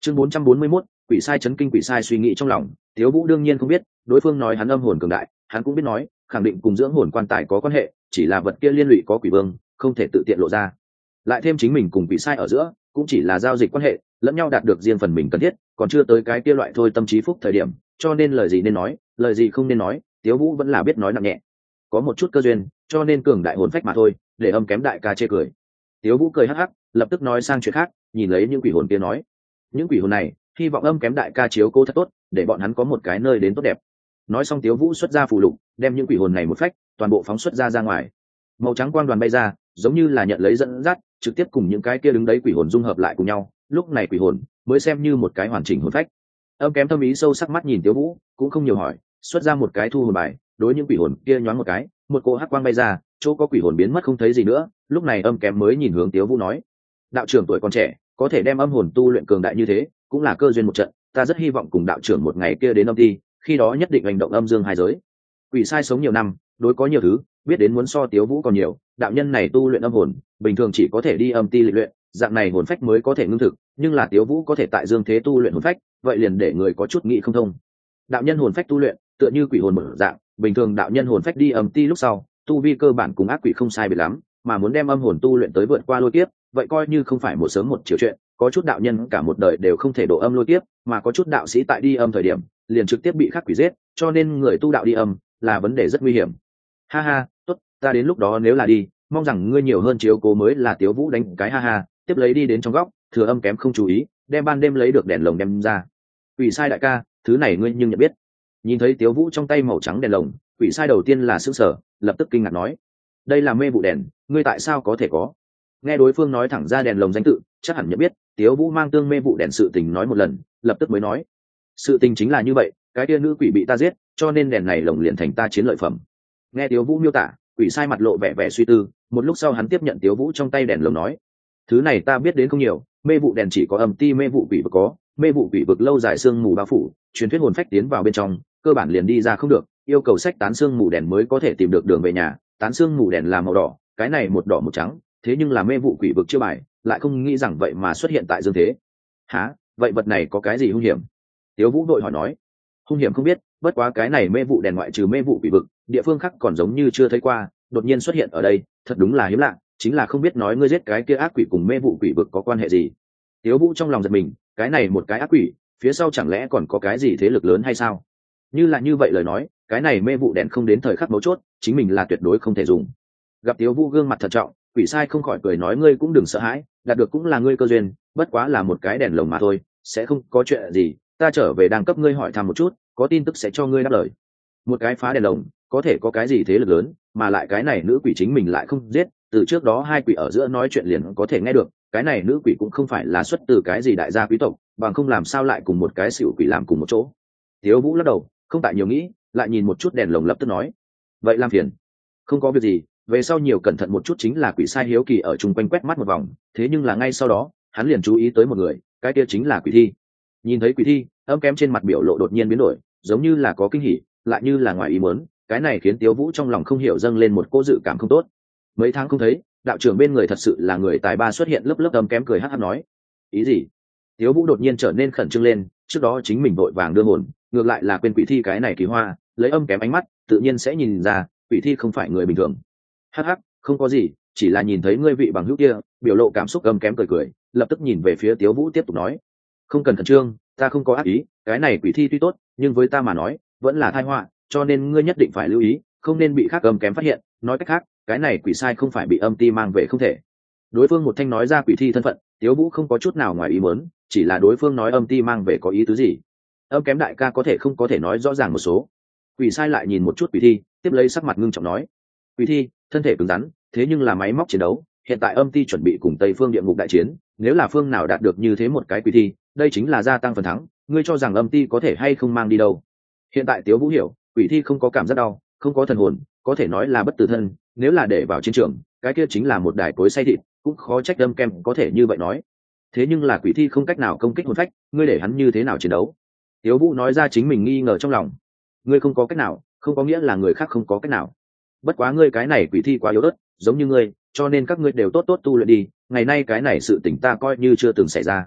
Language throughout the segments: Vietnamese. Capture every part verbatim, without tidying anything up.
chương bốn trăm bốn mươi mốt, quỷ sai chấn kinh. Quỷ sai suy nghĩ trong lòng, Tiếu Vũ đương nhiên không biết, đối phương nói hắn âm hồn cường đại, hắn cũng biết nói, khẳng định cùng dưỡng hồn quan tài có quan hệ, chỉ là vật kia liên lụy có quỷ vương, không thể tự tiện lộ ra. Lại thêm chính mình cùng quỷ sai ở giữa, cũng chỉ là giao dịch quan hệ, lẫn nhau đạt được riêng phần mình cần thiết, còn chưa tới cái kia loại thôi tâm trí phúc thời điểm, cho nên lời gì nên nói, lời gì không nên nói, Tiếu Vũ vẫn là biết nói nặng nhẹ. Có một chút cơ duyên, cho nên cường đại hồn phách mà thôi, để âm kém đại ca chê cười. Tiếu Vũ cười hắc hắc, lập tức nói sang chuyện khác, nhìn lấy những quỷ hồn kia nói, những quỷ hồn này, hy vọng âm kém đại ca chiếu cố thật tốt, để bọn hắn có một cái nơi đến tốt đẹp. Nói xong Tiếu Vũ xuất ra phù lục, đem những quỷ hồn này một phách, toàn bộ phóng xuất ra ra ngoài. Màu trắng quang đoàn bay ra, giống như là nhận lấy dẫn dắt, trực tiếp cùng những cái kia đứng đấy quỷ hồn dung hợp lại cùng nhau. Lúc này quỷ hồn mới xem như một cái hoàn chỉnh hồn phách. Âm kém thâm ý sâu sắc mắt nhìn Tiếu Vũ, cũng không nhiều hỏi, xuất ra một cái thu hồn bài, đối những quỷ hồn kia nhoáng một cái, một cỗ hắc quang bay ra, chỗ có quỷ hồn biến mất không thấy gì nữa. Lúc này âm kém mới nhìn hướng Tiếu Vũ nói, đạo trưởng tuổi còn trẻ, có thể đem âm hồn tu luyện cường đại như thế, cũng là cơ duyên một trận, ta rất hy vọng cùng đạo trưởng một ngày kia đến âm ti, khi đó nhất định hành động âm dương hai giới. Quỷ sai sống nhiều năm, đối có nhiều thứ biết đến muốn so Tiếu Vũ còn nhiều, đạo nhân này tu luyện âm hồn, bình thường chỉ có thể đi âm ti lịch luyện, dạng này hồn phách mới có thể ngưng thực, nhưng là Tiếu Vũ có thể tại dương thế tu luyện hồn phách, vậy liền để người có chút nghĩ không thông. Đạo nhân hồn phách tu luyện, tựa như quỷ hồn mở dạng, bình thường đạo nhân hồn phách đi âm ti lúc sau, tu vi cơ bản cùng ác quỷ không sai biệt lắm, mà muốn đem âm hồn tu luyện tới vượt qua lôi kiếp, vậy coi như không phải một sớm một chiều chuyện, có chút đạo nhân cả một đời đều không thể độ âm lôi kiếp, mà có chút đạo sĩ tại đi âm thời điểm, liền trực tiếp bị khắc quỷ giết, cho nên người tu đạo đi âm là vấn đề rất nguy hiểm. Ha ha, tốt, ta đến lúc đó nếu là đi, mong rằng ngươi nhiều hơn chiếu cố mới là. Tiếu Vũ đánh cái ha ha, tiếp lấy đi đến trong góc, thừa âm kém không chú ý, đem ban đêm lấy được đèn lồng đem ra. Quỷ sai đại ca, thứ này ngươi nhưng nhận biết. Nhìn thấy Tiếu Vũ trong tay màu trắng đèn lồng, quỷ sai đầu tiên là sửng sở, lập tức kinh ngạc nói, đây là mê vụ đèn, ngươi tại sao có thể có? Nghe đối phương nói thẳng ra đèn lồng danh tự, chắc hẳn nhận biết. Tiếu Vũ mang tương mê vụ đèn sự tình nói một lần, lập tức mới nói, sự tình chính là như vậy, cái kia nữ quỷ bị ta giết, cho nên đèn này lồng liền thành ta chiến lợi phẩm. Nghe Tiếu Vũ miêu tả, quỷ sai mặt lộ vẻ vẻ suy tư, một lúc sau hắn tiếp nhận Tiếu Vũ trong tay đèn lồng nói, thứ này ta biết đến không nhiều, mê vụ đèn chỉ có âm ti mê vụ quỷ vực có, mê vụ quỷ vực lâu dài sương mù bao phủ, truyền thuyết hồn phách tiến vào bên trong, cơ bản liền đi ra không được, yêu cầu sách tán sương mù đèn mới có thể tìm được đường về nhà. Tán sương mù đèn là màu đỏ, cái này một đỏ một trắng, thế nhưng là mê vụ quỷ vực chưa bài, lại không nghĩ rằng vậy mà xuất hiện tại dương thế. Hả? Vậy vật này có cái gì hung hiểm? Tiếu Vũ đội hỏi nói. Hung hiểm không biết, bất quá cái này mê vụ đèn ngoại trừ mê vụ quỷ vực, địa phương khác còn giống như chưa thấy qua, đột nhiên xuất hiện ở đây, thật đúng là hiếm lạ, chính là không biết nói ngươi giết cái kia ác quỷ cùng mê vụ quỷ vực có quan hệ gì. Tiếu Vũ trong lòng giật mình, cái này một cái ác quỷ, phía sau chẳng lẽ còn có cái gì thế lực lớn hay sao? Như là như vậy lời nói, cái này mê vụ đèn không đến thời khắc mấu chốt, chính mình là tuyệt đối không thể dùng. Gặp Tiếu Vũ gương mặt thận trọng, quỷ sai không khỏi cười nói, ngươi cũng đừng sợ hãi, đạt được cũng là ngươi cơ duyên, bất quá là một cái đèn lồng mà thôi, sẽ không có chuyện gì, ta trở về đang cấp ngươi hỏi thăm một chút, có tin tức sẽ cho ngươi đáp lời. Một cái phá đèn lồng, có thể có cái gì thế lực lớn, mà lại cái này nữ quỷ chính mình lại không giết, từ trước đó hai quỷ ở giữa nói chuyện liền có thể nghe được, cái này nữ quỷ cũng không phải là xuất từ cái gì đại gia quý tộc, bằng không làm sao lại cùng một cái xỉu quỷ làm cùng một chỗ. Tiếu Vũ lắc đầu, không tại nhiều nghĩ, lại nhìn một chút đèn lồng lập tức nói, vậy làm phiền. Không có việc gì, về sau nhiều cẩn thận một chút. Chính là quỷ sai hiếu kỳ ở chung quanh quét mắt một vòng, thế nhưng là ngay sau đó hắn liền chú ý tới một người, cái kia chính là quỷ thi. Nhìn thấy quỷ thi, âm kém trên mặt biểu lộ đột nhiên biến đổi, giống như là có kinh hỉ, lại như là ngoài ý muốn, cái này khiến Tiếu Vũ trong lòng không hiểu dâng lên một cô dự cảm không tốt. Mấy tháng không thấy, đạo trưởng bên người thật sự là người tài ba xuất hiện lớp lớp. Âm kém cười hắt hắt nói, ý gì? Tiếu Vũ đột nhiên trở nên khẩn trương lên, trước đó chính mình vội vàng đưa hồn, ngược lại là quên quỷ thi cái này kỳ hoa, lấy âm kém ánh mắt tự nhiên sẽ nhìn ra quỷ thi không phải người bình thường. Hắc hắc, không có gì, chỉ là nhìn thấy ngươi vị bằng hữu kia biểu lộ cảm xúc. Âm kém cười cười, lập tức nhìn về phía Tiếu Vũ tiếp tục nói, không cần khẩn trương, ta không có ác ý, cái này quỷ thi tuy tốt nhưng với ta mà nói vẫn là tai họa, cho nên ngươi nhất định phải lưu ý, không nên bị khác âm kém phát hiện. Nói cách khác, cái này quỷ sai không phải bị âm ti mang về không thể. Đối phương một thanh nói ra quỷ thi thân phận, Tiếu Vũ không có chút nào ngoài ý muốn, chỉ là đối phương nói âm ti mang về có ý tứ gì. Âm kém đại ca có thể không có thể nói rõ ràng một số. Quỷ sai lại nhìn một chút quỷ thi, tiếp lấy sắc mặt ngưng trọng nói, quỷ thi thân thể cứng rắn, thế nhưng là máy móc chiến đấu, hiện tại âm ti chuẩn bị cùng Tây Phương địa ngục đại chiến, nếu là phương nào đạt được như thế một cái quỷ thi, đây chính là gia tăng phần thắng, ngươi cho rằng âm ti có thể hay không mang đi đâu? Hiện tại Tiếu Vũ hiểu, quỷ thi không có cảm giác đau, không có thần hồn, có thể nói là bất tử thân, nếu là để vào chiến trường, cái kia chính là một đài cối xay thịt, cũng khó trách âm kem có thể như vậy nói. Thế nhưng là quỷ thi không cách nào công kích hồn phách, ngươi để hắn như thế nào chiến đấu? Tiếu Vũ nói ra chính mình nghi ngờ trong lòng. Ngươi không có cách nào, không có nghĩa là người khác không có cách nào. Bất quá ngươi cái này quỷ thi quá yếu ớt, giống như ngươi, cho nên các ngươi đều tốt tốt tu luyện đi, ngày nay cái này sự tình ta coi như chưa từng xảy ra.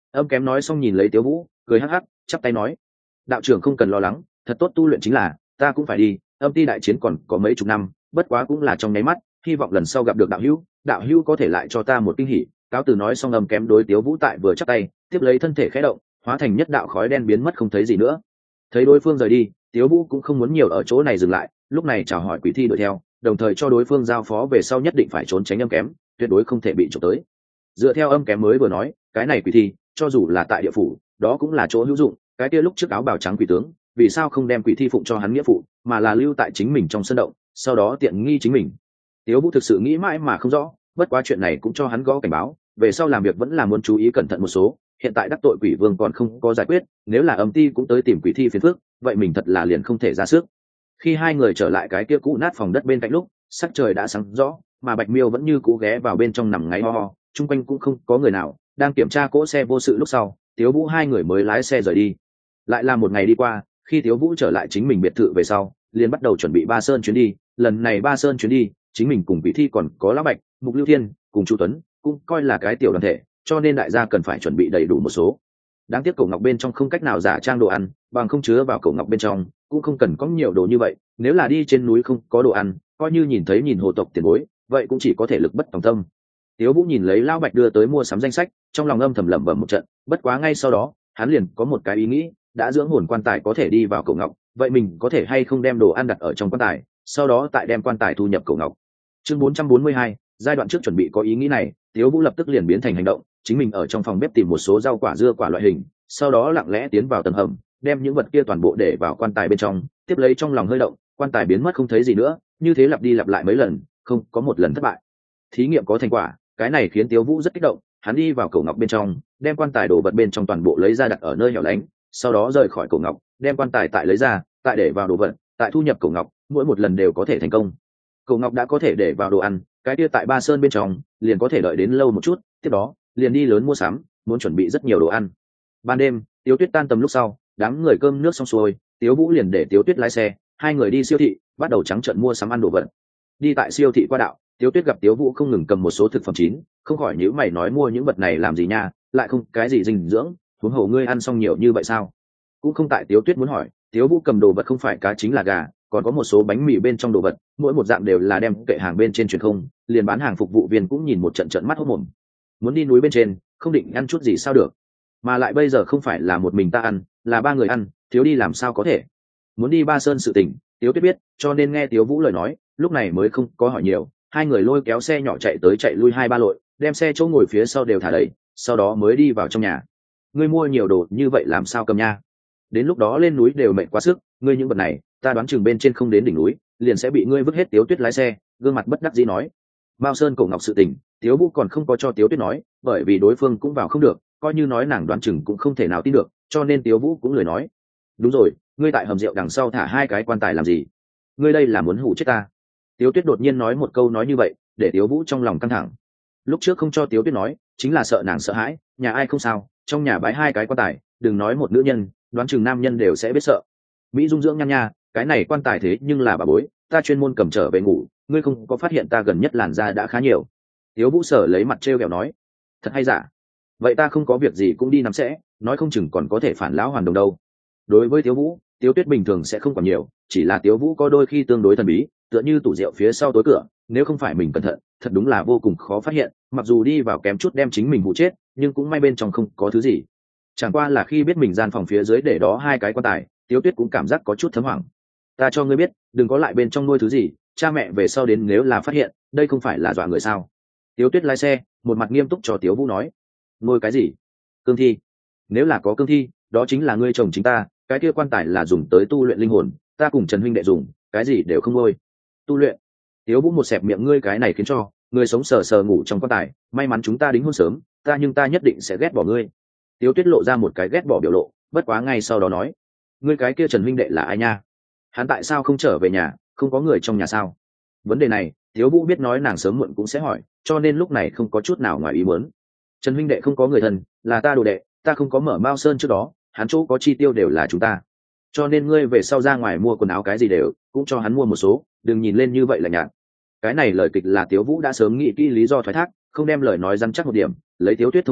Âm Kém nói xong nhìn lấy Tiếu Vũ cười hắc hắc, chắp tay nói: đạo trưởng không cần lo lắng, thật tốt tu luyện chính là, ta cũng phải đi, âm ti đại chiến còn có mấy chục năm, bất quá cũng là trong nháy mắt, hy vọng lần sau gặp được đạo hữu, đạo hữu có thể lại cho ta một kinh hỉ. Cáo từ nói xong Âm Kém đối Tiếu Vũ tại vừa chắp tay, tiếp lấy thân thể khẽ động, hóa thành nhất đạo khói đen biến mất không thấy gì nữa. Thấy đối phương rời đi, Tiếu Vũ cũng không muốn nhiều ở chỗ này dừng lại, lúc này chào hỏi Quỷ Thi đuổi theo, đồng thời cho đối phương giao phó về sau nhất định phải trốn tránh Âm Kém, tuyệt đối không thể bị trộm tới. Dựa theo Âm Kém mới vừa nói, cái này Quỷ Thi cho dù là tại địa phủ, đó cũng là chỗ hữu dụng, cái kia lúc trước áo bào trắng quỷ tướng, vì sao không đem Quỷ Thi phụng cho hắn nghĩa phụ, mà là lưu tại chính mình trong sân động, sau đó tiện nghi chính mình. Tiếu Vũ thực sự nghĩ mãi mà không rõ, bất quá chuyện này cũng cho hắn gõ cảnh báo, về sau làm việc vẫn là muốn chú ý cẩn thận một số, hiện tại đắc tội Quỷ Vương còn không có giải quyết, nếu là Âm Ti cũng tới tìm Quỷ Thi phiền phức, vậy mình thật là liền không thể ra sức. Khi hai người trở lại cái kia cũ nát phòng đất bên cạnh lúc, sắc trời đã sáng rõ, mà Bạch Miêu vẫn như cũ ghé vào bên trong nằm ngáy ho ho, chung quanh cũng không có người nào. Đang kiểm tra cỗ xe vô sự lúc sau, Tiếu Vũ hai người mới lái xe rời đi. Lại là một ngày đi qua, khi Tiếu Vũ trở lại chính mình biệt thự về sau, liền bắt đầu chuẩn bị Ba Sơn chuyến đi. Lần này Ba Sơn chuyến đi, chính mình cùng Quỷ Thi còn có Lão Bạch, Mục Lưu Thiên cùng Chu Tuấn, cũng coi là cái tiểu đoàn thể, cho nên đại gia cần phải chuẩn bị đầy đủ một số. Đáng tiếc cổ ngọc bên trong không cách nào giả trang đồ ăn, bằng không chứa vào cổ ngọc bên trong, cũng không cần có nhiều đồ như vậy. Nếu là đi trên núi không có đồ ăn, coi như nhìn thấy nhìn hồ tộc tiền bối, vậy cũng chỉ có thể lực bất tòng tâm. Tiếu Vũ nhìn lấy Lão Bạch đưa tới mua sắm danh sách, trong lòng âm thầm lẩm bẩm một trận, bất quá ngay sau đó, hắn liền có một cái ý nghĩ, đã dưỡng hồn quan tài có thể đi vào cổ ngọc, vậy mình có thể hay không đem đồ ăn đặt ở trong quan tài, sau đó tại đem quan tài thu nhập cổ ngọc. Chương bốn trăm bốn mươi hai, giai đoạn trước chuẩn bị có ý nghĩ này, Tiếu Vũ lập tức liền biến thành hành động, chính mình ở trong phòng bếp tìm một số rau quả dưa quả loại hình, sau đó lặng lẽ tiến vào tầng hầm, đem những vật kia toàn bộ để vào quan tài bên trong, tiếp lấy trong lòng hơi động, quan tài biến mất không thấy gì nữa, như thế lặp đi lặp lại mấy lần, không có một lần thất bại. Thí nghiệm có thành quả, cái này khiến Tiếu Vũ rất kích động, hắn đi vào cổ ngọc bên trong, đem quan tài đồ vật bên trong toàn bộ lấy ra đặt ở nơi hẻo lánh, sau đó rời khỏi cổ ngọc, đem quan tài tại lấy ra, tại để vào đồ vật, tại thu nhập cổ ngọc, mỗi một lần đều có thể thành công. Cổ ngọc đã có thể để vào đồ ăn, cái kia tại Ba Sơn bên trong, liền có thể đợi đến lâu một chút, tiếp đó, liền đi lớn mua sắm, muốn chuẩn bị rất nhiều đồ ăn. Ban đêm, Tiếu Tuyết tan tầm lúc sau, đám người cơm nước xong xuôi, Tiếu Vũ liền để Tiếu Tuyết lái xe, hai người đi siêu thị, bắt đầu trắng trợn mua sắm ăn đồ vật. Đi tại siêu thị qua đạo, Tiếu Tuyết gặp Tiếu Vũ không ngừng cầm một số thực phẩm chín, không khỏi nhíu mày nói mua những vật này làm gì nha, lại không cái gì dinh dưỡng, huống hồ ngươi ăn xong nhiều như vậy sao? Cũng không tại Tiếu Tuyết muốn hỏi, Tiếu Vũ cầm đồ vật không phải cá chính là gà, còn có một số bánh mì bên trong đồ vật, mỗi một dạng đều là đem kệ hàng bên trên truyền không, liền bán hàng phục vụ viên cũng nhìn một trận trận mắt hốt mồm. Muốn đi núi bên trên, không định ăn chút gì sao được? Mà lại bây giờ không phải là một mình ta ăn, là ba người ăn, thiếu đi làm sao có thể? Muốn đi Ba Sơn sự tình, Tiếu Tuyết biết, cho nên nghe Tiếu Vũ lời nói, lúc này mới không có hỏi nhiều. Hai người lôi kéo xe nhỏ chạy tới chạy lui hai ba lội, đem xe chỗ ngồi phía sau đều thả đầy, sau đó mới đi vào trong nhà. Ngươi mua nhiều đồ như vậy làm sao cầm nha? Đến lúc đó lên núi đều mệt quá sức, ngươi những vật này, ta đoán chừng bên trên không đến đỉnh núi, liền sẽ bị ngươi vứt hết. Tiếu Tuyết lái xe, gương mặt bất đắc dĩ nói. Bao Sơn cổ ngọc sự tình, Tiếu Vũ còn không có cho Tiếu Tuyết nói, bởi vì đối phương cũng vào không được, coi như nói nàng đoán chừng cũng không thể nào tin được, cho nên Tiếu Vũ cũng lười nói. Đúng rồi, ngươi tại hầm rượu đằng sau thả hai cái quan tài làm gì? Ngươi đây là muốn hủ chết ta? Tiếu Tuyết đột nhiên nói một câu nói như vậy, để Tiếu Vũ trong lòng căng thẳng. Lúc trước không cho Tiếu Tuyết nói, chính là sợ nàng sợ hãi, nhà ai không sao, trong nhà bãi hai cái quan tài, đừng nói một nữ nhân, đoán chừng nam nhân đều sẽ biết sợ. Mỹ dung dưỡng nhan nha, cái này quan tài thế nhưng là bà bối, ta chuyên môn cầm trở về ngủ, ngươi không có phát hiện ta gần nhất làn da đã khá nhiều. Tiếu Vũ sở lấy mặt trêu ghẹo nói, thật hay giả? Vậy ta không có việc gì cũng đi nắm sẽ, nói không chừng còn có thể phản lão hoàn đồng đâu. Đối với Tiếu Vũ, Tiếu Tuyết bình thường sẽ không còn nhiều, chỉ là Tiếu Vũ có đôi khi tương đối thần bí, tựa như tủ rượu phía sau tối cửa, nếu không phải mình cẩn thận, thật đúng là vô cùng khó phát hiện, mặc dù đi vào kém chút đem chính mình hụ chết, nhưng cũng may bên trong không có thứ gì. Chẳng qua là khi biết mình gian phòng phía dưới để đó hai cái quan tài, Tiếu Tuyết cũng cảm giác có chút thấm hoảng. Ta cho ngươi biết, đừng có lại bên trong nuôi thứ gì, cha mẹ về sau đến nếu là phát hiện, đây không phải là dọa người sao? Tiếu Tuyết lái xe, một mặt nghiêm túc cho Tiếu Vũ nói. Nuôi cái gì? Cương thi. Nếu là có cương thi, đó chính là ngươi chồng chính ta, cái kia quan tài là dùng tới tu luyện linh hồn, ta cùng Trần huynh đệ dùng, cái gì đều không nuôi. Tu luyện? Tiếu Vũ một xẹp miệng, ngươi cái này khiến cho người sống sờ sờ ngủ trong quan tài, may mắn chúng ta đính hôn sớm, ta nhưng ta nhất định sẽ ghét bỏ ngươi. Tiếu Tuyết lộ ra một cái ghét bỏ biểu lộ, bất quá ngay sau đó nói, ngươi cái kia Trần huynh đệ là ai nha? Hắn tại sao không trở về nhà, không có người trong nhà sao? Vấn đề này, Tiếu Vũ biết nói nàng sớm muộn cũng sẽ hỏi, cho nên lúc này không có chút nào ngoài ý muốn. Trần huynh đệ không có người thân, là ta đồ đệ, ta không có mở Mao Sơn trước đó, hắn chỗ có chi tiêu đều là chúng ta. Cho nên ngươi về sau ra ngoài mua quần áo cái gì đều, cũng cho hắn mua một số, đừng nhìn lên như vậy là nhạt. Cái này lời kịch là Tiếu Vũ đã sớm nghĩ kỹ lý do thoái thác, không đem lời nói răn chắc một điểm, lấy Tiếu Tuyết thông minh,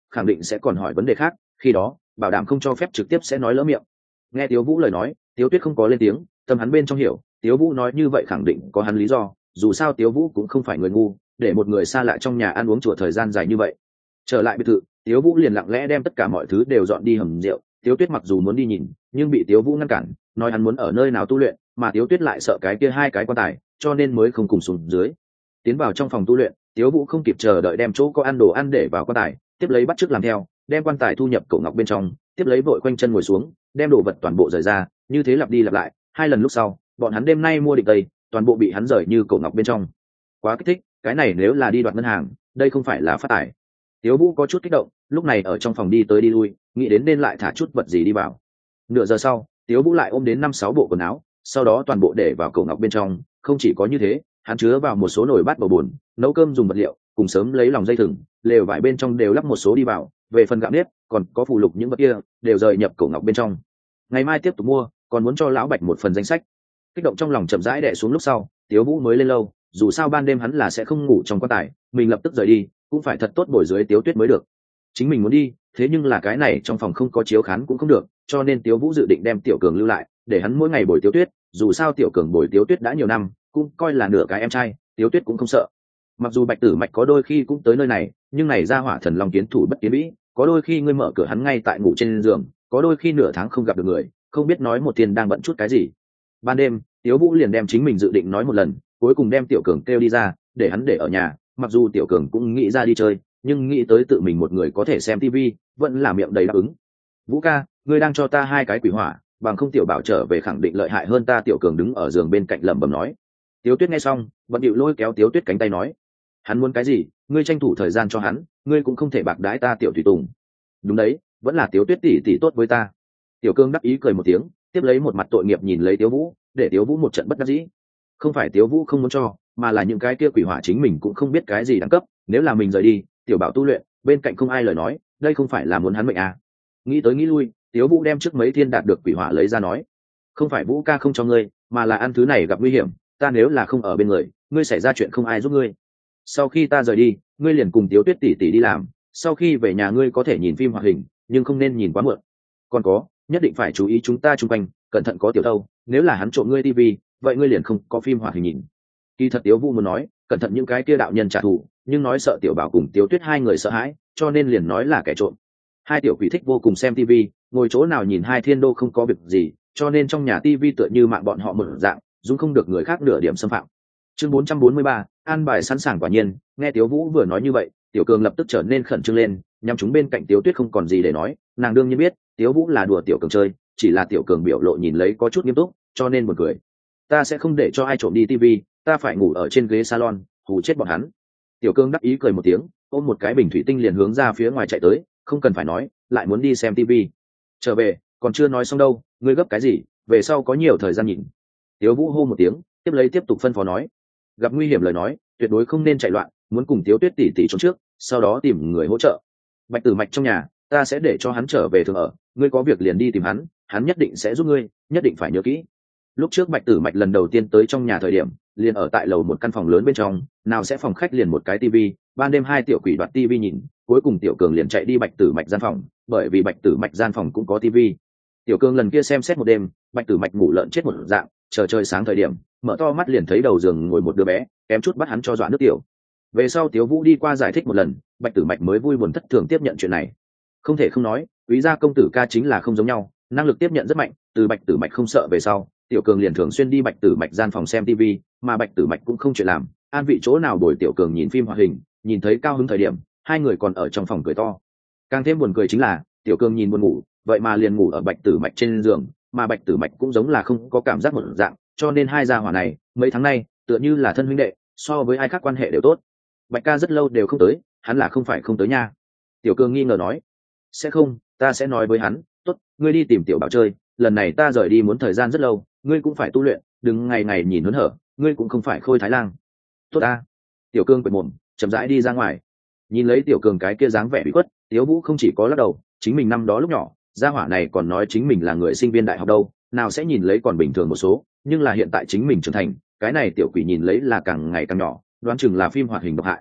khẳng định sẽ còn hỏi vấn đề khác, khi đó bảo đảm không cho phép trực tiếp sẽ nói lỡ miệng. Nghe Tiếu Vũ lời nói, Tiếu Tuyết không có lên tiếng, tâm hắn bên trong hiểu Tiếu Vũ nói như vậy khẳng định có hắn lý do, dù sao Tiếu Vũ cũng không phải người ngu, để một người xa lạ trong nhà ăn uống chùa thời gian dài như vậy. Trở lại biệt thự, Tiếu Vũ liền lặng lẽ đem tất cả mọi thứ đều dọn đi hầm rượu. Tiếu Tuyết mặc dù muốn đi nhìn, nhưng bị Tiếu Vũ ngăn cản, nói hắn muốn ở nơi nào tu luyện, mà Tiếu Tuyết lại sợ cái kia hai cái quan tài, cho nên mới không cùng xuống dưới. Tiến vào trong phòng tu luyện, Tiếu Vũ không kịp chờ đợi đem chỗ có ăn đồ ăn để vào quan tài, tiếp lấy bắt chước làm theo, đem quan tài thu nhập cổ ngọc bên trong, tiếp lấy vội quanh chân ngồi xuống, đem đồ vật toàn bộ rời ra, như thế lặp đi lặp lại hai lần. Lúc sau, bọn hắn đêm nay mua định tây, toàn bộ bị hắn rời như cổ ngọc bên trong. Quá kích thích, cái này nếu là đi đoạt ngân hàng, đây không phải là phát tài. Tiếu Vũ có chút kích động, lúc này ở trong phòng đi tới đi lui, nghĩ đến nên lại thả chút vật gì đi vào. Nửa giờ sau, Tiếu Vũ lại ôm đến năm sáu bộ quần áo, sau đó toàn bộ để vào cổ ngọc bên trong. Không chỉ có như thế, hắn chứa vào một số nồi bát bầu bùn, nấu cơm dùng vật liệu, cùng sớm lấy lòng dây thừng, lều vải bên trong đều lắp một số đi vào. Về phần gạo nếp, còn có phù lục những vật kia, đều rời nhập cổ ngọc bên trong. Ngày mai tiếp tục mua, còn muốn cho lão Bạch một phần danh sách. Kích động trong lòng chậm rãi đè xuống lúc sau, Tiếu Vũ mới lên lâu, dù sao ban đêm hắn là sẽ không ngủ trong quan tài, mình lập tức rời đi, cũng phải thật tốt bồi dưới Tiếu Tuyết mới được. Chính mình muốn đi, thế nhưng là cái này trong phòng không có chiếu khán cũng không được, cho nên Tiếu Vũ dự định đem Tiểu Cường lưu lại, để hắn mỗi ngày bồi Tiếu Tuyết, dù sao Tiểu Cường bồi Tiếu Tuyết đã nhiều năm, cũng coi là nửa cái em trai, Tiếu Tuyết cũng không sợ. Mặc dù Bạch Tử Mạch có đôi khi cũng tới nơi này, nhưng này ra hỏa thần long kiến thủ bất kiến vĩ, có đôi khi ngươi mở cửa hắn ngay tại ngủ trên giường, có đôi khi nửa tháng không gặp được người, không biết nói một tiền đang bận chút cái gì. Ban đêm, Tiếu Vũ liền đem chính mình dự định nói một lần, cuối cùng đem Tiểu Cường kêu đi ra, để hắn để ở nhà. Mặc dù Tiểu Cường cũng nghĩ ra đi chơi, nhưng nghĩ tới tự mình một người có thể xem tivi, vẫn là miệng đầy đáp ứng. Vũ ca, ngươi đang cho ta hai cái quỷ hỏa, bằng không Tiểu Bảo trở về khẳng định lợi hại hơn ta. Tiểu Cường đứng ở giường bên cạnh lẩm bẩm nói. Tiếu Tuyết nghe xong, vẫn điệu lôi kéo Tiếu Tuyết cánh tay nói, hắn muốn cái gì, ngươi tranh thủ thời gian cho hắn, ngươi cũng không thể bạc đái ta Tiểu Thủy Tùng. Đúng đấy, vẫn là Tiếu Tuyết tỷ tỷ tốt với ta. Tiểu Cường đắc ý cười một tiếng, tiếp lấy một mặt tội nghiệp nhìn lấy Tiếu Vũ, để Tiếu Vũ một trận bất đắc dĩ. Không phải Tiếu Vũ không muốn cho, mà là những cái kia quỷ hỏa chính mình cũng không biết cái gì đẳng cấp, nếu là mình rời đi, Tiểu Bảo tu luyện, bên cạnh không ai lời nói, đây không phải là muốn hắn mệnh à. Nghĩ tới nghĩ lui, Tiếu Vũ đem trước mấy thiên đạt được quỷ hỏa lấy ra nói, không phải Vũ ca không cho ngươi, mà là ăn thứ này gặp nguy hiểm, ta nếu là không ở bên người, ngươi xảy ra chuyện không ai giúp ngươi. Sau khi ta rời đi, ngươi liền cùng Tiếu Tuyết tỷ tỷ đi làm, sau khi về nhà ngươi có thể nhìn phim hoạt hình, nhưng không nên nhìn quá muộn. Còn có, nhất định phải chú ý chúng ta chung quanh, cẩn thận có tiểu thâu, nếu là hắn trộm ngươi tivi, vậy ngươi liền không có phim hoạt hình nhìn. Kỳ thật Tiếu Vũ muốn nói, cẩn thận những cái kia đạo nhân trả thù, nhưng nói sợ Tiểu Bảo cùng Tiếu Tuyết hai người sợ hãi, cho nên liền nói là kẻ trộm. Hai tiểu quỷ thích vô cùng xem tivi, ngồi chỗ nào nhìn hai thiên đô không có việc gì, cho nên trong nhà tivi tựa như mạng bọn họ một dạng, dung không được người khác nửa điểm xâm phạm. Chương bốn trăm bốn mươi ba, an bài sẵn sàng. Quả nhiên, nghe Tiếu Vũ vừa nói như vậy, Tiểu Cường lập tức trở nên khẩn trương lên, nhằm chúng bên cạnh Tiếu Tuyết không còn gì để nói, nàng đương nhiên biết, Tiếu Vũ là đùa Tiểu Cường chơi, chỉ là Tiểu Cường biểu lộ nhìn lấy có chút nghiêm túc, cho nên buồn cười. Ta sẽ không để cho ai trộm đi tivi, ta phải ngủ ở trên ghế salon, hù chết bọn hắn. Tiểu Cường đắc ý cười một tiếng, ôm một cái bình thủy tinh liền hướng ra phía ngoài chạy tới, không cần phải nói, lại muốn đi xem tivi. Trở về, còn chưa nói xong đâu, ngươi gấp cái gì, về sau có nhiều thời gian nhìn. Tiếu Vũ hô một tiếng, tiếp lấy tiếp tục phân phó nói, gặp nguy hiểm lời nói, tuyệt đối không nên chạy loạn, muốn cùng Tiếu Tuyết tỷ tỷ trốn trước, sau đó tìm người hỗ trợ. Bạch Tử Mạch trong nhà, ta sẽ để cho hắn trở về thường ở, ngươi có việc liền đi tìm hắn, hắn nhất định sẽ giúp ngươi, nhất định phải nhớ kỹ. Lúc trước Bạch Tử Mạch lần đầu tiên tới trong nhà thời điểm, liền ở tại lầu một căn phòng lớn bên trong, nào sẽ phòng khách liền một cái tivi, ban đêm hai tiểu quỷ đoạt tivi nhìn, cuối cùng Tiểu Cường liền chạy đi Bạch Tử Mạch gian phòng, bởi vì Bạch Tử Mạch gian phòng cũng có tivi. Tiểu Cường lần kia xem xét một đêm, Bạch Tử Mạch ngủ lợn chết một dạng, chờ trời sáng thời điểm, mở to mắt liền thấy đầu giường ngồi một đứa bé, kém chút bắt hắn cho dọa nước tiểu. Về sau Tiếu Vũ đi qua giải thích một lần, Bạch Tử Mạch mới vui buồn thất thường tiếp nhận chuyện này. Không thể không nói, Quý gia công tử ca chính là không giống nhau, năng lực tiếp nhận rất mạnh. Từ Bạch Tử Mạch không sợ về sau, Tiểu Cường liền thường xuyên đi Bạch Tử Mạch gian phòng xem tivi, mà Bạch Tử Mạch cũng không chuyện làm, an vị chỗ nào bồi Tiểu Cường nhìn phim hoạt hình, nhìn thấy cao hứng thời điểm, hai người còn ở trong phòng cười to. Càng thêm buồn cười chính là, Tiểu Cường nhìn buồn ngủ, vậy mà liền ngủ ở Bạch Tử Mạch trên giường, mà Bạch Tử Mạch cũng giống là không có cảm giác một dạng, cho nên hai gia hỏa này mấy tháng nay tựa như là thân huynh đệ, so với ai khác quan hệ đều tốt. Bạch ca rất lâu đều không tới, hắn là không phải không tới nha. Tiểu Cường nghi ngờ nói, sẽ không, ta sẽ nói với hắn. Tốt, ngươi đi tìm Tiểu Bảo chơi, lần này ta rời đi muốn thời gian rất lâu, ngươi cũng phải tu luyện, đừng ngày ngày nhìn hớn hở, ngươi cũng không phải Khôi Thái Lang. Tốt ta. Tiểu Cường quệt mồm, chậm rãi đi ra ngoài. Nhìn lấy Tiểu Cường cái kia dáng vẻ bị khuất, Tiếu Vũ không chỉ có lắc đầu, chính mình năm đó lúc nhỏ, gia hỏa này còn nói chính mình là người sinh viên đại học đâu, nào sẽ nhìn lấy còn bình thường một số, nhưng là hiện tại chính mình trưởng thành, cái này tiểu quỷ nhìn lấy là càng ngày càng nhỏ, đoán chừng là phim hoạt hình độc hại.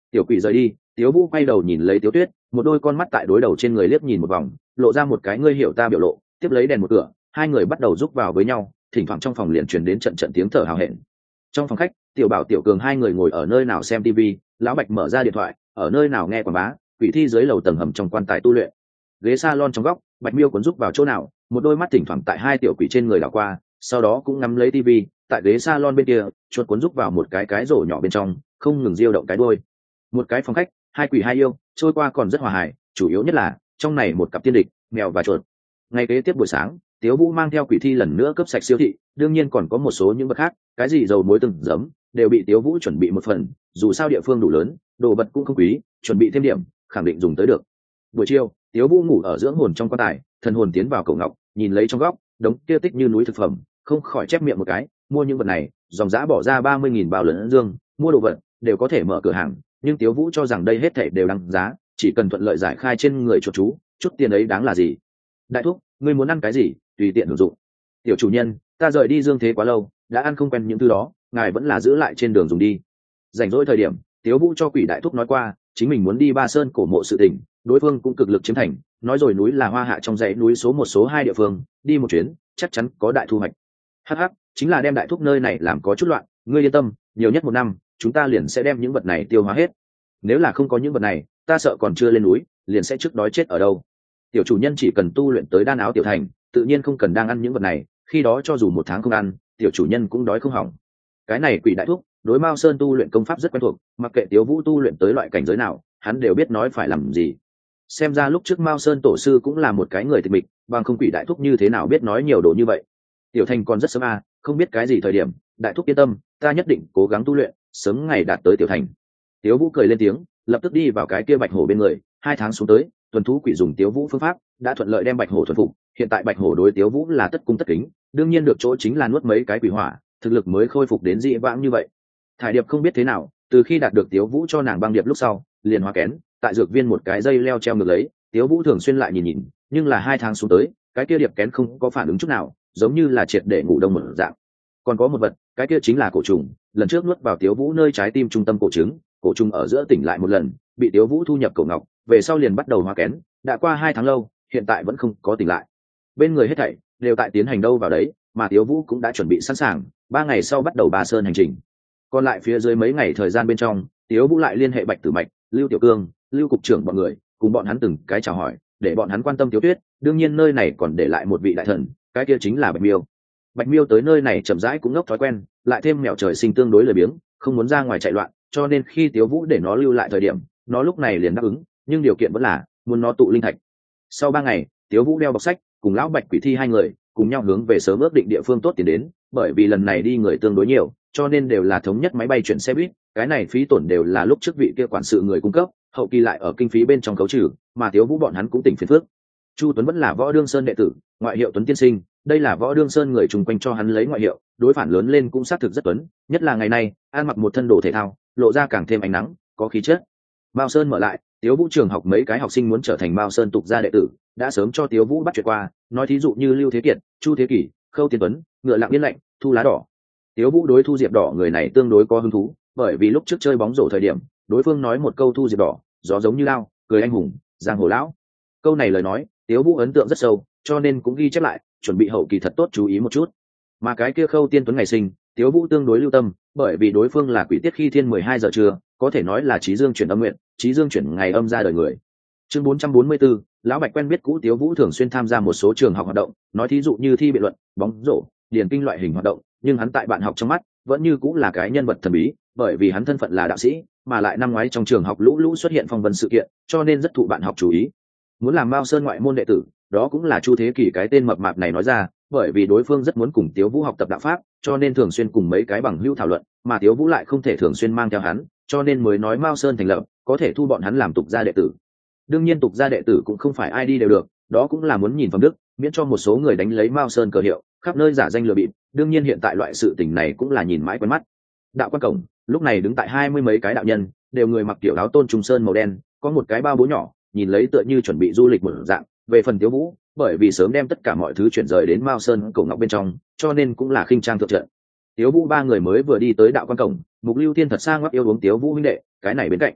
Tiểu quỷ rời đi, Tiếu Vũ quay đầu nhìn lấy Tiếu Tuyết, một đôi con mắt tại đối đầu trên người liếc nhìn một vòng, lộ ra một cái ngươi hiểu ta biểu lộ, tiếp lấy đèn một cửa, hai người bắt đầu rúc vào với nhau, thỉnh thoảng trong phòng liền truyền đến trận trận tiếng thở hào hẹn. Trong phòng khách, Tiểu Bảo Tiểu Cường hai người ngồi ở nơi nào xem tivi, lão Bạch mở ra điện thoại, ở nơi nào nghe quảng bá, quỷ thi dưới lầu tầng hầm trong quan tài tu luyện. Ghế salon trong góc, Bạch Miêu cuốn rúc vào chỗ nào, một đôi mắt thỉnh thoảng tại hai tiểu quỷ trên người đảo qua, sau đó cũng ngắm lấy tivi, tại ghế salon bên kia, chuột cuốn rúc vào một cái cái rổ nhỏ bên trong, không ngừng diêu động cái đuôi. Một cái phòng khách, hai quỷ hai yêu, trôi qua còn rất hòa hài, chủ yếu nhất là trong này một cặp tiên địch, mèo và chuột. Ngày kế tiếp buổi sáng, Tiếu Vũ mang theo quỷ thi lần nữa cướp sạch siêu thị, đương nhiên còn có một số những vật khác, cái gì dầu muối từng giấm, đều bị Tiếu Vũ chuẩn bị một phần, dù sao địa phương đủ lớn, đồ vật cũng không quý, chuẩn bị thêm điểm, khẳng định dùng tới được. Buổi chiều, Tiếu Vũ ngủ ở dưỡng hồn trong quan tài, thần hồn tiến vào cổ ngọc, nhìn lấy trong góc, đống kia tích như núi thực phẩm, không khỏi chép miệng một cái, mua những vật này, dòng giá bỏ ra ba mươi nghìn bao lớn dương, mua đồ vật đều có thể mở cửa hàng, nhưng Tiếu Vũ cho rằng đây hết thảy đều đáng giá, chỉ cần thuận lợi giải khai trên người chuột chú, chút tiền ấy đáng là gì? Đại thúc, ngươi muốn ăn cái gì, tùy tiện hưởng dụng. Tiểu chủ nhân, ta rời đi dương thế quá lâu, đã ăn không quen những thứ đó, ngài vẫn là giữ lại trên đường dùng đi. Rảnh rỗi thời điểm, Tiếu Vũ cho quỷ đại thúc nói qua, chính mình muốn đi Ba Sơn cổ mộ sự tình, đối phương cũng cực lực chiếm thành, nói rồi núi là Hoa Hạ trong dãy núi số một số hai địa phương, đi một chuyến, chắc chắn có đại thu hoạch. Hắc hắc, chính là đem đại thúc nơi này làm có chút loạn, ngươi yên tâm, nhiều nhất một năm, chúng ta liền sẽ đem những vật này tiêu hóa hết. Nếu là không có những vật này, ta sợ còn chưa lên núi, liền sẽ trước đói chết ở đâu. Tiểu chủ nhân chỉ cần tu luyện tới đan áo tiểu thành, tự nhiên không cần đang ăn những vật này, khi đó cho dù một tháng không ăn, tiểu chủ nhân cũng đói không hỏng. Cái này quỷ đại thúc, đối Mao Sơn tu luyện công pháp rất quen thuộc, mặc kệ Tiếu Vũ tu luyện tới loại cảnh giới nào, hắn đều biết nói phải làm gì. Xem ra lúc trước Mao Sơn tổ sư cũng là một cái người tịch mịch, bằng không quỷ đại thúc như thế nào biết nói nhiều đồ như vậy. Tiểu thành còn rất sớm à, không biết cái gì thời điểm, đại thúc yên tâm, ta nhất định cố gắng tu luyện, sớm ngày đạt tới tiểu thành. Tiếu Vũ cười lên tiếng, lập tức đi vào cái kia bạch hổ bên người, hai tháng xuống tới, tuần thú quỷ dùng Tiếu Vũ phương pháp, đã thuận lợi đem bạch hổ thuần phục, hiện tại bạch hổ đối Tiếu Vũ là tất cung tất kính, đương nhiên được chỗ chính là nuốt mấy cái quỷ hỏa, thực lực mới khôi phục đến dị vãng như vậy. Thải Điệp không biết thế nào, từ khi đạt được Tiếu Vũ cho nàng băng điệp lúc sau, liền hóa kén, tại dược viên một cái dây leo treo ngược lấy, Tiếu Vũ thường xuyên lại nhìn nhìn, nhưng là hai tháng xuống tới, cái kia điệp kén không có phản ứng chút nào, giống như là triệt để ngủ đông một dạng. Còn có một vật, cái kia chính là cổ trùng, lần trước nuốt vào Tiếu Vũ nơi trái tim trung tâm cổ trứng, cổ trùng ở giữa tỉnh lại một lần, bị Tiếu Vũ thu nhập cổ ngọc, về sau liền bắt đầu hóa kén, đã qua hai tháng lâu, hiện tại vẫn không có tỉnh lại. Bên người hết thảy đều tại tiến hành đâu vào đấy, mà Tiếu Vũ cũng đã chuẩn bị sẵn sàng, ba ngày sau bắt đầu Ba Sơn hành trình. Còn lại phía dưới mấy ngày thời gian bên trong, Tiếu Vũ lại liên hệ Bạch Tử Mạch, Lưu Tiểu Cương, Lưu cục trưởng bọn người, cùng bọn hắn từng cái chào hỏi, để bọn hắn quan tâm Tiếu Tuyết, đương nhiên nơi này còn để lại một vị đại thần, cái kia chính là Bạch Miêu. Bạch Miêu tới nơi này chậm rãi cũng ngốc thói quen, lại thêm mèo trời sinh tương đối lười biếng, không muốn ra ngoài chạy loạn, cho nên khi Tiếu Vũ để nó lưu lại thời điểm, nó lúc này liền đáp ứng, nhưng điều kiện vẫn là muốn nó tụ linh thạch. Sau ba ngày, Tiếu Vũ đeo bọc sách, cùng lão Bạch Quỷ Thi hai người cùng nhau hướng về sớm ước định địa phương tốt tiến đến, bởi vì lần này đi người tương đối nhiều, cho nên đều là thống nhất máy bay chuyển xe buýt, cái này phí tổn đều là lúc trước vị kia quản sự người cung cấp, hậu kỳ lại ở kinh phí bên trong khấu trừ, mà Tiếu Vũ bọn hắn cũng tỉnh phiền phước. Chu Tuấn vẫn là Võ Đương Sơn đệ tử, ngoại hiệu Tuấn tiên sinh, đây là Võ Đương Sơn người chung quanh cho hắn lấy ngoại hiệu, đối phản lớn lên cũng xác thực rất tuấn, nhất là ngày nay, ăn mặc một thân đồ thể thao, lộ ra càng thêm ánh nắng, có khí chất. Mao Sơn mở lại, Tiếu Vũ trường học mấy cái học sinh muốn trở thành Mao Sơn tục gia đệ tử, đã sớm cho Tiếu Vũ bắt chuyện qua, nói thí dụ như Lưu Thế Kiệt, Chu Thế Kỷ, Khâu Tiên Tuấn, Ngựa Lặng Yên Lạnh, Thu Lá Đỏ. Tiếu Vũ đối Thu Diệp Đỏ người này tương đối có hứng thú, bởi vì lúc trước chơi bóng rổ thời điểm, đối phương nói một câu Thu Diệp Đỏ, gió giống như lao, cười anh hùng, giang hồ lão. Câu này lời nói, Tiếu Vũ ấn tượng rất sâu, cho nên cũng ghi chép lại, chuẩn bị hậu kỳ thật tốt chú ý một chút. Mà cái kia Khâu Tiên Tuấn ngày sinh, Tiếu Vũ tương đối lưu tâm, bởi vì đối phương là quỷ tiết khi thiên mười hai giờ trưa, có thể nói là trí dương chuyển âm nguyện, trí dương chuyển ngày âm ra đời người. Chương bốn trăm bốn mươi tư, lão Bạch quen biết cũ. Tiếu Vũ thường xuyên tham gia một số trường học hoạt động, nói thí dụ như thi biện luận, bóng rổ, điền kinh loại hình hoạt động, nhưng hắn tại bạn học trong mắt vẫn như cũng là cái nhân vật thần bí, bởi vì hắn thân phận là đạo sĩ, mà lại năm ngoái trong trường học lũ lũ xuất hiện phong vân sự kiện, cho nên rất thụ bạn học chú ý. Muốn làm Mao Sơn ngoại môn đệ tử, đó cũng là Chu Thế Kỷ cái tên mập mạp này nói ra, bởi vì đối phương rất muốn cùng Tiếu Vũ học tập đạo pháp, cho nên thường xuyên cùng mấy cái bằng hữu thảo luận, mà Tiếu Vũ lại không thể thường xuyên mang theo hắn, cho nên mới nói Mao Sơn thành lập, có thể thu bọn hắn làm tục gia đệ tử. Đương nhiên tục gia đệ tử cũng không phải ai đi đều được, đó cũng là muốn nhìn phẩm đức, miễn cho một số người đánh lấy Mao Sơn cờ hiệu, khắp nơi giả danh lừa bịp. Đương nhiên hiện tại loại sự tình này cũng là nhìn mãi quen mắt. Đạo quan cổng, lúc này đứng tại hai mươi mấy cái đạo nhân, đều người mặc kiểu áo tôn trùng sơn màu đen, có một cái bao bố nhỏ, nhìn lấy tựa như chuẩn bị du lịch một dạng. Về phần Tiếu Vũ, bởi vì sớm đem tất cả mọi thứ chuyển rời đến Mao Sơn cổ ngọc bên trong, cho nên cũng là khinh trang thượng trận. Tiếu Vũ ba người mới vừa đi tới đạo quan cổng, Mục Lưu Thiên thật sang ngoắc yêu uống Tiếu Vũ huynh đệ, cái này bên cạnh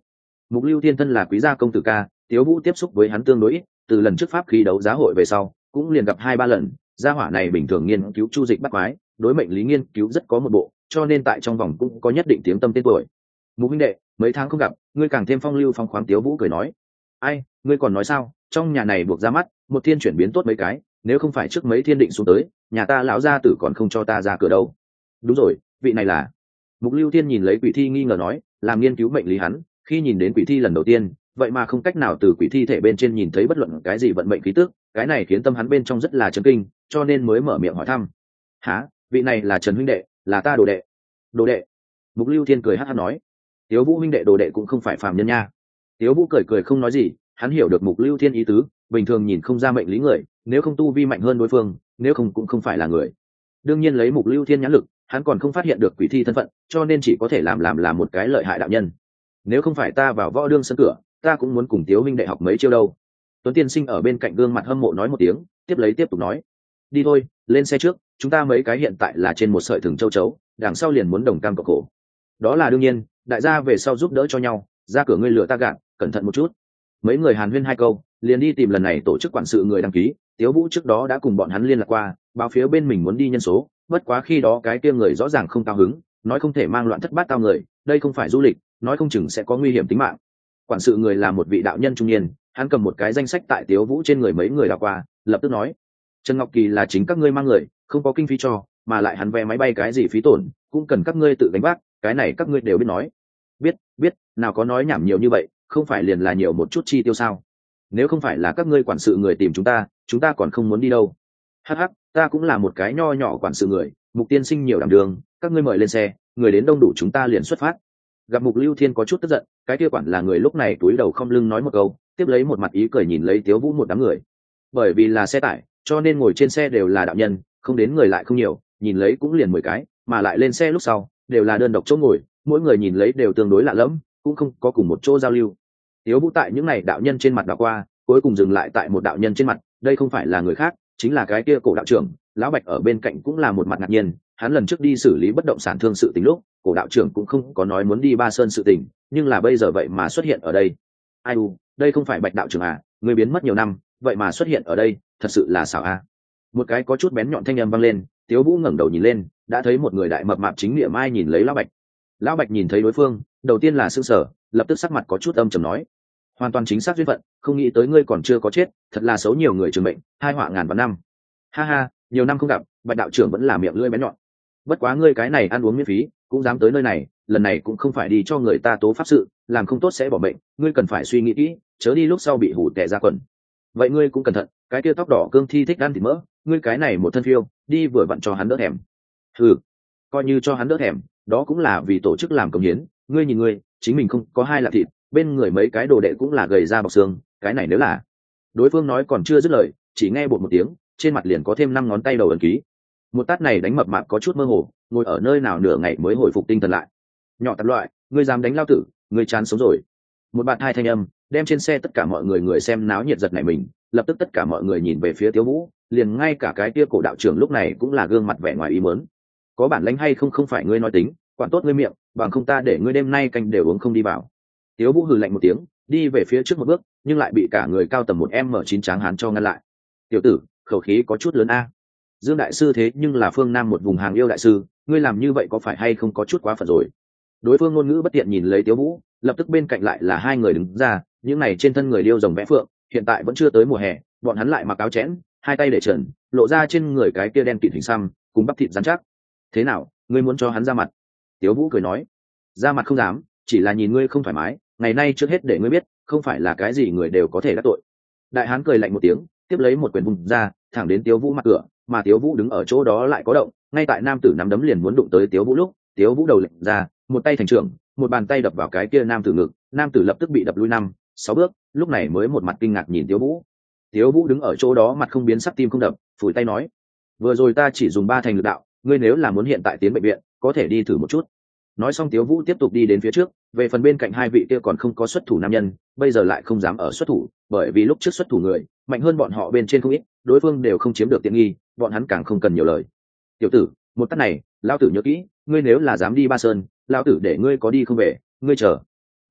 Mục Lưu Thiên thân là quý gia công tử ca, Tiếu Vũ tiếp xúc với hắn tương đối ít, từ lần trước pháp khí đấu giá hội về sau cũng liền gặp hai ba lần. Gia hỏa này bình thường nghiên cứu chu dịch bắt quái, đối mệnh lý nghiên cứu rất có một bộ, cho nên tại trong vòng cũng có nhất định tiếng tâm tên tuổi. Mục huynh đệ, mấy tháng không gặp, ngươi càng thêm phong lưu phong khoáng. Tiếu Vũ cười nói. Ai, ngươi còn nói sao? Trong nhà này buộc ra mắt, một thiên chuyển biến tốt mấy cái, nếu không phải trước mấy thiên định xuống tới, nhà ta lão gia tử còn không cho ta ra cửa đâu. Đúng rồi, vị này là. Mục Lưu Thiên nhìn lấy Quỷ Thi nghi ngờ nói, làm nghiên cứu mệnh lý hắn, khi nhìn đến Quỷ Thi lần đầu tiên, vậy mà không cách nào từ Quỷ Thi thể bên trên nhìn thấy bất luận cái gì vận mệnh khí tức, cái này khiến tâm hắn bên trong rất là chấn kinh, cho nên mới mở miệng hỏi thăm. Hả, vị này là Trần huynh đệ, là ta đồ đệ. Đồ đệ? Mục Lưu Thiên cười hắt hắt nói. Tiếu Vũ huynh đệ đồ đệ cũng không phải phàm nhân nha. Tiếu Vũ cười cười không nói gì, hắn hiểu được Mục Lưu Thiên ý tứ, bình thường nhìn không ra mệnh lý người, nếu không tu vi mạnh hơn đối phương, nếu không cũng không phải là người. Đương nhiên lấy Mục Lưu Thiên nhãn lực, hắn còn không phát hiện được Quỷ Thi thân phận, cho nên chỉ có thể làm làm làm một cái lợi hại đạo nhân. Nếu không phải ta vào võ đương sân cửa, ta cũng muốn cùng Tiếu huynh đệ học mấy chiêu đâu. Tuấn Tiên Sinh ở bên cạnh gương mặt hâm mộ nói một tiếng, tiếp lấy tiếp tục nói. Đi thôi, lên xe trước, chúng ta mấy cái hiện tại là trên một sợi thừng châu chấu, đằng sau liền muốn đồng cam cộng khổ. Đó là đương nhiên, đại gia về sau giúp đỡ cho nhau, ra cửa ngươi lừa ta gạt, cẩn thận một chút. Mấy người hàn huyên hai câu, liền đi tìm lần này tổ chức quản sự người đăng ký. Tiếu Vũ trước đó đã cùng bọn hắn liên lạc qua, báo phía bên mình muốn đi nhân số, bất quá khi đó cái kia người rõ ràng không cao hứng, nói không thể mang loạn thất bát tao người, đây không phải du lịch, nói không chừng sẽ có nguy hiểm tính mạng. Quản sự người là một vị đạo nhân trung niên, hắn cầm một cái danh sách tại Tiếu Vũ trên người mấy người đọc qua, lập tức nói: Trần Ngọc Kỳ là chính các ngươi mang người, không có kinh phí cho, mà lại hắn vé máy bay cái gì phí tổn cũng cần các ngươi tự gánh vác, cái này các ngươi đều biết nói. Biết, biết, nào có nói nhảm nhiều như vậy, không phải liền là nhiều một chút chi tiêu sao? Nếu không phải là các ngươi quản sự người tìm chúng ta, chúng ta còn không muốn đi đâu. Hắc hắc, ta cũng là một cái nho nhỏ quản sự người, Mục tiên sinh nhiều đảm đường, các ngươi mời lên xe, người đến đông đủ chúng ta liền xuất phát. Gặp Mục Lưu Thiên có chút tức giận, cái kia quản là người lúc này túi đầu không lưng nói một câu, tiếp lấy một mặt ý cười nhìn lấy Tiếu Vũ một đám người. Bởi vì là xe tải, cho nên ngồi trên xe đều là đạo nhân, không đến người lại không nhiều, nhìn lấy cũng liền mười cái, mà lại lên xe lúc sau đều là đơn độc chỗ ngồi, mỗi người nhìn lấy đều tương đối lạ lẫm, cũng không có cùng một chỗ giao lưu. Tiếu Vũ tại những này đạo nhân trên mặt đảo qua, cuối cùng dừng lại tại một đạo nhân trên mặt, đây không phải là người khác, chính là cái kia cổ đạo trưởng. Lão Bạch ở bên cạnh cũng là một mặt ngạc nhiên, hắn lần trước đi xử lý bất động sản thương sự tình lúc, cổ đạo trưởng cũng không có nói muốn đi Ba Sơn sự tình, nhưng là bây giờ vậy mà xuất hiện ở đây. Ai u, đây không phải Bạch đạo trưởng à, người biến mất nhiều năm, vậy mà xuất hiện ở đây, thật sự là xảo a. Một cái có chút bén nhọn thanh âm vang lên, Tiếu Vũ ngẩng đầu nhìn lên, đã thấy một người đại mập mạp chính niệm ai nhìn lấy Lão Bạch. Lão Bạch nhìn thấy đối phương, đầu tiên là sững sờ, lập tức sắc mặt có chút âm trầm nói: hoàn toàn chính xác duyên phận, không nghĩ tới ngươi còn chưa có chết, thật là xấu nhiều người trường mệnh, hai họa ngàn vạn năm. Ha ha, nhiều năm không gặp, Bạch đạo trưởng vẫn là miệng lưỡi bén nhọn. Bất quá ngươi cái này ăn uống miễn phí, cũng dám tới nơi này, lần này cũng không phải đi cho người ta tố pháp sự, làm không tốt sẽ bỏ bệnh, ngươi cần phải suy nghĩ kỹ, chớ đi lúc sau bị hủ tẻ ra quần. Vậy ngươi cũng cẩn thận, cái kia tóc đỏ cương thi thích ăn thịt mỡ, ngươi cái này một thân phiêu, đi vừa vặn cho hắn đỡ thèm. Ừ, coi như cho hắn đỡ thèm, đó cũng là vì tổ chức làm công hiến, ngươi nhìn ngươi, chính mình không có hai là thịt, bên người mấy cái đồ đệ cũng là gầy da bọc xương, cái này nếu là. Đối phương nói còn chưa dứt lời, chỉ nghe bột một tiếng, trên mặt liền có thêm năm ngón tay đầu ấn ký. Một tát này đánh mập mạp có chút mơ hồ, ngồi ở nơi nào nửa ngày mới hồi phục tinh thần lại. Nhỏ tạp loại, ngươi dám đánh lao tử, ngươi chán sống rồi. Một bạt hai thanh âm đem trên xe tất cả mọi người người xem náo nhiệt giật nảy mình, lập tức tất cả mọi người nhìn về phía Tiếu Vũ, liền ngay cả cái kia cổ đạo trưởng lúc này cũng là gương mặt vẻ ngoài ý mớn. Có bản lĩnh hay không không phải ngươi nói tính, quản tốt ngươi miệng, bằng không ta để ngươi đêm nay canh đều uống không đi vào. Tiếu Vũ hừ lạnh một tiếng, đi về phía trước một bước, nhưng lại bị cả người cao tầm một m chín tráng hán cho ngăn lại. Tiểu tử, khẩu khí có chút lớn a. Dương đại sư thế nhưng là phương Nam một vùng hàng yêu đại sư, ngươi làm như vậy có phải hay không có chút quá phận rồi? Đối phương ngôn ngữ bất tiện nhìn lấy Tiếu Vũ, lập tức bên cạnh lại là hai người đứng ra, những này trên thân người điêu rồng vẽ phượng, hiện tại vẫn chưa tới mùa hè, bọn hắn lại mặc áo chẽn, hai tay để trần, lộ ra trên người cái kia đen kịt hình xăm, cùng bắp thịt rắn chắc. Thế nào, ngươi muốn cho hắn ra mặt? Tiếu Vũ cười nói, ra mặt không dám, chỉ là nhìn ngươi không thoải mái, ngày nay trước hết để ngươi biết, không phải là cái gì người đều có thể đắc tội. Đại hán cười lạnh một tiếng, tiếp lấy một quyền vùng ra, thẳng đến Tiếu Vũ mặt cửa, mà Tiếu Vũ đứng ở chỗ đó lại có động, ngay tại nam tử nắm đấm liền muốn đụng tới Tiếu Vũ lúc, Tiếu Vũ đầu lệch ra, một tay thành trưởng, một bàn tay đập vào cái kia nam tử ngực, nam tử lập tức bị đập lui năm, sáu bước, lúc này mới một mặt kinh ngạc nhìn Tiếu Vũ. Tiếu Vũ đứng ở chỗ đó mặt không biến sắc tim không đập, phủi tay nói: vừa rồi ta chỉ dùng ba thành lực đạo, ngươi nếu là muốn hiện tại tiến bệnh viện, có thể đi thử một chút. Nói xong Tiếu Vũ tiếp tục đi đến phía trước, về phần bên cạnh hai vị kia còn không có xuất thủ nam nhân, bây giờ lại không dám ở xuất thủ, bởi vì lúc trước xuất thủ người mạnh hơn bọn họ bên trên không ít, đối phương đều không chiếm được tiện nghi, bọn hắn càng không cần nhiều lời. Tiểu tử, một tát này, lão tử nhớ kỹ, ngươi nếu là dám đi Ba Sơn, lão tử để ngươi có đi không về, ngươi chờ.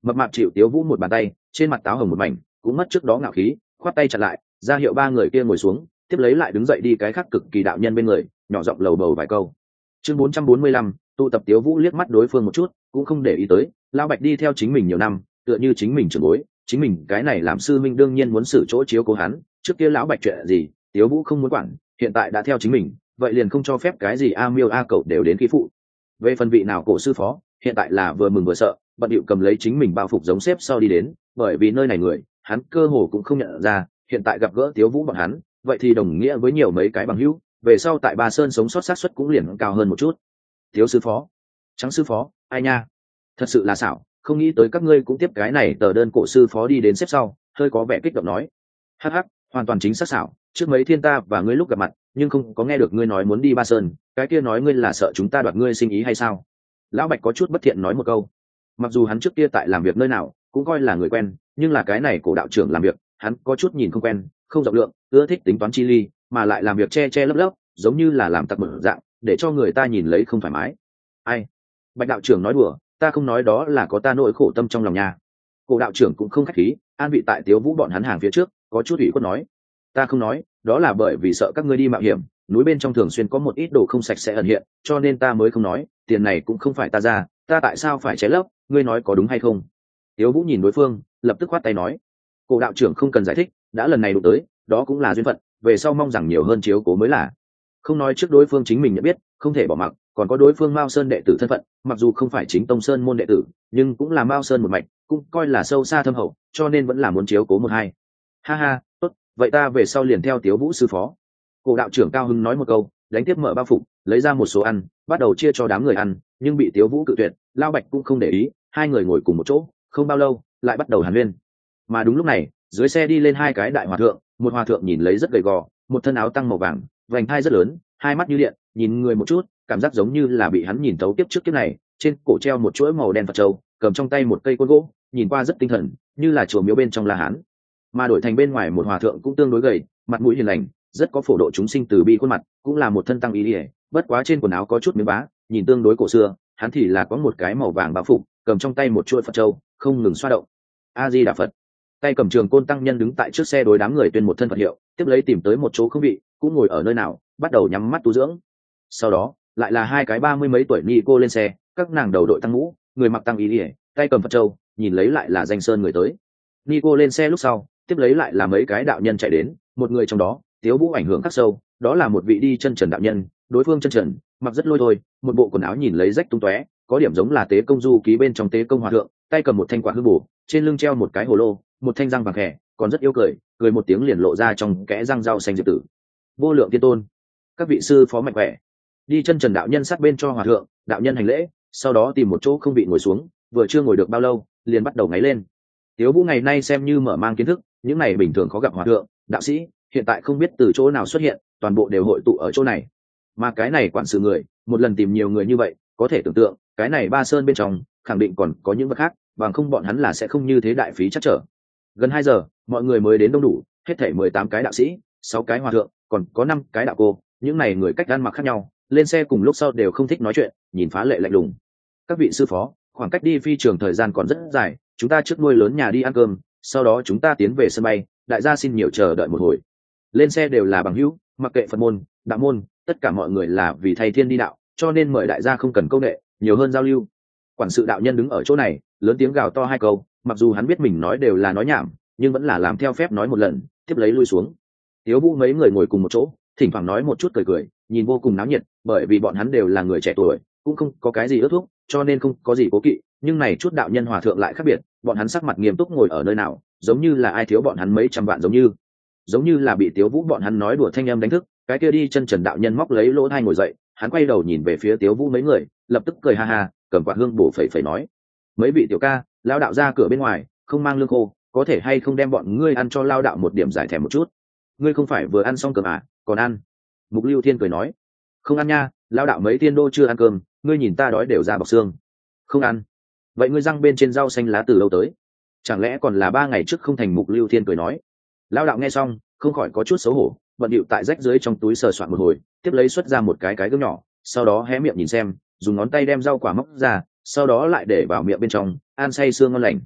Mập mạp chịu Tiếu Vũ một bàn tay, trên mặt táo hồng một mảnh, cũng mất trước đó ngạo khí, khoát tay chặn lại, ra hiệu ba người kia ngồi xuống, tiếp lấy lại đứng dậy đi cái khác cực kỳ đạo nhân bên người, nhỏ giọng lầu bầu vài câu. Chương bốn trăm bốn mươi lăm, tụ tập. Tiếu Vũ liếc mắt đối phương một chút, cũng không để ý tới, lão Bạch đi theo chính mình nhiều năm, tựa như chính mình trưởng bối, chính mình cái này làm sư minh đương nhiên muốn xử chỗ chiếu cố hắn, trước kia lão Bạch chuyện gì, Tiếu Vũ không muốn quản, hiện tại đã theo chính mình, vậy liền không cho phép cái gì a miêu a cậu đều đến khí phụ. Về phần vị nào cổ sư phó, hiện tại là vừa mừng vừa sợ, bận điệu cầm lấy chính mình bao phục giống xếp sau đi đến, bởi vì nơi này người, hắn cơ hồ cũng không nhận ra, hiện tại gặp gỡ Tiếu Vũ bọn hắn, vậy thì đồng nghĩa với nhiều mấy cái bằng hữu, về sau tại Ba Sơn sống sót xác suất cũng liền cao hơn một chút. Tiếu sư phó, Trắng sư phó, ai nha, thật sự là xảo, không nghĩ tới các ngươi cũng tiếp cái này tờ đơn cổ sư phó đi đến xếp sau, hơi có vẻ kích động nói. Hắc hắc, hoàn toàn chính xác xảo, trước mấy thiên ta và ngươi lúc gặp mặt, nhưng không có nghe được ngươi nói muốn đi Ba Sơn, cái kia nói ngươi là sợ chúng ta đoạt ngươi sinh ý hay sao? Lão Bạch có chút bất thiện nói một câu. Mặc dù hắn trước kia tại làm việc nơi nào cũng coi là người quen, nhưng là cái này cổ đạo trưởng làm việc, hắn có chút nhìn không quen, không rộng lượng, ưa thích tính toán chi ly, mà lại làm việc che che lấp lấp, giống như là làm tặc mở dạng, để cho người ta nhìn lấy không thoải mái. Ai? Bạch đạo trưởng nói đùa, ta không nói đó là có ta nỗi khổ tâm trong lòng nhà. Cổ đạo trưởng cũng không khách khí, an vị tại Tiếu Vũ bọn hắn hàng phía trước, có chút ủy khuất nói, ta không nói, đó là bởi vì sợ các ngươi đi mạo hiểm, núi bên trong thường xuyên có một ít đồ không sạch sẽ ẩn hiện, cho nên ta mới không nói, tiền này cũng không phải ta ra, ta tại sao phải trái lấp, ngươi nói có đúng hay không? Tiếu Vũ nhìn đối phương, lập tức khoát tay nói, cổ đạo trưởng không cần giải thích, đã lần này đụng tới, đó cũng là duyên phận, về sau mong rằng nhiều hơn chiếu cố mới là. Không nói trước đối phương chính mình nhận biết, không thể bỏ mặc, còn có đối phương Mao Sơn đệ tử thân phận, mặc dù không phải chính tông sơn môn đệ tử, nhưng cũng là Mao Sơn một mạch, cũng coi là sâu xa thâm hậu, cho nên vẫn là muốn chiếu cố một hai. Ha ha, tốt, vậy ta về sau liền theo Tiếu Vũ sư phó. Cổ đạo trưởng cao hứng nói một câu, đánh tiếp mở bao phục, lấy ra một số ăn, bắt đầu chia cho đám người ăn, nhưng bị Tiếu Vũ cự tuyệt, Lao Bạch cũng không để ý, hai người ngồi cùng một chỗ, không bao lâu, lại bắt đầu hàn huyên. Mà đúng lúc này, dưới xe đi lên hai cái đại hòa thượng, một hòa thượng nhìn lấy rất gầy gò, một thân áo tăng màu vàng, vành thai rất lớn, hai mắt như điện, nhìn người một chút, cảm giác giống như là bị hắn nhìn thấu tiếp trước kiếp này, trên cổ treo một chuỗi màu đen Phật châu, cầm trong tay một cây côn gỗ, nhìn qua rất tinh thần, như là chùa miếu bên trong La Hán. Mà đổi thành bên ngoài một hòa thượng cũng tương đối gầy, mặt mũi hiền lành, rất có phổ độ chúng sinh từ bi khuôn mặt, cũng là một thân tăng y liễu, bất quá trên quần áo có chút miếng bá, nhìn tương đối cổ xưa, hắn thì là có một cái màu vàng bao phục, cầm trong tay một chuỗi Phật châu, không ngừng xoa động. A Di Đà Phật. Tay cầm trường côn tăng nhân đứng tại trước xe đối đám người tuyên một thân Phật hiệu, tiếp lấy tìm tới một chỗ không vị, cũng ngồi ở nơi nào, bắt đầu nhắm mắt tu dưỡng. Sau đó, lại là hai cái ba mươi mấy tuổi ni cô lên xe, các nàng đầu đội tăng mũ, người mặc tăng y liễu, tay cầm Phật châu, nhìn lấy lại là danh sơn người tới. Ni cô lên xe lúc sau, tiếp lấy lại là mấy cái đạo nhân chạy đến, một người trong đó, Tiếu Vũ ảnh hưởng khắc sâu, đó là một vị đi chân trần đạo nhân, đối phương chân trần, mặc rất lôi thôi, một bộ quần áo nhìn lấy rách tung tóe, có điểm giống là Tế Công Du ký bên trong Tế Công hòa thượng, tay cầm một thanh quả hư bổ, trên lưng treo một cái hồ lô, một thanh răng vàng khẽ, còn rất yêu cười, cười một tiếng liền lộ ra trong kẽ răng rau xanh diệp tử. Vô lượng tiên tôn, các vị sư phó mạnh khỏe. Đi chân trần đạo nhân sát bên cho hòa thượng, đạo nhân hành lễ, sau đó tìm một chỗ không vị ngồi xuống, vừa chưa ngồi được bao lâu, liền bắt đầu ngáy lên. Tiếu Vũ ngày nay xem như mở mang kiến thức, những này bình thường khó gặp hòa thượng, đạo sĩ, hiện tại không biết từ chỗ nào xuất hiện, toàn bộ đều hội tụ ở chỗ này. Mà cái này quản sự người, một lần tìm nhiều người như vậy, có thể tưởng tượng, cái này Ba Sơn bên trong, khẳng định còn có những vật khác, bằng không bọn hắn là sẽ không như thế đại phí chắc trở. Gần hai giờ, mọi người mới đến đông đủ, hết thảy mười tám cái đạo sĩ, sáu cái hòa thượng, còn có năm cái đạo cô, những này người cách ăn mặc khác nhau, lên xe cùng lúc sau đều không thích nói chuyện, nhìn phá lệ lạnh lùng. Các vị sư phó, khoảng cách đi phi trường thời gian còn rất dài, chúng ta trước nuôi lớn nhà đi ăn cơm, sau đó chúng ta tiến về sân bay, đại gia xin nhiều chờ đợi một hồi. Lên xe đều là bằng hữu, mặc kệ Phật môn, đạo môn, tất cả mọi người là vì thay thiên đi đạo, cho nên mời đại gia không cần câu nệ, nhiều hơn giao lưu. Quản sự đạo nhân đứng ở chỗ này, lớn tiếng gào to hai câu, mặc dù hắn biết mình nói đều là nói nhảm, nhưng vẫn là làm theo phép nói một lần, tiếp lấy lui xuống. Tiếu Vũ mấy người ngồi cùng một chỗ, thỉnh thoảng nói một chút cười cười, nhìn vô cùng náo nhiệt, bởi vì bọn hắn đều là người trẻ tuổi, cũng không có cái gì ước thúc, cho nên không có gì cố kỵ. Nhưng này chút đạo nhân hòa thượng lại khác biệt, bọn hắn sắc mặt nghiêm túc ngồi ở nơi nào, giống như là ai thiếu bọn hắn mấy trăm vạn, giống như giống như là bị Tiếu Vũ bọn hắn nói đùa thanh âm đánh thức. Cái kia đi chân trần đạo nhân móc lấy lỗ thai ngồi dậy, hắn quay đầu nhìn về phía Tiếu Vũ mấy người, lập tức cười ha ha, cầm quạt hương bổ phẩy phẩy nói: mấy vị tiểu ca, lao đạo ra cửa bên ngoài, không mang lương khô, có thể hay không đem bọn ngươi ăn cho lao đạo một điểm giải thèm một chút? Ngươi không phải vừa ăn xong cơm à, còn ăn? Mục Lưu Thiên cười nói: không ăn nha, lao đạo mấy tiên đô chưa ăn cơm, ngươi nhìn ta đói đều ra bọc xương. Không ăn? Vậy ngươi răng bên trên rau xanh lá từ lâu tới? Chẳng lẽ còn là ba ngày trước không thành? Mục Lưu Thiên cười nói. Lao đạo nghe xong, không khỏi có chút xấu hổ, bận điệu tại rách dưới trong túi sờ soạn một hồi, tiếp lấy xuất ra một cái cái gương nhỏ, sau đó hé miệng nhìn xem, dùng ngón tay đem rau quả móc ra, sau đó lại để vào miệng bên trong, ăn say sương ngon lành,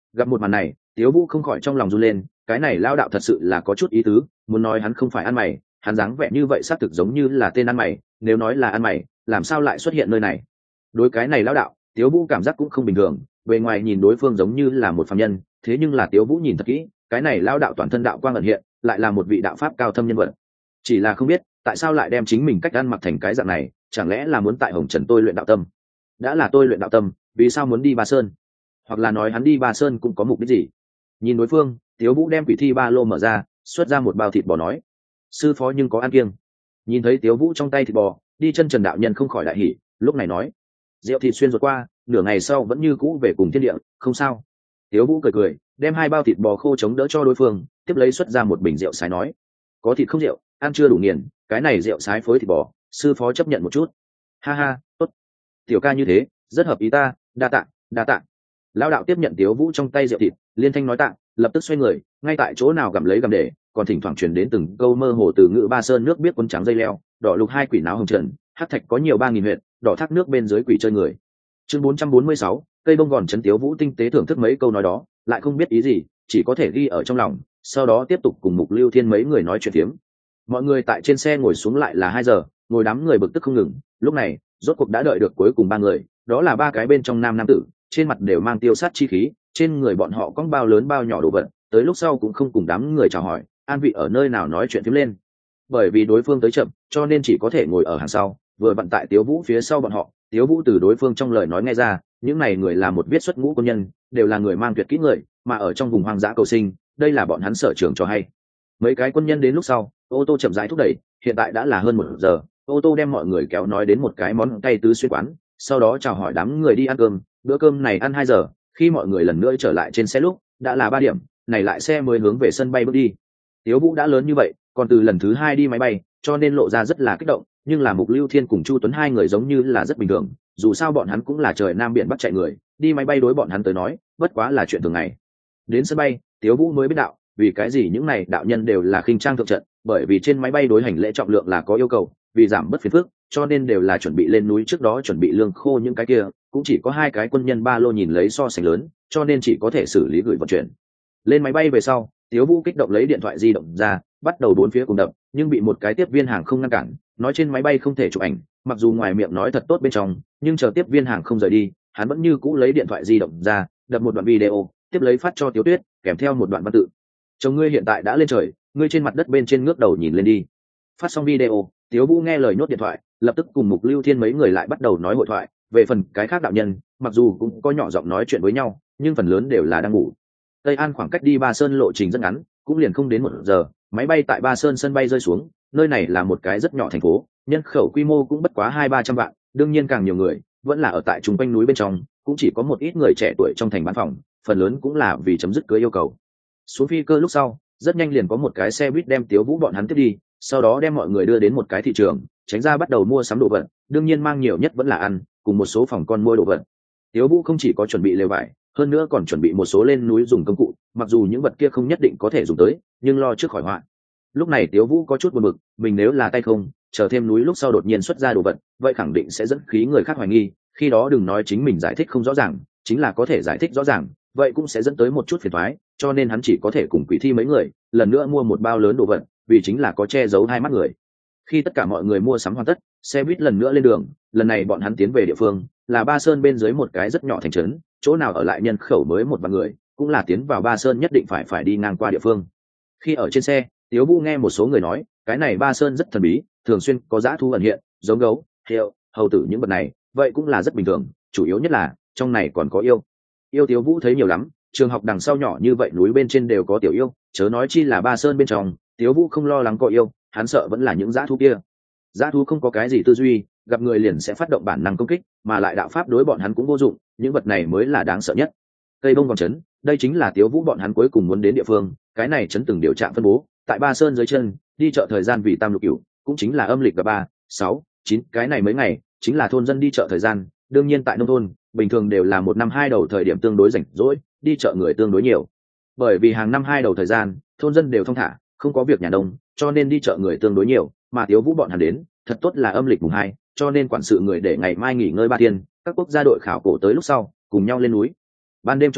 Gặp một màn này, Tiếu Vũ không khỏi trong lòng run lên, cái này lao đạo thật sự là có chút ý tứ, muốn nói hắn không phải ăn mày, hắn dáng vẻ như vậy xác thực giống như là tên ăn mày, nếu nói là ăn mày, làm sao lại xuất hiện nơi này? Đối cái này lao đạo, Tiếu Vũ cảm giác cũng không bình thường, bề ngoài nhìn đối phương giống như là một phàm nhân, thế nhưng là Tiếu Vũ nhìn thật kỹ, cái này lao đạo toàn thân đạo quang ẩn hiện, lại là một vị đạo pháp cao thâm nhân vật. Chỉ là không biết, tại sao lại đem chính mình cách ăn mặc thành cái dạng này, chẳng lẽ là muốn tại Hồng Trần tôi luyện đạo tâm? Đã là tôi luyện đạo tâm, vì sao muốn đi Ba Sơn? Hoặc là nói hắn đi Ba Sơn cũng có mục đích gì? Nhìn đối phương, Tiếu Vũ đem quỷ thi ba lô mở ra, xuất ra một bao thịt bò nói: sư phó nhưng có ăn kiêng. Nhìn thấy Tiếu Vũ trong tay thịt bò, đi chân trần đạo nhân không khỏi đại hỉ, lúc này nói: rượu thịt xuyên ruột qua, nửa ngày sau vẫn như cũ về cùng thiên địa, không sao. Tiếu Vũ cười cười, đem hai bao thịt bò khô chống đỡ cho đối phương, tiếp lấy xuất ra một bình rượu sái nói: có thịt không rượu, ăn chưa đủ nghiền, cái này rượu sái phối thịt bò, sư phó chấp nhận một chút. Ha ha, tốt, tiểu ca như thế rất hợp ý ta, đa tạ, đa tạ. Lão đạo tiếp nhận Tiếu Vũ trong tay rượu thịt, liên thanh nói tạ, lập tức xoay người, ngay tại chỗ nào gặm lấy gặm để, còn thỉnh thoảng truyền đến từng câu mơ hồ từ ngữ Ba Sơn nước biết quân trắng dây leo, đỏ lục hai quỷ náo hồng trần, hắc thạch có nhiều ba nghìn huyện, đỏ thác nước bên dưới quỷ chơi người. Chương bốn trăm bốn mươi sáu, cây bông gòn chấn. Tiếu Vũ tinh tế thưởng thức mấy câu nói đó, lại không biết ý gì, chỉ có thể ghi ở trong lòng, sau đó tiếp tục cùng Mục Lưu Thiên mấy người nói chuyện phiếm. Mọi người tại trên xe ngồi xuống lại là hai giờ, ngồi đám người bực tức không ngừng. Lúc này, rốt cuộc đã đợi được cuối cùng ba người, đó là ba cái bên trong nam nam tử, trên mặt đều mang tiêu sát chi khí, trên người bọn họ có bao lớn bao nhỏ đồ vật, tới lúc sau cũng không cùng đám người chào hỏi, an vị ở nơi nào nói chuyện phím lên. Bởi vì đối phương tới chậm, cho nên chỉ có thể ngồi ở hàng sau, vừa vặn tại Tiếu Vũ phía sau bọn họ. Tiếu Vũ từ đối phương trong lời nói nghe ra, những này người là một viết xuất ngũ quân nhân, đều là người mang tuyệt kỹ người, mà ở trong vùng hoang dã cầu sinh, đây là bọn hắn sở trường cho hay. Mấy cái quân nhân đến lúc sau, ô tô chậm rãi thúc đẩy, hiện tại đã là hơn một giờ, ô tô đem mọi người kéo nói đến một cái món cay tứ xuyên quán, sau đó chào hỏi đám người đi ăn cơm. Bữa cơm này ăn hai giờ, khi mọi người lần nữa trở lại trên xe lúc đã là ba điểm, này lại xe mới hướng về sân bay bước đi. Tiếu Vũ đã lớn như vậy, còn từ lần thứ hai đi máy bay, cho nên lộ ra rất là kích động, nhưng là Mục Lưu Thiên cùng Chu Tuấn hai người giống như là rất bình thường, dù sao bọn hắn cũng là trời nam biển bắc chạy người, đi máy bay đối bọn hắn tới nói bất quá là chuyện thường ngày. Đến sân bay, Tiếu Vũ mới biết đạo vì cái gì những này đạo nhân đều là khinh trang thượng trận, bởi vì trên máy bay đối hành lễ trọng lượng là có yêu cầu, vì giảm bất phiền phức, cho nên đều là chuẩn bị lên núi trước đó chuẩn bị lương khô những cái kia, cũng chỉ có hai cái quân nhân ba lô nhìn lấy so sánh lớn, cho nên chỉ có thể xử lý gửi vận chuyển. Lên máy bay về sau, Tiếu Vũ kích động lấy điện thoại di động ra, bắt đầu bốn phía cùng đập, nhưng bị một cái tiếp viên hàng không ngăn cản, nói trên máy bay không thể chụp ảnh. Mặc dù ngoài miệng nói thật tốt bên trong, nhưng chờ tiếp viên hàng không rời đi, hắn vẫn như cũ lấy điện thoại di động ra, đập một đoạn video, tiếp lấy phát cho Tiếu Tuyết, kèm theo một đoạn văn tự: chồng ngươi hiện tại đã lên trời, ngươi trên mặt đất bên trên ngước đầu nhìn lên đi. Phát xong video, Tiếu Vũ nghe lời nhốt điện thoại, lập tức cùng Mục Lưu Thiên mấy người lại bắt đầu nói hội thoại. Về phần cái khác đạo nhân, mặc dù cũng có nhỏ giọng nói chuyện với nhau, nhưng phần lớn đều là đang ngủ. Tây An khoảng cách đi Ba Sơn lộ trình rất ngắn, cũng liền không đến một giờ, máy bay tại Ba Sơn sân bay rơi xuống. Nơi này là một cái rất nhỏ thành phố, nhân khẩu quy mô cũng bất quá hai ba trăm vạn, đương nhiên càng nhiều người vẫn là ở tại trung quanh núi bên trong, cũng chỉ có một ít người trẻ tuổi trong thành bán phòng, phần lớn cũng là vì chấm dứt cưới yêu cầu. Xuống phi cơ lúc sau, rất nhanh liền có một cái xe buýt đem Tiếu Vũ bọn hắn tiếp đi, sau đó đem mọi người đưa đến một cái thị trường, tránh ra bắt đầu mua sắm đồ vật, đương nhiên mang nhiều nhất vẫn là ăn, cùng một số phòng con mua đồ vật. Tiếu Vũ không chỉ có chuẩn bị lều vải, hơn nữa còn chuẩn bị một số lên núi dùng công cụ, mặc dù những vật kia không nhất định có thể dùng tới, nhưng lo trước khỏi họa. Lúc này Tiếu Vũ có chút buồn bực, mình nếu là tay không, chờ thêm núi lúc sau đột nhiên xuất ra đồ vật, vậy khẳng định sẽ dẫn khí người khác hoài nghi, khi đó đừng nói chính mình giải thích không rõ ràng, chính là có thể giải thích rõ ràng, vậy cũng sẽ dẫn tới một chút phiền toái, cho nên hắn chỉ có thể cùng Quỷ Thi mấy người lần nữa mua một bao lớn đồ vật, vì chính là có che giấu hai mắt người. Khi tất cả mọi người mua sắm hoàn tất, xe buýt lần nữa lên đường, lần này bọn hắn tiến về địa phương là Ba Sơn bên dưới một cái rất nhỏ thành trấn, chỗ nào ở lại nhân khẩu mới một vạn người, cũng là tiến vào Ba Sơn nhất định phải phải đi ngang qua địa phương. Khi ở trên xe, Tiếu Vũ nghe một số người nói, cái này Ba Sơn rất thần bí, thường xuyên có dã thú ẩn hiện, giống gấu, heo, hầu tử những vật này, vậy cũng là rất bình thường, chủ yếu nhất là trong này còn có yêu. Yêu Tiếu Vũ thấy nhiều lắm, trường học đằng sau nhỏ như vậy núi bên trên đều có tiểu yêu, chớ nói chi là Ba Sơn bên trong. Tiếu Vũ không lo lắng có yêu, hắn sợ vẫn là những dã thú kia. Dã thú không có cái gì tư duy, gặp người liền sẽ phát động bản năng công kích, mà lại đạo pháp đối bọn hắn cũng vô dụng, những vật này mới là đáng sợ nhất. Cây bông còn trấn, đây chính là Tiếu Vũ bọn hắn cuối cùng muốn đến địa phương, cái này trấn từng điều trạng phân bố, tại Ba Sơn dưới chân, đi chợ thời gian vì tam lục cửu, cũng chính là âm lịch gặp ba, sáu, chín, cái này mấy ngày, chính là thôn dân đi chợ thời gian, đương nhiên tại nông thôn, bình thường đều là một năm hai đầu thời điểm tương đối rảnh rỗi, đi chợ người tương đối nhiều. Bởi vì hàng năm hai đầu thời gian, thôn dân đều thong thả, không có việc nhà nông, cho nên đi chợ người tương đối nhiều, mà Tiếu Vũ bọn hắn đến, thật tốt là âm lịch mùng hai, cho nên quản sự người để ngày mai nghỉ ngơi ba thiên, các quốc gia đội khảo cổ tới lúc sau, cùng nhau lên núi. Ban đêm chỗ ở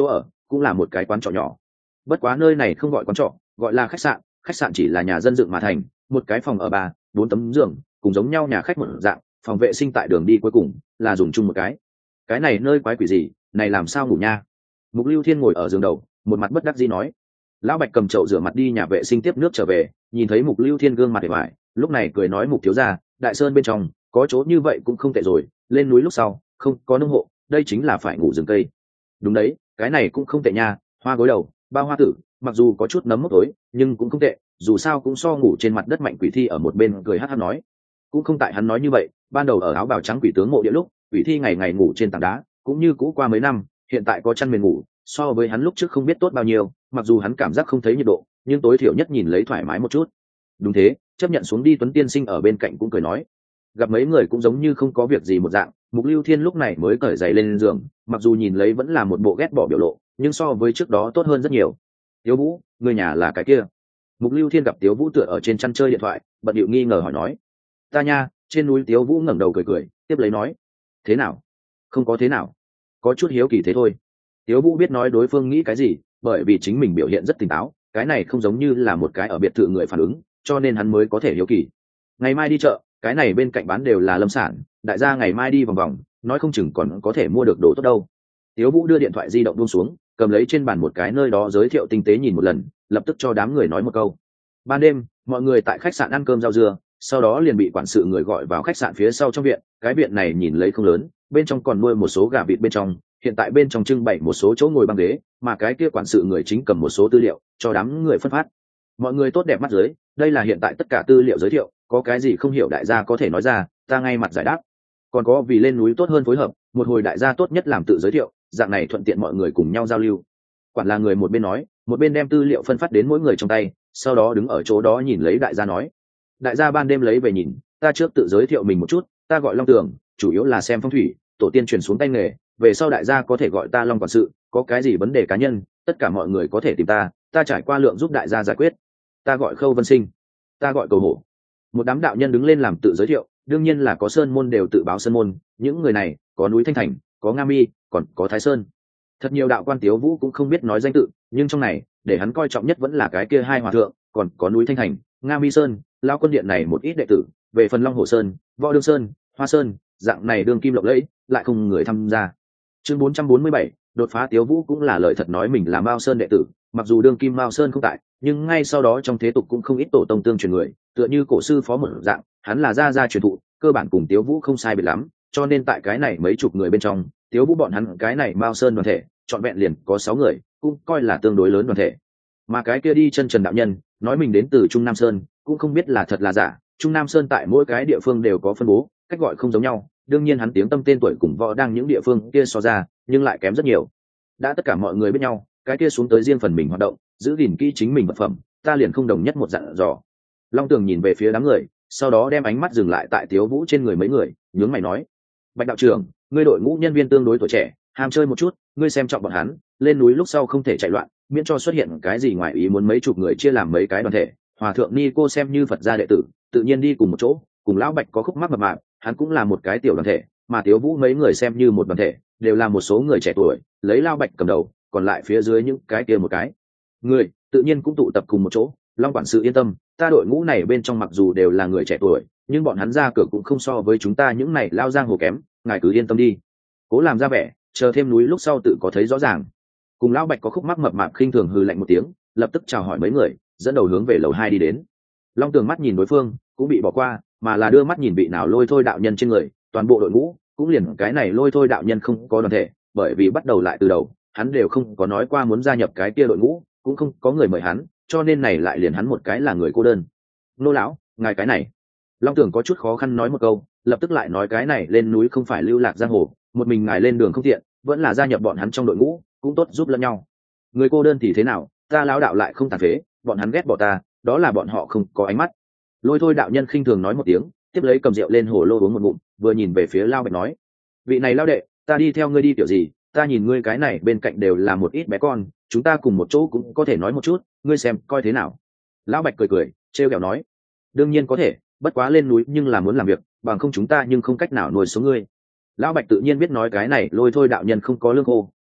cũng là một cái quán trọ nhỏ. Bất quá nơi này không gọi quán trọ, gọi là khách sạn. Khách sạn chỉ là nhà dân dựng mà thành, một cái phòng ở ba bốn tấm giường cùng giống nhau nhà khách một dạng, phòng vệ sinh tại đường đi cuối cùng là dùng chung một cái. Cái này nơi quái quỷ gì, này làm sao ngủ nha? Mục Lưu Thiên ngồi ở giường đầu, một mặt bất đắc dĩ nói. Lão Bạch cầm chậu rửa mặt đi nhà vệ sinh tiếp nước trở về, nhìn thấy Mục Lưu Thiên gương mặt vẻ vải, lúc này cười nói: Mục thiếu gia, đại sơn bên trong có chỗ như vậy cũng không tệ rồi, lên núi lúc sau không có nông hộ, đây chính là phải ngủ rừng cây. Đúng đấy, cái này cũng không tệ nha, hoa gối đầu, bao hoa tử, mặc dù có chút nấm mốc tối, nhưng cũng không tệ, dù sao cũng so ngủ trên mặt đất mạnh. Quỷ thi ở một bên cười hát hát nói. Cũng không tại hắn nói như vậy, ban đầu ở áo bào trắng quỷ tướng mộ địa lúc, quỷ thi ngày ngày ngủ trên tảng đá, cũng như cũ qua mấy năm, hiện tại có chăn mền ngủ, so với hắn lúc trước không biết tốt bao nhiêu. Mặc dù hắn cảm giác không thấy nhiệt độ, nhưng tối thiểu nhất nhìn lấy thoải mái một chút. Đúng thế, chấp nhận xuống đi. Tuấn tiên sinh ở bên cạnh cũng cười nói. Gặp mấy người cũng giống như không có việc gì một dạng, Mục Lưu Thiên lúc này mới cởi giày lên giường, mặc dù nhìn lấy vẫn là một bộ ghét bỏ biểu lộ, nhưng so với trước đó tốt hơn rất nhiều. Tiếu Vũ, người nhà là cái kia? Mục Lưu Thiên gặp Tiếu Vũ tựa ở trên chăn chơi điện thoại, bận điệu nghi ngờ hỏi nói. Ta nha, trên núi. Tiếu Vũ ngẩng đầu cười cười, tiếp lấy nói. Thế nào? Không có thế nào, có chút hiếu kỳ thế thôi. Tiếu Vũ biết nói đối phương nghĩ cái gì, bởi vì chính mình biểu hiện rất tỉnh táo, cái này không giống như là một cái ở biệt thự người phản ứng, cho nên hắn mới có thể hiếu kỳ. Ngày mai đi chợ, cái này bên cạnh bán đều là lâm sản, đại gia ngày mai đi vòng vòng, nói không chừng còn có thể mua được đồ tốt đâu. Tiếu Vũ đưa điện thoại di động buông xuống, cầm lấy trên bàn một cái nơi đó giới thiệu tinh tế nhìn một lần, lập tức cho đám người nói một câu. Ban đêm, mọi người tại khách sạn ăn cơm rau dưa, sau đó liền bị quản sự người gọi vào khách sạn phía sau trong viện. Cái viện này nhìn lấy không lớn, bên trong còn nuôi một số gà vịt bên trong, hiện tại bên trong trưng bày một số chỗ ngồi băng ghế, mà cái kia quản sự người chính cầm một số tư liệu cho đám người phân phát. Mọi người tốt đẹp mắt dưới, đây là hiện tại tất cả tư liệu giới thiệu, có cái gì không hiểu đại gia có thể nói ra, ta ngay mặt giải đáp. Còn có vì lên núi tốt hơn phối hợp, một hồi đại gia tốt nhất làm tự giới thiệu, dạng này thuận tiện mọi người cùng nhau giao lưu. Quản là người một bên nói, một bên đem tư liệu phân phát đến mỗi người trong tay, sau đó đứng ở chỗ đó nhìn lấy đại gia nói. Đại gia ban đêm lấy về nhìn, ta trước tự giới thiệu mình một chút, ta gọi Long Tường, chủ yếu là xem phong thủy, tổ tiên truyền xuống tay nghề, về sau đại gia có thể gọi ta Long quản sự, có cái gì vấn đề cá nhân, tất cả mọi người có thể tìm ta, ta trải qua lượng giúp đại gia giải quyết. Ta gọi Khâu Vân Sinh, ta gọi Cầu Hổ. Một đám đạo nhân đứng lên làm tự giới thiệu, đương nhiên là có sơn môn đều tự báo sơn môn, những người này có núi Thanh Thành, có Nga Mi, còn có Thái Sơn. Thật nhiều đạo quan Tiếu Vũ cũng không biết nói danh tự, nhưng trong này để hắn coi trọng nhất vẫn là cái kia hai hòa thượng, còn có núi Thanh Thành, Nga Mi Sơn, Lao Quân Điện này một ít đệ tử. Về phần Long Hồ Sơn, Võ Đương Sơn, Hoa Sơn, dạng này đương kim lộng lẫy, lại không người tham gia. Chương bốn trăm bốn mươi bảy, đột phá. Tiếu Vũ cũng là lời thật nói mình là Mao Sơn đệ tử, mặc dù đương kim Mao Sơn không tại, nhưng ngay sau đó trong thế tục cũng không ít tổ tông tương truyền người, tựa như cổ sư Phó một dạng, hắn là gia gia truyền thụ, cơ bản cùng Tiếu Vũ không sai biệt lắm, cho nên tại cái này mấy chục người bên trong, Tiếu Vũ bọn hắn cái này Mao Sơn đoàn thể, trọn vẹn liền có sáu người, cũng coi là tương đối lớn đoàn thể. Mà cái kia đi chân trần đạo nhân, nói mình đến từ Trung Nam Sơn, cũng không biết là thật là giả. Trung Nam Sơn tại mỗi cái địa phương đều có phân bố, cách gọi không giống nhau, đương nhiên hắn tiếng tâm tên tuổi cùng Võ đang những địa phương kia so ra, nhưng lại kém rất nhiều. Đã tất cả mọi người biết nhau, cái kia xuống tới riêng phần mình hoạt động, giữ gìn kỹ chính mình vật phẩm, ta liền không đồng nhất một dặn dò. Long Tường nhìn về phía đám người, sau đó đem ánh mắt dừng lại tại Tiếu Vũ trên người mấy người, nhướng mày nói: Bạch đạo trưởng, ngươi đội ngũ nhân viên tương đối tuổi trẻ, ham chơi một chút, ngươi xem trọng bọn hắn, lên núi lúc sau không thể chạy loạn, miễn cho xuất hiện cái gì ngoài ý muốn. Mấy chục người chia làm mấy cái đoàn thể, hòa thượng ni cô xem như Phật gia đệ tử, tự nhiên đi cùng một chỗ, cùng lão Bạch có khúc mắc mập mạp, hắn cũng là một cái tiểu đoàn thể, mà Tiếu Vũ mấy người xem như một đoàn thể, đều là một số người trẻ tuổi, lấy lão Bạch cầm đầu, còn lại phía dưới những cái kia một cái người, tự nhiên cũng tụ tập cùng một chỗ. Long quản sự yên tâm, ta đội ngũ này bên trong mặc dù đều là người trẻ tuổi, nhưng bọn hắn ra cửa cũng không so với chúng ta những này lao giang hồ kém, ngài cứ yên tâm đi, cố làm ra vẻ, chờ thêm núi lúc sau tự có thấy rõ ràng. Cùng lão Bạch có khúc mắc mập mạp khinh thường hừ lạnh một tiếng, lập tức chào hỏi mấy người, dẫn đầu hướng về lầu hai đi đến. Long Tường mắt nhìn đối phương cũng bị bỏ qua, mà là đưa mắt nhìn vị nào Lôi Thôi đạo nhân trên người, toàn bộ đội ngũ cũng liền cái này Lôi Thôi đạo nhân không có đoàn thể, bởi vì bắt đầu lại từ đầu, hắn đều không có nói qua muốn gia nhập cái kia đội ngũ, cũng không có người mời hắn, cho nên này lại liền hắn một cái là người cô đơn. Nô lão, ngài cái này. Long Tường có chút khó khăn nói một câu, lập tức lại nói cái này lên núi không phải lưu lạc giang hồ, một mình ngài lên đường không tiện, vẫn là gia nhập bọn hắn trong đội ngũ, cũng tốt giúp lẫn nhau. Người cô đơn thì thế nào, ta lão đạo lại không tàn phế, bọn hắn ghét bỏ ta, đó là bọn họ không có ánh mắt. Lôi Thôi đạo nhân khinh thường nói một tiếng, tiếp lấy cầm rượu lên hồ lô uống một ngụm, vừa nhìn về phía Lao Bạch nói: vị này Lao đệ, ta đi theo ngươi đi kiểu gì, ta nhìn ngươi cái này bên cạnh đều là một ít bé con, chúng ta cùng một chỗ cũng có thể nói một chút, ngươi xem coi thế nào. Lão Bạch cười cười trêu ghẹo nói: đương nhiên có thể, bất quá lên núi nhưng là muốn làm việc, bằng không chúng ta nhưng không cách nào nuôi sống ngươi. Lão Bạch tự nhiên biết nói cái này Lôi Thôi đạo nhân không có lương khô,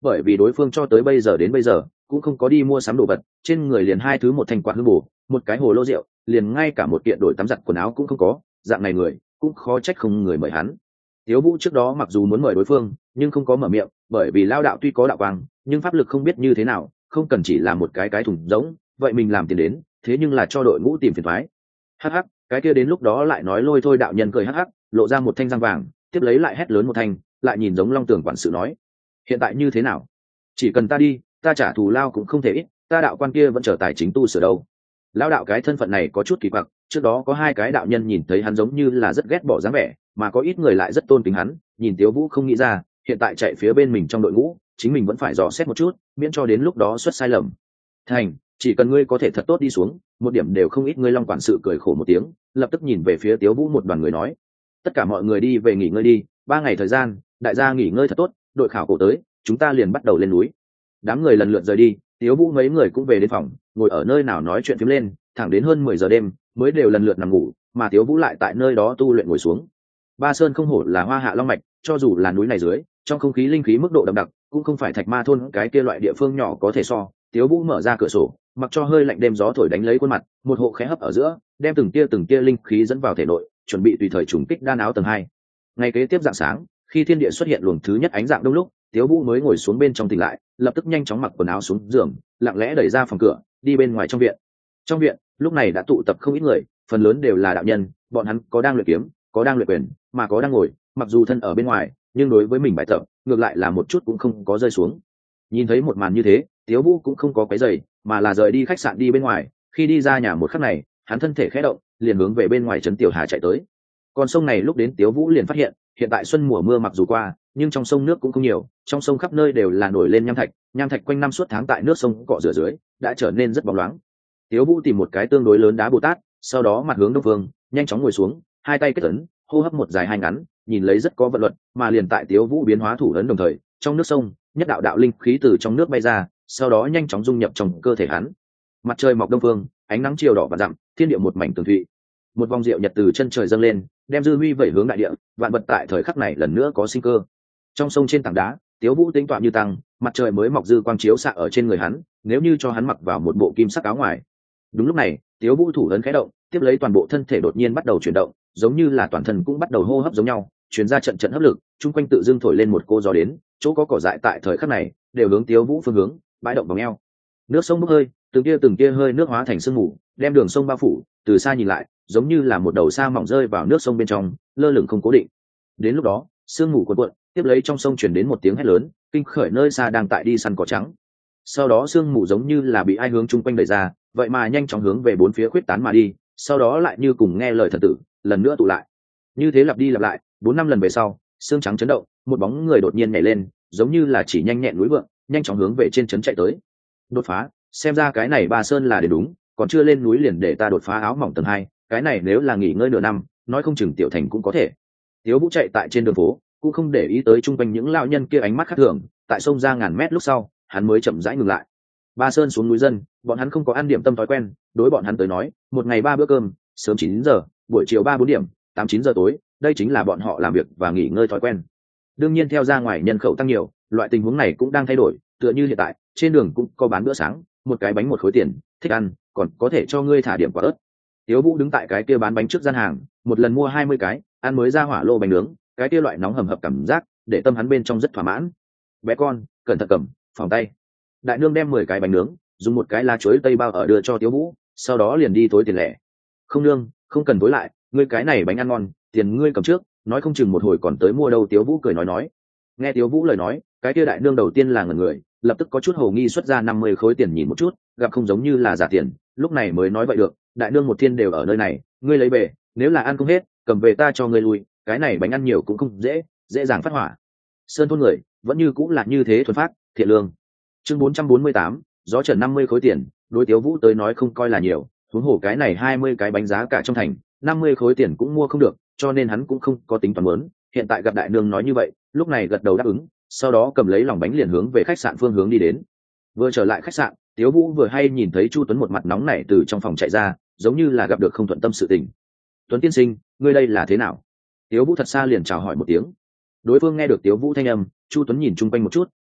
bởi vì đối phương cho tới bây giờ đến bây giờ cũng không có đi mua sắm đồ vật, trên người liền hai thứ, một thanh quạt hương bù, một cái hồ lô rượu, liền ngay cả một kiện đổi tắm giặt quần áo cũng không có, dạng này người cũng khó trách không người mời hắn. Tiếu Vũ trước đó mặc dù muốn mời đối phương nhưng không có mở miệng, bởi vì lao đạo tuy có đạo quang nhưng pháp lực không biết như thế nào, không cần chỉ là một cái cái thùng giống vậy mình làm tiền đến, thế nhưng là cho đội ngũ tìm phiền thoái. Hắc hắc, cái kia đến lúc đó lại nói lôi thôi. Đạo nhân cười hắc hắc, lộ ra một thanh răng vàng, tiếp lấy lại hét lớn một thanh, lại nhìn giống Long Tường quản sự nói: hiện tại như thế nào? Chỉ cần ta đi, ta trả thù lao cũng không thể ít, ta đạo quan kia vẫn chờ tài chính tu sửa đâu. Lão đạo cái thân phận này có chút kỳ quặc, trước đó có hai cái đạo nhân nhìn thấy hắn giống như là rất ghét bỏ dáng vẻ, mà có ít người lại rất tôn kính hắn, nhìn Tiếu Vũ không nghĩ ra, hiện tại chạy phía bên mình trong đội ngũ, chính mình vẫn phải dò xét một chút, miễn cho đến lúc đó xuất sai lầm. Thành, chỉ cần ngươi có thể thật tốt đi xuống, một điểm đều không ít. Ngươi Long quản sự cười khổ một tiếng, lập tức nhìn về phía Tiếu Vũ một đoàn người nói: tất cả mọi người đi về nghỉ ngơi đi, ba ngày thời gian, đại gia nghỉ ngơi thật tốt, đội khảo cổ tới, chúng ta liền bắt đầu lên núi. Đám người lần lượt rời đi, Tiếu Vũ mấy người cũng về đến phòng, ngồi ở nơi nào nói chuyện phím lên, thẳng đến hơn mười giờ đêm mới đều lần lượt nằm ngủ, mà Tiếu Vũ lại tại nơi đó tu luyện ngồi xuống. Ba Sơn không hổ là Hoa Hạ Long mạch, cho dù là núi này dưới, trong không khí linh khí mức độ đậm đặc, cũng không phải Thạch Ma thôn cái kia loại địa phương nhỏ có thể so. Tiếu Vũ mở ra cửa sổ, mặc cho hơi lạnh đêm gió thổi đánh lấy khuôn mặt, một hộ khẽ hấp ở giữa, đem từng tia từng tia linh khí dẫn vào thể nội, chuẩn bị tùy thời trùng kích đan áo tầng hai. Ngày kế tiếp rạng sáng, khi thiên địa xuất hiện luồng thứ nhất ánh dạng đông lúc, Tiếu Vũ mới ngồi xuống bên trong tỉnh lại, lập tức nhanh chóng mặc quần áo xuống giường, lặng lẽ đẩy ra phòng cửa, đi bên ngoài trong viện. Trong viện lúc này đã tụ tập không ít người, phần lớn đều là đạo nhân, bọn hắn có đang luyện kiếm, có đang luyện quyền, mà có đang ngồi, mặc dù thân ở bên ngoài, nhưng đối với mình bài tập, ngược lại là một chút cũng không có rơi xuống. Nhìn thấy một màn như thế, Tiếu Vũ cũng không có quấy rầy, mà là rời đi khách sạn đi bên ngoài. Khi đi ra nhà một khắc này, hắn thân thể khẽ động, liền hướng về bên ngoài trấn Tiểu Hà chạy tới. Con sông này lúc đến Tiếu Vũ liền phát hiện, hiện tại xuân mùa mưa mặc dù qua, nhưng trong sông nước cũng không nhiều, trong sông khắp nơi đều là nổi lên nham thạch, nham thạch quanh năm suốt tháng tại nước sông cọ rửa dưới, đã trở nên rất bóng loáng. Tiếu Vũ tìm một cái tương đối lớn đá Bồ Tát, sau đó mặt hướng đông phương, nhanh chóng ngồi xuống, hai tay kết ấn, hô hấp một dài hai ngắn, nhìn lấy rất có vận luật, mà liền tại Tiếu Vũ biến hóa thủ ấn đồng thời, trong nước sông, nhất đạo đạo linh khí từ trong nước bay ra, sau đó nhanh chóng dung nhập trong cơ thể hắn. Mặt trời mọc đông phương, ánh nắng chiều đỏ và dặm, thiên địa một mảnh tường thụy. Một vòng rượu nhật từ chân trời dâng lên, đem dư huy vẩy hướng đại địa, vạn vật tại thời khắc này lần nữa có sinh cơ. Trong sông trên tảng đá, Tiếu Vũ tính tọa như tăng, mặt trời mới mọc dư quang chiếu xạ ở trên người hắn, nếu như cho hắn mặc vào một bộ kim sắc áo ngoài. Đúng lúc này, Tiếu Vũ thủ ấn khẽ động, tiếp lấy toàn bộ thân thể đột nhiên bắt đầu chuyển động, giống như là toàn thân cũng bắt đầu hô hấp giống nhau, truyền ra trận trận hấp lực, chung quanh tự dưng thổi lên một cô gió đến, chỗ có cỏ dại tại thời khắc này đều hướng Tiếu Vũ phương hướng bãi động vòng eo. Nước sông bốc hơi, từng tia từng tia hơi nước hóa thành sương mù, đem đường sông bao phủ, từ xa nhìn lại, giống như là một đầu sa mỏng rơi vào nước sông bên trong, lơ lửng không cố định. Đến lúc đó, sương mù cuộn cuộn, tiếp lấy trong sông truyền đến một tiếng hét lớn, kinh khởi nơi xa đang tại đi săn cỏ trắng. Sau đó sương mù giống như là bị ai hướng chung quanh đẩy ra, vậy mà nhanh chóng hướng về bốn phía khuyết tán mà đi, sau đó lại như cùng nghe lời thần tử, lần nữa tụ lại. Như thế lặp đi lặp lại, bốn năm lần về sau, xương trắng chấn động, một bóng người đột nhiên nhảy lên, giống như là chỉ nhanh nhẹn núi vượng, nhanh chóng hướng về trên trấn chạy tới. Đột phá, xem ra cái này Ba Sơn là để đúng, còn chưa lên núi liền để ta đột phá áo mỏng tầng hai, cái này nếu là nghỉ ngơi nửa năm, nói không chừng tiểu thành cũng có thể. Tiếu Vũ chạy tại trên đường phố, cũng không để ý tới chung quanh những lão nhân kia ánh mắt khác thường, tại sông ra ngàn mét lúc sau, hắn mới chậm rãi ngừng lại. Ba Sơn xuống núi dân, bọn hắn không có ăn điểm tâm thói quen, đối bọn hắn tới nói, một ngày ba bữa cơm, sớm chín giờ, buổi chiều ba bốn điểm, tám chín giờ tối, đây chính là bọn họ làm việc và nghỉ ngơi thói quen. Đương nhiên theo ra ngoài nhân khẩu tăng nhiều, loại tình huống này cũng đang thay đổi, tựa như hiện tại, trên đường cũng có bán bữa sáng, một cái bánh một khối tiền, thích ăn, còn có thể cho ngươi thả điểm quả ớt. Tiếu Vũ đứng tại cái kia bán bánh trước gian hàng, một lần mua hai mươi cái, ăn mới ra hỏa lô bánh nướng, cái kia loại nóng hầm hập cảm giác, để tâm hắn bên trong rất thỏa mãn. Bé con, cẩn thận cầm, phòng tay. Đại nương đem mười cái bánh nướng, dùng một cái lá chuối tây bao ở đưa cho Tiếu Vũ, sau đó liền đi tối tiền lẻ. Không nương, không cần tối lại, ngươi cái này bánh ăn ngon, tiền ngươi cầm trước, nói không chừng một hồi còn tới mua đâu. Tiếu Vũ cười nói nói. Nghe Tiếu Vũ lời nói, cái kia đại nương đầu tiên là ngẩn người, lập tức có chút hồ nghi, xuất ra năm mươi khối tiền nhìn một chút, gặp không giống như là giả tiền, lúc này mới nói vậy được, đại nương một thiên đều ở nơi này, ngươi lấy về, nếu là ăn không hết, cầm về ta cho ngươi lui, cái này bánh ăn nhiều cũng không dễ, dễ dàng phát hỏa. Sơn thôn người vẫn như cũng là như thế thuần phát, thiện lương. Chương bốn trăm bốn mươi tám, gió trần năm mươi khối tiền, đối Tiếu Vũ tới nói không coi là nhiều, huống hồ cái này hai mươi cái bánh giá cả trong thành, năm mươi khối tiền cũng mua không được, cho nên hắn cũng không có tính toán muốn. Hiện tại gặp đại nương nói như vậy, lúc này gật đầu đáp ứng, sau đó cầm lấy lòng bánh liền hướng về khách sạn phương hướng đi đến. Vừa trở lại khách sạn, Tiếu Vũ vừa hay nhìn thấy Chu Tuấn một mặt nóng nảy từ trong phòng chạy ra, giống như là gặp được không thuận tâm sự tình. Tuấn tiên sinh, ngươi đây là thế nào? Tiếu Vũ thật xa liền chào hỏi một tiếng. Đối phương nghe được Tiếu Vũ thanh âm, Chu Tuấn nhìn chung quanh một chút,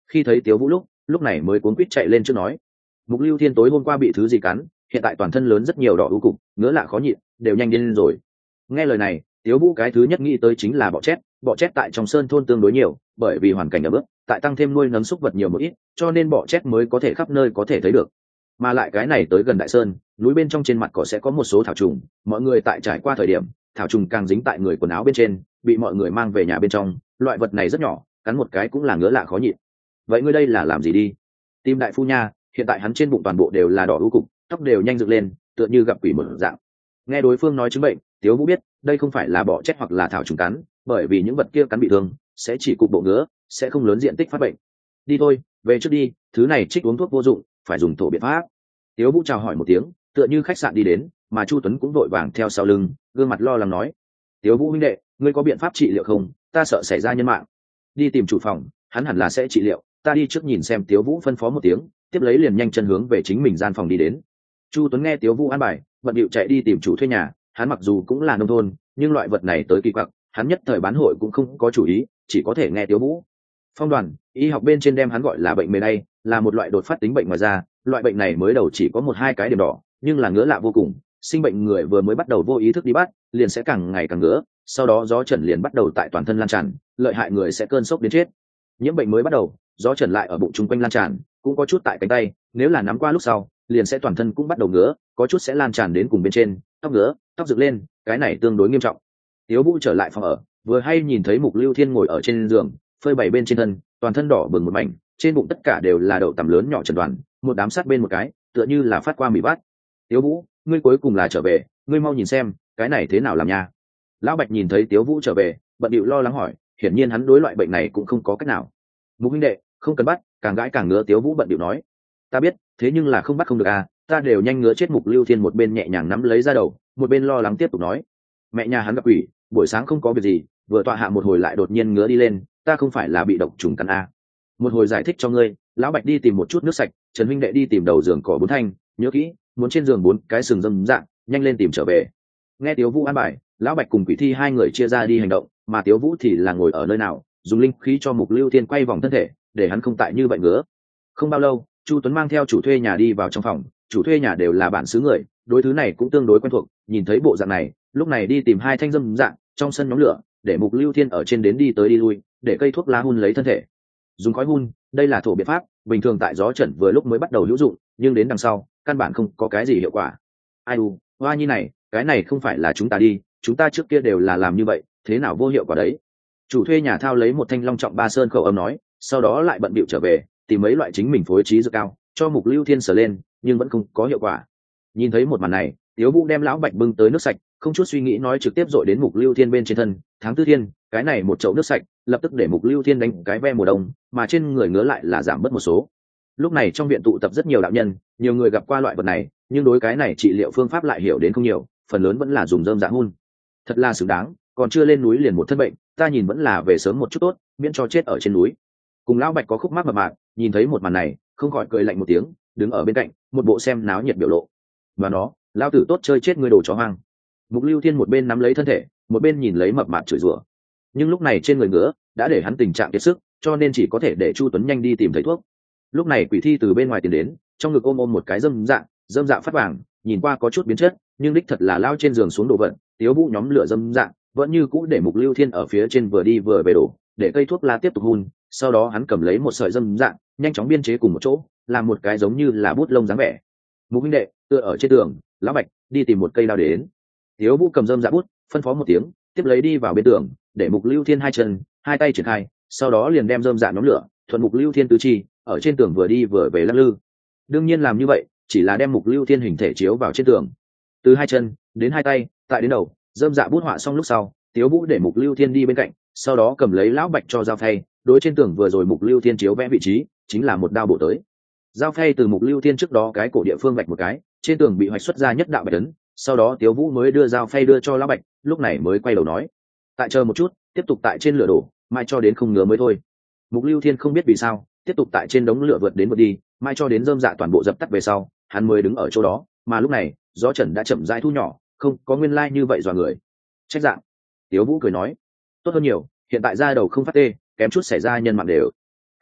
khi thấy Tiếu Vũ lúc lúc này mới cuốn quýt chạy lên trước nói: Mục Lưu Thiên tối hôm qua bị thứ gì cắn, hiện tại toàn thân lớn rất nhiều đỏ u cục, ngứa lạ khó nhịn, đều nhanh điên lên rồi. Nghe lời này, Tiếu Vũ cái thứ nhất nghĩ tới chính là bọ chét. Bọ chét tại trong sơn thôn tương đối nhiều, bởi vì hoàn cảnh ở bước tại tăng thêm nuôi nấng súc vật nhiều một ít, cho nên bọ chét mới có thể khắp nơi có thể thấy được. Mà lại cái này tới gần đại sơn, núi bên trong trên mặt cỏ sẽ có một số thảo trùng, mọi người tại trải qua thời điểm, thảo trùng càng dính tại người quần áo bên trên, bị mọi người mang về nhà bên trong. Loại vật này rất nhỏ, cắn một cái cũng là ngứa lạ khó nhịn. Vậy ngươi đây là làm gì đi? Tim đại phu nha, hiện tại hắn trên bụng toàn bộ đều là đỏ u cục, tóc đều nhanh dựng lên, tựa như gặp quỷ một dạng. Nghe đối phương nói chứng bệnh, Tiếu Vũ biết đây không phải là bọ chét hoặc là thảo trùng cắn, bởi vì những vật kia cắn bị thương sẽ chỉ cục bộ ngứa, sẽ không lớn diện tích phát bệnh. Đi thôi, về trước đi, thứ này trích uống thuốc vô dụng, phải dùng thổ biện pháp. Tiếu Vũ chào hỏi một tiếng, tựa như khách sạn đi đến, mà Chu Tuấn cũng vội vàng theo sau lưng, gương mặt lo lắng nói: Tiếu Vũ huynh đệ, ngươi có biện pháp trị liệu không? Ta sợ xảy ra nhân mạng. Đi tìm chủ phòng, hắn hẳn là sẽ trị liệu, ta đi trước nhìn xem. Tiếu Vũ phân phó một tiếng, tiếp lấy liền nhanh chân hướng về chính mình gian phòng đi đến. Chu Tuấn nghe Tiếu Vũ an bài, bận điệu chạy đi tìm chủ thuê nhà. Hắn mặc dù cũng là nông thôn, nhưng loại vật này tới kỳ quặc, hắn nhất thời bán hội cũng không có chủ ý, chỉ có thể nghe Tiếu Vũ. Phong đoàn, y học bên trên đem hắn gọi là bệnh mề đay, là một loại đột phát tính bệnh ngoài da. Loại bệnh này mới đầu chỉ có một hai cái điểm đỏ, nhưng là ngứa lạ vô cùng. Sinh bệnh người vừa mới bắt đầu vô ý thức đi bắt, liền sẽ càng ngày càng ngứa, sau đó gió chẩn liền bắt đầu tại toàn thân lan tràn, lợi hại người sẽ cơn sốc đến chết. Nhiễm bệnh mới bắt đầu, gió chẩn lại ở bụng chung quanh lan tràn, cũng có chút tại cánh tay, nếu là nắm qua lúc sau, liền sẽ toàn thân cũng bắt đầu ngứa, có chút sẽ lan tràn đến cùng bên trên, tóc ngứa, tóc dựng lên, cái này tương đối nghiêm trọng. Tiếu Vũ trở lại phòng ở, vừa hay nhìn thấy Mục Lưu Thiên ngồi ở trên giường, phơi bày bên trên thân, toàn thân đỏ bừng một mảnh, trên bụng tất cả đều là đậu tằm lớn nhỏ chẩn đoàn, một đám sát bên một cái, tựa như là phát qua mì bát. Tiếu Vũ, ngươi cuối cùng là trở về, ngươi mau nhìn xem, cái này thế nào làm nha? Lão Bạch nhìn thấy Tiếu Vũ trở về, bận điệu lo lắng hỏi, hiển nhiên hắn đối loại bệnh này cũng không có cách nào. Mục huynh đệ, không cần bắt, càng gãi càng ngứa. Tiếu Vũ bận điệu nói, ta biết, thế nhưng là không bắt không được à, ta đều nhanh ngứa chết. Mục Lưu Thiên một bên nhẹ nhàng nắm lấy ra đầu, một bên lo lắng tiếp tục nói, mẹ nhà hắn gặp quỷ, buổi sáng không có việc gì, vừa tọa hạ một hồi lại đột nhiên ngứa đi lên, ta không phải là bị độc trùng cắn à. Một hồi giải thích cho ngươi. Lão Bạch đi tìm một chút nước sạch, Trần huynh đệ đi tìm đầu giường cỏ bốn thanh, nhớ kỹ, muốn trên giường bốn cái sừng dâm dạng, nhanh lên tìm trở về. Nghe Tiếu Vũ an bài, Lão Bạch cùng Quỷ Thi hai người chia ra đi hành động, mà Tiếu Vũ thì là ngồi ở nơi nào, dùng linh khí cho Mục Lưu Thiên quay vòng thân thể, để hắn không tại như vậy ngứa. Không bao lâu, Chu Tuấn mang theo chủ thuê nhà đi vào trong phòng. Chủ thuê nhà đều là bản xứ người, đối thứ này cũng tương đối quen thuộc. Nhìn thấy bộ dạng này, lúc này đi tìm hai thanh dâm dạng trong sân nhóm lửa, để Mục Lưu Thiên ở trên đến đi tới đi lui, để cây thuốc lá hun lấy thân thể. Dùng khói hun, đây là thổ biện pháp, bình thường tại gió trận vừa lúc mới bắt đầu hữu dụng, nhưng đến đằng sau, căn bản không có cái gì hiệu quả. Ai u, hoa nhi này, cái này không phải là chúng ta đi, chúng ta trước kia đều là làm như vậy, thế nào vô hiệu quả đấy? Chủ thuê nhà thao lấy một thanh long trọng ba sơn khẩu âm nói, sau đó lại bận bịu trở về, tìm mấy loại chính mình phối trí dược cao, cho Mục Lưu Thiên sờ lên, nhưng vẫn không có hiệu quả. Nhìn thấy một màn này, Tiếu Vũ đem Lão Bạch bưng tới nước sạch, không chút suy nghĩ nói trực tiếp dội đến Mục Lưu Thiên bên trên thân. Tháng tư thiên, cái này một chậu nước sạch, lập tức để Mục Lưu Thiên đánh cái ve mùa đông, mà trên người ngứa lại là giảm bớt một số. Lúc này trong viện tụ tập rất nhiều đạo nhân, nhiều người gặp qua loại vật này, nhưng đối cái này trị liệu phương pháp lại hiểu đến không nhiều, phần lớn vẫn là dùng rơm dạ hun. Thật là xứng đáng, còn chưa lên núi liền một thân bệnh, ta nhìn vẫn là về sớm một chút tốt, miễn cho chết ở trên núi. Cùng Lão Bạch có khúc mắc mập mạc, nhìn thấy một màn này, không khỏi cười lạnh một tiếng, đứng ở bên cạnh, một bộ xem náo nhiệt biểu lộ. Và nó, lão tử tốt chơi chết ngươi đồ chó hoang. Mục Lưu Thiên một bên nắm lấy thân thể, một bên nhìn lấy mập mạp chửi rủa. Nhưng lúc này trên người ngứa đã để hắn tình trạng kiệt sức, cho nên chỉ có thể để Chu Tuấn nhanh đi tìm thầy thuốc. Lúc này Quỷ Thi từ bên ngoài tiến đến, trong ngực ôm ôm một cái dâm dạng, dâm dạng phát vàng, nhìn qua có chút biến chất, nhưng đích thật là lao trên giường xuống đồ vật. Tiếu Vũ nhóm lửa dâm dạng, vẫn như cũ để Mục Lưu Thiên ở phía trên vừa đi vừa về đổ, để cây thuốc lá tiếp tục hun. Sau đó hắn cầm lấy một sợi dâm dạng, nhanh chóng biên chế cùng một chỗ, làm một cái giống như là bút lông dáng vẻ. Mục huynh đệ, tựa ở trên tường, Lão Bạch đi tìm một cây đao để đến. Tiếu Vũ cầm dâm dạ bút, phân phó một tiếng, tiếp lấy đi vào bên tường, để Mục Lưu Thiên hai chân, hai tay triển khai, sau đó liền đem dâm dạ nhóm lửa, thuận Mục Lưu Thiên tứ chi, ở trên tường vừa đi vừa về lắc lư. Đương nhiên làm như vậy, chỉ là đem Mục Lưu Thiên hình thể chiếu vào trên tường. Từ hai chân đến hai tay, tại đến đầu, dâm dạ bút họa xong lúc sau, Tiếu Vũ để Mục Lưu Thiên đi bên cạnh, sau đó cầm lấy Lão Bạch cho dao phay, đối trên tường vừa rồi Mục Lưu Thiên chiếu vẽ vị trí, chính là một đao bổ tới. Dao phay từ Mục Lưu Thiên trước đó cái cổ địa phương vạch một cái, trên tường bị hoạch xuất ra nhất đạo bạch ấn. Sau đó Tiếu Vũ mới đưa dao phay đưa cho Lão Bạch, lúc này mới quay đầu nói, tại chờ một chút, tiếp tục tại trên lửa đổ, mai cho đến không ngứa mới thôi. Mục Lưu Thiên không biết vì sao, tiếp tục tại trên đống lửa vượt đến vượt đi, mai cho đến rơm dạ toàn bộ dập tắt về sau, hắn mới đứng ở chỗ đó. Mà lúc này gió trần đã chậm rãi thu nhỏ, không có nguyên lai như vậy dọa người. Trách dạng. Tiếu Vũ cười nói, tốt hơn nhiều, hiện tại da đầu không phát tê, kém chút xảy ra nhân mạng đều. Hắc hắc,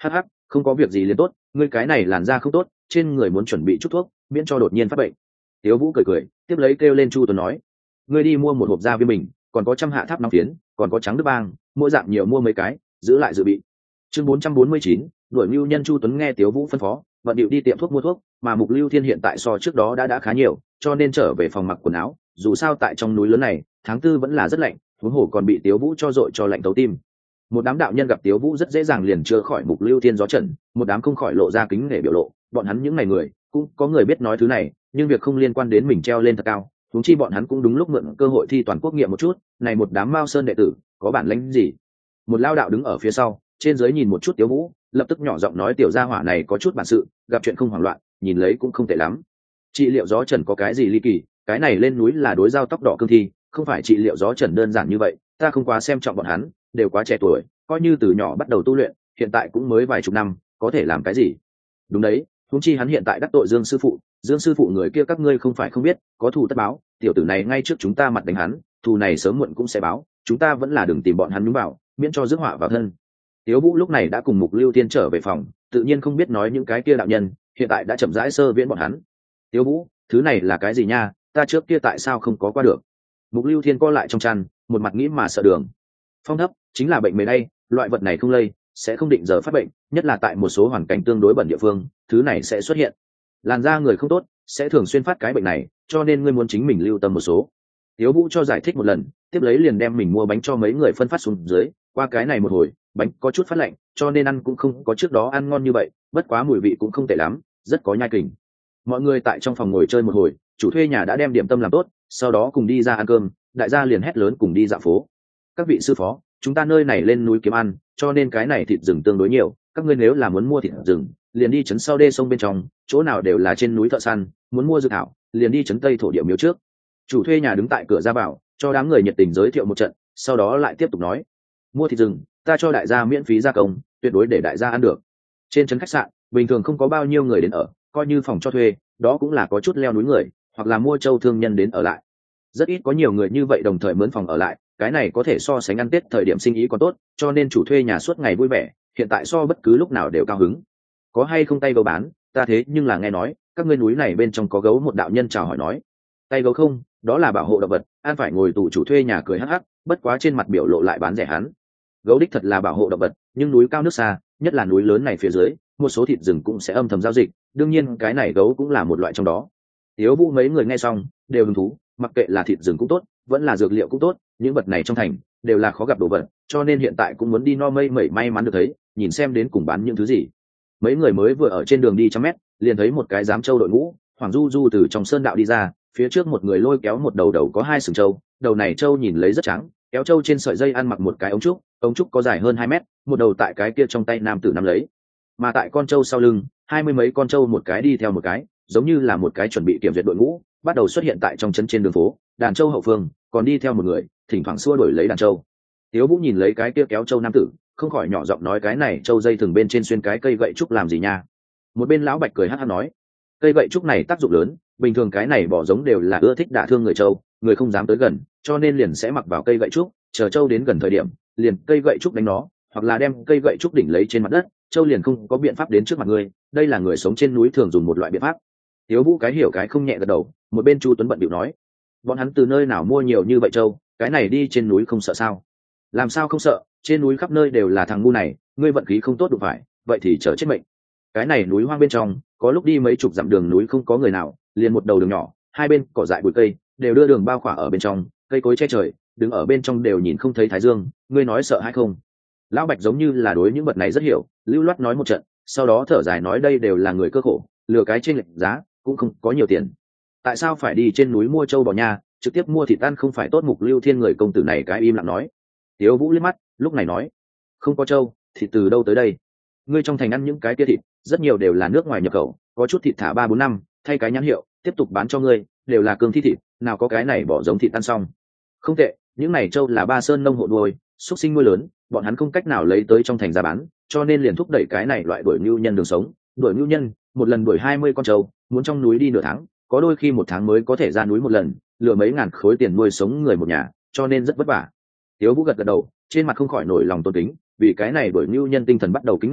không có việc gì liền tốt, ngươi cái này làn da không tốt, trên người muốn chuẩn bị chút thuốc miễn cho đột nhiên phát bệnh. Tiếu Vũ cười cười tiếp lấy kêu lên Chu Tuấn nói, ngươi đi mua một hộp da viêm mình, còn có trăm hạ tháp nóng phiến, còn có trắng nước bang, mỗi dạng nhiều mua mấy cái, giữ lại dự bị. Chương bốn trăm bốn mươi chín, đuổi Lưu Nhân. Chu Tuấn nghe Tiếu Vũ phân phó, vận điệu đi tiệm thuốc mua thuốc, mà Mục Lưu Thiên hiện tại so trước đó đã đã khá nhiều, cho nên trở về phòng mặc quần áo, dù sao tại trong núi lớn này, tháng tư vẫn là rất lạnh, huống hồ còn bị Tiếu Vũ cho dội cho lạnh tấu tim. Một đám đạo nhân gặp Tiếu Vũ rất dễ dàng liền chữa khỏi Mục Lưu Thiên gió trần, một đám không khỏi lộ ra kính nể biểu lộ, bọn hắn những ngày người, cũng có người biết nói thứ này, nhưng việc không liên quan đến mình treo lên thật cao, huống chi bọn hắn cũng đúng lúc mượn cơ hội thi toàn quốc nghiệm một chút, này một đám Mao Sơn đệ tử, có bản lĩnh gì? Một lao đạo đứng ở phía sau, trên dưới nhìn một chút Tiếu Vũ, lập tức nhỏ giọng nói tiểu gia hỏa này có chút bản sự, gặp chuyện không hoảng loạn, nhìn lấy cũng không tệ lắm. Trị liệu gió trần có cái gì ly kỳ, cái này lên núi là đối giao tóc đỏ cương thi, không phải trị liệu gió trần đơn giản như vậy, ta không quá xem trọng bọn hắn, đều quá trẻ tuổi, coi như từ nhỏ bắt đầu tu luyện, hiện tại cũng mới vài chục năm, có thể làm cái gì? Đúng đấy, huống chi hắn hiện tại đắc tội Dương sư phụ, Dương sư phụ người kia các ngươi không phải không biết, có thù tất báo, tiểu tử này ngay trước chúng ta mặt đánh hắn, thù này sớm muộn cũng sẽ báo, chúng ta vẫn là đừng tìm bọn hắn nhúng vào, miễn cho rước họa vào thân. Tiếu Vũ lúc này đã cùng Mục Lưu Thiên trở về phòng, tự nhiên không biết nói những cái kia đạo nhân, hiện tại đã chậm rãi sơ viễn bọn hắn. Tiếu Vũ, thứ này là cái gì nha, ta trước kia tại sao không có qua được? Mục Lưu Thiên co lại trong chăn, một mặt nghĩ mà sợ đường. Phong thấp chính là bệnh mề đây, loại vật này không lây, sẽ không định giờ phát bệnh, nhất là tại một số hoàn cảnh tương đối bẩn địa phương, thứ này sẽ xuất hiện. Làn da người không tốt, sẽ thường xuyên phát cái bệnh này, cho nên ngươi muốn chính mình lưu tâm một số. Tiếu Vũ cho giải thích một lần, tiếp lấy liền đem mình mua bánh cho mấy người phân phát xuống dưới, qua cái này một hồi, bánh có chút phát lạnh, cho nên ăn cũng không có trước đó ăn ngon như vậy, bất quá mùi vị cũng không tệ lắm, rất có nhai kình. Mọi người tại trong phòng ngồi chơi một hồi, chủ thuê nhà đã đem điểm tâm làm tốt, sau đó cùng đi ra ăn cơm, đại gia liền hét lớn cùng đi dạo phố. Các vị sư phó, chúng ta nơi này lên núi kiếm ăn, cho nên cái này thịt rừng tương đối nhiều, các ngươi nếu là muốn mua thịt rừng, liền đi trấn sau đê sông bên trong, chỗ nào đều là trên núi thợ săn, muốn mua dược thảo, liền đi trấn tây thổ địa miếu trước. Chủ thuê nhà đứng tại cửa ra vào, cho đám người nhiệt tình giới thiệu một trận, sau đó lại tiếp tục nói, mua thịt rừng, ta cho đại gia miễn phí gia công, tuyệt đối để đại gia ăn được. Trên trấn khách sạn, bình thường không có bao nhiêu người đến ở, coi như phòng cho thuê, đó cũng là có chút leo núi người, hoặc là mua châu thương nhân đến ở lại. Rất ít có nhiều người như vậy đồng thời mướn phòng ở lại, cái này có thể so sánh ăn Tết thời điểm sinh ý còn tốt, cho nên chủ thuê nhà suốt ngày vui vẻ, hiện tại so bất cứ lúc nào đều cao hứng. Có hay không tay gấu bán, ta thế nhưng là nghe nói, các ngươi núi này bên trong có gấu. Một đạo nhân chào hỏi nói, tay gấu không, đó là bảo hộ động vật, an phải ngồi tù. Chủ thuê nhà cười hắc hắc, bất quá trên mặt biểu lộ lại bán rẻ hắn. Gấu đích thật là bảo hộ động vật, nhưng núi cao nước xa, nhất là núi lớn này phía dưới, một số thịt rừng cũng sẽ âm thầm giao dịch, đương nhiên cái này gấu cũng là một loại trong đó. Tiếu Vũ mấy người nghe xong đều hứng thú, mặc kệ là thịt rừng cũng tốt, vẫn là dược liệu cũng tốt, những vật này trong thành đều là khó gặp đồ vật, cho nên hiện tại cũng muốn đi no mây mẩy may mắn được thấy, nhìn xem đến cùng bán những thứ gì. Mấy người mới vừa ở trên đường đi trăm mét, liền thấy một cái giám châu đội ngũ, Hoàng Du Du từ trong sơn đạo đi ra, phía trước một người lôi kéo một đầu đầu có hai sừng trâu, đầu này trâu nhìn lấy rất trắng, kéo trâu trên sợi dây ăn mặc một cái ống trúc, ống trúc có dài hơn hai mét, một đầu tại cái kia trong tay nam tử nắm lấy, mà tại con trâu sau lưng, hai mươi mấy con trâu một cái đi theo một cái, giống như là một cái chuẩn bị kiểm duyệt đội ngũ, bắt đầu xuất hiện tại trong trấn trên đường phố. Đàn trâu hậu phương còn đi theo một người, thỉnh thoảng xua đuổi lấy đàn trâu. Tiếu Vũ nhìn lấy cái kia kéo trâu nam tử, không khỏi nhỏ giọng nói, cái này trâu dây thừng bên trên xuyên cái cây gậy trúc làm gì nha? Một bên lão Bạch cười hắc hắc nói, cây gậy trúc này tác dụng lớn, bình thường cái này bỏ giống đều là ưa thích đả thương người trâu, người không dám tới gần, cho nên liền sẽ mặc vào cây gậy trúc, chờ trâu đến gần thời điểm, liền cây gậy trúc đánh nó, hoặc là đem cây gậy trúc đỉnh lấy trên mặt đất, trâu liền không có biện pháp đến trước mặt người. Đây là người sống trên núi thường dùng một loại biện pháp. Tiếu Vũ cái hiểu cái không nhẹ gật đầu, một bên Chu Tuấn bận điệu nói, bọn hắn từ nơi nào mua nhiều như vậy trâu, cái này đi trên núi không sợ sao? Làm sao không sợ, trên núi khắp nơi đều là thằng ngu này, ngươi vận khí không tốt đụng phải, vậy thì chờ chết mệnh. Cái này núi hoang bên trong, có lúc đi mấy chục dặm đường núi không có người nào, liền một đầu đường nhỏ, hai bên cỏ dại bụi cây, đều đưa đường bao khỏa ở bên trong, cây cối che trời, đứng ở bên trong đều nhìn không thấy thái dương, ngươi nói sợ hay không? Lão Bạch giống như là đối những vật này rất hiểu, lưu loát nói một trận, sau đó thở dài nói, đây đều là người cơ khổ, lừa cái trên lệch giá, cũng không có nhiều tiền. Tại sao phải đi trên núi mua trâu bò nha, trực tiếp mua thịt ăn không phải tốt? Mục Lưu Thiên người công tử này cái im lặng nói. Tiếu Vũ liếc mắt, lúc này nói, không có trâu, thịt từ đâu tới đây? Ngươi trong thành ăn những cái kia thịt, rất nhiều đều là nước ngoài nhập khẩu, có chút thịt thả ba bốn năm, thay cái nhãn hiệu, tiếp tục bán cho ngươi, đều là cương thi thịt, nào có cái này bỏ giống thịt ăn xong. Không tệ, những này trâu là Ba Sơn nông hộ nuôi, xuất sinh nuôi lớn, bọn hắn không cách nào lấy tới trong thành ra bán, cho nên liền thúc đẩy cái này loại đuổi nhu nhân đường sống. Đuổi nhu nhân, một lần đuổi hai mươi con trâu, muốn trong núi đi nửa tháng, có đôi khi một tháng mới có thể ra núi một lần, lừa mấy ngàn khối tiền nuôi sống người một nhà, cho nên rất vất vả. Tiếu Vũ gật gật đầu, trên mặt không khỏi nổi lòng tôn kính, vì cái này đuổi nhu nhân tinh thần bắt đầu kính nể,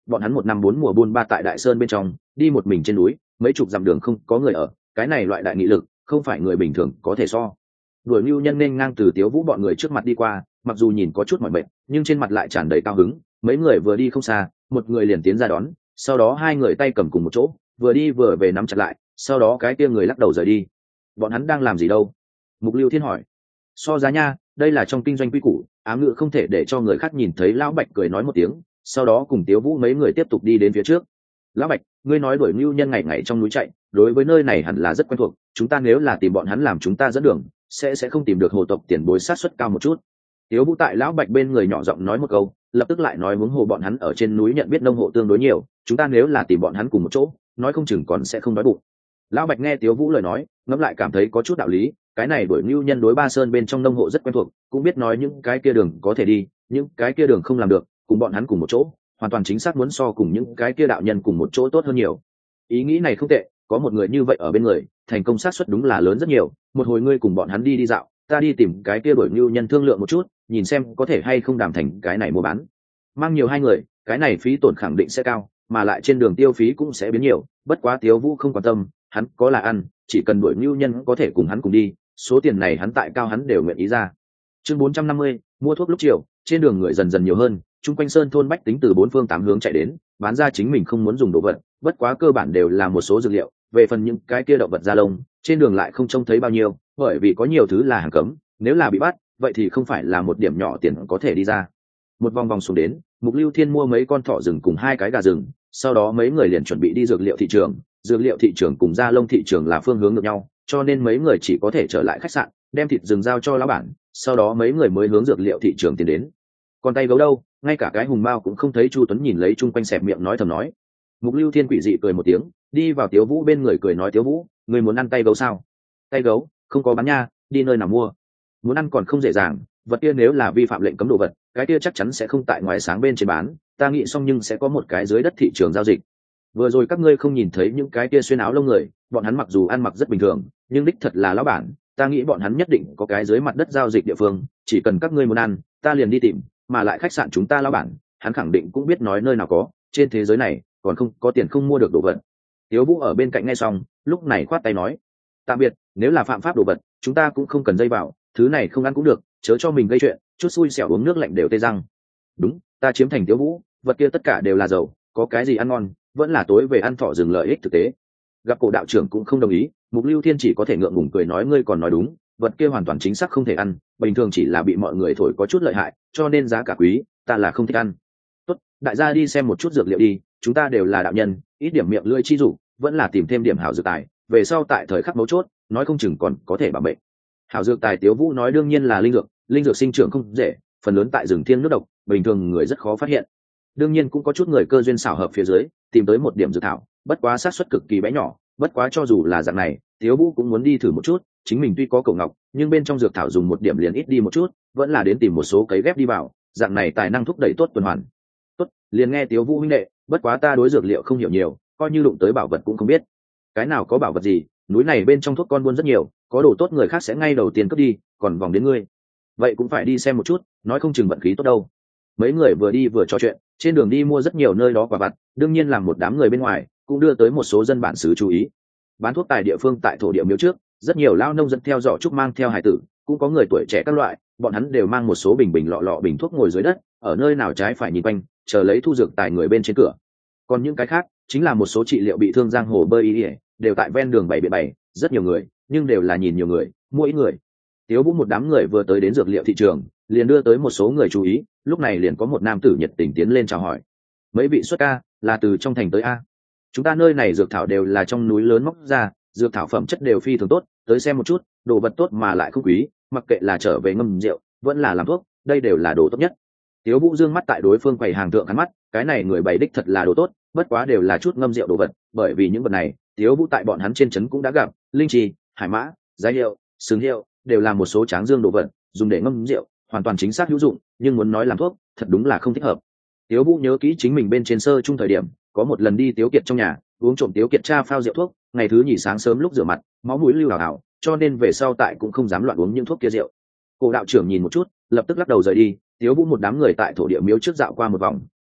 bọn hắn một năm bốn mùa buôn ba tại đại sơn bên trong, đi một mình trên núi mấy chục dặm đường không có người ở, cái này loại đại nghị lực không phải người bình thường có thể so. Đuổi Nưu Nhân nên ngang từ Tiếu Vũ bọn người trước mặt đi qua, mặc dù nhìn có chút mỏi mệt nhưng trên mặt lại tràn đầy cao hứng. Mấy người vừa đi không xa, một người liền tiến ra đón, sau đó hai người tay cầm cùng một chỗ, vừa đi vừa về nắm chặt lại, sau đó cái kia người lắc đầu rời đi. Bọn hắn đang làm gì đâu? Mục Lưu Thiên hỏi. So giá nha, đây là trong kinh doanh quy củ, ám ngữ không thể để cho người khác nhìn thấy. Lão Bạch cười nói một tiếng, sau đó cùng Tiếu Vũ mấy người tiếp tục đi đến phía trước. Lão Bạch, ngươi nói đuổi Nưu Nhân ngày ngày trong núi chạy, đối với nơi này hẳn là rất quen thuộc, chúng ta nếu là tìm bọn hắn làm chúng ta dẫn đường, sẽ sẽ không tìm được hồ tộc tiền bối sát suất cao một chút. Tiếu Vũ tại Lão Bạch bên người nhỏ giọng nói một câu, lập tức lại nói muốn hồ bọn hắn ở trên núi nhận biết nông hộ tương đối nhiều, chúng ta nếu là tìm bọn hắn cùng một chỗ, nói không chừng còn sẽ không đói bụng. Lão Bạch nghe Tiếu Vũ lời nói, ngẫm lại cảm thấy có chút đạo lý, cái này đuổi Nưu Nhân đối Ba Sơn bên trong nông hộ rất quen thuộc, cũng biết nói những cái kia đường có thể đi, những cái kia đường không làm được, cùng bọn hắn cùng một chỗ, hoàn toàn chính xác muốn so cùng những cái kia đạo nhân cùng một chỗ tốt hơn nhiều. Ý nghĩ này không tệ, có một người như vậy ở bên người, thành công xác suất đúng là lớn rất nhiều. Một hồi ngươi cùng bọn hắn đi đi dạo, ta đi tìm cái kia đuổi Nưu Nhân thương lượng một chút, nhìn xem có thể hay không đàm thành cái này mua bán. Mang nhiều hai người, cái này phí tổn khẳng định sẽ cao, mà lại trên đường tiêu phí cũng sẽ biến nhiều. Bất quá Tiếu Vũ không quan tâm, hắn có là ăn, chỉ cần đuổi Nưu Nhân có thể cùng hắn cùng đi, số tiền này hắn tại cao hắn đều nguyện ý ra. Chương bốn trăm năm mươi, mua thuốc lúc chiều, trên đường người dần dần nhiều hơn, chung quanh sơn thôn bách tính từ bốn phương tám hướng chạy đến, bán ra chính mình không muốn dùng đồ vật, bất quá cơ bản đều là một số dược liệu. Về phần những cái kia động vật da lông, trên đường lại không trông thấy bao nhiêu, bởi vì có nhiều thứ là hàng cấm, nếu là bị bắt, vậy thì không phải là một điểm nhỏ tiền có thể đi ra. Một vòng vòng xuống đến, Mục Lưu Thiên mua mấy con thỏ rừng cùng hai cái gà rừng, sau đó mấy người liền chuẩn bị đi dược liệu thị trường. Dược liệu thị trường cùng da lông thị trường là phương hướng ngược nhau, cho nên mấy người chỉ có thể trở lại khách sạn, đem thịt rừng giao cho lão bản, sau đó mấy người mới hướng dược liệu thị trường tiến đến. Còn tay gấu đâu? Ngay cả cái hùng mao cũng không thấy. Chu Tuấn nhìn lấy chung quanh xẹp miệng nói thầm nói. Mục Lưu Thiên quỷ dị cười một tiếng, đi vào Tiếu Vũ bên người cười nói, Tiếu Vũ, người muốn ăn tay gấu sao? Tay gấu không có bán nha, đi nơi nào mua? Muốn ăn còn không dễ dàng, vật kia nếu là vi phạm lệnh cấm đồ vật, cái kia chắc chắn sẽ không tại ngoài sáng bên trên bán, ta nghĩ xong nhưng sẽ có một cái dưới đất thị trường giao dịch. Vừa rồi các ngươi không nhìn thấy những cái kia xuyên áo lông người, bọn hắn mặc dù ăn mặc rất bình thường, nhưng đích thật là lão bản, ta nghĩ bọn hắn nhất định có cái dưới mặt đất giao dịch địa phương, chỉ cần các ngươi muốn ăn, ta liền đi tìm, mà lại khách sạn chúng ta lão bản, hắn khẳng định cũng biết nói nơi nào có, trên thế giới này còn không có tiền không mua được đồ vật. Tiếu Vũ ở bên cạnh nghe xong, lúc này khoát tay nói, tạm biệt, nếu là phạm pháp đồ vật, chúng ta cũng không cần dây vào, thứ này không ăn cũng được, chớ cho mình gây chuyện, chút xui xẻo uống nước lạnh đều tê răng. Đúng, ta chiếm thành Tiếu Vũ, vật kia tất cả đều là dầu, có cái gì ăn ngon, vẫn là tối về ăn thỏ rừng lợi ích thực tế. Gặp Cổ đạo trưởng cũng không đồng ý, Mục Lưu Thiên chỉ có thể ngượng ngùng cười nói, ngươi còn nói đúng, vật kia hoàn toàn chính xác không thể ăn, bình thường chỉ là bị mọi người thổi có chút lợi hại, cho nên giá cả quý, ta là không thích ăn. Tốt, đại gia đi xem một chút dược liệu đi, chúng ta đều là đạo nhân, ít điểm miệng lưỡi chi dụ, vẫn là tìm thêm điểm hảo dược tài, về sau tại thời khắc mấu chốt, nói không chừng còn có thể bảo bệnh. Hảo dược tài Tiếu Vũ nói đương nhiên là linh dược, linh dược sinh trưởng không dễ, phần lớn tại rừng thiêng nước độc, bình thường người rất khó phát hiện. Đương nhiên cũng có chút người cơ duyên xảo hợp phía dưới, tìm tới một điểm dược thảo, bất quá xác suất cực kỳ bé nhỏ, bất quá cho dù là dạng này, Tiếu Vũ cũng muốn đi thử một chút, chính mình tuy có cầu ngọc, nhưng bên trong dược thảo dùng một điểm liền ít đi một chút, vẫn là đến tìm một số cấy ghép đi vào, dạng này tài năng thúc đẩy tốt tuần hoàn. Tốt, liền nghe Tiếu Vũ huynh đệ, bất quá ta đối dược liệu không hiểu nhiều, coi như đụng tới bảo vật cũng không biết. Cái nào có bảo vật gì, núi này bên trong thuốc con buôn rất nhiều, có đồ tốt người khác sẽ ngay đầu tiên cướp đi, còn vòng đến ngươi. Vậy cũng phải đi xem một chút, nói không chừng vận khí tốt đâu. Mấy người vừa đi vừa trò chuyện, trên đường đi mua rất nhiều nơi đó quả vặt, đương nhiên làm một đám người bên ngoài cũng đưa tới một số dân bản xứ chú ý. Bán thuốc tài địa phương tại thổ địa miếu trước, rất nhiều lao nông dân theo giỏ trúc mang theo hải tử, cũng có người tuổi trẻ các loại, bọn hắn đều mang một số bình bình lọ lọ bình thuốc ngồi dưới đất, ở nơi nào trái phải nhìn quanh, chờ lấy thu dược tài người bên trên cửa. Còn những cái khác chính là một số trị liệu bị thương giang hồ bơi y, đều tại ven đường bày biện bày, rất nhiều người, nhưng đều là nhìn nhiều người, mua ít người. Tiếu Vũ một đám người vừa tới đến dược liệu thị trường, liền đưa tới một số người chú ý, lúc này liền có một nam tử nhiệt tình tiến lên chào hỏi. Mấy vị xuất ca, là từ trong thành tới a? Chúng ta nơi này dược thảo đều là trong núi lớn móc ra, dược thảo phẩm chất đều phi thường tốt, tới xem một chút, đồ vật tốt mà lại không quý, mặc kệ là trở về ngâm rượu, vẫn là làm thuốc, đây đều là đồ tốt nhất. Tiếu Vũ dương mắt tại đối phương quầy hàng thượng hắn mắt, cái này người bày đích thật là đồ tốt, bất quá đều là chút ngâm rượu đồ vật, bởi vì những vật này, Tiếu Vũ tại bọn hắn trên trấn cũng đã gặp, linh trì, hải mã, giá hiệu, sừng hiệu, đều là một số tráng dương đồ vật, dùng để ngâm rượu, hoàn toàn chính xác hữu dụng, nhưng muốn nói làm thuốc, thật đúng là không thích hợp. Tiếu Vũ nhớ kỹ chính mình bên trên sơ trung thời điểm, có một lần đi Tiếu Kiệt trong nhà, uống trộm Tiếu Kiệt cha phao rượu thuốc, ngày thứ nhì sáng sớm lúc rửa mặt, máu mũi lưu hào hào, cho nên về sau tại cũng không dám loạn uống những thuốc kia rượu. Cổ đạo trưởng nhìn một chút, lập tức lắc đầu rời đi. Tiếu Vũ một đám người tại thổ địa miếu trước dạo qua một vòng,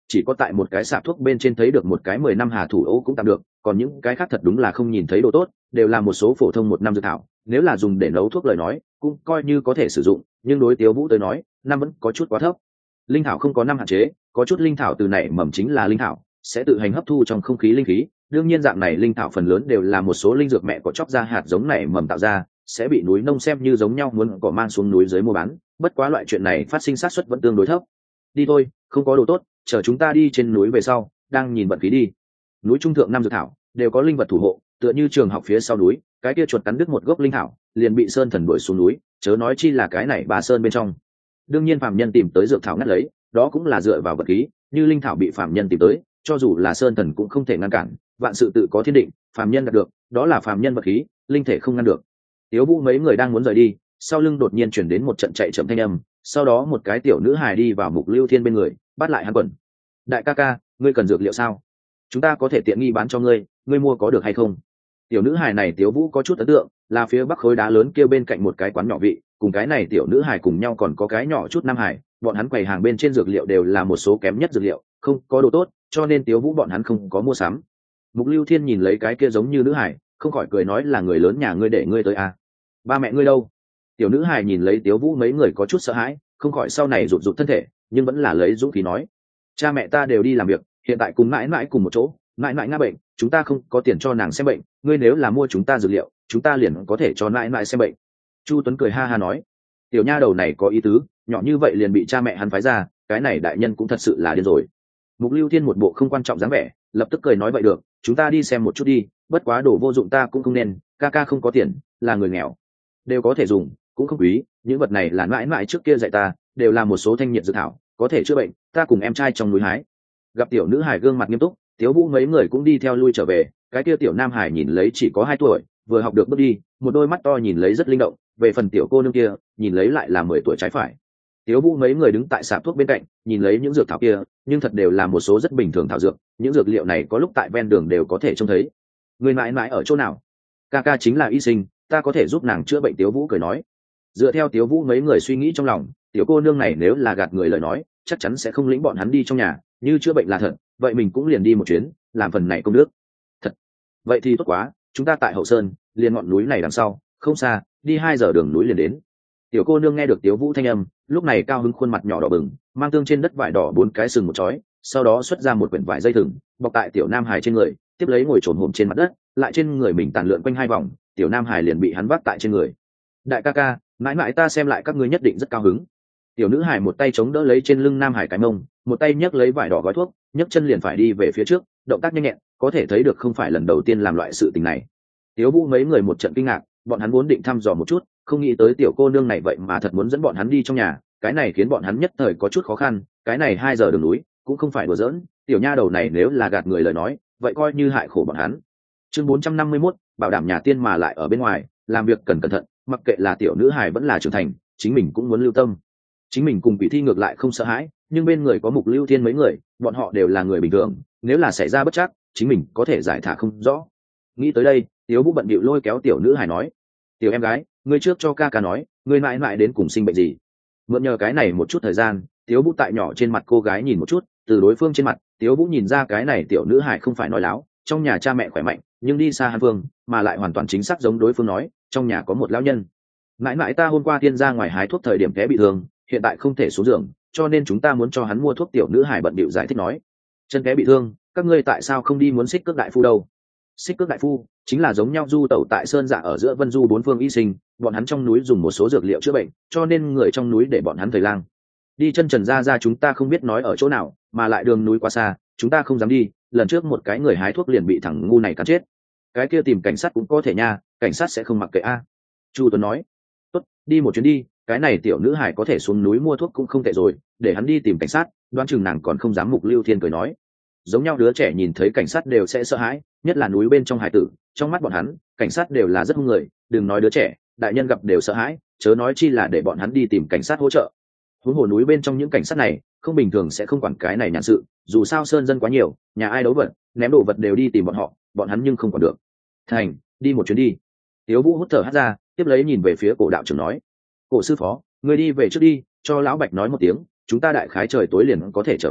chỉ có tại một cái sạp thuốc bên trên thấy được một cái mười năm hà thủ ô cũng tạm được, còn những cái khác thật đúng là không nhìn thấy đồ tốt, đều là một số phổ thông một năm dược thảo, nếu là dùng để nấu thuốc lời nói cũng coi như có thể sử dụng, nhưng đối Tiếu Vũ tới nói năm vẫn có chút quá thấp. Linh thảo không có năm hạn chế, có chút linh thảo từ nảy mầm chính là linh thảo, sẽ tự hành hấp thu trong không khí linh khí, đương nhiên dạng này linh thảo phần lớn đều là một số linh dược mẹ có chóc ra hạt giống nảy mầm tạo ra, sẽ bị núi nông xem như giống nhau muốn cỏ mang xuống núi dưới mua bán, bất quá loại chuyện này phát sinh xác suất vẫn tương đối thấp. Đi thôi, không có đồ tốt, chờ chúng ta đi trên núi về sau đang nhìn vận khí đi. Núi trung thượng năm dược thảo đều có linh vật thủ hộ, tựa như trường học phía sau núi, cái kia chuột cắn đứt một gốc linh thảo liền bị sơn thần đuổi xuống núi, chớ nói chi là cái này bà sơn bên trong. Đương nhiên phàm nhân tìm tới dược thảo ngắt lấy, đó cũng là dựa vào vật khí, như linh thảo bị phàm nhân tìm tới, cho dù là sơn thần cũng không thể ngăn cản, vạn sự tự có thiên định, phàm nhân đạt được đó là phàm nhân vật khí, linh thể không ngăn được. Tiếu Vũ mấy người đang muốn rời đi, sau lưng đột nhiên chuyển đến một trận chạy chậm thanh âm, sau đó một cái tiểu nữ hài đi vào Mục Lưu Thiên bên người, bắt lại hắn quần. Đại ca ca, ngươi cần dược liệu sao? Chúng ta có thể tiện nghi bán cho ngươi, ngươi mua có được hay không? Tiểu nữ hài này Tiếu Vũ có chút ấn tượng, là phía bắc khối đá lớn kia bên cạnh một cái quán nhỏ vị, cùng cái này tiểu nữ hài cùng nhau còn có cái nhỏ chút nam hài, bọn hắn quầy hàng bên trên dược liệu đều là một số kém nhất dược liệu, không có đồ tốt, cho nên Tiếu Vũ bọn hắn không có mua sắm. Mục Lưu Thiên nhìn lấy cái kia giống như nữ hài, không khỏi cười nói là người lớn nhà ngươi để ngươi tới à? Ba mẹ ngươi đâu? Tiểu nữ hài nhìn lấy Tiếu Vũ mấy người có chút sợ hãi, không khỏi sau này rụt rụt thân thể, nhưng vẫn là lấy dũng khí nói: cha mẹ ta đều đi làm việc, hiện tại cùng mãi mãi cùng một chỗ, mãi mãi ngã bệnh, chúng ta không có tiền cho nàng xem bệnh, ngươi nếu là mua chúng ta dược liệu, chúng ta liền có thể cho mãi mãi xem bệnh. Chu Tuấn cười ha ha nói: tiểu nha đầu này có ý tứ, nhỏ như vậy liền bị cha mẹ hắn phái ra, cái này đại nhân cũng thật sự là điên rồi. Mục Lưu Thiên một bộ không quan trọng dáng vẻ, lập tức cười nói: vậy được, chúng ta đi xem một chút đi, bất quá đồ vô dụng ta cũng không nên, ca ca không có tiền, là người nghèo, đều có thể dùng, cũng không quý, những vật này là mãi mãi trước kia dạy ta, đều là một số thanh nhiệt dược thảo, có thể chữa bệnh, ta cùng em trai trong núi hái. Gặp tiểu nữ hài gương mặt nghiêm túc, Tiếu Vũ mấy người cũng đi theo lui trở về, cái kia tiểu nam hài nhìn lấy chỉ có hai tuổi, vừa học được bước đi, một đôi mắt to nhìn lấy rất linh động, về phần tiểu cô nương kia, nhìn lấy lại là mười tuổi trái phải. Tiếu Vũ mấy người đứng tại sạp thuốc bên cạnh, nhìn lấy những dược thảo kia, nhưng thật đều là một số rất bình thường thảo dược, những dược liệu này có lúc tại ven đường đều có thể trông thấy. Người mãi mãi ở chỗ nào? Ca ca chính là y sinh, ta có thể giúp nàng chữa bệnh. Tiếu Vũ cười nói. Dựa theo Tiếu Vũ mấy người suy nghĩ trong lòng, tiểu cô nương này nếu là gạt người lời nói, chắc chắn sẽ không lĩnh bọn hắn đi trong nhà, như chữa bệnh là thật, vậy mình cũng liền đi một chuyến, làm phần này công đức. Thật, vậy thì tốt quá, chúng ta tại Hậu Sơn, liền ngọn núi này đằng sau, không xa, đi hai giờ đường núi liền đến. Tiểu cô nương nghe được Tiếu Vũ thanh âm, lúc này cao hứng khuôn mặt nhỏ đỏ bừng, mang tương trên đất vải đỏ bốn cái sừng một chói, sau đó xuất ra một quyển vải dây thừng, bọc tại tiểu nam hải trên người, tiếp lấy ngồi trồn hổm trên mặt đất, lại trên người mình tàn lượn quanh hai vòng, tiểu nam hải liền bị hắn vác tại trên người. Đại ca ca, mãi mãi ta xem lại các ngươi nhất định rất cao hứng. Tiểu nữ hải một tay chống đỡ lấy trên lưng nam hải cái mông, một tay nhấc lấy vải đỏ gói thuốc, nhấc chân liền phải đi về phía trước, động tác nhanh nhẹn, có thể thấy được không phải lần đầu tiên làm loại sự tình này. Tiếu Vũ mấy người một trận kinh ngạc, bọn hắn muốn định thăm dò một chút, không nghĩ tới tiểu cô nương này vậy mà thật muốn dẫn bọn hắn đi trong nhà, cái này khiến bọn hắn nhất thời có chút khó khăn, cái này hai giờ đường núi cũng không phải đùa giỡn, tiểu nha đầu này nếu là gạt người lời nói, vậy coi như hại khổ bọn hắn. Chương bốn trăm năm mươi mốt, bảo đảm nhà tiên mà lại ở bên ngoài, làm việc cần cẩn thận, mặc kệ là tiểu nữ hài vẫn là trưởng thành, chính mình cũng muốn lưu tâm. Chính mình cùng Quỷ Thi ngược lại không sợ hãi, nhưng bên người có Mục Lưu Thiên mấy người, bọn họ đều là người bình thường, nếu là xảy ra bất trắc, chính mình có thể giải thả không rõ. Nghĩ tới đây, Tiếu Vũ bận bịu lôi kéo tiểu nữ hài nói: tiểu em gái, ngươi trước cho ca ca nói, ngươi mãi mãi đến cùng sinh bệnh gì. Mượn nhờ cái này một chút thời gian, Tiếu Vũ tại nhỏ trên mặt cô gái nhìn một chút, từ đối phương trên mặt, Tiếu Vũ nhìn ra cái này tiểu nữ hài không phải nói láo, trong nhà cha mẹ khỏe mạnh, nhưng đi xa Hàn Phương, mà lại hoàn toàn chính xác giống đối phương nói, trong nhà có một lão nhân. Mãi mãi ta hôm qua tiên ra ngoài hái thuốc thời điểm té bị thương, hiện tại không thể xuống giường, cho nên chúng ta muốn cho hắn mua thuốc. Tiểu nữ hài bận bịu giải thích nói: chân té bị thương, các ngươi tại sao không đi muốn Xích Cước đại phu đâu? Xích Cước đại phu chính là giống nhau du tẩu tại sơn dạ ở giữa vân du bốn phương y sinh, bọn hắn trong núi dùng một số dược liệu chữa bệnh, cho nên người trong núi để bọn hắn thầy lang. Đi chân trần ra ra chúng ta không biết nói ở chỗ nào, mà lại đường núi quá xa, chúng ta không dám đi, lần trước một cái người hái thuốc liền bị thằng ngu này cắn chết. Cái kia tìm cảnh sát cũng có thể nha, cảnh sát sẽ không mặc kệ a. Chu Tuấn nói: tốt, đi một chuyến đi, cái này tiểu nữ hải có thể xuống núi mua thuốc cũng không tệ rồi, để hắn đi tìm cảnh sát, đoán chừng nàng còn không dám. Mục Lưu Thiên cười nói: giống nhau đứa trẻ nhìn thấy cảnh sát đều sẽ sợ hãi, nhất là núi bên trong hải tử, trong mắt bọn hắn cảnh sát đều là rất hung người, đừng nói đứa trẻ, đại nhân gặp đều sợ hãi, chớ nói chi là để bọn hắn đi tìm cảnh sát hỗ trợ. huống hồ núi bên trong những cảnh sát này không bình thường sẽ không quản cái này nhàn sự, dù sao sơn dân quá nhiều, nhà ai đấu vật ném đồ vật đều đi tìm bọn họ, bọn hắn nhưng không còn được. Thành, đi một chuyến đi. Tiếu Vũ hút thở hắt ra, tiếp lấy nhìn về phía cổ đạo trưởng nói: cổ sư phó, người đi về trước đi, cho lão Bạch nói một tiếng, chúng ta đại khái trời tối liền có thể trở về,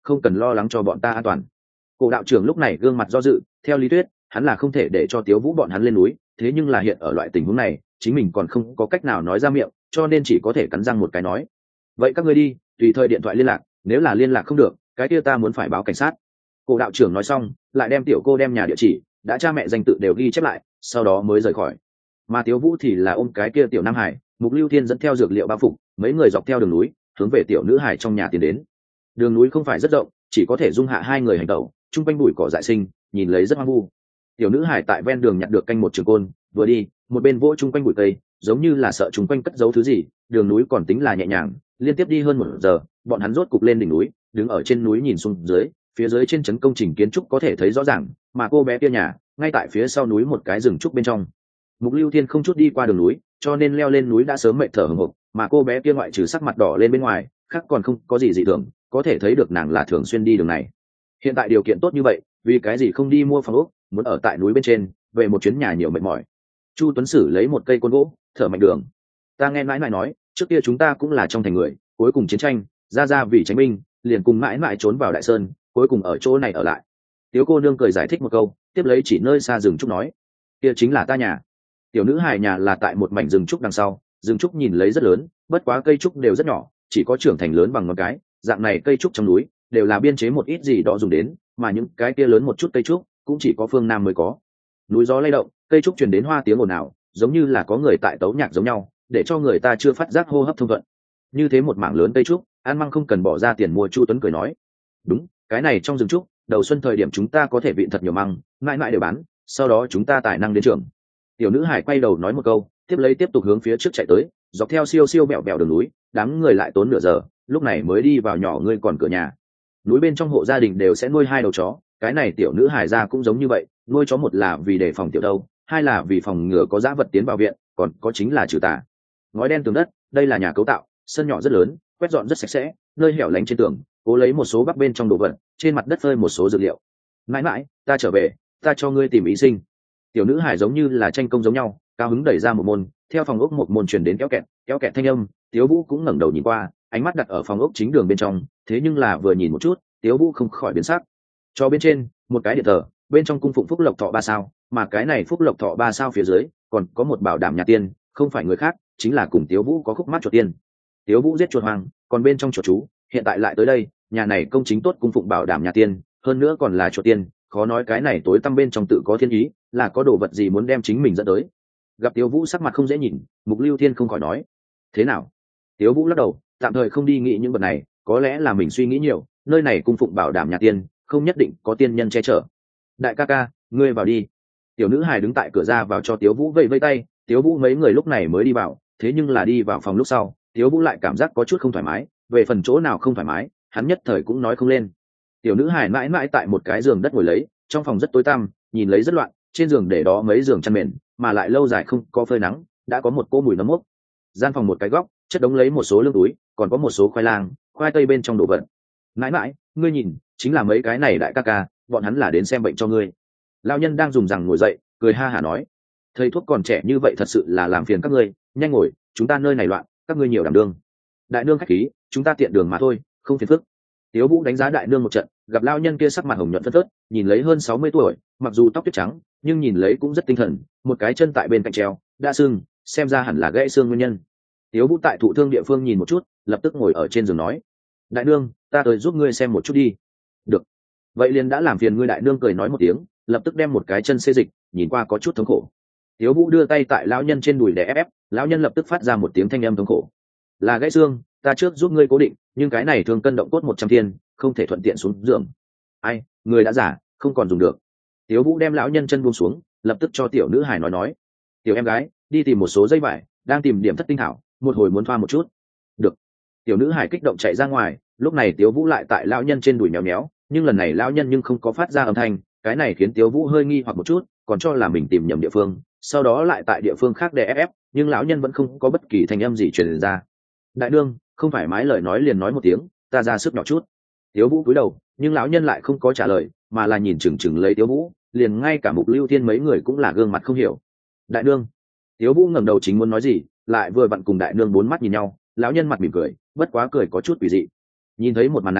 không cần lo lắng cho bọn ta an toàn. Cổ đạo trưởng lúc này gương mặt do dự, theo lý thuyết hắn là không thể để cho Tiếu Vũ bọn hắn lên núi, thế nhưng là hiện ở loại tình huống này chính mình còn không có cách nào nói ra miệng, cho nên chỉ có thể cắn răng một cái nói: vậy các ngươi đi, tùy thời điện thoại liên lạc, nếu là liên lạc không được cái kia ta muốn phải báo cảnh sát. Cổ đạo trưởng nói xong lại đem tiểu cô đem nhà địa chỉ đã cha mẹ danh tự đều ghi chép lại, sau đó mới rời khỏi. Mà Tiếu Vũ thì là ôm cái kia tiểu Nam Hải, Mục Lưu Thiên dẫn theo dược liệu bao phục, mấy người dọc theo đường núi hướng về tiểu nữ hải trong nhà tiến đến. Đường núi không phải rất rộng, chỉ có thể dung hạ hai người hành tẩu, chung quanh bụi cỏ dại sinh, nhìn lấy rất hoang vu. Tiểu nữ hải tại ven đường nhặt được canh một trường côn, vừa đi một bên vỗ chung quanh bụi cây, giống như là sợ chung quanh cất giấu thứ gì. Đường núi còn tính là nhẹ nhàng, liên tiếp đi hơn một giờ, bọn hắn rốt cục lên đỉnh núi, đứng ở trên núi nhìn xuống dưới, phía dưới trên trấn công trình kiến trúc có thể thấy rõ ràng, mà cô bé kia nhà ngay tại phía sau núi một cái rừng trúc bên trong. Mục Lưu Thiên không chút đi qua đường núi, cho nên leo lên núi đã sớm mệt thở hổn hộc, mà cô bé kia ngoại trừ sắc mặt đỏ lên bên ngoài, khác còn không có gì dị thường, có thể thấy được nàng là thường xuyên đi đường này. Hiện tại điều kiện tốt như vậy, vì cái gì không đi mua phòng ốc, muốn ở tại núi bên trên, về một chuyến nhà nhiều mệt mỏi. Chu Tuấn Sử lấy một cây côn gỗ, thở mạnh đường. Ta nghe mãi mãi nói, trước kia chúng ta cũng là trong thành người, cuối cùng chiến tranh, ra ra vì tránh binh, liền cùng mãi mãi trốn vào Đại Sơn, cuối cùng ở chỗ này ở lại. Tiếu cô nương cười giải thích một câu, tiếp lấy chỉ nơi xa rừng trúc nói: kia chính là ta nhà. Tiểu nữ hài nhà là tại một mảnh rừng trúc đằng sau, rừng trúc nhìn lấy rất lớn, bất quá cây trúc đều rất nhỏ, chỉ có trưởng thành lớn bằng ngón cái, dạng này cây trúc trong núi đều là biên chế một ít gì đó dùng đến, mà những cái kia lớn một chút cây trúc cũng chỉ có phương Nam mới có. Núi gió lay động, cây trúc truyền đến hoa tiếng ồn ào, giống như là có người tại tấu nhạc giống nhau, để cho người ta chưa phát giác hô hấp thông thuận. Như thế một mảng lớn cây trúc, An Măng không cần bỏ ra tiền mua. Chu Tuấn cười nói: đúng, cái này trong rừng trúc, đầu xuân thời điểm chúng ta có thể vịn thật nhiều măng, mãi mãi đều bán, sau đó chúng ta tài năng đến trường. Tiểu nữ hải quay đầu nói một câu, tiếp lấy tiếp tục hướng phía trước chạy tới, dọc theo siêu siêu bẹo bẹo đường núi, đám người lại tốn nửa giờ, lúc này mới đi vào nhỏ ngươi còn cửa nhà. Núi bên trong hộ gia đình đều sẽ nuôi hai đầu chó, cái này tiểu nữ hải ra cũng giống như vậy, nuôi chó một là vì đề phòng tiểu đâu, hai là vì phòng ngừa có dã vật tiến vào viện, còn có chính là trừ tà. Ngói đen tường đất, đây là nhà cấu tạo, sân nhỏ rất lớn, quét dọn rất sạch sẽ, nơi hẻo lánh trên tường cố lấy một số bắp bên trong đồ vật, trên mặt đất phơi một số dược liệu. Mãi mãi, ta trở về, ta cho ngươi tìm ý sinh. Tiểu nữ hải giống như là tranh công giống nhau, cao hứng đẩy ra một môn, theo phòng ốc một môn truyền đến kéo kẹt kéo kẹt thanh âm. Tiếu Vũ cũng ngẩng đầu nhìn qua, ánh mắt đặt ở phòng ốc chính đường bên trong, thế nhưng là vừa nhìn một chút, Tiếu Vũ không khỏi biến sắc. Cho bên trên một cái điện thờ, bên trong cung phụng phúc lộc thọ ba sao, mà cái này phúc lộc thọ ba sao phía dưới còn có một bảo đảm nhà tiên, không phải người khác, chính là cùng Tiếu Vũ có khúc mắc chuột tiên. Tiếu Vũ giết chuột hoàng, còn bên trong chuột chú hiện tại lại tới đây, nhà này công chính tốt cung phụng bảo đảm nhà tiên, hơn nữa còn là chuột tiên, khó nói cái này tối tăm bên trong tự có thiên ý, là có đồ vật gì muốn đem chính mình dẫn tới. Gặp Tiếu Vũ sắc mặt không dễ nhìn, Mục Lưu Thiên không khỏi nói: thế nào? Tiếu Vũ lắc đầu, tạm thời không đi nghĩ những vật này, có lẽ là mình suy nghĩ nhiều, nơi này cung phụng bảo đảm nhà tiên, không nhất định có tiên nhân che chở. Đại ca ca, ngươi vào đi. Tiểu nữ hài đứng tại cửa ra vào cho Tiếu Vũ vẫy vẫy tay. Tiếu Vũ mấy người lúc này mới đi vào, thế nhưng là đi vào phòng lúc sau, Tiếu Vũ lại cảm giác có chút không thoải mái, về phần chỗ nào không thoải mái, hắn nhất thời cũng nói không lên. Tiểu nữ hài mãi mãi tại một cái giường đất ngồi lấy, trong phòng rất tối tăm, nhìn lấy rất loạn, trên giường để đó mấy giường chăn mền, mà lại lâu dài không có phơi nắng, đã có một cỗ mùi nấm mốc. Gian phòng một cái góc, chất đống lấy một số lương túi, còn có một số khoai lang, khoai tây bên trong đồ vật. Mãi mãi, ngươi nhìn, chính là mấy cái này đại ca ca, bọn hắn là đến xem bệnh cho ngươi. Lão nhân đang dùng rằng ngồi dậy, cười ha hả nói: thầy thuốc còn trẻ như vậy thật sự là làm phiền các ngươi, nhanh ngồi, chúng ta nơi này loạn, các ngươi nhiều đảm đương. Đại nương khách khí, chúng ta tiện đường mà thôi, không phiền phức. Tiếu Vũ đánh giá đại nương một trận, gặp lão nhân kia sắc mặt hồng nhuận phất phớt, nhìn lấy hơn sáu mươi tuổi, mặc dù tóc tuyết trắng, nhưng nhìn lấy cũng rất tinh thần, một cái chân tại bên cạnh treo, đã sưng, xem ra hẳn là gãy xương nguyên nhân. Tiếu Vũ tại thụ thương địa phương nhìn một chút, lập tức ngồi ở trên giường nói: đại nương, ta tới giúp ngươi xem một chút đi. Được. Vậy liền đã làm phiền ngươi. Đại nương cười nói một tiếng, lập tức đem một cái chân xê dịch, nhìn qua có chút thống khổ. Tiếu Vũ đưa tay tại lão nhân trên đùi để ép ép, lão nhân lập tức phát ra một tiếng thanh âm thống khổ. Là gãy xương, ta trước giúp ngươi cố định, nhưng cái này thường cân động cốt một trăm thiên, không thể thuận tiện xuống giường. Ai, người đã giả, không còn dùng được. Tiếu Vũ đem lão nhân chân buông xuống, lập tức cho tiểu nữ hài nói nói: tiểu em gái, đi tìm một số dây vải, đang tìm điểm thất tinh thảo, một hồi muốn thoa một chút. Được. Tiểu nữ hài kích động chạy ra ngoài, lúc này Tiếu Vũ lại tại lão nhân trên đùi méo méo, nhưng lần này lão nhân nhưng không có phát ra âm thanh, cái này khiến Tiếu Vũ hơi nghi hoặc một chút, còn cho là mình tìm nhầm địa phương, sau đó lại tại địa phương khác để ép ép, nhưng lão nhân vẫn không có bất kỳ thanh âm gì truyền ra. Đại nương, không phải mái lời nói liền nói một tiếng, ta ra sức nhỏ chút. Tiếu Vũ cúi đầu, nhưng lão nhân lại không có trả lời, mà là nhìn chừng chừng lấy Tiếu Vũ, liền ngay cả Mục Lưu Thiên mấy người cũng là gương mặt không hiểu. Đại nương. Tiếu Vũ ngẩng đầu chính muốn nói gì, lại vừa vặn cùng đại nương bốn mắt nhìn nhau, lão nhân mặt mỉm cười, bất quá cười có chút quỷ dị. Nhìn thấy một màn này,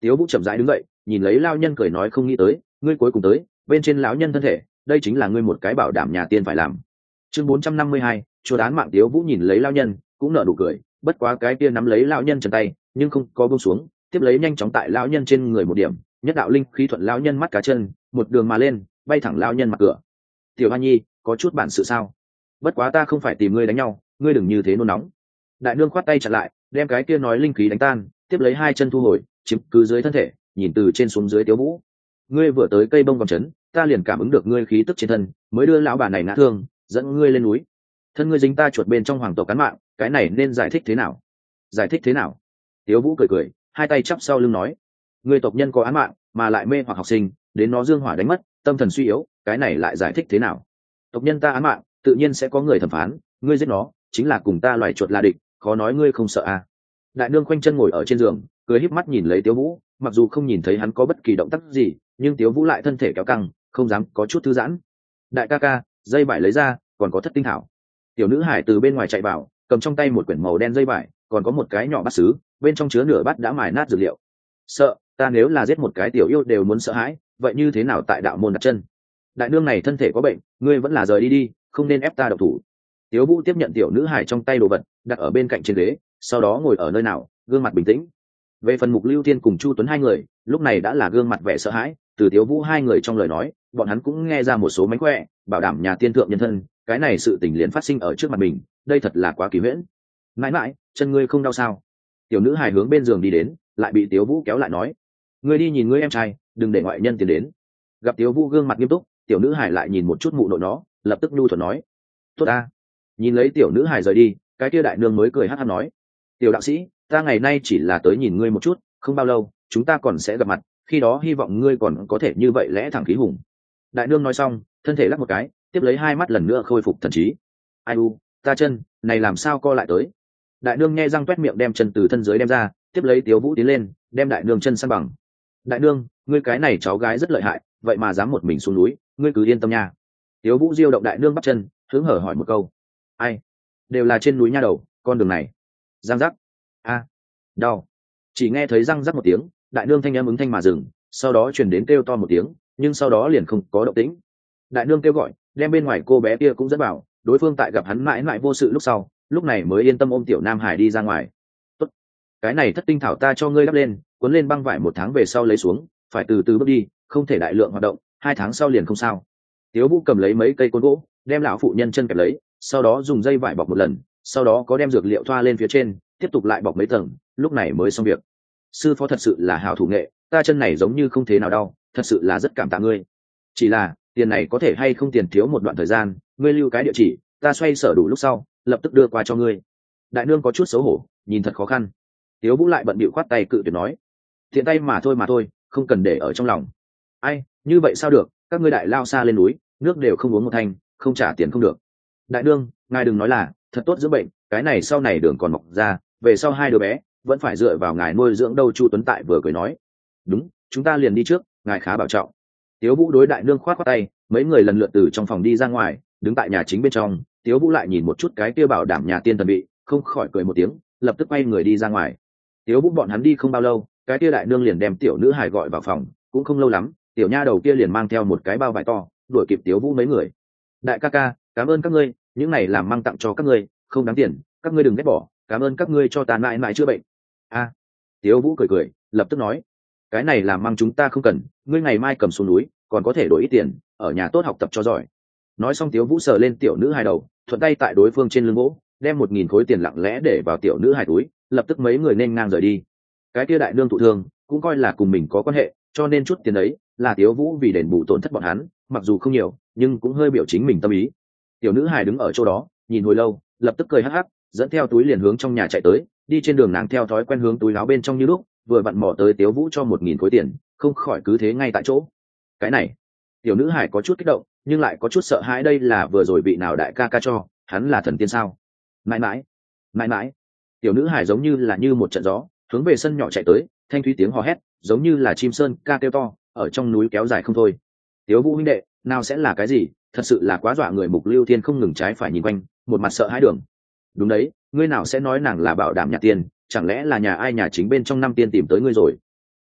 Tiếu Vũ chậm rãi đứng dậy, nhìn lấy lao nhân cười nói không nghĩ tới, ngươi cuối cùng tới, bên trên lão nhân thân thể, đây chính là ngươi một cái bảo đảm nhà tiên phải làm. Chương bốn trăm năm mươi hai, chùa đán mạng. Tiếu Vũ nhìn lấy lao nhân, cũng nở nụ cười, bất quá cái kia nắm lấy lão nhân chân tay, nhưng không có buông xuống, tiếp lấy nhanh chóng tại lão nhân trên người một điểm, nhất đạo linh khí thuận lão nhân mắt cá chân, một đường mà lên, bay thẳng lão nhân mặt cửa. Tiểu Hoa Nhi, có chút bản sự sao? Bất quá ta không phải tìm ngươi đánh nhau, ngươi đừng như thế nôn nóng. Đại nương khoát tay chặn lại, đem cái kia nói linh khí đánh tan, tiếp lấy hai chân thu hồi, chiếm cứ dưới thân thể, nhìn từ trên xuống dưới Tiếu Vũ. Ngươi vừa tới cây bông vòng trấn, ta liền cảm ứng được ngươi khí tức trên thân, mới đưa lão bà này ngã thương, dẫn ngươi lên núi. Thân ngươi dính ta chuột bên trong hoàng tộc cắn mạng, cái này nên giải thích thế nào? Giải thích thế nào? Tiếu Vũ cười cười, hai tay chắp sau lưng nói, ngươi tộc nhân có án mạng, mà lại mê hoặc học sinh, đến nó dương hỏa đánh mất, tâm thần suy yếu, cái này lại giải thích thế nào? Tộc nhân ta án mạng, tự nhiên sẽ có người thẩm phán, ngươi giết nó, chính là cùng ta loài chuột là địch, khó nói ngươi không sợ à? Đại nương khoanh chân ngồi ở trên giường, cười híp mắt nhìn lấy Tiếu Vũ, mặc dù không nhìn thấy hắn có bất kỳ động tác gì, nhưng Tiếu Vũ lại thân thể kéo căng, không dám có chút thư giãn. Đại ca ca, dây vải lấy ra, còn có thất tinh thảo. Tiểu nữ hải từ bên ngoài chạy vào, cầm trong tay một quyển màu đen dây vải, còn có một cái nhỏ bát sứ, bên trong chứa nửa bát đã mài nát dược liệu. Sợ, ta nếu là giết một cái tiểu yêu đều muốn sợ hãi, vậy như thế nào tại đạo môn đặt chân? Đại nương này thân thể có bệnh, ngươi vẫn là rời đi đi, không nên ép ta độc thủ. Tiếu Vũ tiếp nhận tiểu nữ hải trong tay đồ vật, đặt ở bên cạnh trên ghế, sau đó ngồi ở nơi nào, gương mặt bình tĩnh. Về phần Mục Lưu Thiên cùng Chu Tuấn hai người, lúc này đã là gương mặt vẻ sợ hãi, từ Tiếu Vũ hai người trong lời nói, bọn hắn cũng nghe ra một số mánh khỏe, bảo đảm nhà tiên thượng nhân thân, cái này sự tình liền phát sinh ở trước mặt mình, đây thật là quá kỳ huyễn. Mãi mãi, chân ngươi không đau sao? Tiểu nữ hài hướng bên giường đi đến, lại bị Tiếu Vũ kéo lại nói, ngươi đi nhìn ngươi em trai, đừng để ngoại nhân tiến đến. Gặp Tiếu Vũ gương mặt nghiêm túc, tiểu nữ hài lại nhìn một chút mụ nội nó, lập tức nhu thuận nói, tốt a. Nhìn lấy tiểu nữ hài rời đi, cái kia đại nương mới cười hắt hắt nói, tiểu đạo sĩ, ta ngày nay chỉ là tới nhìn ngươi một chút, không bao lâu chúng ta còn sẽ gặp mặt, khi đó hy vọng ngươi còn có thể như vậy lẽ thẳng khí hùng. Đại nương nói xong, thân thể lắc một cái, tiếp lấy hai mắt lần nữa khôi phục thần trí. Ai u, ta chân này làm sao co lại tới? Đại nương nghe răng toét miệng đem chân từ thân dưới đem ra, tiếp lấy Tiếu Vũ tiến lên, đem đại nương chân san bằng. Đại nương, ngươi cái này cháu gái rất lợi hại, vậy mà dám một mình xuống núi, ngươi cứ yên tâm nha. Tiếu Vũ diêu động đại nương bắt chân, hướng hở hỏi một câu, ai? Đều là trên núi nha đầu, con đường này. Giang giác. A, đau. Chỉ nghe thấy răng rắc một tiếng, đại nương thanh em ứng thanh mà dừng, sau đó truyền đến kêu to một tiếng, nhưng sau đó liền không có động tĩnh. Đại nương kêu gọi, đem bên ngoài cô bé kia cũng dẫn vào, đối phương tại gặp hắn mãi mãi vô sự lúc sau, lúc này mới yên tâm ôm tiểu Nam Hải đi ra ngoài. Tốt, cái này thất tinh thảo ta cho ngươi đắp lên, cuốn lên băng vải một tháng về sau lấy xuống, phải từ từ bước đi, không thể đại lượng hoạt động, hai tháng sau liền không sao. Tiếu Vũ cầm lấy mấy cây côn gỗ, đem lão phụ nhân chân kẹp lấy, sau đó dùng dây vải bọc một lần, sau đó có đem dược liệu thoa lên phía trên, tiếp tục lại bọc mấy tầng, lúc này mới xong việc. Sư phó thật sự là hảo thủ nghệ, ta chân này giống như không thế nào đau, thật sự là rất cảm tạ ngươi. Chỉ là tiền này có thể hay không tiền thiếu một đoạn thời gian, ngươi lưu cái địa chỉ, ta xoay sở đủ lúc sau lập tức đưa qua cho ngươi. Đại nương có chút xấu hổ, nhìn thật khó khăn. Tiếu Vũ lại bận bịu khoát tay cự tuyệt nói, tiện tay mà thôi mà thôi, không cần để ở trong lòng. Ai, như vậy sao được, các ngươi đại lao xa lên núi, nước đều không uống một thanh, không trả tiền không được. Đại nương, ngài đừng nói là, thật tốt dưỡng bệnh, cái này sau này đường còn mọc ra, về sau hai đứa bé vẫn phải dựa vào ngài nuôi dưỡng đâu. Chu Tuấn tại vừa cười nói, đúng, chúng ta liền đi trước, ngài khá bảo trọng. Tiếu Vũ đối đại nương khoát khoát tay, mấy người lần lượt từ trong phòng đi ra ngoài, đứng tại nhà chính bên trong. Tiếu Vũ lại nhìn một chút cái kia bảo đảm nhà tiên thần bị, không khỏi cười một tiếng, lập tức quay người đi ra ngoài. Tiếu Vũ bọn hắn đi không bao lâu, cái kia đại nương liền đem tiểu nữ hài gọi vào phòng, cũng không lâu lắm, tiểu nha đầu kia liền mang theo một cái bao vải to, đuổi kịp Tiếu Vũ mấy người. Đại ca ca, cảm ơn các ngươi, những này làm mang tặng cho các ngươi, không đáng tiền, các ngươi đừng ghét bỏ, cảm ơn các ngươi cho ta mãi mãi chữa bệnh. A, à, Tiếu Vũ cười cười, lập tức nói, cái này làm mang chúng ta không cần, ngươi ngày mai cầm xuống núi, còn có thể đổi ít tiền, ở nhà tốt học tập cho giỏi. Nói xong Tiếu Vũ sờ lên tiểu nữ hài đầu, thuận tay tại đối phương trên lưng gỗ, đem một nghìn khối tiền lặng lẽ để vào tiểu nữ hài túi, lập tức mấy người nên ngang rời đi. Cái kia đại nương thụ thương, cũng coi là cùng mình có quan hệ, cho nên chút tiền ấy là Tiếu Vũ vì đền bù tổn thất bọn hắn, mặc dù không nhiều, nhưng cũng hơi biểu chính mình tâm ý. Tiểu nữ hài đứng ở chỗ đó, nhìn hồi lâu, lập tức cười hắc hắc, dẫn theo túi liền hướng trong nhà chạy tới. Đi trên đường nàng theo thói quen hướng túi áo bên trong như lúc, vừa vặn mò tới Tiếu Vũ cho một nghìn khối tiền, không khỏi cứ thế ngay tại chỗ. Cái này, tiểu nữ hải có chút kích động, nhưng lại có chút sợ hãi, đây là vừa rồi vị nào đại ca ca cho, hắn là thần tiên sao? Mãi mãi, mãi mãi, tiểu nữ hải giống như là như một trận gió, hướng về sân nhỏ chạy tới, thanh thúy tiếng hò hét, giống như là chim sơn ca kêu to, ở trong núi kéo dài không thôi. Tiếu Vũ huynh đệ, nào sẽ là cái gì? Thật sự là quá dọa người. Mục Lưu Thiên không ngừng trái phải nhìn quanh, một mặt sợ hãi đường. Đúng đấy, ngươi nào sẽ nói nàng là bảo đảm nhà tiên, chẳng lẽ là nhà ai nhà chính bên trong năm tiên tìm tới ngươi rồi?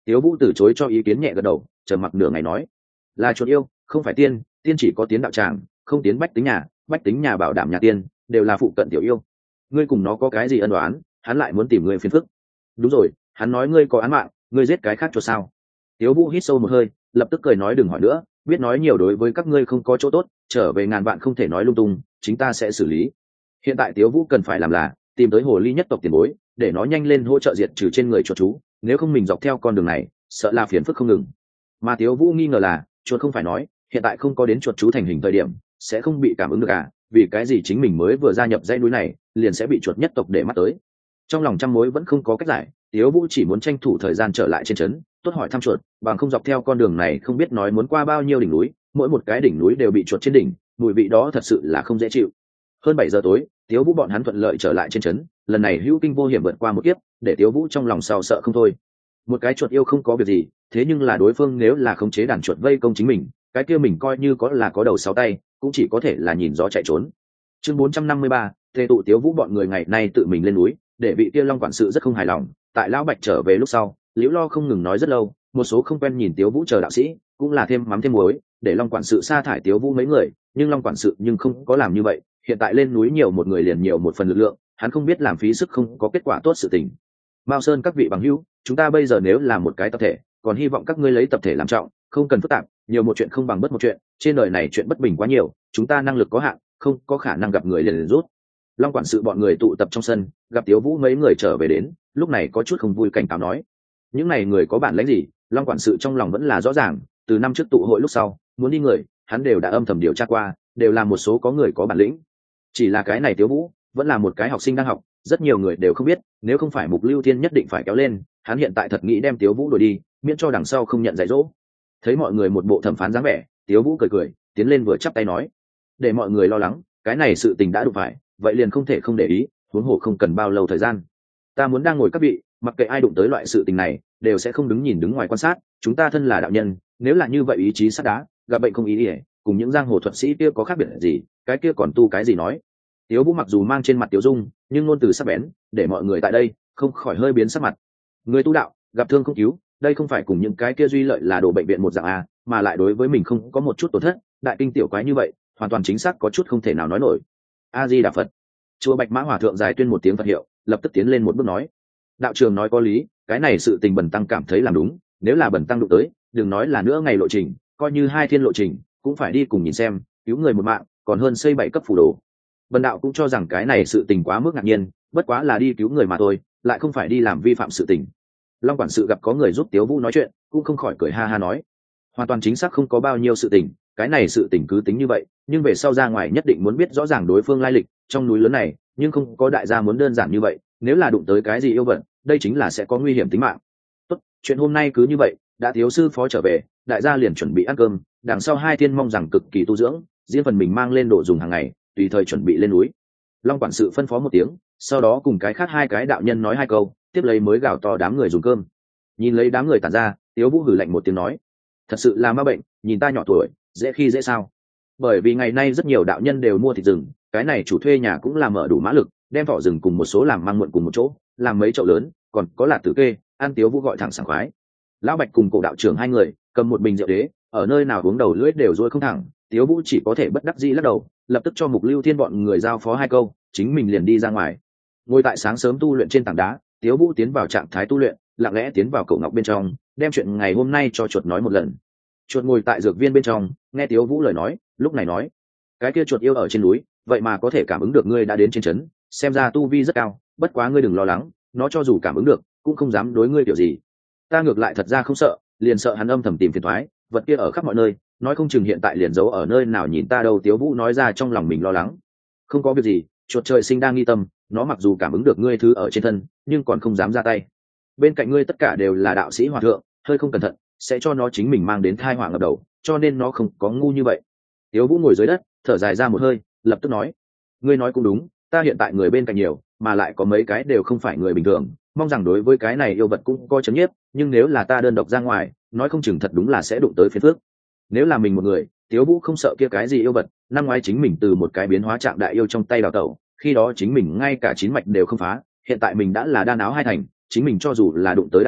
Tiếu Vũ từ chối cho ý kiến, nhẹ gật đầu, trầm mặc nửa ngày nói, là chuột yêu, không phải tiên, tiên chỉ có tiến đạo tràng, không tiến bách tính nhà, bách tính nhà bảo đảm nhà tiên, đều là phụ cận tiểu yêu. Ngươi cùng nó có cái gì ân oán, hắn lại muốn tìm ngươi phiền phức? Đúng rồi, hắn nói ngươi có án mạng, ngươi giết cái khác cho sao? Tiếu Vũ hít sâu một hơi, lập tức cười nói, đừng hỏi nữa, biết nói nhiều đối với các ngươi không có chỗ tốt, trở về ngàn vạn không thể nói lung tung, chính ta sẽ xử lý. Hiện tại Tiếu Vũ cần phải làm là tìm tới hồ ly nhất tộc tiền bối, để nó nhanh lên hỗ trợ diệt trừ trên người chuột chú, nếu không mình dọc theo con đường này sợ là phiền phức không ngừng. Mà Tiếu Vũ nghi ngờ là chuột không phải nói hiện tại không có đến chuột chú thành hình thời điểm sẽ không bị cảm ứng được à, vì cái gì chính mình mới vừa gia nhập dãy núi này liền sẽ bị chuột nhất tộc để mắt tới. Trong lòng trăm mối vẫn không có cách giải, Tiếu Vũ chỉ muốn tranh thủ thời gian trở lại trên trấn, tốt hỏi thăm chuột, bằng không dọc theo con đường này không biết nói muốn qua bao nhiêu đỉnh núi, mỗi một cái đỉnh núi đều bị chuột trên đỉnh, mùi vị đó thật sự là không dễ chịu. Hơn bảy giờ tối, Tiếu Vũ bọn hắn thuận lợi trở lại trên trấn, lần này hữu kinh vô hiểm vượt qua một kiếp, để Tiếu Vũ trong lòng sao sợ không thôi. Một cái chuột yêu không có việc gì, thế nhưng là đối phương nếu là khống chế đàn chuột vây công chính mình, cái kia mình coi như có là có đầu sáu tay, cũng chỉ có thể là nhìn gió chạy trốn. Chương bốn trăm năm mươi ba, Tề tụ Tiếu Vũ bọn người ngày nay tự mình lên núi, để vị kia Long quản sự rất không hài lòng. Tại lão Bạch trở về lúc sau, Liễu Lo không ngừng nói rất lâu, một số không quen nhìn Tiếu Vũ chờ đạo sĩ, cũng là thêm mắm thêm muối, để Long quản sự sa thải Tiếu Vũ mấy người, nhưng Long quản sự nhưng không có làm như vậy, hiện tại lên núi nhiều một người liền nhiều một phần lực lượng, hắn không biết làm phí sức không có kết quả tốt sự tình. Mao Sơn các vị bằng hữu, chúng ta bây giờ nếu là một cái tập thể, còn hy vọng các ngươi lấy tập thể làm trọng, không cần phức tạp, nhiều một chuyện không bằng bất một chuyện, trên đời này chuyện bất bình quá nhiều, chúng ta năng lực có hạn, không có khả năng gặp người liền, liền rút. Long quản sự bọn người tụ tập trong sân, gặp Tiếu Vũ mấy người trở về đến, lúc này có chút không vui cảnh cáo nói, những này người có bản lĩnh gì? Long quản sự trong lòng vẫn là rõ ràng, từ năm trước tụ hội lúc sau, muốn đi người, hắn đều đã âm thầm điều tra qua, đều là một số có người có bản lĩnh. Chỉ là cái này Tiếu Vũ vẫn là một cái học sinh đang học, rất nhiều người đều không biết, nếu không phải Mục Lưu Thiên nhất định phải kéo lên, hắn hiện tại thật nghĩ đem Tiếu Vũ đuổi đi, miễn cho đằng sau không nhận dạy dỗ. Thấy mọi người một bộ thẩm phán dáng vẻ, Tiếu Vũ cười cười, tiến lên vừa chắp tay nói, để mọi người lo lắng, cái này sự tình đã đụng phải, vậy liền không thể không để ý, huống hồ không cần bao lâu thời gian. Ta muốn đang ngồi các vị, mặc kệ ai đụng tới loại sự tình này, đều sẽ không đứng nhìn đứng ngoài quan sát, chúng ta thân là đạo nhân, nếu là như vậy ý chí sắt đá, gặp bệnh không ý ỉa, cùng những giang hồ thuật sĩ kia có khác biệt gì, cái kia còn tu cái gì nói. Tiếu Vũ mặc dù mang trên mặt Tiếu Dung, nhưng ngôn từ sắc bén, để mọi người tại đây không khỏi hơi biến sắc mặt. Người tu đạo, gặp thương không cứu, đây không phải cùng những cái kia duy lợi là đồ bệnh viện một dạng a, mà lại đối với mình không có một chút tổn thất, đại kinh tiểu quái như vậy, hoàn toàn chính xác có chút không thể nào nói nổi. A Di Đà Phật. Chùa Bạch Mã Hòa thượng dài tuyên một tiếng Phật hiệu, lập tức tiến lên một bước nói, đạo trường nói có lý, cái này sự tình Bần tăng cảm thấy làm đúng, nếu là Bần tăng đụng tới, đừng nói là nữa ngày lộ trình, coi như hai thiên lộ trình, cũng phải đi cùng nhìn xem, cứu người một mạng, còn hơn xây bảy cấp phủ đồ. Bần đạo cũng cho rằng cái này sự tình quá mức ngạc nhiên, bất quá là đi cứu người mà thôi, lại không phải đi làm vi phạm sự tình. Long quản sự gặp có người giúp Tiếu Vũ nói chuyện, cũng không khỏi cười ha ha nói, hoàn toàn chính xác không có bao nhiêu sự tình, cái này sự tình cứ tính như vậy, nhưng về sau ra ngoài nhất định muốn biết rõ ràng đối phương lai lịch, trong núi lớn này, nhưng không có đại gia muốn đơn giản như vậy, nếu là đụng tới cái gì yêu vật, đây chính là sẽ có nguy hiểm tính mạng. Tốt, chuyện hôm nay cứ như vậy, đã Thiếu sư phó trở về, đại gia liền chuẩn bị ăn cơm, đằng sau hai thiên mong rằng cực kỳ tu dưỡng, riêng phần mình mang lên đồ dùng hàng ngày, tùy thời chuẩn bị lên núi. Long quản sự phân phó một tiếng, sau đó cùng cái khác hai cái đạo nhân nói hai câu, tiếp lấy mới gào to đám người dùng cơm. Nhìn lấy đám người tản ra, Tiếu Vũ hử lạnh một tiếng nói, thật sự là ma bệnh, nhìn ta nhỏ tuổi, dễ khi dễ sao? Bởi vì ngày nay rất nhiều đạo nhân đều mua thịt rừng, cái này chủ thuê nhà cũng làm mở đủ mã lực, đem thỏ rừng cùng một số làm mang muộn cùng một chỗ, làm mấy chậu lớn, còn có lạt tử kê, ăn. Tiếu Vũ gọi thẳng sảng khoái. Lão Bạch cùng cổ đạo trưởng hai người cầm một bình rượu đế, ở nơi nào uống đầu lưỡi đều rối không thẳng, Tiếu Vũ chỉ có thể bất đắc dĩ lắc đầu, lập tức cho Mục Lưu Thiên bọn người giao phó hai câu, chính mình liền đi ra ngoài. Ngồi tại sáng sớm tu luyện trên tảng đá, Tiếu Vũ tiến vào trạng thái tu luyện, lặng lẽ tiến vào cổ ngọc bên trong, đem chuyện ngày hôm nay cho chuột nói một lần. Chuột ngồi tại dược viên bên trong, nghe Tiếu Vũ lời nói, lúc này nói, cái kia chuột yêu ở trên núi, vậy mà có thể cảm ứng được ngươi đã đến trên trấn, xem ra tu vi rất cao, bất quá ngươi đừng lo lắng, nó cho dù cảm ứng được, cũng không dám đối ngươi kiểu gì. Ta ngược lại thật ra không sợ, liền sợ hắn âm thầm tìm phiền toái, vật kia ở khắp mọi nơi, nói không chừng hiện tại liền giấu ở nơi nào nhìn ta đâu. Tiếu Vũ nói ra trong lòng mình lo lắng. Không có việc gì, chuột trời sinh đang nghi tâm, nó mặc dù cảm ứng được ngươi thứ ở trên thân, nhưng còn không dám ra tay. Bên cạnh ngươi tất cả đều là đạo sĩ hòa thượng, hơi không cẩn thận sẽ cho nó chính mình mang đến thai họa ngập đầu, cho nên nó không có ngu như vậy. Tiếu Vũ ngồi dưới đất, thở dài ra một hơi, lập tức nói, ngươi nói cũng đúng, ta hiện tại người bên cạnh nhiều, mà lại có mấy cái đều không phải người bình thường, mong rằng đối với cái này yêu vật cũng có chấn nhiếp, nhưng nếu là ta đơn độc ra ngoài, nói không chừng thật đúng là sẽ đụng tới phiền phức. Nếu là mình một người, Tiếu Vũ không sợ kia cái gì yêu vật, năm ngoái chính mình từ một cái biến hóa trạng đại yêu trong tay đào tẩu, khi đó chính mình ngay cả chín mạch đều không phá, hiện tại mình đã là đan áo hai thành, chính mình cho dù là đụng tới đại yêu,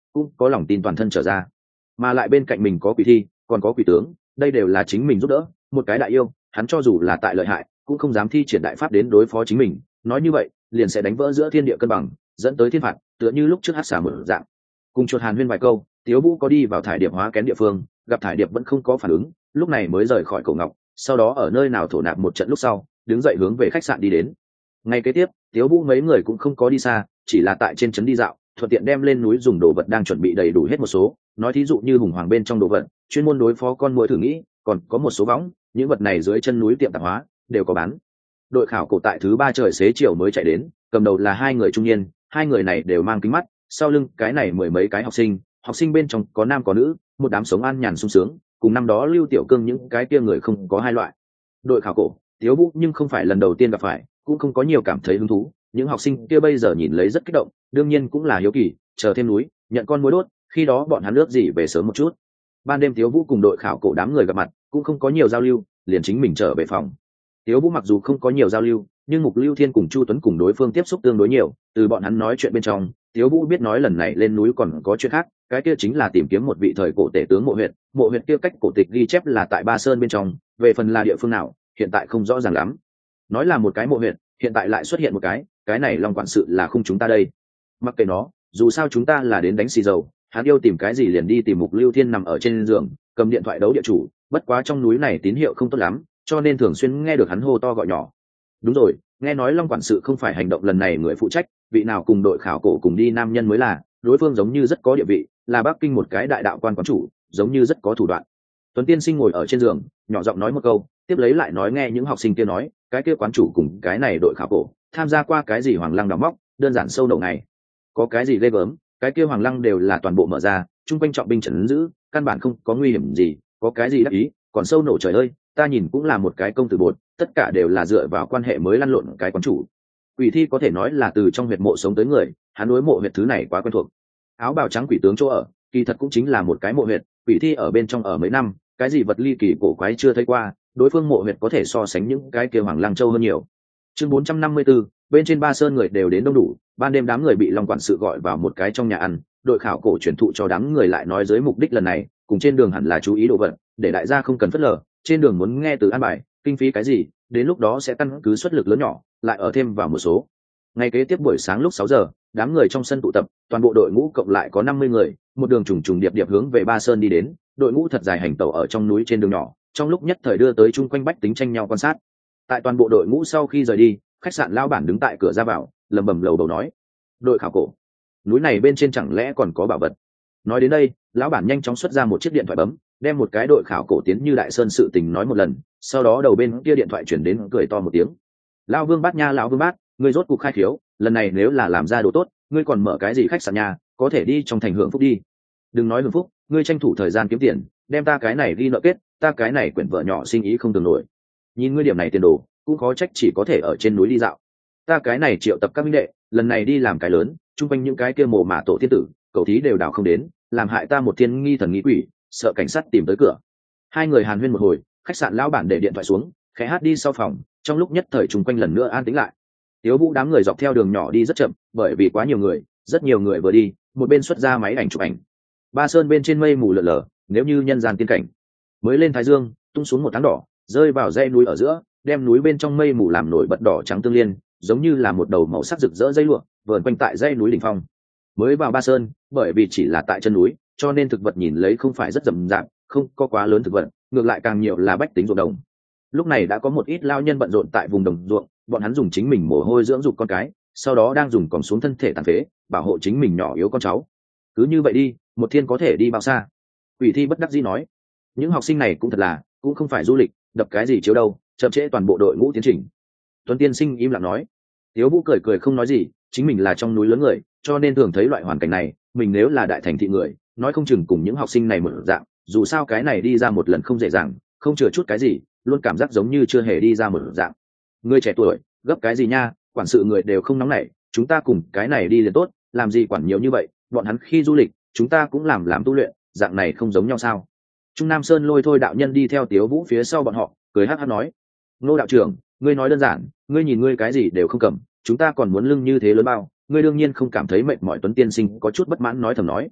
cũng có lòng tin toàn thân trở ra. Mà lại bên cạnh mình có quỷ thi, còn có quỷ tướng, đây đều là chính mình giúp đỡ. Một cái đại yêu, hắn cho dù là tại lợi hại, cũng không dám thi triển đại pháp đến đối phó chính mình. Nói như vậy, liền sẽ đánh vỡ giữa thiên địa cân bằng, dẫn tới thiên phạt, tựa như lúc trước hắc xà mở dạng. Cùng chuột hàn huyên vài câu, Tiếu Vũ có đi vào thải điệp hóa kén địa phương, gặp thải điệp vẫn không có phản ứng, lúc này mới rời khỏi cổ ngọc. Sau đó ở nơi nào thổ nạp một trận lúc sau, đứng dậy hướng về khách sạn đi đến. Ngay kế tiếp, Tiếu Vũ mấy người cũng không có đi xa, chỉ là tại trên trấn đi dạo, thuận tiện đem lên núi dùng đồ vật đang chuẩn bị đầy đủ hết một số. Nói thí dụ như hùng hoàng bên trong đồ vật, chuyên môn đối phó con muỗi thử nghĩ, còn có một số võng, những vật này dưới chân núi tiệm tạp hóa đều có bán. Đội khảo cổ tại thứ ba trời xế chiều mới chạy đến, cầm đầu là hai người trung niên, hai người này đều mang kính mắt, sau lưng cái này mười mấy cái học sinh, học sinh bên trong có nam có nữ, một đám sống an nhàn sung sướng, cùng năm đó Lưu Tiểu Cương những cái kia người không có hai loại. Đội khảo cổ, Tiếu Vũ nhưng không phải lần đầu tiên gặp phải, cũng không có nhiều cảm thấy hứng thú, những học sinh kia bây giờ nhìn lấy rất kích động, đương nhiên cũng là hiếu kỳ, chờ thêm núi, nhận con muỗi đốt, khi đó bọn hắn ước gì về sớm một chút. Ban đêm Tiếu Vũ cùng đội khảo cổ đám người gặp mặt, cũng không có nhiều giao lưu, liền chính mình trở về phòng. Tiếu Vũ mặc dù không có nhiều giao lưu, nhưng Mục Lưu Thiên cùng Chu Tuấn cùng đối phương tiếp xúc tương đối nhiều, từ bọn hắn nói chuyện bên trong, Tiếu Vũ biết nói lần này lên núi còn có chuyện khác, cái kia chính là tìm kiếm một vị thời cổ tể tướng mộ huyệt, mộ huyệt kia cách cổ tịch ghi chép là tại Ba Sơn bên trong, về phần là địa phương nào, hiện tại không rõ ràng lắm. Nói là một cái mộ huyệt, hiện tại lại xuất hiện một cái, cái này Long quản sự là không chúng ta đây. Mặc kệ nó, dù sao chúng ta là đến đánh xì dầu, hắn yêu tìm cái gì liền đi tìm. Mục Lưu Thiên nằm ở trên giường, cầm điện thoại đấu địa chủ, bất quá trong núi này tín hiệu không tốt lắm, cho nên thường xuyên nghe được hắn hô to gọi nhỏ. Đúng rồi, nghe nói Long quản sự không phải hành động lần này người phụ trách, vị nào cùng đội khảo cổ cùng đi nam nhân mới là, đối phương giống như rất có địa vị, là Bắc Kinh một cái đại đạo quan quán chủ, giống như rất có thủ đoạn. Tuấn Tiên Sinh ngồi ở trên giường, nhỏ giọng nói một câu, tiếp lấy lại nói nghe những học sinh kia nói, cái kia quán chủ cùng cái này đội khảo cổ tham gia qua cái gì Hoàng Lăng đào móc, đơn giản sâu đầu này. Có cái gì ghê gớm, cái kia Hoàng Lăng đều là toàn bộ mở ra, trung quanh trọng binh trấn giữ, căn bản không có nguy hiểm gì, có cái gì đắc ý, còn sâu nổ trời ơi, ta nhìn cũng là một cái công tử bột, tất cả đều là dựa vào quan hệ mới lăn lộn cái quán chủ. Quỷ thi có thể nói là từ trong huyệt mộ sống tới người, hắn đối mộ huyệt thứ này quá quen thuộc. Áo bào trắng quỷ tướng chỗ ở, kỳ thật cũng chính là một cái mộ huyệt, quỷ thi ở bên trong ở mấy năm, cái gì vật ly kỳ cổ quái chưa thấy qua, đối phương mộ huyệt có thể so sánh những cái kia Hoàng Lăng Châu hơn nhiều. Chương bốn trăm năm mươi tư, bên trên Ba Sơn người đều đến đông đủ, ban đêm đám người bị Long quản sự gọi vào một cái trong nhà ăn, đội khảo cổ truyền thụ cho đám người lại nói dưới mục đích lần này, cùng trên đường hẳn là chú ý đồ vật, để đại gia không cần phớt lờ, trên đường muốn nghe từ an bài, kinh phí cái gì, đến lúc đó sẽ căn cứ suất lực lớn nhỏ, lại ở thêm vào một số. Ngày kế tiếp buổi sáng lúc sáu giờ, đám người trong sân tụ tập, toàn bộ đội ngũ cộng lại có năm mươi người, một đường trùng trùng điệp điệp hướng về Ba Sơn đi đến, đội ngũ thật dài hành tẩu ở trong núi trên đường nhỏ, trong lúc nhất thời đưa tới chung quanh bách tính tranh nhau quan sát. Tại toàn bộ đội ngũ sau khi rời đi, khách sạn lao bản đứng tại cửa ra vào, lẩm bẩm lầu bầu nói: "Đội khảo cổ, núi này bên trên chẳng lẽ còn có bảo vật?" Nói đến đây, lão bản nhanh chóng xuất ra một chiếc điện thoại bấm, đem một cái đội khảo cổ tiến như Đại Sơn sự tình nói một lần, sau đó đầu bên kia điện thoại chuyển đến cười to một tiếng: "Lão Vương Bát nha, lão Vương Bát, ngươi rốt cuộc khai khiếu, lần này nếu là làm ra đồ tốt, ngươi còn mở cái gì khách sạn nhà, có thể đi trong thành hưởng phúc đi. Đừng nói hưởng phúc, ngươi tranh thủ thời gian kiếm tiền, đem ta cái này ghi nợ kết, ta cái này quyển vợ nhỏ sinh ý không tưởng nổi. Nhìn ngươi điểm này tiền đồ, cũng khó trách chỉ có thể ở trên núi đi dạo. Ta cái này triệu tập các minh đệ, lần này đi làm cái lớn, chung quanh những cái kia mồ mả tổ thiên tử, cậu thí đều đào không đến, làm hại ta một thiên nghi thần nghi quỷ, sợ cảnh sát tìm tới cửa." Hai người hàn huyên một hồi, khách sạn lão bản để điện thoại xuống, khẽ hát đi sau phòng, trong lúc nhất thời chung quanh lần nữa an tĩnh lại. Tiếu Vũ đám người dọc theo đường nhỏ đi rất chậm, bởi vì quá nhiều người, rất nhiều người vừa đi, một bên xuất ra máy ảnh chụp ảnh. Ba Sơn bên trên mây mù lờ lờ, nếu như nhân gian tiên cảnh. Mới lên thái dương, tung xuống một tháng đỏ, rơi vào dãy núi ở giữa, đem núi bên trong mây mù làm nổi bật đỏ trắng tương liên, giống như là một đầu màu sắc rực rỡ dây lụa, vờn quanh tại dãy núi đỉnh phong. Mới vào Ba Sơn, bởi vì chỉ là tại chân núi, cho nên thực vật nhìn lấy không phải rất rậm rạp, không có quá lớn thực vật, ngược lại càng nhiều là bách tính ruộng đồng. Lúc này đã có một ít lao nhân bận rộn tại vùng đồng ruộng, bọn hắn dùng chính mình mồ hôi dưỡng dục con cái, sau đó đang dùng còng xuống thân thể tàn phế, bảo hộ chính mình nhỏ yếu con cháu. Cứ như vậy đi, một thiên có thể đi bao xa? Quỷ thi bất đắc dĩ nói. Những học sinh này cũng thật là, cũng không phải du lịch, đập cái gì chiếu đâu, chậm trễ toàn bộ đội ngũ tiến trình. Tuấn Tiên Sinh im lặng nói. Tiếu Vũ cười cười không nói gì, chính mình là trong núi lớn người, cho nên thường thấy loại hoàn cảnh này, mình nếu là đại thành thị người, nói không chừng cùng những học sinh này một dạng, dù sao cái này đi ra một lần không dễ dàng, không chừa chút cái gì, luôn cảm giác giống như chưa hề đi ra một dạng. Người trẻ tuổi, gấp cái gì nha, quản sự người đều không nóng nảy, chúng ta cùng cái này đi liền tốt, làm gì quản nhiều như vậy, bọn hắn khi du lịch, chúng ta cũng làm làm tu luyện, dạng này không giống nhau sao? Trung Nam Sơn lôi thôi đạo nhân đi theo Tiếu Vũ phía sau bọn họ, cười hắc hắc nói: "Nô đạo trưởng, ngươi nói đơn giản, ngươi nhìn ngươi cái gì đều không cầm, chúng ta còn muốn lưng như thế lớn bao, ngươi đương nhiên không cảm thấy mệt mỏi." Tuấn Tiên Sinh có chút bất mãn nói thầm nói: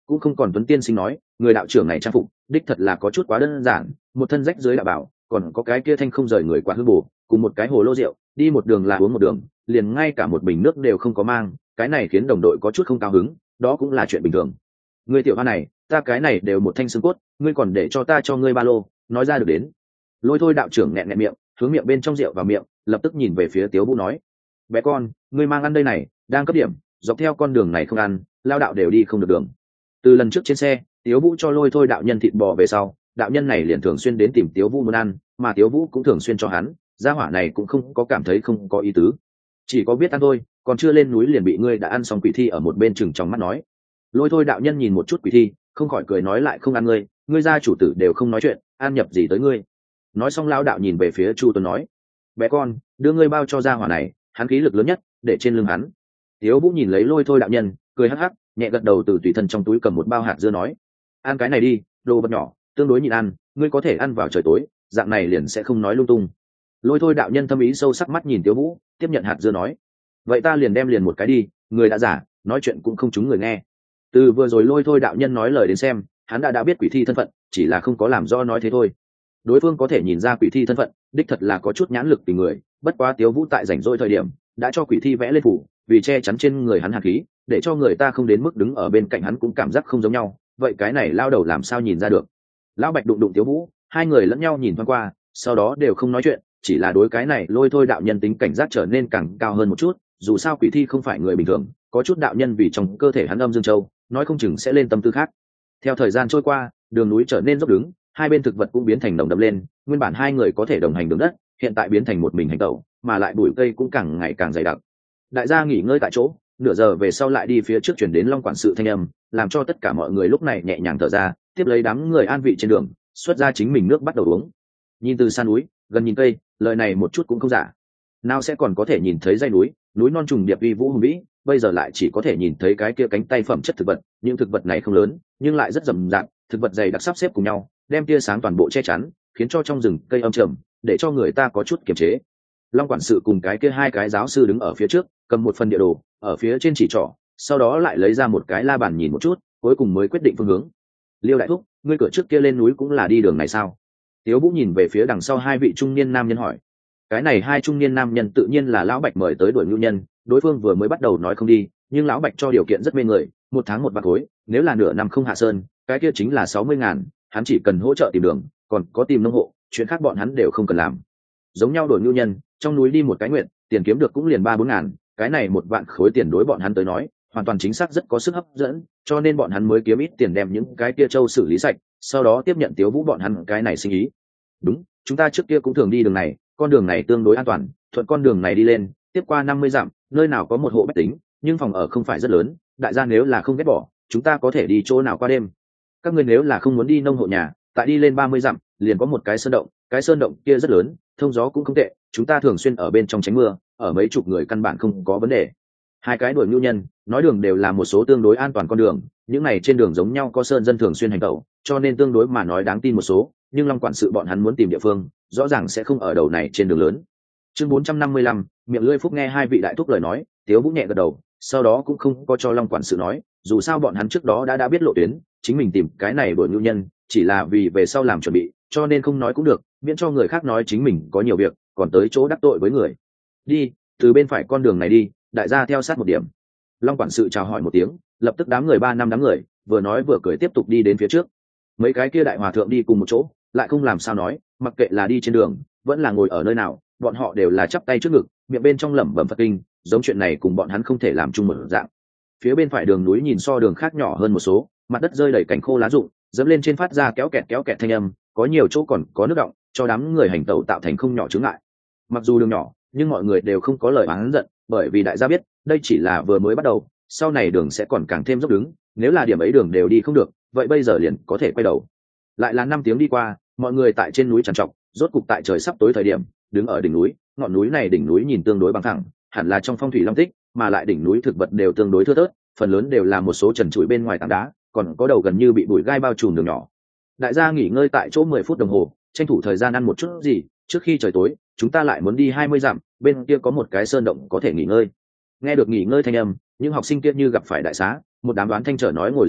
cũng không còn tuấn tiên sinh nói người đạo trưởng này trang phục đích thật là có chút quá đơn giản, một thân rách dưới đạo bảo, còn có cái kia thanh không rời người quả hư bổ cùng một cái hồ lô rượu, đi một đường là uống một đường, liền ngay cả một bình nước đều không có mang, cái này khiến đồng đội có chút không cao hứng, đó cũng là chuyện bình thường. Ngươi tiểu hoa này, ta cái này đều một thanh xương cốt, ngươi còn để cho ta cho ngươi ba lô, nói ra được đến. Lôi thôi đạo trưởng nghẹn nghẹn miệng, hướng miệng bên trong rượu vào miệng, lập tức nhìn về phía Tiếu Vũ nói: bé con, ngươi mang ăn đây này, đang cấp điểm, dọc theo con đường này không ăn, lao đạo đều đi không được đường. Từ lần trước trên xe, Tiếu Vũ cho lôi thôi đạo nhân thịt bò về sau, đạo nhân này liền thường xuyên đến tìm Tiếu Vũ muốn ăn, mà Tiếu Vũ cũng thường xuyên cho hắn, gia hỏa này cũng không có cảm thấy không có ý tứ, chỉ có biết ăn thôi, còn chưa lên núi liền bị ngươi đã ăn xong. Quỷ thi ở một bên chừng trong mắt nói. Lôi thôi đạo nhân nhìn một chút Quỷ thi, không khỏi cười nói lại không ăn ngươi, ngươi gia chủ tử đều không nói chuyện, ăn nhập gì tới ngươi. Nói xong lao đạo nhìn về phía Chu Tuấn nói: bé con, đưa ngươi bao cho gia hỏa này, hắn khí lực lớn nhất, để trên lưng hắn. Tiếu Vũ nhìn lấy lôi thôi đạo nhân, cười hắc hắc, nhẹ gật đầu, từ tùy thân trong túi cầm một bao hạt dưa nói: ăn cái này đi, đồ vật nhỏ, tương đối nhịn ăn, ngươi có thể ăn vào trời tối, dạng này liền sẽ không nói lung tung. Lôi thôi đạo nhân thâm ý sâu sắc mắt nhìn Tiếu Vũ, tiếp nhận hạt dưa nói: vậy ta liền đem liền một cái đi, người đã giả, nói chuyện cũng không trúng người nghe. Từ vừa rồi lôi thôi đạo nhân nói lời đến xem, hắn đã đã biết quỷ thi thân phận, chỉ là không có làm do nói thế thôi. Đối phương có thể nhìn ra quỷ thi thân phận, đích thật là có chút nhãn lực tình người, bất quá Tiếu Vũ tại rảnh rỗi thời điểm đã cho quỷ thi vẽ lên phủ, vì che chắn trên người hắn hàn khí, để cho người ta không đến mức đứng ở bên cạnh hắn cũng cảm giác không giống nhau. Vậy cái này lao đầu làm sao nhìn ra được? Lão Bạch đụng đụng Tiếu Vũ, hai người lẫn nhau nhìn thoáng qua, sau đó đều không nói chuyện, chỉ là đối cái này lôi thôi đạo nhân tính cảnh giác trở nên càng cao hơn một chút. Dù sao quỷ thi không phải người bình thường, có chút đạo nhân vì trong cơ thể hắn âm dương châu, nói không chừng sẽ lên tâm tư khác. Theo thời gian trôi qua, đường núi trở nên dốc đứng, hai bên thực vật cũng biến thành đồng đậm lên, nguyên bản hai người có thể đồng hành đường đất, hiện tại biến thành một mình hành tẩu, mà lại bụi cây cũng càng ngày càng dày đặc. Đại gia nghỉ ngơi tại chỗ, nửa giờ về sau lại đi phía trước chuyển đến Long quản sự thanh âm, làm cho tất cả mọi người lúc này nhẹ nhàng thở ra, tiếp lấy đám người an vị trên đường, xuất ra chính mình nước bắt đầu uống. Nhìn từ xa núi, gần nhìn cây, lời này một chút cũng không giả. Nào sẽ còn có thể nhìn thấy dãy núi, núi non trùng điệp uy vũ hùng vĩ, bây giờ lại chỉ có thể nhìn thấy cái kia cánh tay phẩm chất thực vật, những thực vật này không lớn, nhưng lại rất rậm rạp, thực vật dày đặc sắp xếp cùng nhau, đem tia sáng toàn bộ che chắn, khiến cho trong rừng cây âm trầm, để cho người ta có chút kiềm chế. Long quản sự cùng cái kia hai cái giáo sư đứng ở phía trước, cầm một phần địa đồ, ở phía trên chỉ trỏ, sau đó lại lấy ra một cái la bàn nhìn một chút, cuối cùng mới quyết định phương hướng. Liêu đại thúc, ngươi cửa trước kia lên núi cũng là đi đường này sao? Tiếu Vũ nhìn về phía đằng sau hai vị trung niên nam nhân hỏi. Cái này hai trung niên nam nhân tự nhiên là lão Bạch mời tới đuổi ngưu nhân, đối phương vừa mới bắt đầu nói không đi, nhưng lão Bạch cho điều kiện rất mê người, một tháng một bạc khối, nếu là nửa năm không hạ sơn, cái kia chính là sáu mươi ngàn, hắn chỉ cần hỗ trợ tìm đường, còn có tìm nông hộ, chuyện khác bọn hắn đều không cần làm. Giống nhau đuổi ngưu nhân, trong núi đi một cái nguyện, tiền kiếm được cũng liền ba bốn ngàn, cái này một vạn khối tiền đối bọn hắn tới nói, hoàn toàn chính xác rất có sức hấp dẫn, cho nên bọn hắn mới kiếm ít tiền đem những cái kia châu xử lý sạch, sau đó tiếp nhận Tiếu Vũ bọn hắn cái này sinh ý. Đúng, chúng ta trước kia cũng thường đi đường này, con đường này tương đối an toàn, thuận con đường này đi lên, tiếp qua năm mươi dặm, nơi nào có một hộ bách tính, nhưng phòng ở không phải rất lớn, đại gia nếu là không ghét bỏ, chúng ta có thể đi chỗ nào qua đêm. Các ngươi nếu là không muốn đi nông hộ nhà, tại đi lên ba mươi dặm, liền có một cái sơn động, cái sơn động kia rất lớn, thông gió cũng không tệ, chúng ta thường xuyên ở bên trong tránh mưa, ở mấy chục người căn bản không có vấn đề. Hai cái đuổi ngưu nhân, nói đường đều là một số tương đối an toàn con đường, những này trên đường giống nhau có sơn dân thường xuyên hành tẩu, cho nên tương đối mà nói đáng tin một số, nhưng Long quản sự bọn hắn muốn tìm địa phương, rõ ràng sẽ không ở đầu này trên đường lớn. Chương bốn trăm năm mươi lăm, miệng lưỡi phúc nghe hai vị đại thúc lời nói, Tiếu Vũ nhẹ gật đầu, sau đó cũng không có cho Long quản sự nói, dù sao bọn hắn trước đó đã đã biết lộ tuyến, chính mình tìm cái này đuổi ngưu nhân, chỉ là vì về sau làm chuẩn bị, cho nên không nói cũng được, miễn cho người khác nói chính mình có nhiều việc, còn tới chỗ đắc tội với người. Đi, từ bên phải con đường này đi, đại gia theo sát một điểm. Long quản sự chào hỏi một tiếng, lập tức đám người ba năm đám người, vừa nói vừa cười tiếp tục đi đến phía trước. Mấy cái kia đại hòa thượng đi cùng một chỗ, lại không làm sao nói, mặc kệ là đi trên đường, vẫn là ngồi ở nơi nào, bọn họ đều là chắp tay trước ngực, miệng bên trong lẩm bẩm Phật kinh, giống chuyện này cùng bọn hắn không thể làm chung một dạng. Phía bên phải đường núi nhìn so đường khác nhỏ hơn một số, mặt đất rơi đầy cành khô lá rụng, dẫm lên trên phát ra kéo kẹt kéo kẹt thanh âm, có nhiều chỗ còn có nước đọng, cho đám người hành tẩu tạo thành không nhỏ chướng ngại. Mặc dù đường nhỏ, nhưng mọi người đều không có lời oán giận, bởi vì đại gia biết, đây chỉ là vừa mới bắt đầu, sau này đường sẽ còn càng thêm dốc đứng, nếu là điểm ấy đường đều đi không được, vậy bây giờ liền có thể quay đầu. Lại là năm tiếng đi qua, mọi người tại trên núi trằn trọc, rốt cục tại trời sắp tối thời điểm, đứng ở đỉnh núi, ngọn núi này đỉnh núi nhìn tương đối bằng thẳng, hẳn là trong phong thủy long tích, mà lại đỉnh núi thực vật đều tương đối thưa thớt, phần lớn đều là một số trần trụi bên ngoài tảng đá, còn có đầu gần như bị bụi gai bao trùm đường nhỏ. Đại gia nghỉ ngơi tại chỗ mười phút đồng hồ, tranh thủ thời gian ăn một chút gì, trước khi trời tối, chúng ta lại muốn đi hai mươi dặm, bên kia có một cái sơn động có thể nghỉ ngơi. Nghe được nghỉ ngơi thanh âm, những học sinh kia như gặp phải đại xá, một đám đoán thanh trở nói ngồi dưới đất,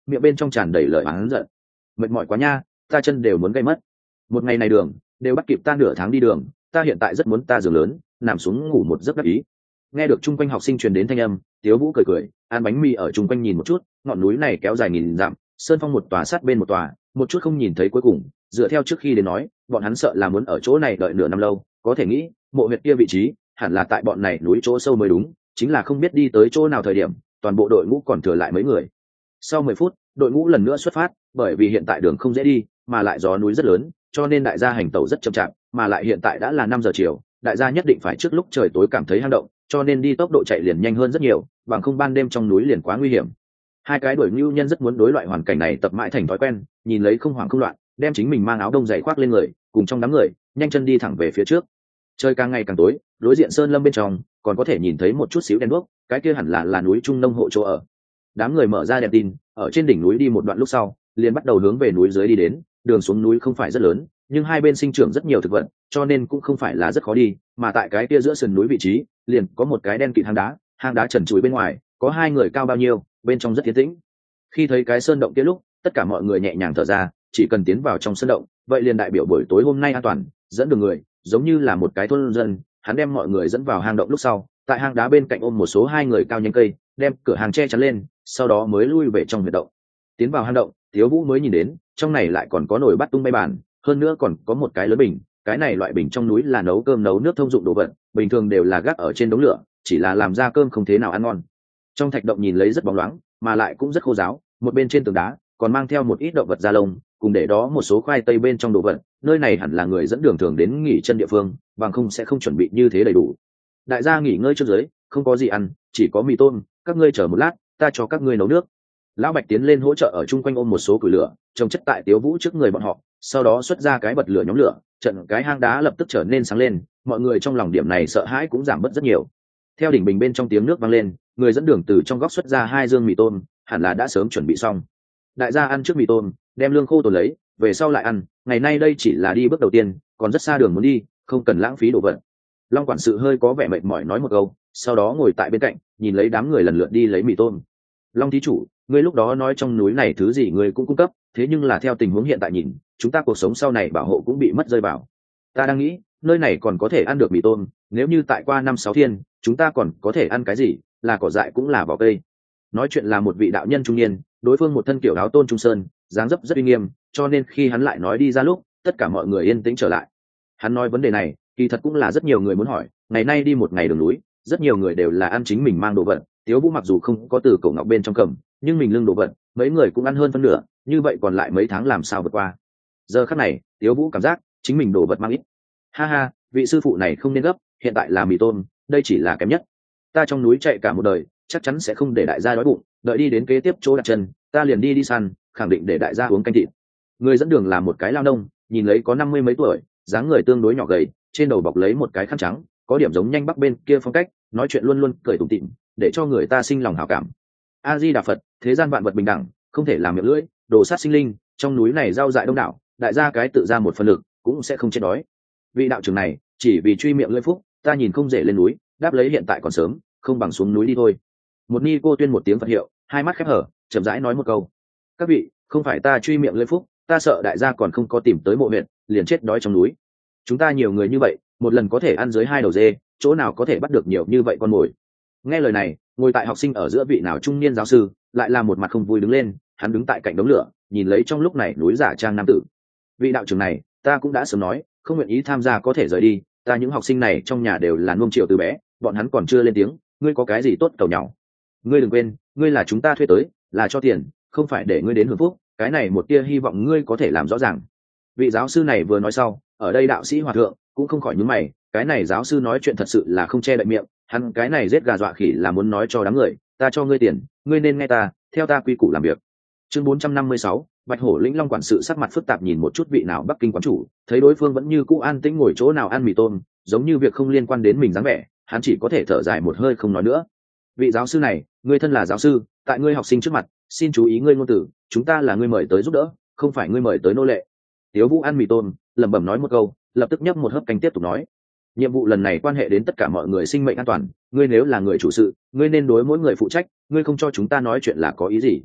miệng bên trong tràn đầy lời oán giận. Mệt mỏi quá nha, ta chân đều muốn gây mất. Một ngày này đường đều bắt kịp ta nửa tháng đi đường, ta hiện tại rất muốn ta giường lớn nằm xuống ngủ một giấc đắc ý. Nghe được chung quanh học sinh truyền đến thanh âm, Tiếu Vũ cười cười, ăn bánh mì ở chung quanh nhìn một chút, ngọn núi này kéo dài nghìn dặm, sơn phong một tòa sát bên một tòa, một chút không nhìn thấy cuối cùng. Dựa theo trước khi đến nói, bọn hắn sợ là muốn ở chỗ này đợi nửa năm lâu, có thể nghĩ mộ huyệt kia vị trí hẳn là tại bọn này núi chỗ sâu mới đúng, chính là không biết đi tới chỗ nào thời điểm, toàn bộ đội ngũ còn thừa lại mấy người. Sau mười phút, đội ngũ lần nữa xuất phát, bởi vì hiện tại đường không dễ đi, mà lại gió núi rất lớn, cho nên đại gia hành tẩu rất chậm chạp, mà lại hiện tại đã là năm giờ chiều, đại gia nhất định phải trước lúc trời tối cảm thấy hang động, cho nên đi tốc độ chạy liền nhanh hơn rất nhiều, bằng không ban đêm trong núi liền quá nguy hiểm. Hai cái đuổi nhu nhân rất muốn đối loại hoàn cảnh này tập mãi thành thói quen, nhìn lấy không hoảng không loạn, đem chính mình mang áo đông dày khoác lên người, cùng trong đám người nhanh chân đi thẳng về phía trước. Trời càng ngày càng tối, đối diện sơn lâm bên trong còn có thể nhìn thấy một chút xíu đèn đuốc, cái kia hẳn là là núi trung nông hộ chỗ ở. Đám người mở ra đèn tin, ở trên đỉnh núi đi một đoạn lúc sau, liền bắt đầu hướng về núi dưới đi đến. Đường xuống núi không phải rất lớn, nhưng hai bên sinh trưởng rất nhiều thực vật, cho nên cũng không phải là rất khó đi. Mà tại cái kia giữa sườn núi vị trí, liền có một cái đen kịt hang đá, hang đá trần trụi bên ngoài, có hai người cao bao nhiêu, bên trong rất yên tĩnh. Khi thấy cái sơn động kia lúc, tất cả mọi người nhẹ nhàng thở ra, chỉ cần tiến vào trong sơn động, vậy liền đại biểu buổi tối hôm nay an toàn, dẫn đường người, giống như là một cái thôn dân, hắn đem mọi người dẫn vào hang động lúc sau, tại hang đá bên cạnh ôm một số hai người cao nhánh cây, đem cửa hàng che chắn lên, sau đó mới lui về trong huyệt động. Tiến vào hang động, Tiếu Vũ mới nhìn đến, trong này lại còn có nồi bát tung bay bàn, hơn nữa còn có một cái lớn bình, cái này loại bình trong núi là nấu cơm nấu nước thông dụng đồ vật, bình thường đều là gác ở trên đống lửa, chỉ là làm ra cơm không thế nào ăn ngon. Trong thạch động nhìn lấy rất bóng loáng, mà lại cũng rất khô ráo, một bên trên tường đá còn mang theo một ít động vật da lông, cùng để đó một số khoai tây bên trong đồ vật, nơi này hẳn là người dẫn đường thường đến nghỉ chân địa phương, bằng không sẽ không chuẩn bị như thế đầy đủ. Đại gia nghỉ ngơi trước dưới, không có gì ăn, chỉ có mì tôm, các ngươi chờ một lát, ta cho các ngươi nấu nước. Lão Bạch tiến lên hỗ trợ ở chung quanh ôm một số củi lửa, trồng chất tại Tiếu Vũ trước người bọn họ, sau đó xuất ra cái bật lửa nhóm lửa, trận cái hang đá lập tức trở nên sáng lên, mọi người trong lòng điểm này sợ hãi cũng giảm bớt rất nhiều. Theo đỉnh bình bên trong tiếng nước vang lên, người dẫn đường từ trong góc xuất ra hai dương mì tôm, hẳn là đã sớm chuẩn bị xong. Đại gia ăn trước mì tôm, đem lương khô tồn lấy, về sau lại ăn, ngày nay đây chỉ là đi bước đầu tiên, còn rất xa đường muốn đi, không cần lãng phí đồ vật. Long quản sự hơi có vẻ mệt mỏi nói một câu, sau đó ngồi tại bên cạnh, nhìn lấy đám người lần lượt đi lấy mì tôm. Long thí chủ, ngươi lúc đó nói trong núi này thứ gì ngươi cũng cung cấp, thế nhưng là theo tình huống hiện tại nhìn, chúng ta cuộc sống sau này bảo hộ cũng bị mất rơi vào. Ta đang nghĩ, nơi này còn có thể ăn được mì tôm, nếu như tại qua năm sáu thiên, chúng ta còn có thể ăn cái gì, là cỏ dại cũng là vỏ cây. Nói chuyện là một vị đạo nhân trung niên, đối phương một thân kiểu áo tôn trung sơn, dáng dấp rất uy nghiêm, cho nên khi hắn lại nói đi ra lúc, tất cả mọi người yên tĩnh trở lại. Hắn nói vấn đề này, kỳ thật cũng là rất nhiều người muốn hỏi, ngày nay đi một ngày đường núi, rất nhiều người đều là ăn chính mình mang đồ vật. Tiếu Vũ mặc dù không có từ cổ ngọc bên trong cầm, nhưng mình lưng đồ vật, mấy người cũng ăn hơn phân nửa, như vậy còn lại mấy tháng làm sao vượt qua. Giờ khắc này, Tiếu Vũ cảm giác chính mình đồ vật mang ít. Ha ha, vị sư phụ này không nên gấp, hiện tại là mì tôm, đây chỉ là kém nhất. Ta trong núi chạy cả một đời, chắc chắn sẽ không để đại gia đói bụng, đợi đi đến kế tiếp chỗ đặt chân, ta liền đi đi săn, khẳng định để đại gia uống canh thịt. Người dẫn đường là một cái lao nông, nhìn lấy có năm mươi mấy tuổi, dáng người tương đối nhỏ gầy, trên đầu bọc lấy một cái khăn trắng, có điểm giống nhanh bắc bên kia phong cách, nói chuyện luôn luôn cười tủm tỉm, để cho người ta sinh lòng hảo cảm. A Di Đà Phật, thế gian vạn vật bình đẳng, không thể làm miệng lưỡi, đồ sát sinh linh, trong núi này rau dại đông đảo, đại gia cái tự ra một phần lực, cũng sẽ không chết đói. Vị đạo trưởng này, chỉ vì truy miệng lưỡi phúc, ta nhìn không dễ lên núi, đáp lấy hiện tại còn sớm, không bằng xuống núi đi thôi. Một ni cô tuyên một tiếng Phật hiệu, hai mắt khép hở, chậm rãi nói một câu: các vị, không phải ta truy miệng lưỡi phúc, ta sợ đại gia còn không có tìm tới mộ huyện, liền chết đói trong núi. Chúng ta nhiều người như vậy, một lần có thể ăn dưới hai đầu dê, chỗ nào có thể bắt được nhiều như vậy con mồi. Nghe lời này, ngồi tại học sinh ở giữa vị nào trung niên giáo sư lại là một mặt không vui đứng lên, hắn đứng tại cạnh đống lửa, nhìn lấy trong lúc này núi giả trang nam tử. Vị đạo trưởng này, ta cũng đã sớm nói, không nguyện ý tham gia có thể rời đi, ta những học sinh này trong nhà đều là nuông chiều từ bé, bọn hắn còn chưa lên tiếng, ngươi có cái gì tốt cầu nhau. Ngươi đừng quên, ngươi là chúng ta thuê tới, là cho tiền, không phải để ngươi đến hưởng phúc, cái này một tia hy vọng ngươi có thể làm rõ ràng. Vị giáo sư này vừa nói sau, ở đây đạo sĩ hòa thượng cũng không khỏi nhướng mày, cái này giáo sư nói chuyện thật sự là không che đậy miệng, hắn cái này giết gà dọa khỉ là muốn nói cho đám người, ta cho ngươi tiền, ngươi nên nghe ta, theo ta quy củ làm việc. Chương bốn trăm năm mươi sáu, Bạch Hổ Lĩnh Long quản sự sắc mặt phức tạp nhìn một chút vị nào Bắc Kinh quán chủ, thấy đối phương vẫn như cũ an tĩnh ngồi chỗ nào ăn mì tôm, giống như việc không liên quan đến mình dáng vẻ, hắn chỉ có thể thở dài một hơi không nói nữa. Vị giáo sư này, ngươi thân là giáo sư, tại ngươi học sinh trước mặt, xin chú ý ngươi ngôn từ, chúng ta là ngươi mời tới giúp đỡ, không phải ngươi mời tới nô lệ. Tiếu Vũ ăn mì tôm, lẩm bẩm nói một câu, lập tức nhấp một hớp canh tiếp tục nói: nhiệm vụ lần này quan hệ đến tất cả mọi người sinh mệnh an toàn, ngươi nếu là người chủ sự, ngươi nên đối mỗi người phụ trách, ngươi không cho chúng ta nói chuyện là có ý gì?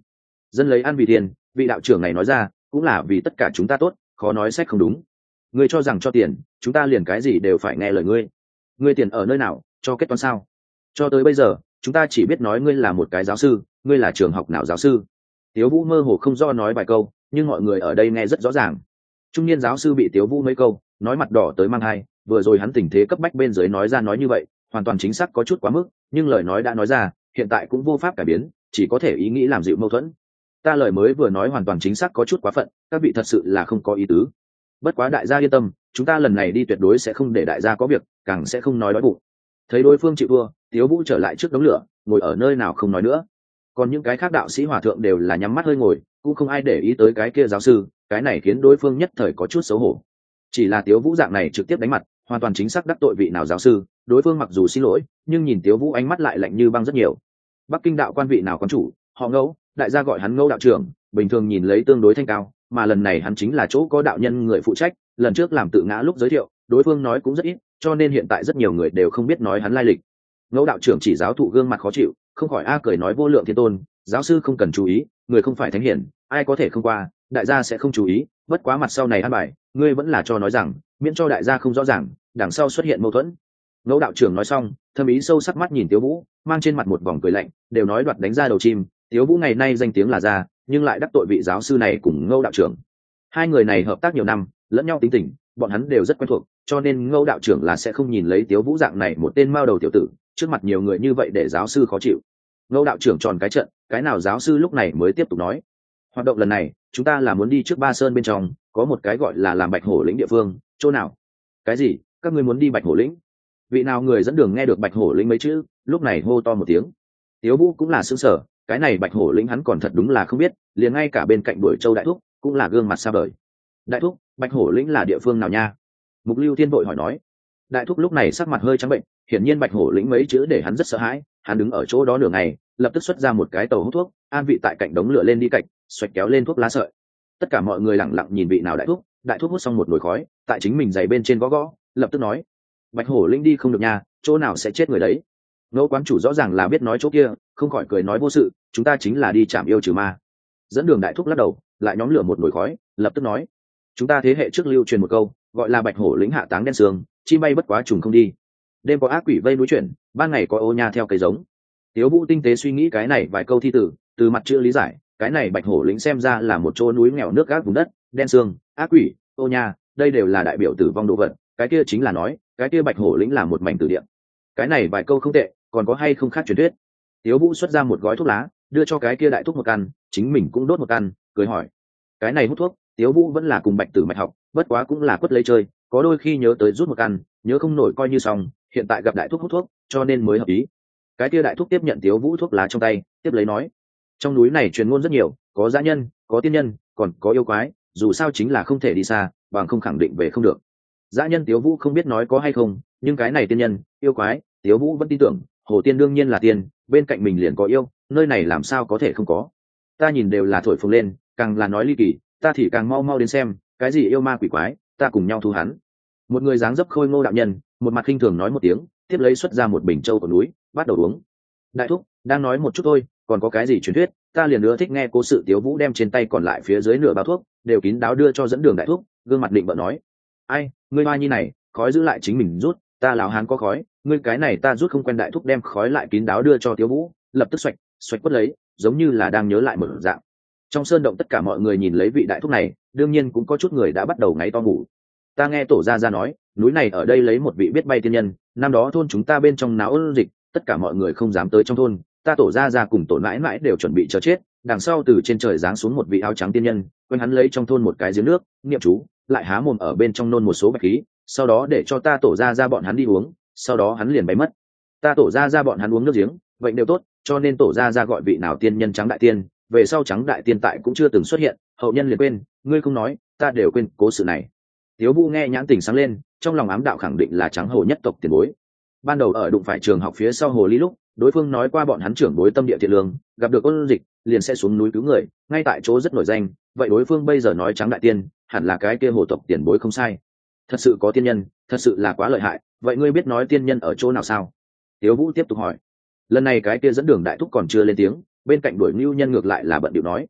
Dân lấy ăn vì tiền, vị đạo trưởng này nói ra cũng là vì tất cả chúng ta tốt, khó nói sách không đúng. Ngươi cho rằng cho tiền chúng ta liền cái gì đều phải nghe lời ngươi? Ngươi tiền ở nơi nào, cho kết toán sao? Cho tới bây giờ chúng ta chỉ biết nói ngươi là một cái giáo sư, ngươi là trường học nào giáo sư? Tiếu Vũ mơ hồ không do nói vài câu, nhưng mọi người ở đây nghe rất rõ ràng. Trung niên giáo sư bị Tiếu Vũ mấy câu nói mặt đỏ tới mang hai, vừa rồi hắn tình thế cấp bách bên dưới nói ra nói như vậy hoàn toàn chính xác có chút quá mức, nhưng lời nói đã nói ra, hiện tại cũng vô pháp cải biến, chỉ có thể ý nghĩ làm dịu mâu thuẫn. Ta lời mới vừa nói hoàn toàn chính xác có chút quá phận, các vị thật sự là không có ý tứ. Bất quá đại gia yên tâm, chúng ta lần này đi tuyệt đối sẽ không để đại gia có việc, càng sẽ không nói đói bụng. Thấy đối phương chịu thua, Tiếu Vũ trở lại trước đống lửa, ngồi ở nơi nào không nói nữa. Còn những cái khác đạo sĩ hòa thượng đều là nhắm mắt hơi ngồi, cũng không ai để ý tới cái kia giáo sư, cái này khiến đối phương nhất thời có chút xấu hổ. Chỉ là Tiếu Vũ dạng này trực tiếp đánh mặt, hoàn toàn chính xác đắc tội vị nào giáo sư, đối phương mặc dù xin lỗi, nhưng nhìn Tiếu Vũ ánh mắt lại lạnh như băng rất nhiều. Bắc Kinh đạo quan vị nào quan chủ, họ Ngẫu, đại gia gọi hắn Ngẫu đạo trưởng, bình thường nhìn lấy tương đối thanh cao, mà lần này hắn chính là chỗ có đạo nhân người phụ trách, lần trước làm tự ngã lúc giới thiệu, đối phương nói cũng rất ít, cho nên hiện tại rất nhiều người đều không biết nói hắn lai lịch. Ngẫu đạo trưởng chỉ giáo thụ gương mặt khó chịu, không khỏi a cười nói vô lượng thiên tôn, giáo sư không cần chú ý, người không phải thánh hiển, ai có thể không qua, đại gia sẽ không chú ý, bất quá mặt sau này an bài, ngươi vẫn là cho nói rằng, miễn cho đại gia không rõ ràng, đằng sau xuất hiện mâu thuẫn. Ngẫu đạo trưởng nói xong, thâm ý sâu sắc mắt nhìn Tiếu Vũ, mang trên mặt một vòng cười lạnh, đều nói đoạt đánh ra đầu chim, Tiếu Vũ ngày nay danh tiếng là ra, nhưng lại đắc tội vị giáo sư này cùng Ngẫu đạo trưởng. Hai người này hợp tác nhiều năm, lẫn nhau tính tình, bọn hắn đều rất quen thuộc, cho nên Ngẫu đạo trưởng là sẽ không nhìn lấy Tiếu Vũ dạng này một tên mao đầu tiểu tử, trước mặt nhiều người như vậy để giáo sư khó chịu. Ngẫu đạo trưởng tròn cái trận, cái nào giáo sư lúc này mới tiếp tục nói, hoạt động lần này chúng ta là muốn đi trước Ba Sơn bên trong, có một cái gọi là làm Bạch Hổ lĩnh địa phương, chỗ nào? Cái gì? Các ngươi muốn đi Bạch Hổ lĩnh? Vị nào người dẫn đường nghe được Bạch Hổ lĩnh mấy chữ, lúc này hô to một tiếng. Tiếu Vũ cũng là sững sờ, cái này Bạch Hổ lĩnh hắn còn thật đúng là không biết, liền ngay cả bên cạnh Đuổi Châu đại thúc cũng là gương mặt xa vời. Đại thúc, Bạch Hổ lĩnh là địa phương nào nha? Mục Lưu Thiên vội hỏi nói. Đại thúc lúc này sắc mặt hơi trắng bệnh, hiển nhiên Bạch Hổ lĩnh mấy chữ để hắn rất sợ hãi, hắn đứng ở chỗ đó nửa ngày, lập tức xuất ra một cái tàu hút thuốc, an vị tại cạnh đống lửa lên đi cạnh, xoạch kéo lên thuốc lá sợi. Tất cả mọi người lặng lặng nhìn vị nào đại thúc, đại thúc hút xong một nồi khói, tại chính mình giày bên trên gõ gõ, lập tức nói: Bạch Hổ lĩnh đi không được nha, chỗ nào sẽ chết người đấy. Ngẫu quán chủ rõ ràng là biết nói chỗ kia, không khỏi cười nói vô sự, chúng ta chính là đi chạm yêu trừ ma. Dẫn đường đại thúc lắc đầu, lại nhóm lửa một nồi khói, lập tức nói: chúng ta thế hệ trước lưu truyền một câu, gọi là Bạch Hổ lĩnh hạ táng đen sương, chim bay bất quá trùng không đi. Đêm có ác quỷ vây núi chuyển, ban ngày có ô nha theo cây giống. Tiếu Vũ tinh tế suy nghĩ cái này vài câu thi tử, từ mặt chữ lý giải, cái này Bạch Hổ lĩnh xem ra là một chỗ núi nghèo nước gác vùng đất, đen sương, ác quỷ, ô nha, đây đều là đại biểu tử vong đồ vật, cái kia chính là nói, cái kia Bạch Hổ lĩnh là một mảnh tử địa. Cái này vài câu không tệ, còn có hay không khác truyền thuyết? Tiếu Vũ xuất ra một gói thuốc lá, đưa cho cái kia đại thúc một căn, chính mình cũng đốt một căn, cười hỏi: cái này hút thuốc, Tiếu Vũ vẫn là cùng Bạch Tử Mạch học, bất quá cũng là quất lấy chơi, có đôi khi nhớ tới rút một căn, nhớ không nổi coi như xong, hiện tại gặp đại thúc hút thuốc, cho nên mới hợp ý. Cái kia đại thúc tiếp nhận Tiếu Vũ thuốc lá trong tay, tiếp lấy nói: trong núi này truyền ngôn rất nhiều, có dã nhân, có tiên nhân, còn có yêu quái, dù sao chính là không thể đi xa, bằng không khẳng định về không được. Dã nhân Tiếu Vũ không biết nói có hay không, nhưng cái này tiên nhân, yêu quái, Tiếu Vũ vẫn tin tưởng, Hồ Tiên đương nhiên là tiên, bên cạnh mình liền có yêu, nơi này làm sao có thể không có. Ta nhìn đều là thổi phồng lên, càng là nói ly kỳ, ta thì càng mau mau đến xem, cái gì yêu ma quỷ quái, ta cùng nhau thu hắn. Một người dáng dấp khôi ngô đạo nhân, một mặt khinh thường nói một tiếng, tiếp lấy xuất ra một bình châu của núi, bắt đầu uống. Đại thúc, đang nói một chút thôi, còn có cái gì truyền thuyết, ta liền nữa thích nghe cố sự. Tiếu Vũ đem trên tay còn lại phía dưới nửa bao thuốc đều kín đáo đưa cho dẫn đường đại thúc, gương mặt định bợ nói: ai, ngươi hoa nhi này, khói giữ lại chính mình rút, ta lão hán có khói, ngươi cái này ta rút không quen. Đại thúc đem khói lại kín đáo đưa cho Tiếu Vũ, lập tức xoạch xoạch quất lấy, giống như là đang nhớ lại một dạng. Trong sơn động tất cả mọi người nhìn lấy vị đại thúc này, đương nhiên cũng có chút người đã bắt đầu ngáy to ngủ. Ta nghe tổ gia gia nói, núi này ở đây lấy một vị biết bay tiên nhân, năm đó thôn chúng ta bên trong náo ôn dịch, tất cả mọi người không dám tới trong thôn, ta tổ gia gia cùng tổ mãi mãi đều chuẩn bị chờ chết, đằng sau từ trên trời giáng xuống một vị áo trắng tiên nhân, quên hắn lấy trong thôn một cái giếng nước, niệm chú, lại há mồm ở bên trong nôn một số bạch khí, sau đó để cho ta tổ gia gia bọn hắn đi uống, sau đó hắn liền bay mất. Ta tổ gia gia bọn hắn uống nước giếng, vậy đều tốt, cho nên tổ gia gia gọi vị nào tiên nhân trắng đại tiên, về sau trắng đại tiên tại cũng chưa từng xuất hiện, hậu nhân liền quên, ngươi không nói, ta đều quên cố sự này. Tiếu Vũ nghe nhãn tình sáng lên, trong lòng ám đạo khẳng định là trắng hồ nhất tộc tiền bối. Ban đầu ở đụng phải trường học phía sau hồ ly lúc, đối phương nói qua bọn hắn trưởng bối tâm địa thiện lương, gặp được ôn dịch liền sẽ xuống núi cứu người, ngay tại chỗ rất nổi danh. Vậy đối phương bây giờ nói trắng đại tiên, hẳn là cái kia hồ tộc tiền bối không sai. Thật sự có tiên nhân, thật sự là quá lợi hại. Vậy ngươi biết nói tiên nhân ở chỗ nào sao? Tiếu Vũ tiếp tục hỏi. Lần này cái kia dẫn đường đại thúc còn chưa lên tiếng, bên cạnh đuổi Nưu Nhân ngược lại là bận điệu nói: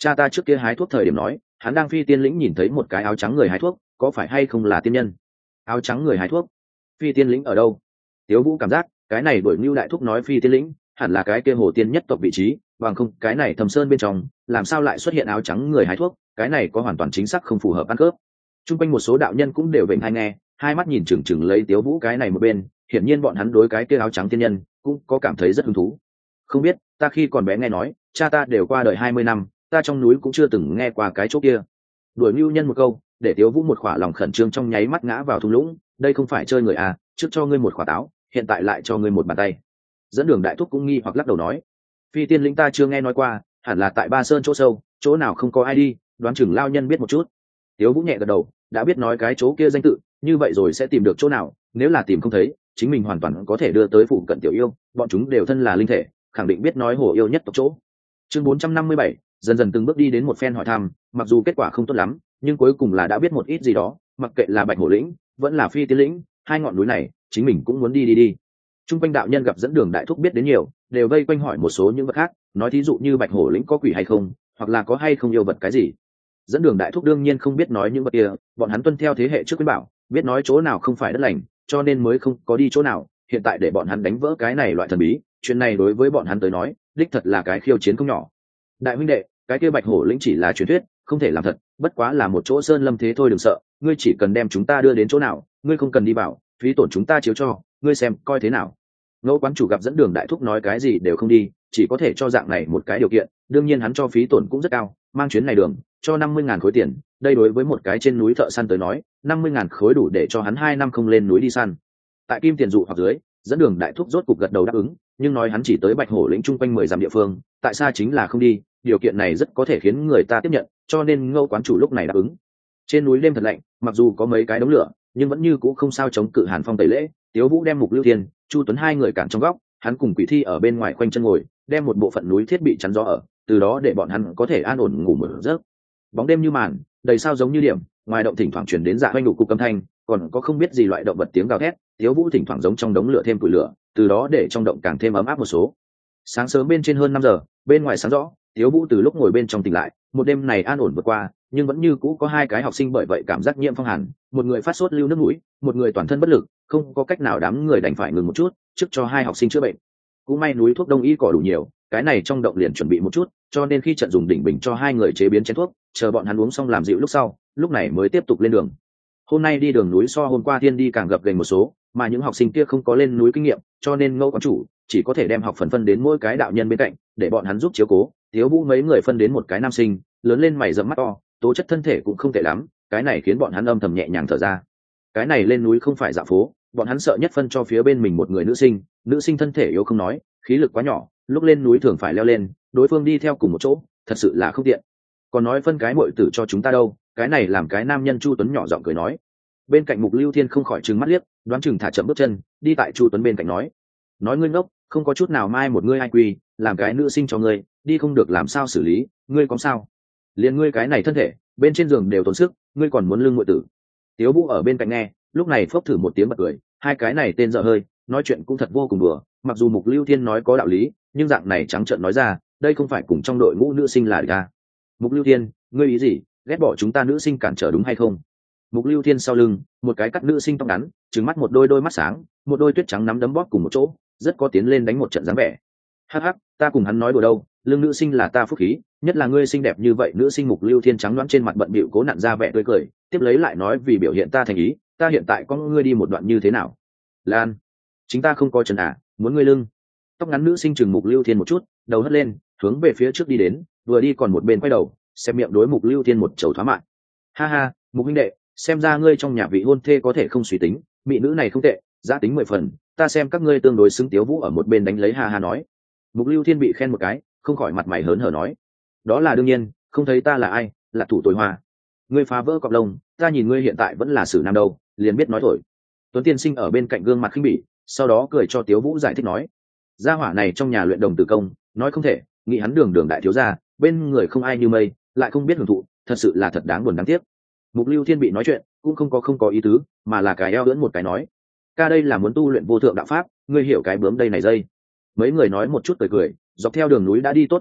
Cha ta trước kia hái thuốc thời điểm nói hắn đang phi tiên lĩnh nhìn thấy một cái áo trắng người hái thuốc, có phải hay không là tiên nhân? Áo trắng người hái thuốc? Phi tiên lĩnh ở đâu? Tiếu Vũ cảm giác cái này đổi Nưu đại thúc nói phi tiên lĩnh hẳn là cái kia hồ tiên nhất tộc vị trí, bằng không cái này thầm sơn bên trong làm sao lại xuất hiện áo trắng người hái thuốc, cái này có hoàn toàn chính xác không phù hợp ăn cướp. Trung quanh một số đạo nhân cũng đều vểnh hai nghe, hai mắt nhìn chừng chừng lấy Tiếu Vũ cái này một bên, hiển nhiên bọn hắn đối cái kia áo trắng tiên nhân cũng có cảm thấy rất hứng thú. Không biết, ta khi còn bé nghe nói cha ta đều qua đời hai mươi năm, ta trong núi cũng chưa từng nghe qua cái chỗ kia. Đuổi Nưu nhân một câu để Tiếu Vũ một khỏa lòng khẩn trương trong nháy mắt ngã vào thung lũng. Đây không phải chơi người à, trước cho ngươi một khỏa táo, hiện tại lại cho ngươi một bàn tay. Dẫn đường đại thúc cũng nghi hoặc lắc đầu nói, phi tiên lĩnh ta chưa nghe nói qua, hẳn là tại Ba Sơn chỗ sâu, chỗ nào không có ai đi, đoán chừng lao nhân biết một chút. Tiếu Vũ nhẹ gật đầu, đã biết nói cái chỗ kia danh tự, như vậy rồi sẽ tìm được chỗ nào, nếu là tìm không thấy, chính mình hoàn toàn có thể đưa tới phụ cận tiểu yêu, bọn chúng đều thân là linh thể, khẳng định biết nói hồ yêu nhất tộc chỗ. Chương bốn trăm năm mươi bảy, dần dần từng bước đi đến một phen hỏi thăm, mặc dù kết quả không tốt lắm, nhưng cuối cùng là đã biết một ít gì đó, mặc kệ là Bạch Hổ lĩnh, vẫn là Phi Tiên lĩnh, hai ngọn núi này, chính mình cũng muốn đi đi đi. Trung quanh đạo nhân gặp dẫn đường đại thúc biết đến nhiều, đều vây quanh hỏi một số những vật khác, nói thí dụ như Bạch Hổ lĩnh có quỷ hay không, hoặc là có hay không yêu vật cái gì. Dẫn đường đại thúc đương nhiên không biết nói những vật kia, bọn hắn tuân theo thế hệ trước khuyên bảo, biết nói chỗ nào không phải đất lành, cho nên mới không có đi chỗ nào. Hiện tại để bọn hắn đánh vỡ cái này loại thần bí, chuyện này đối với bọn hắn tới nói, đích thật là cái khiêu chiến không nhỏ. Đại huynh đệ, cái kia Bạch Hổ lĩnh chỉ là truyền thuyết, không thể làm thật, bất quá là một chỗ sơn lâm thế thôi, đừng sợ, ngươi chỉ cần đem chúng ta đưa đến chỗ nào, ngươi không cần đi bảo, phí tổn chúng ta chiếu cho, ngươi xem coi thế nào. Ngô quán chủ gặp dẫn đường đại thúc nói cái gì đều không đi, chỉ có thể cho dạng này một cái điều kiện, đương nhiên hắn cho phí tổn cũng rất cao, mang chuyến này đường cho năm mươi ngàn khối tiền, đây đối với một cái trên núi thợ săn tới nói, năm mươi ngàn khối đủ để cho hắn hai năm không lên núi đi săn. Tại kim tiền dụ hoặc dưới, dẫn đường đại thúc rốt cục gật đầu đáp ứng, nhưng nói hắn chỉ tới Bạch Hổ lĩnh chung quanh mười dặm địa phương, tại sao chính là không đi, điều kiện này rất có thể khiến người ta tiếp nhận, cho nên Ngô quán chủ lúc này đáp ứng. Trên núi đêm thật lạnh, mặc dù có mấy cái đống lửa, nhưng vẫn như cũ không sao chống cự hàn phong tẩy lễ. Tiếu Vũ đem Mục Lưu Thiên, Chu Tuấn hai người cản trong góc, hắn cùng Quỷ Thi ở bên ngoài khoanh chân ngồi, đem một bộ phận núi thiết bị chắn gió ở, từ đó để bọn hắn có thể an ổn ngủ một giấc. Bóng đêm như màn, đầy sao giống như điểm, ngoài động thỉnh thoảng truyền đến dạ hoanh đủ cục âm thanh, còn có không biết gì loại động vật tiếng gào thét. Tiếu Vũ thỉnh thoảng giống trong đống lửa thêm củi lửa, từ đó để trong động càng thêm ấm áp một số. Sáng sớm bên trên hơn năm giờ, bên ngoài sáng rõ, Tiếu Vũ từ lúc ngồi bên trong tỉnh lại, một đêm này an ổn vượt qua, nhưng vẫn như cũ có hai cái học sinh bởi vậy cảm giác nhiễm phong hàn, một người phát sốt lưu nước mũi, một người toàn thân bất lực, không có cách nào, đám người đành phải ngừng một chút, trước cho hai học sinh chữa bệnh. Cũng may núi thuốc đông y cỏ đủ nhiều, cái này trong động liền chuẩn bị một chút, cho nên khi trận dùng đỉnh bình cho hai người chế biến chén thuốc, chờ bọn hắn uống xong làm dịu lúc sau, lúc này mới tiếp tục lên đường. Hôm nay đi đường núi so hôm qua thiên đi càng gập ghềnh một số, mà những học sinh kia không có lên núi kinh nghiệm, cho nên Ngô quán chủ chỉ có thể đem học phần phân đến mỗi cái đạo nhân bên cạnh, để bọn hắn giúp chiếu cố. Tiếu Vũ mấy người phân đến một cái nam sinh, lớn lên mày rậm mắt to, tố chất thân thể cũng không tệ lắm, cái này khiến bọn hắn âm thầm nhẹ nhàng thở ra. Cái này lên núi không phải dạo phố, bọn hắn sợ nhất phân cho phía bên mình một người nữ sinh, nữ sinh thân thể yếu không nói, khí lực quá nhỏ, lúc lên núi thường phải leo lên, đối phương đi theo cùng một chỗ, thật sự là không tiện. Còn nói phân cái muội tử cho chúng ta đâu, cái này làm cái nam nhân Chu Tuấn nhỏ giọng cười nói. Bên cạnh Mục Lưu Thiên không khỏi trừng mắt liếc, đoán chừng thả chậm bước chân, đi tại Chu Tuấn bên cạnh nói: "Nói ngươi ngốc, không có chút nào mai một ngươi ai quy, làm cái nữ sinh cho ngươi, đi không được làm sao xử lý, ngươi có sao? Liền ngươi cái này thân thể, bên trên giường đều tốn sức, ngươi còn muốn lưng muội tử." Tiếu Vũ ở bên cạnh nghe, lúc này phốc thử một tiếng bật cười, hai cái này tên dở hơi, nói chuyện cũng thật vô cùng đùa, mặc dù Mục Lưu Thiên nói có đạo lý, nhưng dạng này trắng trợn nói ra, đây không phải cùng trong đội ngũ nữ sinh là ga. Mục Lưu Thiên, ngươi ý gì, ghét bỏ chúng ta nữ sinh cản trở đúng hay không? Mục Lưu Thiên sau lưng, một cái cắt nữ sinh tóc ngắn, trừng mắt một đôi đôi mắt sáng, một đôi tuyết trắng nắm đấm bóp cùng một chỗ, rất có tiến lên đánh một trận dáng vẻ. Hắc hắc, ta cùng hắn nói đùa đâu, lương nữ sinh là ta phúc khí, nhất là ngươi xinh đẹp như vậy. Nữ sinh Mục Lưu Thiên trắng đoán trên mặt bận bịu cố nặn ra vẻ tươi cười, tiếp lấy lại nói vì biểu hiện ta thành ý, ta hiện tại có ngươi đi một đoạn như thế nào? Lan, chính ta không có chân à, muốn ngươi lưng. Tóc ngắn nữ sinh chừng Mục Lưu Thiên một chút, đầu hất lên, hướng về phía trước đi đến, vừa đi còn một bên quay đầu, xem miệng đối Mục Lưu Thiên một chầu thoá mạn. Ha ha, Mục huynh đệ, xem ra ngươi trong nhà vị hôn thê có thể không suy tính, mỹ nữ này không tệ, giá tính mười phần, ta xem các ngươi tương đối xứng. Tiếu Vũ ở một bên đánh lấy ha ha nói. Mục Lưu Thiên bị khen một cái, không khỏi mặt mày hớn hở nói: đó là đương nhiên, không thấy ta là ai, là thủ tồi hoa. Ngươi phá vỡ cọp lông, ta nhìn ngươi hiện tại vẫn là sử nam đâu, liền biết nói thổi. Tuấn Tiên Sinh ở bên cạnh gương mặt khinh bỉ, sau đó cười cho Tiếu Vũ giải thích nói: gia hỏa này trong nhà luyện đồng tử công, nói không thể, nghĩ hắn đường đường đại thiếu gia, bên người không ai như mây, lại không biết hưởng thụ, thật sự là thật đáng buồn đáng tiếc. Mục Lưu Thiên bị nói chuyện cũng không có không có ý tứ, mà là cái eo ưỡn một cái nói: ca đây là muốn tu luyện vô thượng đạo pháp, ngươi hiểu cái bướm đây này dây. Mấy người nói một chút cười cười, dọc theo đường núi đã đi tốt một đoạn,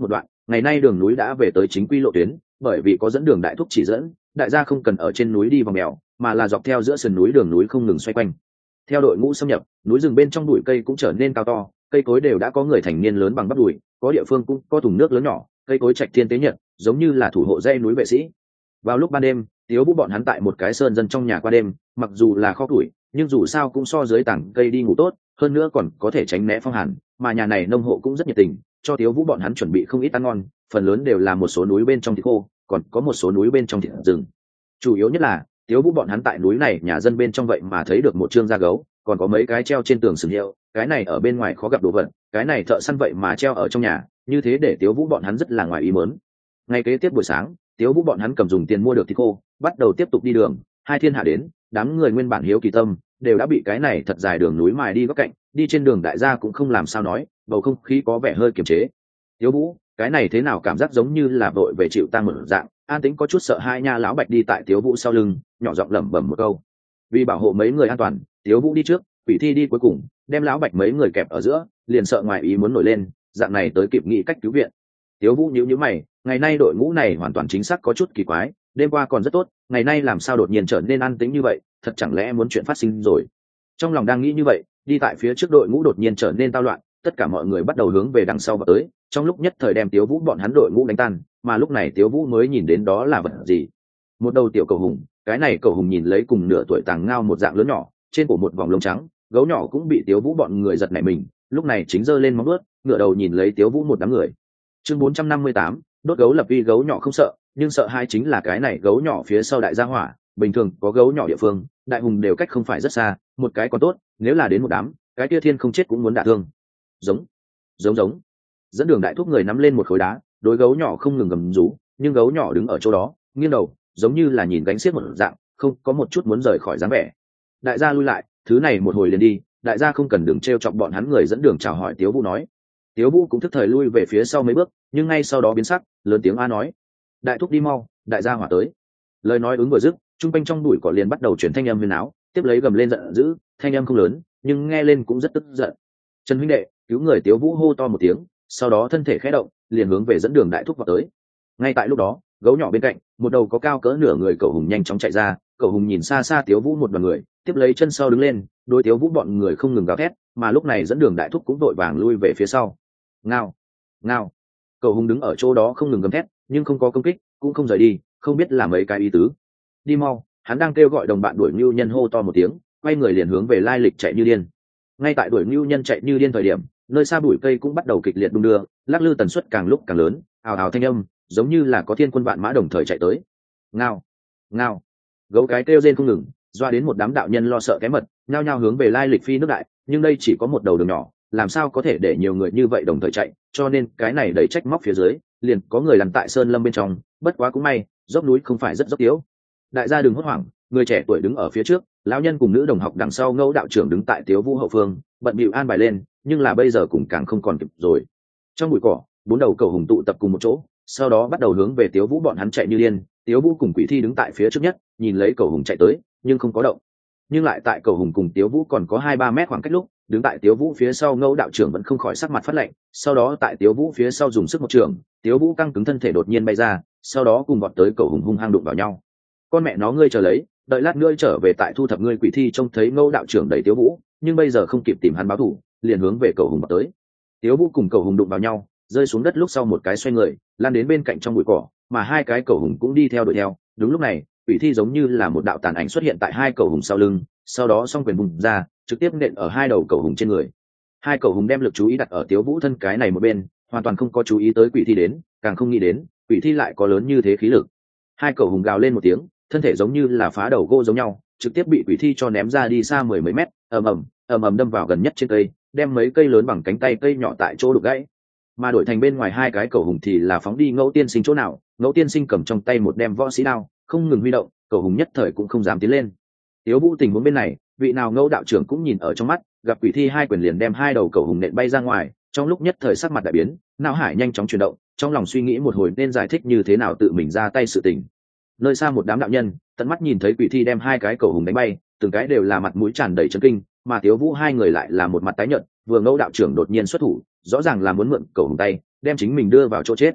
ngày nay đường núi đã về tới chính quy lộ tuyến, bởi vì có dẫn đường đại thúc chỉ dẫn, đại gia không cần ở trên núi đi vòng mèo, mà là dọc theo giữa sườn núi đường núi không ngừng xoay quanh. Theo đội ngũ xâm nhập, núi rừng bên trong bụi cây cũng trở nên cao to, cây cối đều đã có người thành niên lớn bằng bắp đùi, có địa phương cũng có thùng nước lớn nhỏ, cây cối trạch thiên tế nhật, giống như là thủ hộ dãy núi vệ sĩ. Vào lúc ban đêm, Tiếu Vũ bọn hắn tại một cái sơn dân trong nhà qua đêm, mặc dù là kho củi, nhưng dù sao cũng so dưới tảng cây đi ngủ tốt, hơn nữa còn có thể tránh né phong hàn, mà nhà này nông hộ cũng rất nhiệt tình, cho Tiếu Vũ bọn hắn chuẩn bị không ít ăn ngon, phần lớn đều là một số núi bên trong thịt khô, còn có một số núi bên trong thịt rừng. Chủ yếu nhất là Tiếu Vũ bọn hắn tại núi này nhà dân bên trong vậy mà thấy được một trương da gấu, còn có mấy cái treo trên tường sừng hiệu, cái này ở bên ngoài khó gặp đồ vật, cái này thợ săn vậy mà treo ở trong nhà, như thế để Tiếu Vũ bọn hắn rất là ngoài ý muốn. Ngay kế tiếp buổi sáng, Tiếu Vũ bọn hắn cầm dùng tiền mua được thịt khô, bắt đầu tiếp tục đi đường. Hai thiên hạ đến, đám người nguyên bản hiếu kỳ tâm đều đã bị cái này thật dài đường núi mài đi góc cạnh, đi trên đường đại gia cũng không làm sao nói, bầu không khí có vẻ hơi kiềm chế. Tiếu Vũ, cái này thế nào cảm giác giống như là vội về chịu tang mở dạng. An Tĩnh có chút sợ hai nha, lão Bạch đi tại Tiếu Vũ sau lưng, nhỏ giọng lẩm bẩm một câu. Vì bảo hộ mấy người an toàn, Tiếu Vũ đi trước, Quỷ Thi đi cuối cùng, đem lão Bạch mấy người kẹp ở giữa, liền sợ ngoài ý muốn nổi lên, dạng này tới kịp nghĩ cách cứu viện. Tiếu Vũ nhíu nhíu mày, ngày nay đội ngũ này hoàn toàn chính xác có chút kỳ quái, đêm qua còn rất tốt, ngày nay làm sao đột nhiên trở nên an tĩnh như vậy, thật chẳng lẽ muốn chuyện phát sinh rồi. Trong lòng đang nghĩ như vậy, đi tại phía trước đội ngũ đột nhiên trở nên tao loạn, tất cả mọi người bắt đầu hướng về đằng sau vào tới, trong lúc nhất thời đem Tiếu Vũ bọn hắn đội ngũ đánh tan, mà lúc này Tiếu Vũ mới nhìn đến đó là vật gì. Một đầu tiểu cầu hùng, cái này cầu hùng nhìn lấy cùng nửa tuổi tàng ngao một dạng lớn nhỏ, trên cổ một vòng lông trắng, gấu nhỏ cũng bị Tiếu Vũ bọn người giật nảy mình, lúc này chính giơ lên móng vuốt, ngửa đầu nhìn lấy Tiếu Vũ một đám người. Chương bốn trăm năm mươi tám, đốt gấu lập uy. Gấu nhỏ không sợ, nhưng sợ hai chính là cái này gấu nhỏ phía sau đại gia hỏa, bình thường có gấu nhỏ địa phương, đại hùng đều cách không phải rất xa, một cái còn tốt, nếu là đến một đám, cái kia thiên không chết cũng muốn đả thương. Giống, giống giống. Dẫn đường đại thúc người nắm lên một khối đá, đối gấu nhỏ không ngừng gầm rú, nhưng gấu nhỏ đứng ở chỗ đó, nghiêng đầu, giống như là nhìn gánh xiếc một dạng, không có một chút muốn rời khỏi dáng vẻ. Đại gia lui lại, thứ này một hồi liền đi, đại gia không cần đừng trêu chọc bọn hắn. Người dẫn đường chào hỏi Tiếu Vũ nói. Tiếu Vũ cũng thức thời lui về phía sau mấy bước, nhưng ngay sau đó biến sắc, lớn tiếng a nói: đại thúc đi mau, đại gia hỏa tới. Lời nói ứng vừa dứt, trung quanh trong bụi cỏ liền bắt đầu chuyển thanh âm huyền áo, tiếp lấy gầm lên giận dữ, thanh âm không lớn, nhưng nghe lên cũng rất tức giận. Trần huynh đệ, cứu người. Tiếu Vũ hô to một tiếng, sau đó thân thể khẽ động, liền hướng về dẫn đường đại thúc vào tới. Ngay tại lúc đó, gấu nhỏ bên cạnh, một đầu có cao cỡ nửa người cẩu hùng nhanh chóng chạy ra, cẩu hùng nhìn xa xa Tiếu Vũ một đoàn người, tiếp lấy chân sau đứng lên, đối Tiếu Vũ bọn người không ngừng gào thét, mà lúc này dẫn đường đại thúc cũng vội vàng lui về phía sau. Ngao, ngao. Cẩu hùng đứng ở chỗ đó không ngừng gầm thét, nhưng không có công kích, cũng không rời đi, không biết là mấy cái ý tứ. Đi mau. Hắn đang kêu gọi đồng bạn đuổi Nưu Nhân hô to một tiếng, quay người liền hướng về lai lịch chạy như điên. Ngay tại đuổi Nưu Nhân chạy như điên thời điểm, nơi xa bụi cây cũng bắt đầu kịch liệt đung đưa, lắc lư tần suất càng lúc càng lớn, ào ào thanh âm, giống như là có thiên quân vạn mã đồng thời chạy tới. Ngao, ngao. Gấu cái kêu rên không ngừng, doa đến một đám đạo nhân lo sợ cái mật, nhao nhao hướng về lai lịch phi nước đại, nhưng đây chỉ có một đầu đường nhỏ, làm sao có thể để nhiều người như vậy đồng thời chạy, cho nên cái này đẩy trách móc phía dưới, liền có người lăn tại sơn lâm bên trong, bất quá cũng may, dốc núi không phải rất dốc yếu. Đại gia đừng hốt hoảng, người trẻ tuổi đứng ở phía trước, lão nhân cùng nữ đồng học đằng sau, Ngẫu đạo trưởng đứng tại Tiếu Vũ hậu phương, bận bịu an bài lên, nhưng là bây giờ cũng càng không còn kịp rồi. Trong bụi cỏ, bốn đầu cầu hùng tụ tập cùng một chỗ, sau đó bắt đầu hướng về Tiếu Vũ bọn hắn chạy như điên. Tiếu Vũ cùng Quỷ Thi đứng tại phía trước nhất, nhìn lấy cầu hùng chạy tới, nhưng không có động. Nhưng lại tại cầu hùng cùng Tiếu Vũ còn có hai ba mét khoảng cách lúc, đứng tại Tiếu Vũ phía sau Ngẫu đạo trưởng vẫn không khỏi sắc mặt phát lạnh, sau đó tại Tiếu Vũ phía sau dùng sức một trường, Tiếu Vũ căng cứng thân thể đột nhiên bay ra, sau đó cùng vọt tới cầu hùng hung hăng đụng vào nhau. Con mẹ nó, ngươi chờ lấy, đợi lát nữa trở về tại thu thập ngươi. Quỷ Thi trông thấy Ngẫu đạo trưởng đẩy Tiếu Vũ, nhưng bây giờ không kịp tìm hắn báo thù, liền hướng về cầu hùng vọt tới. Tiếu Vũ cùng cầu hùng đụng vào nhau, rơi xuống đất lúc sau một cái xoay người, lan đến bên cạnh trong bụi cỏ, mà hai cái cầu hùng cũng đi theo đuổi theo. Đúng lúc này, Quỷ Thi giống như là một đạo tàn ảnh xuất hiện tại hai cầu hùng sau lưng, sau đó song quyền vùng ra, trực tiếp nện ở hai đầu cầu hùng trên người. Hai cầu hùng đem lực chú ý đặt ở Tiếu Vũ thân cái này một bên, hoàn toàn không có chú ý tới Quỷ Thi đến, càng không nghĩ đến Quỷ Thi lại có lớn như thế khí lực. Hai cầu hùng gào lên một tiếng, thân thể giống như là phá đầu gỗ giống nhau, trực tiếp bị Quỷ Thi cho ném ra đi xa mười mấy mét, ầm ầm ầm ầm đâm vào gần nhất trên cây, đem mấy cây lớn bằng cánh tay cây nhỏ tại chỗ đục gãy. Mà đổi thành bên ngoài hai cái cầu hùng thì là phóng đi Ngẫu tiên sinh chỗ nào. Ngẫu tiên sinh cầm trong tay một đem võ sĩ đao, không ngừng huy động, cầu hùng nhất thời cũng không dám tiến lên. Tiếu Vũ tình huống bên này, vị nào Ngẫu đạo trưởng cũng nhìn ở trong mắt, gặp Quỷ Thi hai quyền liền đem hai đầu cầu hùng nện bay ra ngoài, trong lúc nhất thời sắc mặt đại biến, não hải nhanh chóng chuyển động, trong lòng suy nghĩ một hồi nên giải thích như thế nào tự mình ra tay sự tình. Nơi xa một đám đạo nhân tận mắt nhìn thấy Quỷ Thi đem hai cái cầu hùng đánh bay, từng cái đều là mặt mũi tràn đầy chấn kinh, mà Tiếu Vũ hai người lại là một mặt tái nhợt. Vừa Ngẫu đạo trưởng đột nhiên xuất thủ, rõ ràng là muốn mượn cầu hùng tay đem chính mình đưa vào chỗ chết.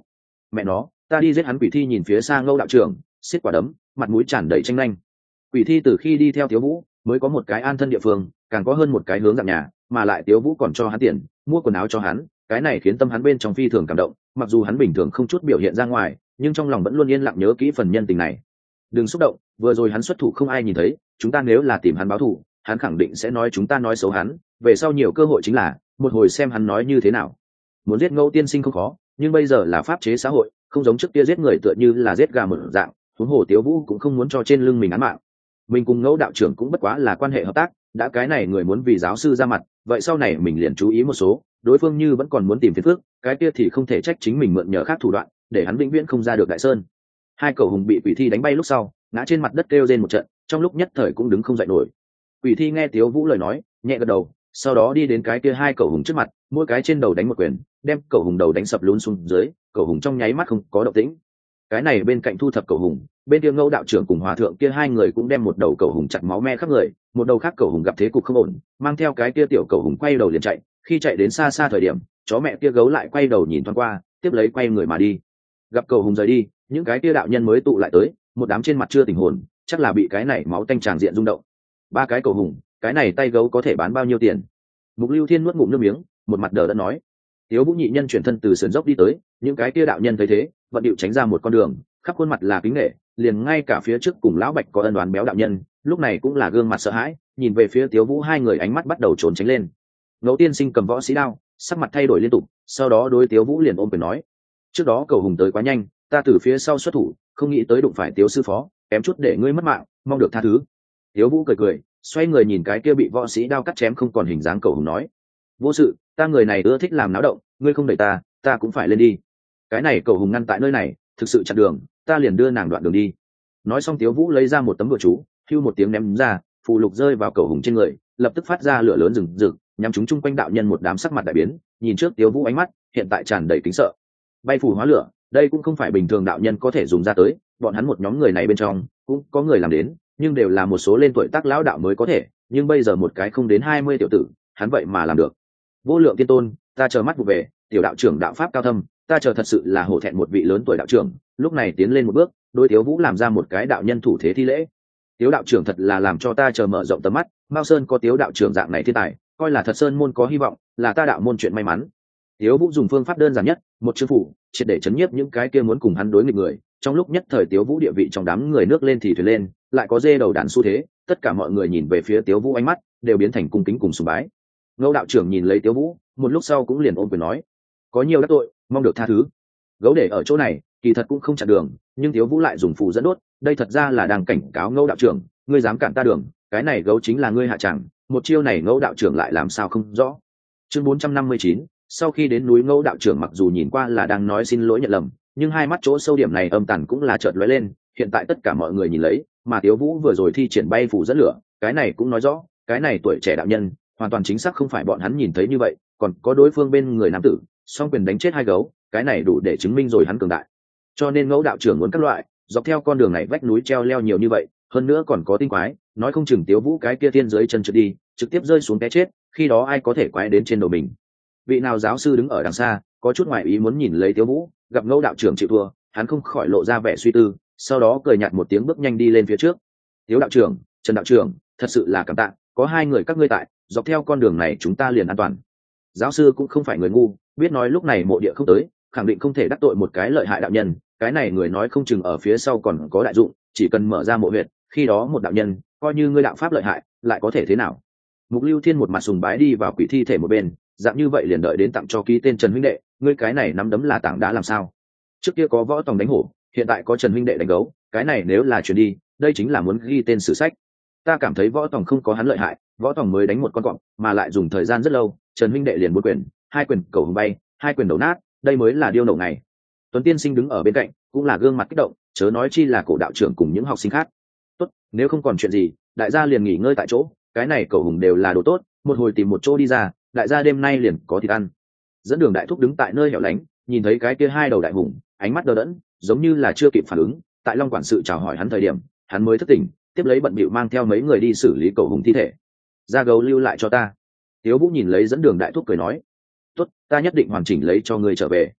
mẹ nó, ta đi giết hắn. Quỷ thi nhìn phía xa Ngô đạo trưởng, xiết quả đấm, mặt mũi tràn đầy tranh nhanh. Quỷ thi từ khi đi theo Tiếu Vũ mới có một cái an thân địa phương, càng có hơn một cái hướng dạng nhà, mà lại Tiếu Vũ còn cho hắn tiền mua quần áo cho hắn, cái này khiến tâm hắn bên trong phi thường cảm động. Mặc dù hắn bình thường không chút biểu hiện ra ngoài, nhưng trong lòng vẫn luôn yên lặng nhớ kỹ phần nhân tình này. Đừng xúc động, vừa rồi hắn xuất thủ không ai nhìn thấy, chúng ta nếu là tìm hắn báo thù, hắn khẳng định sẽ nói chúng ta nói xấu hắn, về sau nhiều cơ hội chính là một hồi xem hắn nói như thế nào. Muốn giết Ngô tiên sinh không khó, nhưng bây giờ là pháp chế xã hội, không giống trước kia giết người tựa như là giết gà một dạng. Huống hồ Tiếu Vũ cũng không muốn cho trên lưng mình án mạng. Mình cùng Ngô đạo trưởng cũng bất quá là quan hệ hợp tác, đã cái này người muốn vì giáo sư ra mặt, vậy sau này mình liền chú ý một số, đối phương như vẫn còn muốn tìm phiền phức, cái kia thì không thể trách chính mình mượn nhờ khác thủ đoạn, để hắn vĩnh viễn không ra được Đại Sơn. Hai cầu hùng bị quỷ thi đánh bay lúc sau, ngã trên mặt đất kêu rên một trận, trong lúc nhất thời cũng đứng không dậy nổi. Quỷ thi nghe Tiếu Vũ lời nói, nhẹ gật đầu, sau đó đi đến cái kia hai cầu hùng trước mặt, mỗi cái trên đầu đánh một quyền, đem cầu hùng đầu đánh sập lún xuống dưới, cầu hùng trong nháy mắt không có động tĩnh. Cái này bên cạnh thu thập cầu hùng, bên kia Ngô đạo trưởng cùng hòa thượng kia hai người cũng đem một đầu cầu hùng chặt máu me khắp người, một đầu khác cầu hùng gặp thế cục không ổn, mang theo cái kia tiểu cầu hùng quay đầu liền chạy. Khi chạy đến xa xa thời điểm, chó mẹ kia gấu lại quay đầu nhìn thoáng qua, tiếp lấy quay người mà đi. Gặp cầu hùng rời đi, những cái kia đạo nhân mới tụ lại tới, một đám trên mặt chưa tỉnh hồn, chắc là bị cái này máu tanh tràn diện rung động. Ba cái cầu hùng, cái này tay gấu có thể bán bao nhiêu tiền? Mục Lưu Thiên nuốt ngụm nước miếng, một mặt đờ đẫn nói. Tiếu Vũ nhị nhân chuyển thân từ sườn dốc đi tới, những cái kia đạo nhân thấy thế, vận điệu tránh ra một con đường, khắp khuôn mặt là kính nể, liền ngay cả phía trước cùng lão Bạch có ân đoán béo đạo nhân, lúc này cũng là gương mặt sợ hãi, nhìn về phía Tiếu Vũ, hai người ánh mắt bắt đầu trốn tránh lên. Ngẫu tiên sinh cầm võ sĩ đao, sắc mặt thay đổi liên tục, sau đó đối Tiếu Vũ liền ôm quyền nói: trước đó cầu hùng tới quá nhanh, ta từ phía sau xuất thủ, không nghĩ tới đụng phải Tiếu sư phó, kém chút để ngươi mất mạng, mong được tha thứ. Tiếu Vũ cười cười, xoay người nhìn cái kia bị võ sĩ đao cắt chém không còn hình dáng cầu hùng nói: vô sự, ta người này ưa thích làm náo động, ngươi không đẩy ta, ta cũng phải lên đi. Cái này cầu hùng ngăn tại nơi này, thực sự chặn đường, ta liền đưa nàng đoạn đường đi. Nói xong Tiếu Vũ lấy ra một tấm bùa chú, hưu một tiếng ném ra, phù lục rơi vào cầu hùng trên người, lập tức phát ra lửa lớn rừng rực, nhắm chúng chung quanh đạo nhân một đám sắc mặt đại biến, nhìn trước Tiếu Vũ ánh mắt hiện tại tràn đầy kính sợ. Bay phù hóa lửa, đây cũng không phải bình thường đạo nhân có thể dùng ra tới, bọn hắn một nhóm người này bên trong cũng có người làm đến, nhưng đều là một số lên tuổi tác lão đạo mới có thể, nhưng bây giờ một cái không đến hai mươi tiểu tử, hắn vậy mà làm được. Vô lượng tiên tôn, ta chờ mắt vụ về, tiểu đạo trưởng đạo pháp cao thâm, ta chờ thật sự là hổ thẹn một vị lớn tuổi đạo trưởng. Lúc này tiến lên một bước, đối Tiếu Vũ làm ra một cái đạo nhân thủ thế thi lễ. Tiếu đạo trưởng thật là làm cho ta chờ mở rộng tầm mắt, Mao Sơn có Tiếu đạo trưởng dạng này thiên tài, coi là thật Sơn môn có hy vọng, là ta đạo môn chuyện may mắn. Tiếu Vũ dùng phương pháp đơn giản nhất, một chữ phủ, triệt để chấn nhiếp những cái kia muốn cùng hắn đối nghịch người. Trong lúc nhất thời Tiếu Vũ địa vị trong đám người nước lên thì thuyền lên, lại có dê đầu đàn xu thế, tất cả mọi người nhìn về phía Tiếu Vũ ánh mắt đều biến thành cung kính cùng sùng bái. Ngô đạo trưởng nhìn lấy Tiếu Vũ, một lúc sau cũng liền ôm quyền nói: có nhiều đắc tội, mong được tha thứ. Gấu để ở chỗ này, kỳ thật cũng không chặn đường, nhưng Tiếu Vũ lại dùng phù dẫn đốt, đây thật ra là đang cảnh cáo Ngô đạo trưởng, ngươi dám cản ta đường, cái này gấu chính là ngươi hạ tràng. Một chiêu này Ngô đạo trưởng lại làm sao không rõ. Chương bốn trăm năm mươi chín, sau khi đến núi, Ngô đạo trưởng mặc dù nhìn qua là đang nói xin lỗi nhận lầm, nhưng hai mắt chỗ sâu điểm này âm tàn cũng là chợt lóe lên. Hiện tại tất cả mọi người nhìn lấy, mà Tiếu Vũ vừa rồi thi triển bay phù dẫn lửa, cái này cũng nói rõ, cái này tuổi trẻ đạo nhân hoàn toàn chính xác không phải bọn hắn nhìn thấy như vậy, còn có đối phương bên người nam tử song quyền đánh chết hai gấu, cái này đủ để chứng minh rồi hắn cường đại. Cho nên Ngô đạo trưởng muốn các loại dọc theo con đường này vách núi treo leo nhiều như vậy, hơn nữa còn có tinh quái, nói không chừng Tiếu Vũ cái kia thiên giới chân trượt đi, trực tiếp rơi xuống té chết, khi đó ai có thể quái đến trên đầu mình. Vị nào giáo sư đứng ở đằng xa, có chút ngoại ý muốn nhìn lấy Tiếu Vũ, gặp Ngô đạo trưởng chịu thua, hắn không khỏi lộ ra vẻ suy tư, sau đó cười nhạt một tiếng bước nhanh đi lên phía trước. Tiếu đạo trưởng, Trần đạo trưởng, thật sự là cảm tạ, có hai người các ngươi tại, dọc theo con đường này chúng ta liền an toàn. Giáo sư cũng không phải người ngu, biết nói lúc này mộ địa không tới, khẳng định không thể đắc tội một cái lợi hại đạo nhân, cái này người nói không chừng ở phía sau còn có đại dụng, chỉ cần mở ra mộ huyệt, khi đó một đạo nhân, coi như ngươi đạo pháp lợi hại, lại có thể thế nào. Mục Lưu Thiên một mặt sùng bái đi vào quỷ thi thể một bên, dạng như vậy liền đợi đến tặng cho ký tên Trần huynh đệ, ngươi cái này nắm đấm là tảng đá làm sao? Trước kia có võ tòng đánh hổ, hiện tại có Trần huynh đệ đánh gấu, cái này nếu là chuyển đi, đây chính là muốn ghi tên sử sách. Ta cảm thấy võ tòng không có hắn lợi hại, võ tòng mới đánh một con cọp, mà lại dùng thời gian rất lâu, Trần huynh đệ liền bốn quyền, hai quyền cầu hùng bay, hai quyền đầu nát, đây mới là điêu nổ ngày. Tuấn tiên sinh đứng ở bên cạnh, cũng là gương mặt kích động, chớ nói chi là cổ đạo trưởng cùng những học sinh khác. Tốt, nếu không còn chuyện gì, đại gia liền nghỉ ngơi tại chỗ, cái này cầu hùng đều là đồ tốt, một hồi tìm một chỗ đi ra, đại gia đêm nay liền có thịt ăn. Dẫn đường đại thúc đứng tại nơi hẻo lánh, nhìn thấy cái kia hai đầu đại hùng, ánh mắt đờ đẫn, giống như là chưa kịp phản ứng. Tại Long quản sự chào hỏi hắn thời điểm, hắn mới thức tỉnh, tiếp lấy bận bịu mang theo mấy người đi xử lý cầu hùng thi thể. Da gấu lưu lại cho ta. Tiếu Vũ nhìn lấy dẫn đường đại thúc cười nói: tốt, ta nhất định hoàn chỉnh lấy cho ngươi trở về.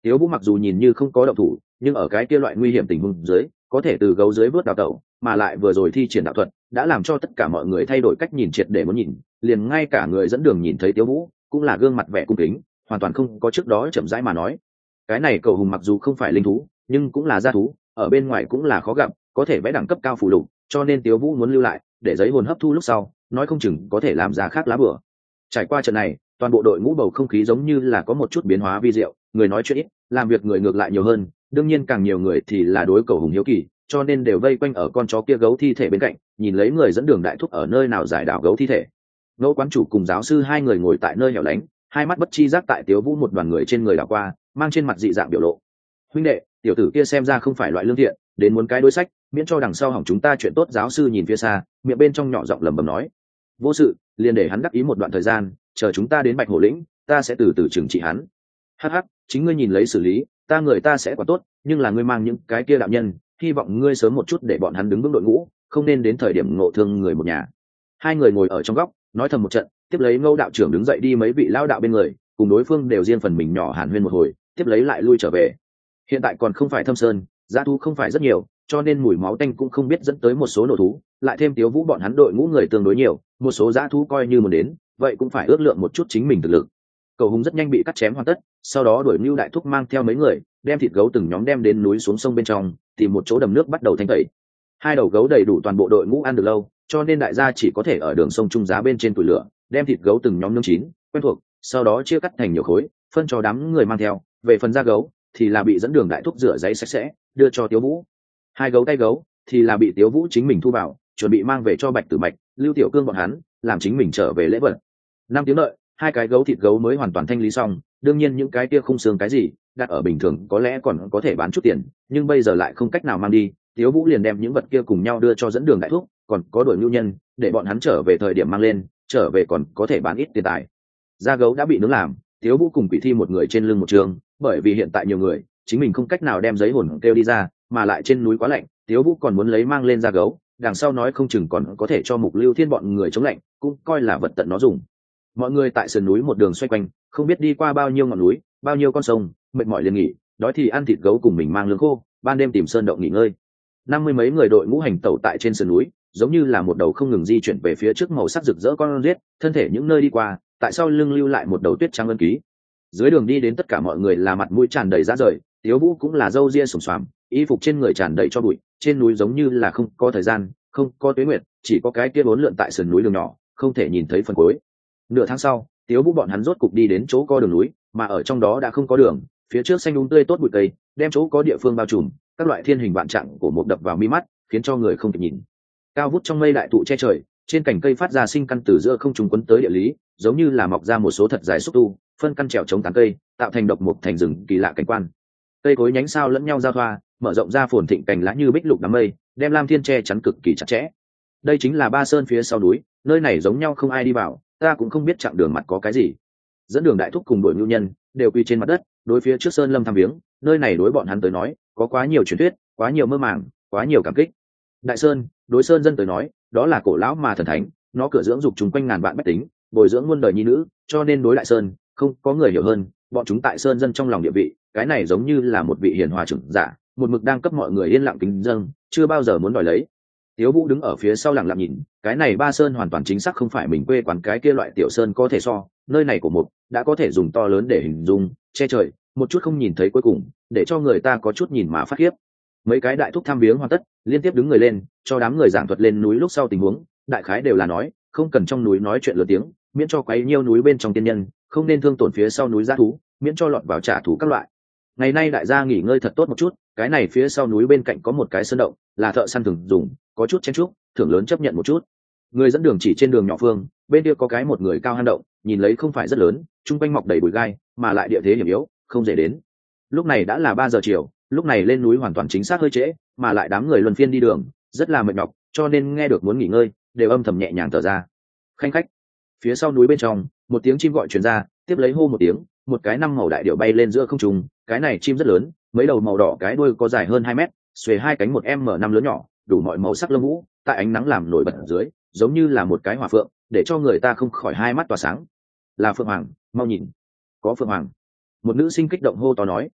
Tiếu Vũ mặc dù nhìn như không có động thủ, nhưng ở cái kia loại nguy hiểm tình huống dưới, có thể từ gấu dưới vớt đào tẩu, mà lại vừa rồi thi triển đạo thuật, đã làm cho tất cả mọi người thay đổi cách nhìn triệt để muốn nhìn, liền ngay cả người dẫn đường nhìn thấy Tiếu Vũ, cũng là gương mặt vẻ cung kính, hoàn toàn không có trước đó chậm rãi mà nói. Cái này cầu hùng mặc dù không phải linh thú, nhưng cũng là gia thú, ở bên ngoài cũng là khó gặp, có thể vẽ đẳng cấp cao phù lục, cho nên Tiếu Vũ muốn lưu lại, để giấy hồn hấp thu lúc sau, nói không chừng có thể làm ra khác lá bừa. Trải qua trận này, toàn bộ đội ngũ bầu không khí giống như là có một chút biến hóa vi diệu, người nói chuyện ít, làm việc người ngược lại nhiều hơn, đương nhiên càng nhiều người thì là đối cầu hùng hiếu kỳ, cho nên đều vây quanh ở con chó kia gấu thi thể bên cạnh, nhìn lấy người dẫn đường đại thúc ở nơi nào giải đảo gấu thi thể. Ngô quán chủ cùng giáo sư hai người ngồi tại nơi hẻo lánh, hai mắt bất chi giác tại Tiếu Vũ một đoàn người trên người đảo qua, mang trên mặt dị dạng biểu lộ. Huynh đệ, tiểu tử kia xem ra không phải loại lương thiện, đến muốn cái đối sách, miễn cho đằng sau hỏng chúng ta chuyện tốt. Giáo sư nhìn phía xa, miệng bên trong nhỏ giọng lẩm bẩm nói. Vô sự, liền để hắn đắc ý một đoạn thời gian, chờ chúng ta đến Bạch Hổ lĩnh, ta sẽ từ từ trừng trị hắn. Hắc hắc, chính ngươi nhìn lấy xử lý, ta người ta sẽ quả tốt, nhưng là ngươi mang những cái kia đạo nhân, hy vọng ngươi sớm một chút để bọn hắn đứng vững đội ngũ, không nên đến thời điểm ngộ thương người một nhà. Hai người ngồi ở trong góc, nói thầm một trận, tiếp lấy Ngô đạo trưởng đứng dậy đi mấy vị lao đạo bên người, cùng đối phương đều riêng phần mình nhỏ hàn huyên một hồi, tiếp lấy lại lui trở về. Hiện tại còn không phải Thâm Sơn, dã thú không phải rất nhiều, cho nên mùi máu tanh cũng không biết dẫn tới một số nổ thú, lại thêm Tiếu Vũ bọn hắn đội ngũ người tương đối nhiều, một số dã thú coi như muốn đến, vậy cũng phải ước lượng một chút chính mình thực lực. Cầu hùng rất nhanh bị cắt chém hoàn tất, sau đó đuổi Nưu đại thúc mang theo mấy người, đem thịt gấu từng nhóm đem đến núi xuống sông bên trong, tìm một chỗ đầm nước bắt đầu thanh tẩy. Hai đầu gấu đầy đủ toàn bộ đội ngũ ăn được lâu, cho nên đại gia chỉ có thể ở đường sông trung giá bên trên củi lửa, đem thịt gấu từng nhóm nướng chín, quen thuộc, sau đó chia cắt thành nhiều khối, phân cho đám người mang theo. Về phần da gấu thì là bị dẫn đường đại thúc rửa giấy sạch sẽ, đưa cho Tiếu Vũ. Hai gấu tay gấu thì là bị Tiếu Vũ chính mình thu vào, chuẩn bị mang về cho Bạch Tử Bạch, Lưu Tiểu Cương bọn hắn, làm chính mình trở về lễ vật. Năm tiếng đợi, hai cái gấu thịt gấu mới hoàn toàn thanh lý xong, đương nhiên những cái kia khung xương cái gì đặt ở bình thường có lẽ còn có thể bán chút tiền, nhưng bây giờ lại không cách nào mang đi. Tiếu Vũ liền đem những vật kia cùng nhau đưa cho dẫn đường đại thúc, còn có đội nhu nhân, để bọn hắn trở về thời điểm mang lên, trở về còn có thể bán ít tiền tài. Da gấu đã bị nướng làm, Tiếu Vũ cùng Quỷ Thi một người trên lưng một trường, bởi vì hiện tại nhiều người, chính mình không cách nào đem giấy hồn kêu đi ra, mà lại trên núi quá lạnh, Tiếu Vũ còn muốn lấy mang lên da gấu, đằng sau nói không chừng còn có thể cho Mục Lưu Thiên bọn người chống lạnh, cũng coi là vật tận nó dùng. Mọi người tại sườn núi một đường xoay quanh, không biết đi qua bao nhiêu ngọn núi, bao nhiêu con sông, mệt mỏi liền nghỉ, đói thì ăn thịt gấu cùng mình mang lương khô, ban đêm tìm sơn động nghỉ ngơi. Năm mươi mấy người đội ngũ hành tẩu tại trên sườn núi, giống như là một đầu không ngừng di chuyển về phía trước màu sắc rực rỡ con riết, thân thể những nơi đi qua, tại sao lưng lưu lại một đầu tuyết trắng ân ký. Dưới đường đi đến tất cả mọi người là mặt mũi tràn đầy rã rời, Tiếu Vũ cũng là râu ria sùng xoàm, y phục trên người tràn đầy cho bụi, trên núi giống như là không có thời gian, không có tuế nguyệt, chỉ có cái kia bốn lượn tại sườn núi đường nhỏ, không thể nhìn thấy phần cuối. Nửa tháng sau, Tiếu Vũ bọn hắn rốt cục đi đến chỗ có đường núi, mà ở trong đó đã không có đường, phía trước xanh um tươi tốt bụi cây, đem chỗ có địa phương bao trùm, các loại thiên hình vạn trạng của một đập vào mi mắt, khiến cho người không kịp nhìn. Cao vút trong mây đại thụ che trời, trên cành cây phát ra sinh căn từ giữa không trùng quấn tới địa lý, giống như là mọc ra một số thật dài xúc tu, phân căn trèo chống tán cây, tạo thành độc mục thành rừng kỳ lạ cảnh quan. Cây cối nhánh sao lẫn nhau giao thoa, mở rộng ra phồn thịnh cành lá như bích lục đám mây, đem lam thiên che chắn cực kỳ chặt chẽ. Đây chính là Ba Sơn phía sau núi, nơi này giống nhau không ai đi vào, ta cũng không biết chặng đường mặt có cái gì. Dẫn đường đại thúc cùng đội nhu nhân đều quỳ trên mặt đất, đối phía trước sơn lâm thăm viếng, nơi này đối bọn hắn tới nói, có quá nhiều truyền thuyết, quá nhiều mơ màng, quá nhiều cảm kích. Đại Sơn, đối sơn dân tới nói, đó là cổ lão mà thần thánh, nó cửa dưỡng dục chúng quanh ngàn vạn bách tính, bồi dưỡng muôn đời nhi nữ, cho nên đối Đại Sơn, không có người hiểu hơn, bọn chúng tại sơn dân trong lòng địa vị, cái này giống như là một vị hiền hòa trưởng giả, một mực đang cấp mọi người yên lặng kính dâng, chưa bao giờ muốn đòi lấy. Tiếu Vũ đứng ở phía sau lặng lặng nhìn, cái này Ba Sơn hoàn toàn chính xác không phải mình quê quán cái kia loại tiểu sơn có thể so, nơi này của một đã có thể dùng to lớn để hình dung, che trời, một chút không nhìn thấy cuối cùng, để cho người ta có chút nhìn mà phát khiếp. Mấy cái đại thúc tham viếng hoàn tất, liên tiếp đứng người lên, cho đám người giảng thuật lên núi lúc sau tình huống, đại khái đều là nói, không cần trong núi nói chuyện lớn tiếng, miễn cho quấy nhiêu núi bên trong tiên nhân, không nên thương tổn phía sau núi dã thú, miễn cho lọt vào trả thú các loại. Ngày nay đại gia nghỉ ngơi thật tốt một chút, cái này phía sau núi bên cạnh có một cái sơn động, là thợ săn thường dùng, có chút chen chúc, thưởng lớn chấp nhận một chút. Người dẫn đường chỉ trên đường nhỏ phương, bên kia có cái một người cao hang động, nhìn lấy không phải rất lớn, trung quanh mọc đầy bụi gai, mà lại địa thế hiểm yếu, không dễ đến. Lúc này đã là ba giờ chiều, lúc này lên núi hoàn toàn chính xác hơi trễ, mà lại đám người luân phiên đi đường, rất là mệt nhọc, cho nên nghe được muốn nghỉ ngơi, đều âm thầm nhẹ nhàng thở ra. Khanh khách. Phía sau núi bên trong, một tiếng chim gọi truyền ra, tiếp lấy hô một tiếng, một cái năm màu đại điểu bay lên giữa không trung, cái này chim rất lớn, mấy đầu màu đỏ cái đuôi có dài hơn hai mét, xuề hai cánh một m năm lớn nhỏ, đủ mọi màu sắc lông vũ, tại ánh nắng làm nổi bật ở dưới, giống như là một cái hỏa phượng, để cho người ta không khỏi hai mắt tỏa sáng. Là phượng hoàng, mau nhìn, có phượng hoàng. Một nữ sinh kích động hô to nói.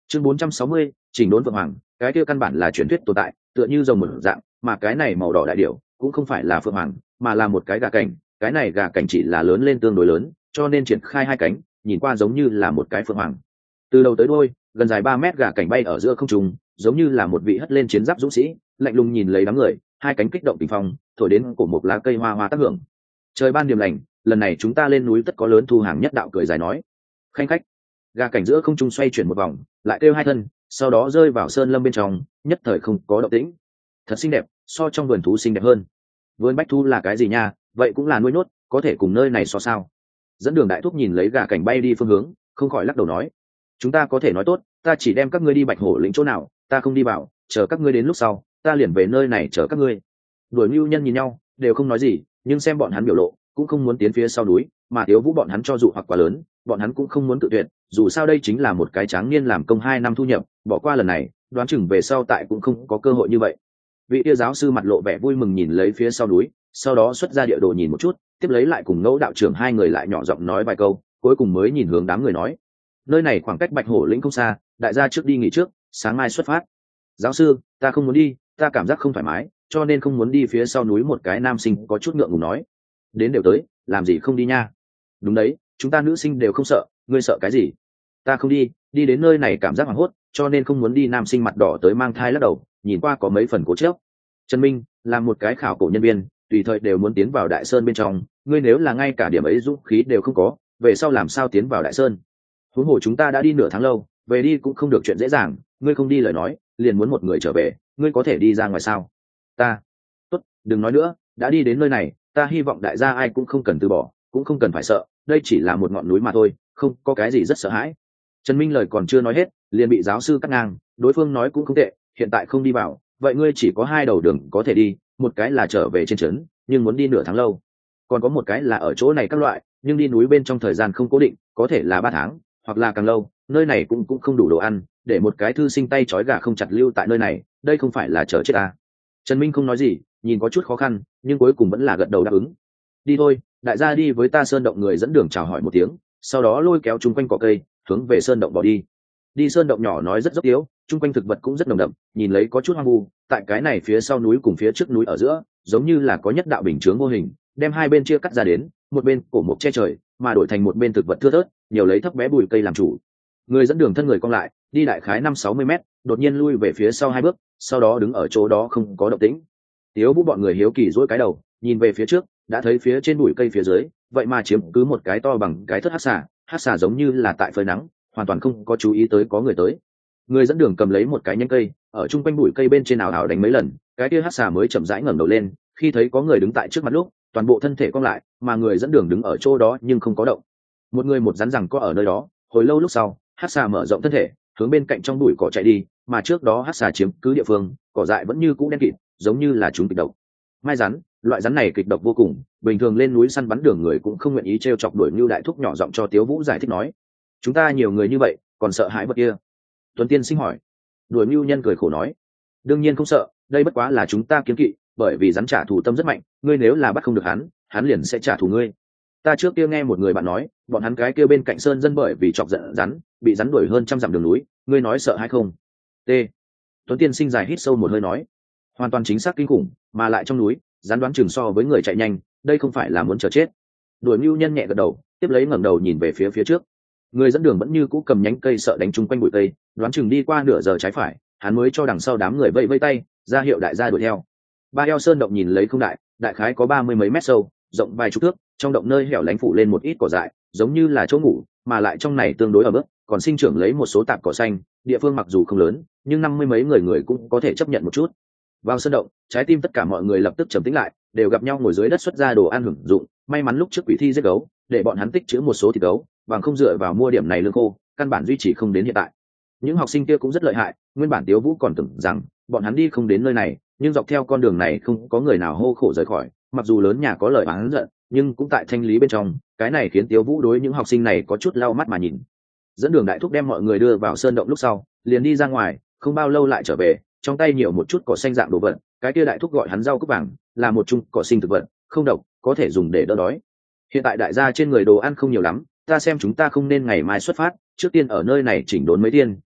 Chương bốn trăm sáu mươi, chỉnh đốn vượng hoàng. Cái kia căn bản là truyền thuyết tồn tại, tựa như rồng một dạng, mà cái này màu đỏ đại điểu cũng không phải là phượng hoàng, mà là một cái gà cảnh. Cái này gà cảnh chỉ là lớn lên tương đối lớn, cho nên triển khai hai cánh, nhìn qua giống như là một cái phượng hoàng. Từ đầu tới đuôi, gần dài ba mét gà cảnh bay ở giữa không trung, giống như là một vị hất lên chiến giáp dũng sĩ, lạnh lùng nhìn lấy đám người, hai cánh kích động tình phong, thổi đến cổ một lá cây hoa hoa tác hưởng. Trời ban điềm lành, lần này chúng ta lên núi tất có lớn thu hàng nhất, đạo cười dài nói. Khanh khách. Gà cảnh giữa không trung xoay chuyển một vòng, lại kêu hai thân, sau đó rơi vào sơn lâm bên trong, nhất thời không có động tĩnh. Thật xinh đẹp, so trong vườn thú xinh đẹp hơn. Vườn bách thú là cái gì nha, vậy cũng là nuôi nhốt, có thể cùng nơi này so sao? Dẫn đường đại thúc nhìn lấy gà cảnh bay đi phương hướng, không khỏi lắc đầu nói: chúng ta có thể nói tốt, ta chỉ đem các ngươi đi bạch hổ lĩnh chỗ nào, ta không đi vào, chờ các ngươi đến lúc sau, ta liền về nơi này chờ các ngươi. Đuổi Mưu Nhân nhìn nhau, đều không nói gì, nhưng xem bọn hắn biểu lộ, cũng không muốn tiến phía sau núi, mà Tiếu Vũ bọn hắn cho dụ hoặc quá lớn, bọn hắn cũng không muốn tự tuyệt, dù sao đây chính là một cái tráng niên làm công hai năm thu nhập, bỏ qua lần này, đoán chừng về sau tại cũng không có cơ hội như vậy. Vị tia giáo sư mặt lộ vẻ vui mừng nhìn lấy phía sau núi, sau đó xuất ra địa đồ nhìn một chút, tiếp lấy lại cùng Ngẫu đạo trưởng hai người lại nhỏ giọng nói vài câu, cuối cùng mới nhìn hướng đám người nói: nơi này khoảng cách bạch hổ lĩnh không xa, đại gia trước đi nghỉ trước, sáng mai xuất phát. Giáo sư, ta không muốn đi, ta cảm giác không thoải mái, cho nên không muốn đi phía sau núi. Một cái nam sinh có chút ngượng ngùng nói. Đến đều tới, làm gì không đi nha? Đúng đấy, chúng ta nữ sinh đều không sợ, ngươi sợ cái gì? Ta không đi, đi đến nơi này cảm giác hoảng hốt, cho nên không muốn đi. Nam sinh mặt đỏ tới mang thai lắc đầu, nhìn qua có mấy phần cố chấp. Trần Minh là một cái khảo cổ nhân viên, tùy thời đều muốn tiến vào đại sơn bên trong, ngươi nếu là ngay cả điểm ấy dũng khí đều không có, về sau làm sao tiến vào đại sơn? Huống hồ chúng ta đã đi nửa tháng lâu, về đi cũng không được chuyện dễ dàng, ngươi không đi lời nói, liền muốn một người trở về, ngươi có thể đi ra ngoài sao? Ta, tốt, đừng nói nữa, đã đi đến nơi này, ta hy vọng đại gia ai cũng không cần từ bỏ, cũng không cần phải sợ, đây chỉ là một ngọn núi mà thôi, không có cái gì rất sợ hãi. Trần Minh lời còn chưa nói hết, liền bị giáo sư cắt ngang, đối phương nói cũng không tệ, hiện tại không đi vào, vậy ngươi chỉ có hai đầu đường có thể đi, một cái là trở về trên trấn, nhưng muốn đi nửa tháng lâu, còn có một cái là ở chỗ này các loại, nhưng đi núi bên trong thời gian không cố định, có thể là ba tháng hoặc là càng lâu, nơi này cũng cũng không đủ đồ ăn, để một cái thư sinh tay trói gà không chặt lưu tại nơi này, đây không phải là chờ chết à? Trần Minh không nói gì, nhìn có chút khó khăn, nhưng cuối cùng vẫn là gật đầu đáp ứng. Đi thôi, đại gia đi với ta. Sơn động người dẫn đường chào hỏi một tiếng, sau đó lôi kéo chung quanh cỏ cây, hướng về sơn động bỏ đi. Đi sơn động nhỏ nói rất dốc yếu, chung quanh thực vật cũng rất nồng đậm, nhìn lấy có chút hoang vu. Tại cái này phía sau núi cùng phía trước núi ở giữa, giống như là có nhất đạo bình chướng vô hình, đem hai bên chia cắt ra đến, một bên cổ mục che trời, mà đổi thành một bên thực vật thưa thớt, nhiều lấy thấp bé bụi cây làm chủ. Người dẫn đường thân người cong lại, đi đại khái năm sáu mươi mét, đột nhiên lui về phía sau hai bước, sau đó đứng ở chỗ đó không có động tĩnh. Tiếu Vũ bọn người hiếu kỳ duỗi cái đầu, nhìn về phía trước, đã thấy phía trên bụi cây phía dưới, vậy mà chiếm cứ một cái to bằng cái thất hắc xà, hắc xà giống như là tại phơi nắng, hoàn toàn không có chú ý tới có người tới. Người dẫn đường cầm lấy một cái nhánh cây, ở trung quanh bụi cây bên trên ảo ảo đánh mấy lần, cái kia hắc xà mới chậm rãi ngẩng đầu lên, khi thấy có người đứng tại trước mặt lúc, toàn bộ thân thể cong lại, mà người dẫn đường đứng ở chỗ đó nhưng không có động. Một người một rắn rằng có ở nơi đó, hồi lâu lúc sau, hắc xà mở rộng thân thể, hướng bên cạnh trong bụi cỏ chạy đi, mà trước đó hắc xà chiếm cứ địa phương, cỏ dại vẫn như cũ đen kịt, giống như là chúng kịch độc. Mai rắn, loại rắn này kịch độc vô cùng, bình thường lên núi săn bắn đường người cũng không nguyện ý trêu chọc. Đuổi Như đại thúc nhỏ giọng cho Tiếu Vũ giải thích nói: chúng ta nhiều người như vậy, còn sợ hãi vật kia? Tuấn Tiên Sinh hỏi. Đuổi Mưu Nhân cười khổ nói: đương nhiên không sợ, đây bất quá là chúng ta kiếm kỵ, bởi vì rắn trả thù tâm rất mạnh, ngươi nếu là bắt không được hắn, hắn liền sẽ trả thù ngươi. Ta trước kia nghe một người bạn nói, bọn hắn cái kia bên cạnh sơn dân bởi vì chọc giận rắn, bị rắn đuổi hơn trăm dặm đường núi, ngươi nói sợ hay không? T. Tuấn Tiên Sinh dài hít sâu một hơi nói: hoàn toàn chính xác kinh khủng, mà lại trong núi, rắn đoán chừng so với người chạy nhanh, đây không phải là muốn chờ chết. Đuổi Mưu Nhân nhẹ gật đầu, tiếp lấy ngẩng đầu nhìn về phía phía trước. Người dẫn đường vẫn như cũ cầm nhánh cây sợ đánh chung quanh bụi cây, đoán chừng đi qua nửa giờ trái phải, hắn mới cho đằng sau đám người vẫy vẫy tay, ra hiệu đại gia đuổi theo. Ba eo sơn động nhìn lấy không đại, đại khái có ba mươi mấy mét sâu, rộng vài chục thước, trong động nơi hẻo lánh phủ lên một ít cỏ dại, giống như là chỗ ngủ, mà lại trong này tương đối ở mức, còn sinh trưởng lấy một số tạp cỏ xanh. Địa phương mặc dù không lớn, nhưng năm mươi mấy người người cũng có thể chấp nhận một chút. Vào sơn động, trái tim tất cả mọi người lập tức trầm tĩnh lại, đều gặp nhau ngồi dưới đất xuất ra đồ ăn hưởng dụng. May mắn lúc trước quỷ thi giết gấu, để bọn hắn tích trữ một số thịt gấu, bằng không dựa vào mua điểm này lương khô, căn bản duy trì không đến hiện tại. Những học sinh kia cũng rất lợi hại, nguyên bản Tiếu Vũ còn tưởng rằng bọn hắn đi không đến nơi này, nhưng dọc theo con đường này không có người nào hô khổ rời khỏi, mặc dù lớn nhà có lời oán giận, nhưng cũng tại thanh lý bên trong, cái này khiến Tiếu Vũ đối những học sinh này có chút lau mắt mà nhìn. Dẫn đường đại thúc đem mọi người đưa vào sơn động lúc sau, liền đi ra ngoài, không bao lâu lại trở về, trong tay nhiều một chút cỏ xanh dạng đồ vật. Cái kia đại thúc gọi hắn rau cúc vàng, là một chung cỏ sinh thực vật, không độc, có thể dùng để đỡ đói. Hiện tại đại gia trên người đồ ăn không nhiều lắm, ta xem chúng ta không nên ngày mai xuất phát, trước tiên ở nơi này chỉnh đốn mấy tiên,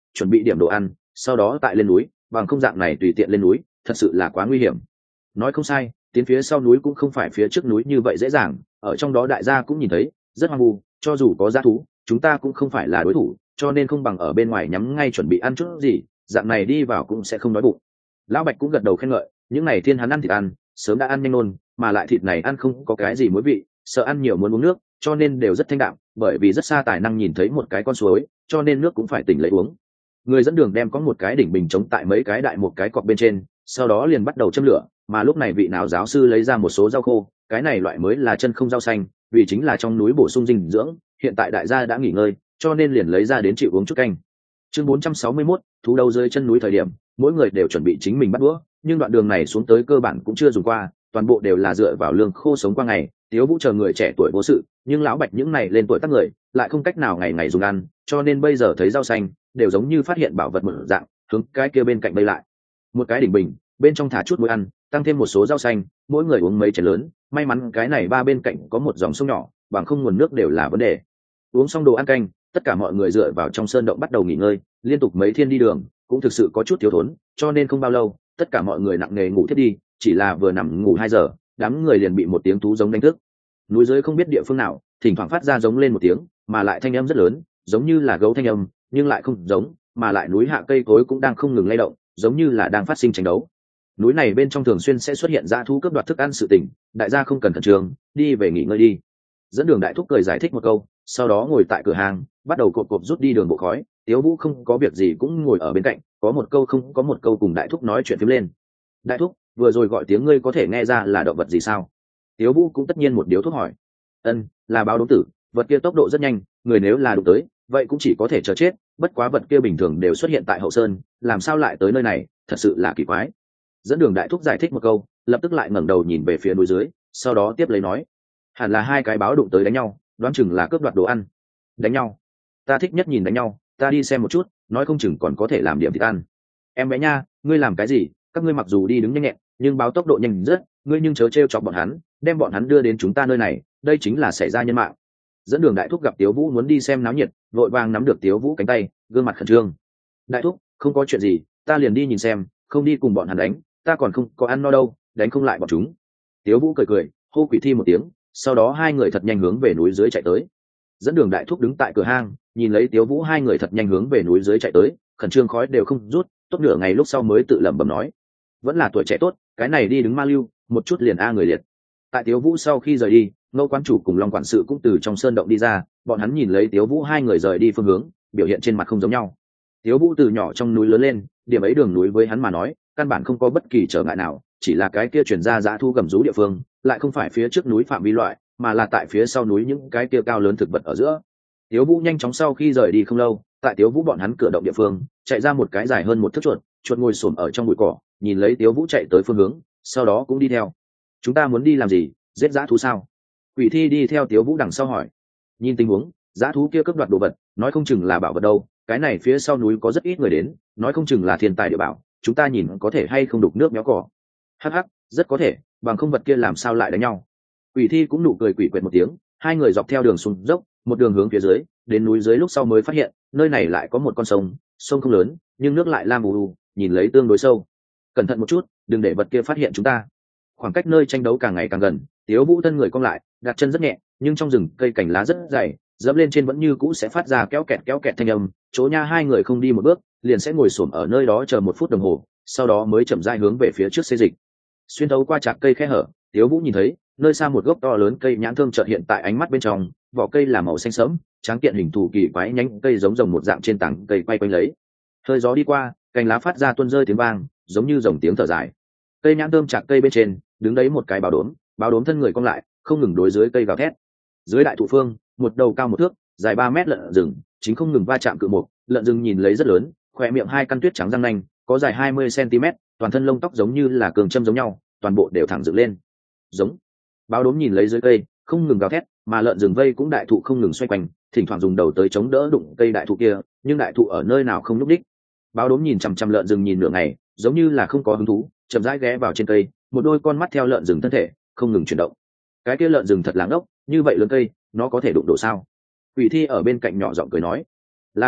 chuẩn bị điểm đồ ăn, sau đó tại lên núi, bằng không dạng này tùy tiện lên núi thật sự là quá nguy hiểm. Nói không sai, tiến phía sau núi cũng không phải phía trước núi như vậy dễ dàng, ở trong đó đại gia cũng nhìn thấy rất hoang vu, cho dù có dã thú chúng ta cũng không phải là đối thủ, cho nên không bằng ở bên ngoài nhắm ngay chuẩn bị ăn chút gì, dạng này đi vào cũng sẽ không đói bụng. Lão Bạch cũng gật đầu khen ngợi, những này thiên hắn ăn thịt ăn sớm đã ăn nhanh nôn, mà lại thịt này ăn không có cái gì muối vị, sợ ăn nhiều muốn uống nước, cho nên đều rất thanh đạm, bởi vì rất xa tài năng nhìn thấy một cái con suối, cho nên nước cũng phải tỉnh lấy uống. Người dẫn đường đem có một cái đỉnh bình chống tại mấy cái đại một cái cọc bên trên, sau đó liền bắt đầu châm lửa, mà lúc này vị nào giáo sư lấy ra một số rau khô, cái này loại mới là chân không rau xanh, vì chính là trong núi bổ sung dinh dưỡng, hiện tại đại gia đã nghỉ ngơi, cho nên liền lấy ra đến chịu uống chút canh. Chương bốn trăm sáu mươi mốt, thú đầu dưới chân núi thời điểm, mỗi người đều chuẩn bị chính mình bắt đũa, nhưng đoạn đường này xuống tới cơ bản cũng chưa dùng qua, toàn bộ đều là dựa vào lương khô sống qua ngày. Tiếu Vũ chờ người trẻ tuổi vô sự, nhưng lão Bạch những này lên tuổi tác người lại không cách nào ngày ngày dùng ăn, cho nên bây giờ thấy rau xanh đều giống như phát hiện bảo vật một dạng, hướng cái kia bên cạnh bay lại. Một cái đỉnh bình, bên trong thả chút muối ăn, tăng thêm một số rau xanh, mỗi người uống mấy chén lớn. May mắn cái này ba bên cạnh có một dòng sông nhỏ, bằng không nguồn nước đều là vấn đề. Uống xong đồ ăn canh, tất cả mọi người dựa vào trong sơn động bắt đầu nghỉ ngơi, liên tục mấy thiên đi đường cũng thực sự có chút thiếu thốn, cho nên không bao lâu tất cả mọi người nặng nề ngủ thiết đi, chỉ là vừa nằm ngủ hai giờ, đám người liền bị một tiếng thú giống đánh thức. Núi dưới không biết địa phương nào, thỉnh thoảng phát ra giống lên một tiếng, mà lại thanh âm rất lớn, giống như là gấu thanh âm, nhưng lại không giống, mà lại núi hạ cây cối cũng đang không ngừng lay động, giống như là đang phát sinh tranh đấu. Núi này bên trong thường xuyên sẽ xuất hiện dã thú cướp đoạt thức ăn sự tình, đại gia không cần khẩn trương, đi về nghỉ ngơi đi. Dẫn đường đại thúc cười giải thích một câu, sau đó ngồi tại cửa hàng, bắt đầu cộp cộp rút đi đường bộ khói. Tiếu Vũ không có việc gì cũng ngồi ở bên cạnh, có một câu không có một câu cùng đại thúc nói chuyện phím lên. Đại thúc, vừa rồi gọi tiếng ngươi có thể nghe ra là động vật gì sao? Tiếu Vũ cũng tất nhiên một điếu thuốc hỏi. Ân, là báo đốm tử, vật kia tốc độ rất nhanh, người nếu là đụng tới vậy cũng chỉ có thể chờ chết, bất quá vật kia bình thường đều xuất hiện tại hậu sơn, làm sao lại tới nơi này, thật sự là kỳ quái. Dẫn đường đại thúc giải thích một câu, lập tức lại ngẩng đầu nhìn về phía núi dưới, sau đó tiếp lấy nói, hẳn là hai cái báo đụng tới đánh nhau, đoán chừng là cướp đoạt đồ ăn. Đánh nhau? Ta thích nhất nhìn đánh nhau, ta đi xem một chút, nói không chừng còn có thể làm điểm thịt ăn. Em bé nha, ngươi làm cái gì? Các ngươi mặc dù đi đứng nhanh nhẹn, nhưng báo tốc độ nhanh rất, ngươi nhưng chớ trêu chọc bọn hắn, đem bọn hắn đưa đến chúng ta nơi này, đây chính là xảy ra nhân mạng. Dẫn đường đại thúc gặp Tiếu Vũ muốn đi xem náo nhiệt, vội vàng nắm được Tiếu Vũ cánh tay, gương mặt khẩn trương. Đại thúc, không có chuyện gì, ta liền đi nhìn xem, không đi cùng bọn hắn đánh, ta còn không có ăn no đâu, đánh không lại bọn chúng. Tiếu Vũ cười cười, hô quỷ thi một tiếng, sau đó hai người thật nhanh hướng về núi dưới chạy tới. Dẫn đường đại thúc đứng tại cửa hang, nhìn lấy Tiếu Vũ hai người thật nhanh hướng về núi dưới chạy tới, khẩn trương khói đều không rút, tốt nửa ngày lúc sau mới tự lẩm bẩm nói, vẫn là tuổi trẻ tốt, cái này đi đứng ma lưu, một chút liền a người liệt. Tại Tiếu Vũ sau khi rời đi, Ngô quan chủ cùng Long quản sự cũng từ trong sơn động đi ra, bọn hắn nhìn lấy Tiếu Vũ hai người rời đi phương hướng, biểu hiện trên mặt không giống nhau. Tiếu Vũ từ nhỏ trong núi lớn lên, điểm ấy đường núi với hắn mà nói căn bản không có bất kỳ trở ngại nào, chỉ là cái kia chuyển ra dã thu gầm rú địa phương lại không phải phía trước núi phạm vi loại, mà là tại phía sau núi những cái kia cao lớn thực vật ở giữa. Tiếu Vũ nhanh chóng sau khi rời đi không lâu, tại Tiếu Vũ bọn hắn cửa động địa phương chạy ra một cái dài hơn một thước chuột, chuột ngồi xổm ở trong bụi cỏ, nhìn lấy Tiếu Vũ chạy tới phương hướng, sau đó cũng đi theo. Chúng ta muốn đi làm gì, giết dã thú sao? Quỷ thi đi theo Tiếu Vũ đằng sau hỏi. Nhìn tình huống, dã thú kia cướp đoạt đồ vật, nói không chừng là bảo vật đâu, cái này phía sau núi có rất ít người đến, nói không chừng là thiên tài địa bảo, chúng ta nhìn có thể hay không đục nước méo cỏ. Hắc hắc, rất có thể, bằng không vật kia làm sao lại đánh nhau. Quỷ thi cũng nụ cười quỷ quyệt một tiếng, hai người dọc theo đường xuống dốc, một đường hướng phía dưới, đến núi dưới lúc sau mới phát hiện, nơi này lại có một con sông, sông không lớn, nhưng nước lại lam u u, nhìn lấy tương đối sâu. Cẩn thận một chút, đừng để vật kia phát hiện chúng ta. Khoảng cách nơi tranh đấu càng ngày càng gần, Tiếu Vũ thân người cong lại, đặt chân rất nhẹ, nhưng trong rừng cây cành lá rất dày, dẫm lên trên vẫn như cũ sẽ phát ra kéo kẹt kéo kẹt thanh âm. Chỗ nha hai người không đi một bước, liền sẽ ngồi xổm ở nơi đó chờ một phút đồng hồ, sau đó mới chậm rãi hướng về phía trước xê dịch. Xuyên thấu qua chạc cây khe hở, Tiếu Vũ nhìn thấy nơi xa một gốc to lớn cây nhãn thơm chợt hiện tại ánh mắt bên trong, vỏ cây là màu xanh sẫm, tráng kiện hình thù kỳ quái, nhánh cây giống rồng một dạng trên tảng cây quay quanh lấy. Hơi gió đi qua, cành lá phát ra tuôn rơi tiếng vang, giống như rồng tiếng thở dài. Cây nhãn thơm chạc cây bên trên, đứng đấy một cái báo đốm, báo đốm thân người cong lại, không ngừng đối dưới cây gào thét. Dưới đại thụ phương, một đầu cao một thước, dài ba mét lợn rừng, chính không ngừng va chạm cự mục, lợn rừng nhìn lấy rất lớn, khỏe miệng hai căn tuyết trắng răng nanh, có dài hai mươi xăng-ti-mét, toàn thân lông tóc giống như là cường châm giống nhau, toàn bộ đều thẳng dựng lên. Giống. Báo đốm nhìn lấy dưới cây, không ngừng gào thét, mà lợn rừng vây cũng đại thụ không ngừng xoay quanh, thỉnh thoảng dùng đầu tới chống đỡ đụng cây đại thụ kia, nhưng đại thụ ở nơi nào không nhúc đích. Báo đốm nhìn chằm chằm lợn rừng nhìn nửa ngày, giống như là không có hứng thú, chậm rãi ghé vào trên cây, một đôi con mắt theo lợn rừng thân thể không ngừng chuyển động. Cái kia lợn rừng thật là ngốc, như vậy lớn cây, nó có thể đụng đổ sao? Quỷ thi ở bên cạnh nhỏ giọng cười nói, là đúng đốc,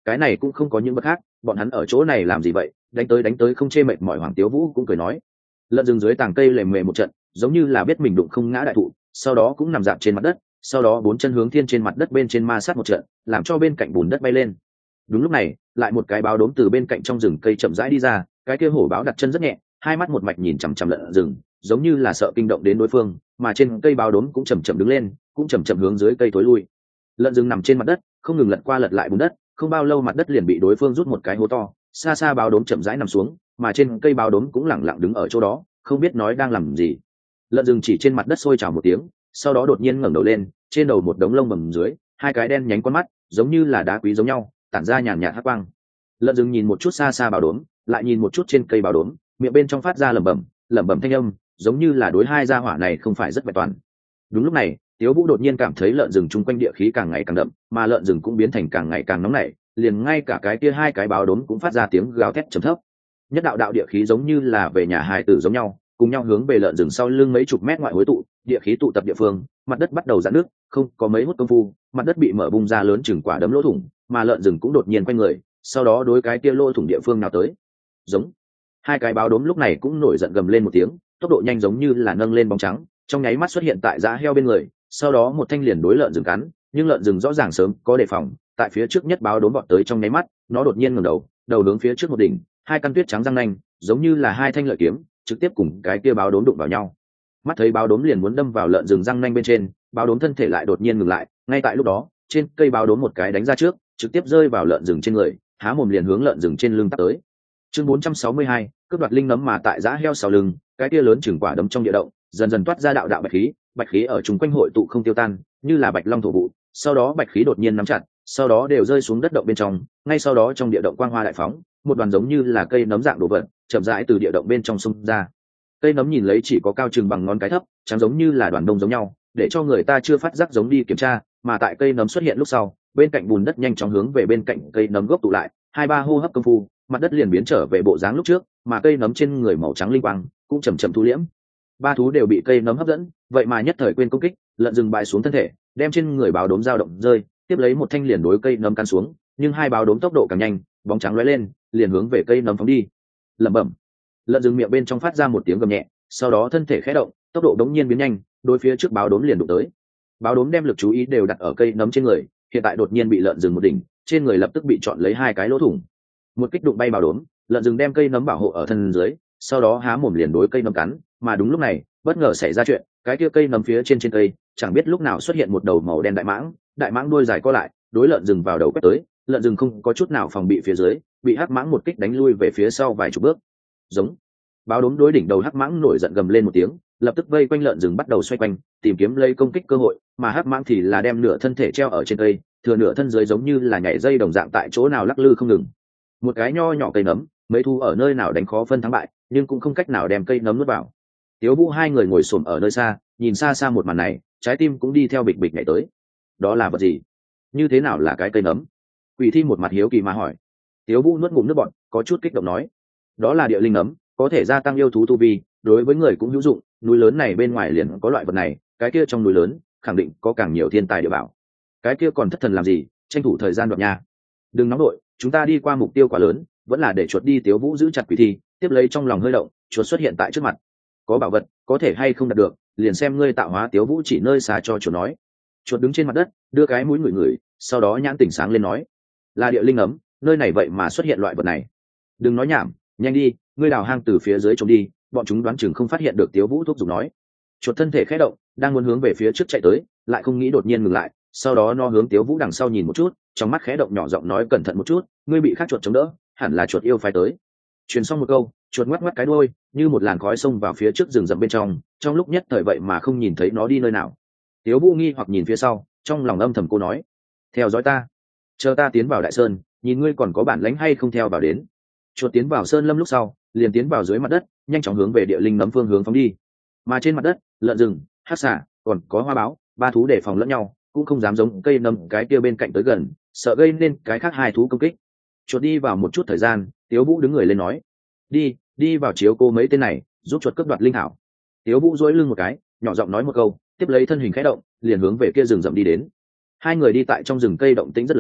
cái này cũng không có những bất khác, bọn hắn ở chỗ này làm gì vậy, đánh tới đánh tới không chê mệt mỏi. Hoàng Tiếu Vũ cũng cười nói. Lợn rừng dưới tàng cây lềm mề một trận, giống như là biết mình đụng không ngã đại thụ, sau đó cũng nằm dạp trên mặt đất, sau đó bốn chân hướng thiên trên mặt đất bên trên ma sát một trận, làm cho bên cạnh bùn đất bay lên. Đúng lúc này, lại một cái báo đốm từ bên cạnh trong rừng cây chậm rãi đi ra, cái kia hổ báo đặt chân rất nhẹ, hai mắt một mạch nhìn chằm chằm lợn rừng, giống như là sợ kinh động đến đối phương, mà trên cây báo đốm cũng chậm chậm đứng lên, cũng chậm chậm hướng dưới cây tối lui. Lợn rừng nằm trên mặt đất, không ngừng lật qua lật lại bùn đất, không bao lâu mặt đất liền bị đối phương rút một cái hố to, xa xa báo đốm chậm rãi nằm xuống, mà trên cây báo đốm cũng lẳng lặng đứng ở chỗ đó, không biết nói đang làm gì. Lợn rừng chỉ trên mặt đất sôi trào một tiếng, sau đó đột nhiên ngẩng đầu lên, trên đầu một đống lông bầm dưới, hai cái đen nhánh con mắt, giống như là đá quý giống nhau, tản ra nhàn nhạt hắc quang. Lợn rừng nhìn một chút xa xa báo đốm, lại nhìn một chút trên cây báo đốm, miệng bên trong phát ra lẩm bẩm, lẩm bẩm thanh âm, giống như là đối hai gia hỏa này không phải rất vẹn toàn. Đúng lúc này, Tiếu Vũ đột nhiên cảm thấy lợn rừng chung quanh địa khí càng ngày càng đậm, mà lợn rừng cũng biến thành càng ngày càng nóng nảy, liền ngay cả cái kia hai cái báo đốm cũng phát ra tiếng gào thét trầm thấp. Nhất đạo đạo địa khí giống như là về nhà hài tử giống nhau, cùng nhau hướng về lợn rừng sau lưng mấy chục mét ngoại hối tụ, địa khí tụ tập địa phương, mặt đất bắt đầu giãn nước, không có mấy hút công phu, mặt đất bị mở bung ra lớn chừng quả đấm lỗ thủng, mà lợn rừng cũng đột nhiên quay người, sau đó đối cái kia lỗ thủng địa phương nào tới. Giống. Hai cái báo đốm lúc này cũng nổi giận gầm lên một tiếng, tốc độ nhanh giống như là nâng lên bóng trắng, trong nháy mắt xuất hiện tại dã heo bên người, sau đó một thanh liền đối lợn rừng cắn, nhưng lợn rừng rõ ràng sớm có đề phòng, tại phía trước nhất báo đốm vọt tới trong nháy mắt, nó đột nhiên ngẩng đầu, đầu hướng phía trước một đỉnh, hai căn tuyết trắng răng nanh, giống như là hai thanh lợi kiếm, trực tiếp cùng cái kia báo đốm đụng vào nhau. Mắt thấy báo đốm liền muốn đâm vào lợn rừng răng nanh bên trên, báo đốm thân thể lại đột nhiên ngừng lại, ngay tại lúc đó, trên cây báo đốm một cái đánh ra trước, trực tiếp rơi vào lợn rừng trên người, há mồm liền hướng lợn rừng trên lưng tát tới. Chương bốn trăm sáu mươi hai, cướp đoạt linh nấm. Mà tại dã heo sau lưng, cái kia lớn chừng quả đấm trong địa động, dần dần toát ra đạo đạo bạch khí, bạch khí ở chung quanh hội tụ không tiêu tan, như là bạch long thổ vụ, sau đó bạch khí đột nhiên nắm chặt, sau đó đều rơi xuống đất động bên trong, ngay sau đó trong địa động quang hoa đại phóng, một đoàn giống như là cây nấm dạng đồ vật, chậm rãi từ địa động bên trong xung ra. Cây nấm nhìn lấy chỉ có cao chừng bằng ngón cái thấp, trắng giống như là đoàn đông giống nhau, để cho người ta chưa phát giác giống đi kiểm tra, mà tại cây nấm xuất hiện lúc sau, bên cạnh bùn đất nhanh chóng hướng về bên cạnh cây nấm gốc tụ lại, hai ba hô hấp công phu, mặt đất liền biến trở về bộ dáng lúc trước, mà cây nấm trên người màu trắng linh quang cũng chậm chậm thu liễm. Ba thú đều bị cây nấm hấp dẫn, vậy mà nhất thời quên công kích, lợn rừng bại xuống thân thể, đem trên người báo đốm dao động rơi, tiếp lấy một thanh liền đối cây nấm căn xuống, nhưng hai báo đốm tốc độ càng nhanh, bóng trắng lóe lên, liền hướng về cây nấm phóng đi. Lẩm bẩm. Lợn rừng miệng bên trong phát ra một tiếng gầm nhẹ, sau đó thân thể khẽ động, tốc độ đống nhiên biến nhanh, đối phía trước báo đốm liền đụng tới. Báo đốm đem lực chú ý đều đặt ở cây nấm trên người, hiện tại đột nhiên bị lợn rừng một đỉnh, trên người lập tức bị chọn lấy hai cái lỗ thủng. Một kích đụng bay báo đốm, lợn rừng đem cây nấm bảo hộ ở thân dưới, sau đó há mồm liền đối cây nấm cắn, mà đúng lúc này, bất ngờ xảy ra chuyện, cái kia cây nấm phía trên trên cây, chẳng biết lúc nào xuất hiện một đầu màu đen đại mãng, đại mãng đuôi dài co lại, đối lợn rừng vào đầu quét tới, lợn rừng không có chút nào phòng bị phía dưới, bị hắc mãng một kích đánh lui về phía sau vài chục bước. Giống. Báo đốm đối đỉnh đầu hắc mãng nổi giận gầm lên một tiếng, lập tức vây quanh lợn rừng bắt đầu xoay quanh, tìm kiếm lấy công kích cơ hội, mà hắc mãng thì là đem nửa thân thể treo ở trên cây, thừa nửa thân dưới giống như là nhảy dây đồng dạng tại chỗ nào lắc lư không ngừng. Một cái nho nhỏ cây nấm, mấy thu ở nơi nào đánh khó phân thắng bại, nhưng cũng không cách nào đem cây nấm nuốt vào. Tiếu Vũ hai người ngồi xổm ở nơi xa, nhìn xa xa một màn này, trái tim cũng đi theo bịch bịch nhảy tới. Đó là vật gì? Như thế nào là cái cây nấm? Quỷ Thi một mặt hiếu kỳ mà hỏi. Tiếu Vũ nuốt ngụm nước bọt, có chút kích động nói: đó là địa linh nấm, có thể gia tăng yêu thú tu vi, đối với người cũng hữu dụng. Núi lớn này bên ngoài liền có loại vật này, cái kia trong núi lớn khẳng định có càng nhiều thiên tài địa bảo. Cái kia còn thất thần làm gì, tranh thủ thời gian đoạt nha. Đừng nóng đội, chúng ta đi qua mục tiêu quá lớn, vẫn là để chuột đi. Tiếu Vũ giữ chặt Quỷ Thi, tiếp lấy trong lòng hơi động, chuột xuất hiện tại trước mặt. Có bảo vật, có thể hay không đạt được, liền xem ngươi tạo hóa. Tiếu Vũ chỉ nơi xà cho chuột nói. Chuột đứng trên mặt đất, đưa cái mũi ngửi ngửi, sau đó nhãn tỉnh sáng lên nói: là địa linh ấm, nơi này vậy mà xuất hiện loại vật này. Đừng nói nhảm, nhanh đi, ngươi đào hang từ phía dưới trốn đi, bọn chúng đoán chừng không phát hiện được. Tiếu Vũ thúc giục nói. Chuột thân thể khẽ động, đang muốn hướng về phía trước chạy tới, lại không nghĩ đột nhiên ngừng lại, sau đó nó hướng Tiếu Vũ đằng sau nhìn một chút, trong mắt khẽ động nhỏ giọng nói: cẩn thận một chút, ngươi bị khác chuột chống đỡ, hẳn là chuột yêu phái tới. Truyền xong một câu, chuột ngoắc ngoắc cái đuôi, như một làn khói xông vào phía trước rừng rậm bên trong, trong lúc nhất thời vậy mà không nhìn thấy nó đi nơi nào. Tiếu Vũ nghi hoặc nhìn phía sau, trong lòng âm thầm cô nói: theo dõi ta, chờ ta tiến vào đại sơn, nhìn ngươi còn có bản lĩnh hay không theo vào đến. Chuột tiến vào sơn lâm lúc sau, liền tiến vào dưới mặt đất, nhanh chóng hướng về địa linh nấm phương hướng phóng đi. Mà trên mặt đất, lợn rừng, hắc xà, còn có hoa báo, ba thú đề phòng lẫn nhau, cũng không dám giống cây nấm cái kia bên cạnh tới gần, sợ gây nên cái khác hai thú công kích. Chuột đi vào một chút thời gian, Tiếu Vũ đứng người lên nói: đi đi vào chiếu cô mấy tên này, giúp chuột cướp đoạt linh thảo. Tiếu Vũ duỗi lưng một cái, nhỏ giọng nói một câu, tiếp lấy thân hình khẽ động, liền hướng về kia rừng rậm đi đến. Hai người đi tại trong rừng cây, động tĩnh rất lớn,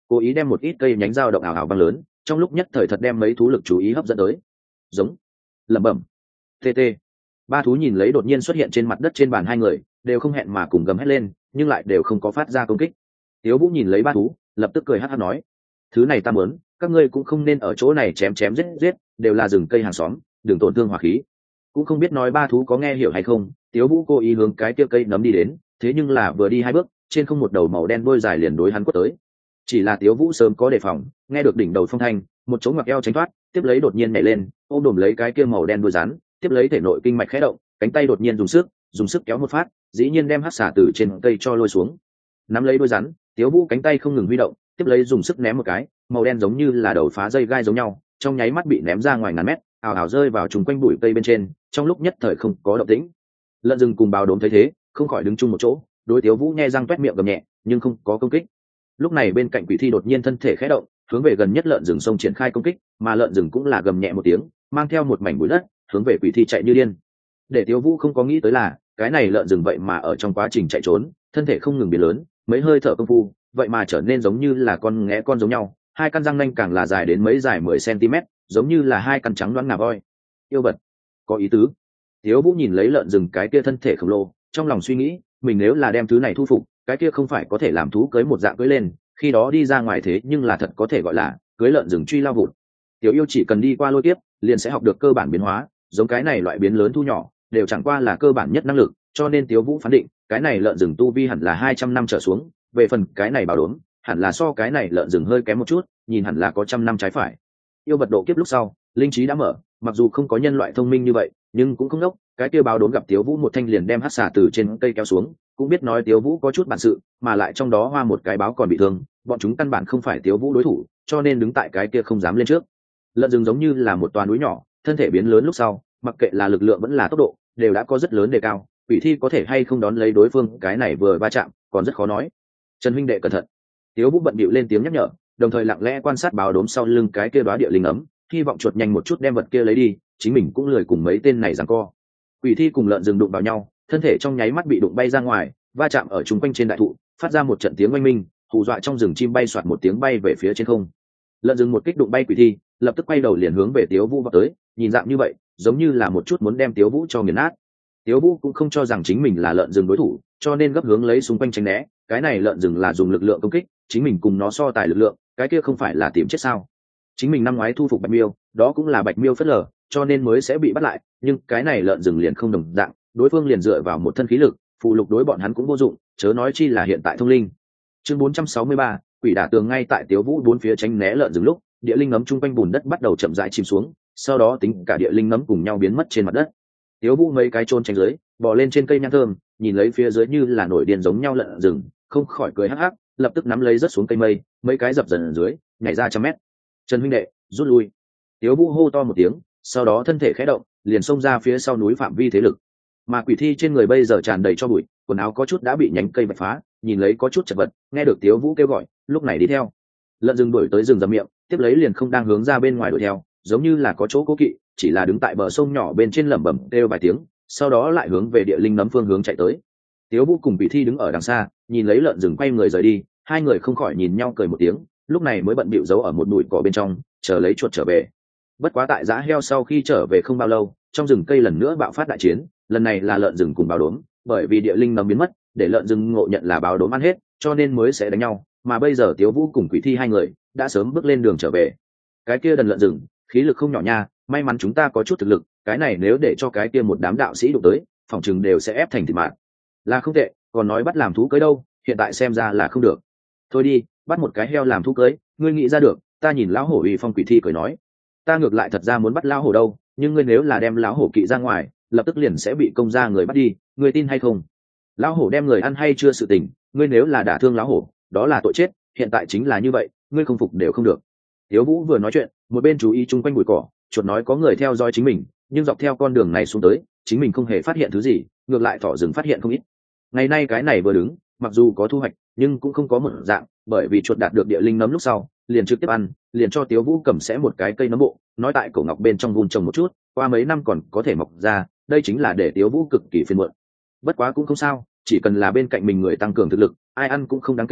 cố ý đem một ít cây nhánh dao động ảo ảo vang lớn, trong lúc nhất thời thật đem mấy thú lực chú ý hấp dẫn tới. Giống, lẩm bẩm, tt. Ba thú nhìn lấy đột nhiên xuất hiện trên mặt đất trên bàn hai người, đều không hẹn mà cùng gầm hét lên, nhưng lại đều không có phát ra công kích. Tiếu Vũ nhìn lấy ba thú, lập tức cười hắc hắc nói: thứ này ta muốn, các ngươi cũng không nên ở chỗ này chém chém giết giết, đều là rừng cây hàng xóm, đừng tổn thương hỏa khí. Cũng không biết nói ba thú có nghe hiểu hay không. Tiếu Vũ cố ý hướng cái kia cây nấm đi đến, thế nhưng là vừa đi hai bước, trên không một đầu màu đen đuôi dài liền đối hắn quất tới. Chỉ là Tiếu Vũ sớm có đề phòng, nghe được đỉnh đầu phong thanh, một chỗ ngoặc eo tránh thoát, tiếp lấy đột nhiên nhảy lên, ôm đồm lấy cái kia màu đen đuôi rắn, tiếp lấy thể nội kinh mạch khẽ động, cánh tay đột nhiên dùng sức, dùng sức kéo một phát, dĩ nhiên đem hắc xà từ trên cây cho lôi xuống. Nắm lấy đuôi rắn, Tiếu Vũ cánh tay không ngừng huy động, tiếp lấy dùng sức ném một cái, màu đen giống như là đầu phá dây gai giống nhau, trong nháy mắt bị ném ra ngoài ngàn mét, ào ào rơi vào trùng quanh bụi cây bên trên, trong lúc nhất thời không có động tĩnh. Lợn rừng cùng báo đốm thấy thế, không khỏi đứng chung một chỗ, đối Tiếu Vũ nhe răng toét miệng gầm nhẹ, nhưng không có công kích. Lúc này bên cạnh Quỷ Thi đột nhiên thân thể khẽ động, hướng về gần nhất lợn rừng sông triển khai công kích, mà lợn rừng cũng là gầm nhẹ một tiếng, mang theo một mảnh bụi đất, hướng về Quỷ Thi chạy như điên. Để Tiếu Vũ không có nghĩ tới là, cái này lợn rừng vậy mà ở trong quá trình chạy trốn, thân thể không ngừng biến lớn, mấy hơi thở công phu, vậy mà trở nên giống như là con nghé con giống nhau, hai căn răng nanh càng là dài đến mấy dài mười centimet, giống như là hai căn trắng đoán ngà voi. Yêu vật, có ý tứ. Tiếu Vũ nhìn lấy lợn rừng cái kia thân thể khổng lồ, trong lòng suy nghĩ, mình nếu là đem thứ này thu phục, cái kia không phải có thể làm thú cưới một dạng cưới lên, khi đó đi ra ngoài thế nhưng là thật có thể gọi là cưới lợn rừng truy lao vụt. Tiểu yêu chỉ cần đi qua lôi tiếp, liền sẽ học được cơ bản biến hóa, giống cái này loại biến lớn thu nhỏ, đều chẳng qua là cơ bản nhất năng lực, cho nên Tiếu Vũ phán định, cái này lợn rừng tu vi hẳn là hai trăm năm trở xuống, về phần cái này bảo đốm, hẳn là so cái này lợn rừng hơi kém một chút, nhìn hẳn là có trăm năm trái phải. Yêu vật độ kiếp lúc sau, linh trí đã mở, mặc dù không có nhân loại thông minh như vậy, nhưng cũng không ngốc, cái kia báo đốm gặp Tiếu Vũ một thanh liền đem hắc xà từ trên cây kéo xuống, cũng biết nói Tiếu Vũ có chút bản sự, mà lại trong đó hoa một cái báo còn bị thương, bọn chúng căn bản không phải Tiếu Vũ đối thủ, cho nên đứng tại cái kia không dám lên trước. Lợn rừng giống như là một toà núi nhỏ, thân thể biến lớn lúc sau, mặc kệ là lực lượng vẫn là tốc độ, đều đã có rất lớn đề cao. Quỷ Thi có thể hay không đón lấy đối phương, cái này vừa va chạm, còn rất khó nói. Trần huynh đệ cẩn thận. Tiếu Vũ bận bịu lên tiếng nhắc nhở, đồng thời lặng lẽ quan sát báo đốm sau lưng cái kia đóa địa linh ấm, hy vọng chuột nhanh một chút đem vật kia lấy đi, chính mình cũng lười cùng mấy tên này giằng co. Quỷ Thi cùng lợn rừng đụng vào nhau, thân thể trong nháy mắt bị đụng bay ra ngoài, va chạm ở chung quanh trên đại thụ, phát ra một trận tiếng oanh minh, hù dọa trong rừng chim bay xoạt một tiếng bay về phía trên không. Lợn rừng một kích đụng bay Quỷ Thi, lập tức quay đầu liền hướng về Tiếu Vũ vào tới, nhìn dạng như vậy, giống như là một chút muốn đem Tiếu Vũ cho nghiền nát. Tiếu Vũ cũng không cho rằng chính mình là lợn rừng đối thủ, cho nên gấp hướng lấy xung quanh tránh né, cái này lợn rừng là dùng lực lượng công kích, chính mình cùng nó so tài lực lượng, cái kia không phải là tìm chết sao? Chính mình năm ngoái thu phục Bạch Miêu, đó cũng là Bạch Miêu phớt lờ, cho nên mới sẽ bị bắt lại, nhưng cái này lợn rừng liền không đồng dạng, đối phương liền dựa vào một thân khí lực, phụ lục đối bọn hắn cũng vô dụng, chớ nói chi là hiện tại thông linh. Chương bốn trăm sáu mươi ba, Quỷ đả tường. Ngay tại Tiếu Vũ bốn phía tránh né lợn rừng lúc, địa linh ngấm chung quanh bùn đất bắt đầu chậm rãi chìm xuống, sau đó tính cả địa linh ngấm cùng nhau biến mất trên mặt đất. Tiếu Vũ mấy cái chôn tránh dưới, bò lên trên cây nhang thơm, nhìn lấy phía dưới như là nổi điên giống nhau lợn rừng, không khỏi cười hắc hắc, lập tức nắm lấy rớt xuống cây mây, mấy cái dập dần ở dưới, nhảy ra trăm mét. Trần huynh đệ, rút lui. Tiếu Vũ hô to một tiếng, sau đó thân thể khẽ động, liền xông ra phía sau núi phạm vi thế lực. Mà Quỷ Thi trên người bây giờ tràn đầy cho bụi, quần áo có chút đã bị nhánh cây vạch phá, nhìn lấy có chút chật vật, nghe được Tiếu Vũ kêu gọi, lúc này đi theo. Lợn rừng đuổi tới rừng rậm miệng, tiếp lấy liền không đang hướng ra bên ngoài đuổi theo, giống như là có chỗ cố kỵ, chỉ là đứng tại bờ sông nhỏ bên trên lẩm bẩm kêu vài tiếng, sau đó lại hướng về địa linh nấm phương hướng chạy tới. Tiếu Vũ cùng Quỷ Thi đứng ở đằng xa, nhìn lấy lợn rừng quay người rời đi, hai người không khỏi nhìn nhau cười một tiếng, lúc này mới bận bịu giấu ở một bụi cỏ bên trong, chờ lấy chuột trở về. Bất quá tại Giá Heo sau khi trở về không bao lâu, trong rừng cây lần nữa bạo phát đại chiến, lần này là lợn rừng cùng báo đốm, bởi vì địa linh nấm biến mất, để lợn rừng ngộ nhận là báo đốm ăn hết, cho nên mới sẽ đánh nhau, mà bây giờ Tiếu Vũ cùng Quỷ Thi hai người đã sớm bước lên đường trở về. Cái kia đần lợn rừng, khí lực không nhỏ nha, may mắn chúng ta có chút thực lực, cái này nếu để cho cái kia một đám đạo sĩ đụng tới, phòng chừng đều sẽ ép thành thịt mạt. Là không tệ, còn nói bắt làm thú cưới đâu, hiện tại xem ra là không được. Thôi đi, bắt một cái heo làm thú cưới, ngươi nghĩ ra được? Ta nhìn lão hổ uy phong. Quỷ Thi cười nói, ta ngược lại thật ra muốn bắt lão hổ đâu, nhưng ngươi nếu là đem lão hổ kỵ ra ngoài, lập tức liền sẽ bị công gia người bắt đi, ngươi tin hay không? Lão hổ đem người ăn hay chưa sự tình, ngươi nếu là đả thương lão hổ, đó là tội chết, hiện tại chính là như vậy, ngươi không phục đều không được. Tiếu Vũ vừa nói chuyện, một bên chú ý chung quanh bụi cỏ, chuột nói có người theo dõi chính mình, nhưng dọc theo con đường này xuống tới, chính mình không hề phát hiện thứ gì, ngược lại thỏ rừng phát hiện không ít. Ngày nay cái này vừa đứng, mặc dù có thu hoạch, nhưng cũng không có một dạng, bởi vì chuột đạt được địa linh nấm lúc sau, liền trực tiếp ăn, liền cho Tiếu Vũ cầm sẽ một cái cây nấm bộ, nói tại cổ ngọc bên trong vun trồng một chút, qua mấy năm còn có thể mọc ra, đây chính là để Tiếu Vũ cực kỳ phiền muộn. Bất quá cũng không sao, chỉ cần là bên cạnh mình người tăng cường thực lực, ai ăn cũng không đáng kể,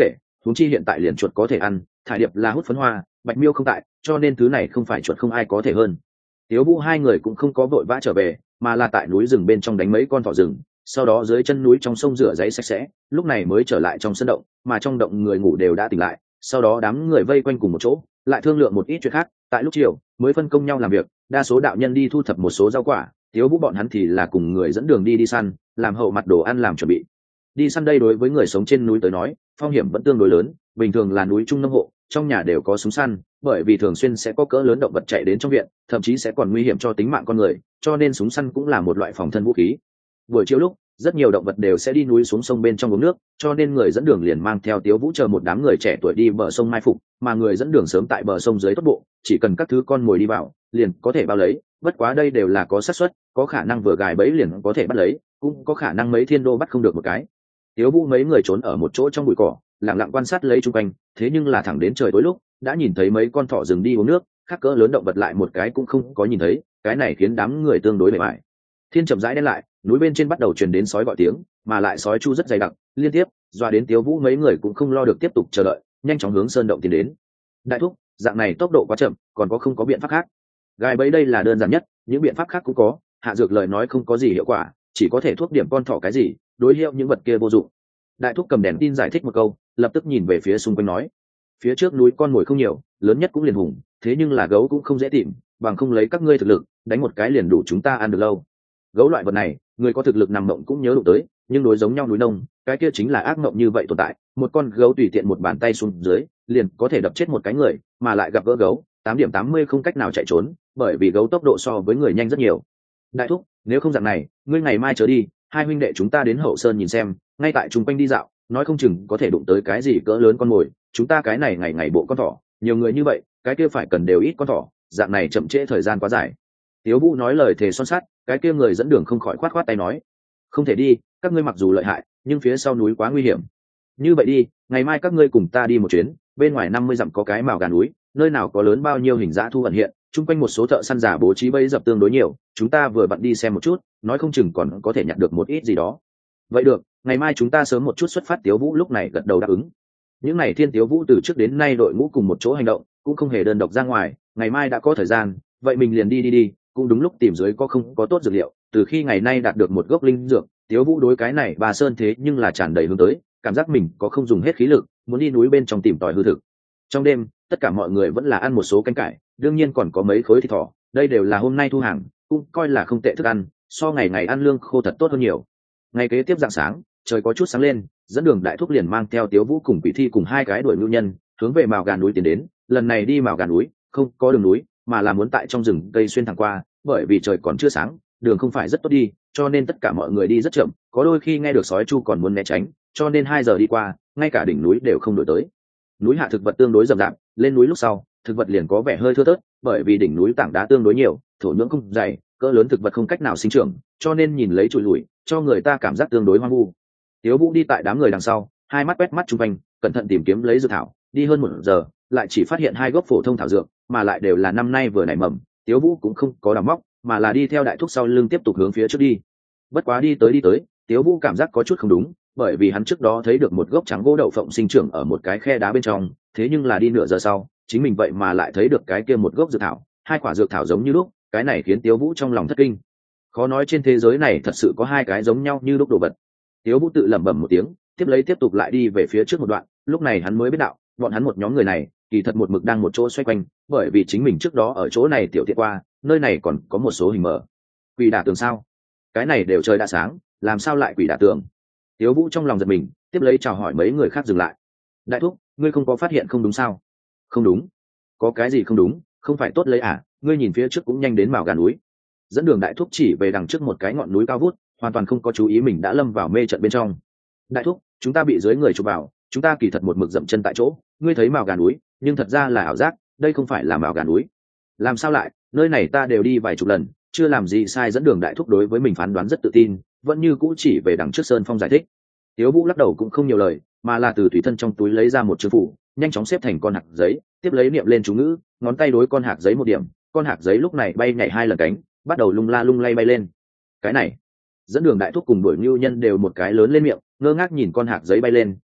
huống chi hiện tại liền chuột có thể ăn, thải điệp là hút phấn hoa, bạch miêu không tại, cho nên thứ này không phải chuột không ai có thể hơn. Tiếu Vũ hai người cũng không có vội vã trở về, mà là tại núi rừng bên trong đánh mấy con thỏ rừng, sau đó dưới chân núi trong sông rửa giấy sạch sẽ, lúc này mới trở lại trong sân động, mà trong động người ngủ đều đã tỉnh lại, sau đó đám người vây quanh cùng một chỗ, lại thương lượng một ít chuyện khác, tại lúc chiều mới phân công nhau làm việc, đa số đạo nhân đi thu thập một số rau quả, Tiếu Vũ bọn hắn thì là cùng người dẫn đường đi đi săn, làm hậu mặt đồ ăn làm chuẩn bị. Đi săn đây đối với người sống trên núi tới nói, phong hiểm vẫn tương đối lớn, bình thường là núi trung nông hộ, trong nhà đều có súng săn, bởi vì thường xuyên sẽ có cỡ lớn động vật chạy đến trong viện, thậm chí sẽ còn nguy hiểm cho tính mạng con người, cho nên súng săn cũng là một loại phòng thân vũ khí. Buổi chiều lúc, rất nhiều động vật đều sẽ đi núi xuống sông bên trong uống nước, cho nên người dẫn đường liền mang theo Tiếu Vũ chờ một đám người trẻ tuổi đi bờ sông mai phục, mà người dẫn đường sớm tại bờ sông dưới tốt bộ, chỉ cần các thứ con mồi đi vào, liền có thể bao lấy, bất quá đây đều là có xác suất, có khả năng vừa gài bẫy liền có thể bắt lấy, cũng có khả năng mấy thiên đô bắt không được một cái. Tiếu Vũ mấy người trốn ở một chỗ trong bụi cỏ, lặng lặng quan sát lấy chung quanh, thế nhưng là thẳng đến trời tối lúc, đã nhìn thấy mấy con thỏ rừng đi uống nước, khác cỡ lớn động vật lại một cái cũng không có nhìn thấy, cái này khiến đám người tương đối bề bại. Thiên chậm rãi đen lại, núi bên trên bắt đầu truyền đến sói gọi tiếng, mà lại sói chu rất dày đặc, liên tiếp, doa đến Tiếu Vũ mấy người cũng không lo được tiếp tục chờ đợi, nhanh chóng hướng sơn động tiến đến. Đại thúc, dạng này tốc độ quá chậm, còn có không có biện pháp khác? Gài bẫy đây là đơn giản nhất, những biện pháp khác cũng có, hạ dược lời nói không có gì hiệu quả, chỉ có thể thuốc điểm con thỏ cái gì, đối hiệu những vật kia vô dụng. Đại thúc cầm đèn tin giải thích một câu, lập tức nhìn về phía xung quanh nói, phía trước núi con mồi không nhiều, lớn nhất cũng liền hùng, thế nhưng là gấu cũng không dễ tìm, bằng không lấy các ngươi thực lực, đánh một cái liền đủ chúng ta ăn được lâu. Gấu loại vật này, người có thực lực nằm mộng cũng nhớ đụng tới, nhưng đối giống nhau núi nông, cái kia chính là ác mộng như vậy tồn tại, một con gấu tùy tiện một bàn tay xuống dưới, liền có thể đập chết một cái người, mà lại gặp gỡ gấu, tám điểm tám mươi không cách nào chạy trốn, bởi vì gấu tốc độ so với người nhanh rất nhiều. Đại thúc, nếu không dạng này, ngươi ngày mai trở đi, hai huynh đệ chúng ta đến hậu sơn nhìn xem, ngay tại trung quanh đi dạo, nói không chừng có thể đụng tới cái gì cỡ lớn con mồi, chúng ta cái này ngày ngày bộ con thỏ, nhiều người như vậy, cái kia phải cần đều ít con thỏ, dạng này chậm trễ thời gian quá dài. Tiếu Vũ nói lời thề son sắt, cái kia người dẫn đường không khỏi khoát khoát tay nói, không thể đi, các ngươi mặc dù lợi hại, nhưng phía sau núi quá nguy hiểm. Như vậy đi, ngày mai các ngươi cùng ta đi một chuyến, bên ngoài năm mươi dặm có cái mào gà núi, nơi nào có lớn bao nhiêu hình dã thu ẩn hiện, chung quanh một số thợ săn giả bố trí bẫy dập tương đối nhiều, chúng ta vừa bận đi xem một chút, nói không chừng còn có thể nhặt được một ít gì đó. Vậy được, ngày mai chúng ta sớm một chút xuất phát. Tiếu Vũ lúc này gật đầu đáp ứng. Những ngày Thiên Tiếu Vũ từ trước đến nay đội ngũ cùng một chỗ hành động, cũng không hề đơn độc ra ngoài, ngày mai đã có thời gian, vậy mình liền đi đi đi, cũng đúng lúc tìm dưới có không có tốt dược liệu. Từ khi ngày nay đạt được một gốc linh dược, Tiếu Vũ đối cái này bà sơn thế nhưng là tràn đầy hướng tới, cảm giác mình có không dùng hết khí lực, muốn đi núi bên trong tìm tòi hư thực. Trong đêm, tất cả mọi người vẫn là ăn một số canh cải, đương nhiên còn có mấy khối thịt thỏ, đây đều là hôm nay thu hàng, cũng coi là không tệ thức ăn, so ngày ngày ăn lương khô thật tốt hơn nhiều. Ngày kế tiếp rạng sáng, trời có chút sáng lên, dẫn đường đại thúc liền mang theo Tiếu Vũ cùng Quỷ Thi cùng hai cái đuổi ngưu nhân hướng về mào gà núi tiến đến. Lần này đi mào gà núi không có đường núi, mà là muốn tại trong rừng cây xuyên thẳng qua, bởi vì trời còn chưa sáng, đường không phải rất tốt đi, cho nên tất cả mọi người đi rất chậm, có đôi khi nghe được sói chu còn muốn né tránh, cho nên hai giờ đi qua, ngay cả đỉnh núi đều không đổi tới. Núi hạ thực vật tương đối rậm rạp, lên núi lúc sau, thực vật liền có vẻ hơi thưa thớt, bởi vì đỉnh núi tảng đá tương đối nhiều, thổ nhưỡng không dày, cỡ lớn thực vật không cách nào sinh trưởng, cho nên nhìn lấy trụi lùi, cho người ta cảm giác tương đối hoang vu. Tiếu Vũ đi tại đám người đằng sau, hai mắt quét mắt chung quanh, cẩn thận tìm kiếm lấy dược thảo, đi hơn một giờ, lại chỉ phát hiện hai gốc phổ thông thảo dược, mà lại đều là năm nay vừa nảy mầm. Tiếu Vũ cũng không có đào móc, mà là đi theo đại thúc sau lưng tiếp tục hướng phía trước đi. Bất quá đi tới đi tới, Tiếu Vũ cảm giác có chút không đúng, bởi vì hắn trước đó thấy được một gốc trắng gỗ đậu phộng sinh trưởng ở một cái khe đá bên trong, thế nhưng là đi nửa giờ sau, chính mình vậy mà lại thấy được cái kia một gốc dược thảo, hai quả dược thảo giống như lúc, cái này khiến Tiếu Vũ trong lòng thất kinh. Khó nói trên thế giới này thật sự có hai cái giống nhau như lúc đồ vật. Tiếu Vũ tự lẩm bẩm một tiếng, tiếp lấy tiếp tục lại đi về phía trước một đoạn, lúc này hắn mới biết đạo, bọn hắn một nhóm người này, kỳ thật một mực đang một chỗ xoay quanh, bởi vì chính mình trước đó ở chỗ này tiểu tiện qua, nơi này còn có một số hình mờ. Quỷ đả tường sao? Cái này đều trời đã sáng, làm sao lại quỷ đả tường? Tiếu Vũ trong lòng giật mình, tiếp lấy chào hỏi mấy người khác dừng lại. Đại thúc, ngươi không có phát hiện không đúng sao? Không đúng? Có cái gì không đúng? Không phải tốt lấy à? Ngươi nhìn phía trước cũng nhanh đến mào gà núi. Dẫn đường đại thúc chỉ về đằng trước một cái ngọn núi cao vút, hoàn toàn không có chú ý mình đã lâm vào mê trận bên trong. Đại thúc, chúng ta bị dưới người chụp vào, chúng ta kỳ thật một mực dậm chân tại chỗ. Ngươi thấy mào gà núi, nhưng thật ra là ảo giác, đây không phải là mào gà núi. Làm sao lại? Nơi này ta đều đi vài chục lần, chưa làm gì sai. Dẫn đường đại thúc đối với mình phán đoán rất tự tin, vẫn như cũ chỉ về đằng trước sơn phong giải thích. Tiếu Vũ lắc đầu cũng không nhiều lời, mà là từ tùy thân trong túi lấy ra một chữ phủ, nhanh chóng xếp thành con hạt giấy, tiếp lấy niệm lên chú ngữ, ngón tay đối con hạt giấy một điểm, con hạt giấy lúc này bay nhảy hai lần cánh, bắt đầu lung la lung lay bay lên. Cái này, dẫn đường đại thúc cùng đuổi ngưu nhân đều một cái lớn lên miệng, ngơ ngác nhìn con hạt giấy bay lên,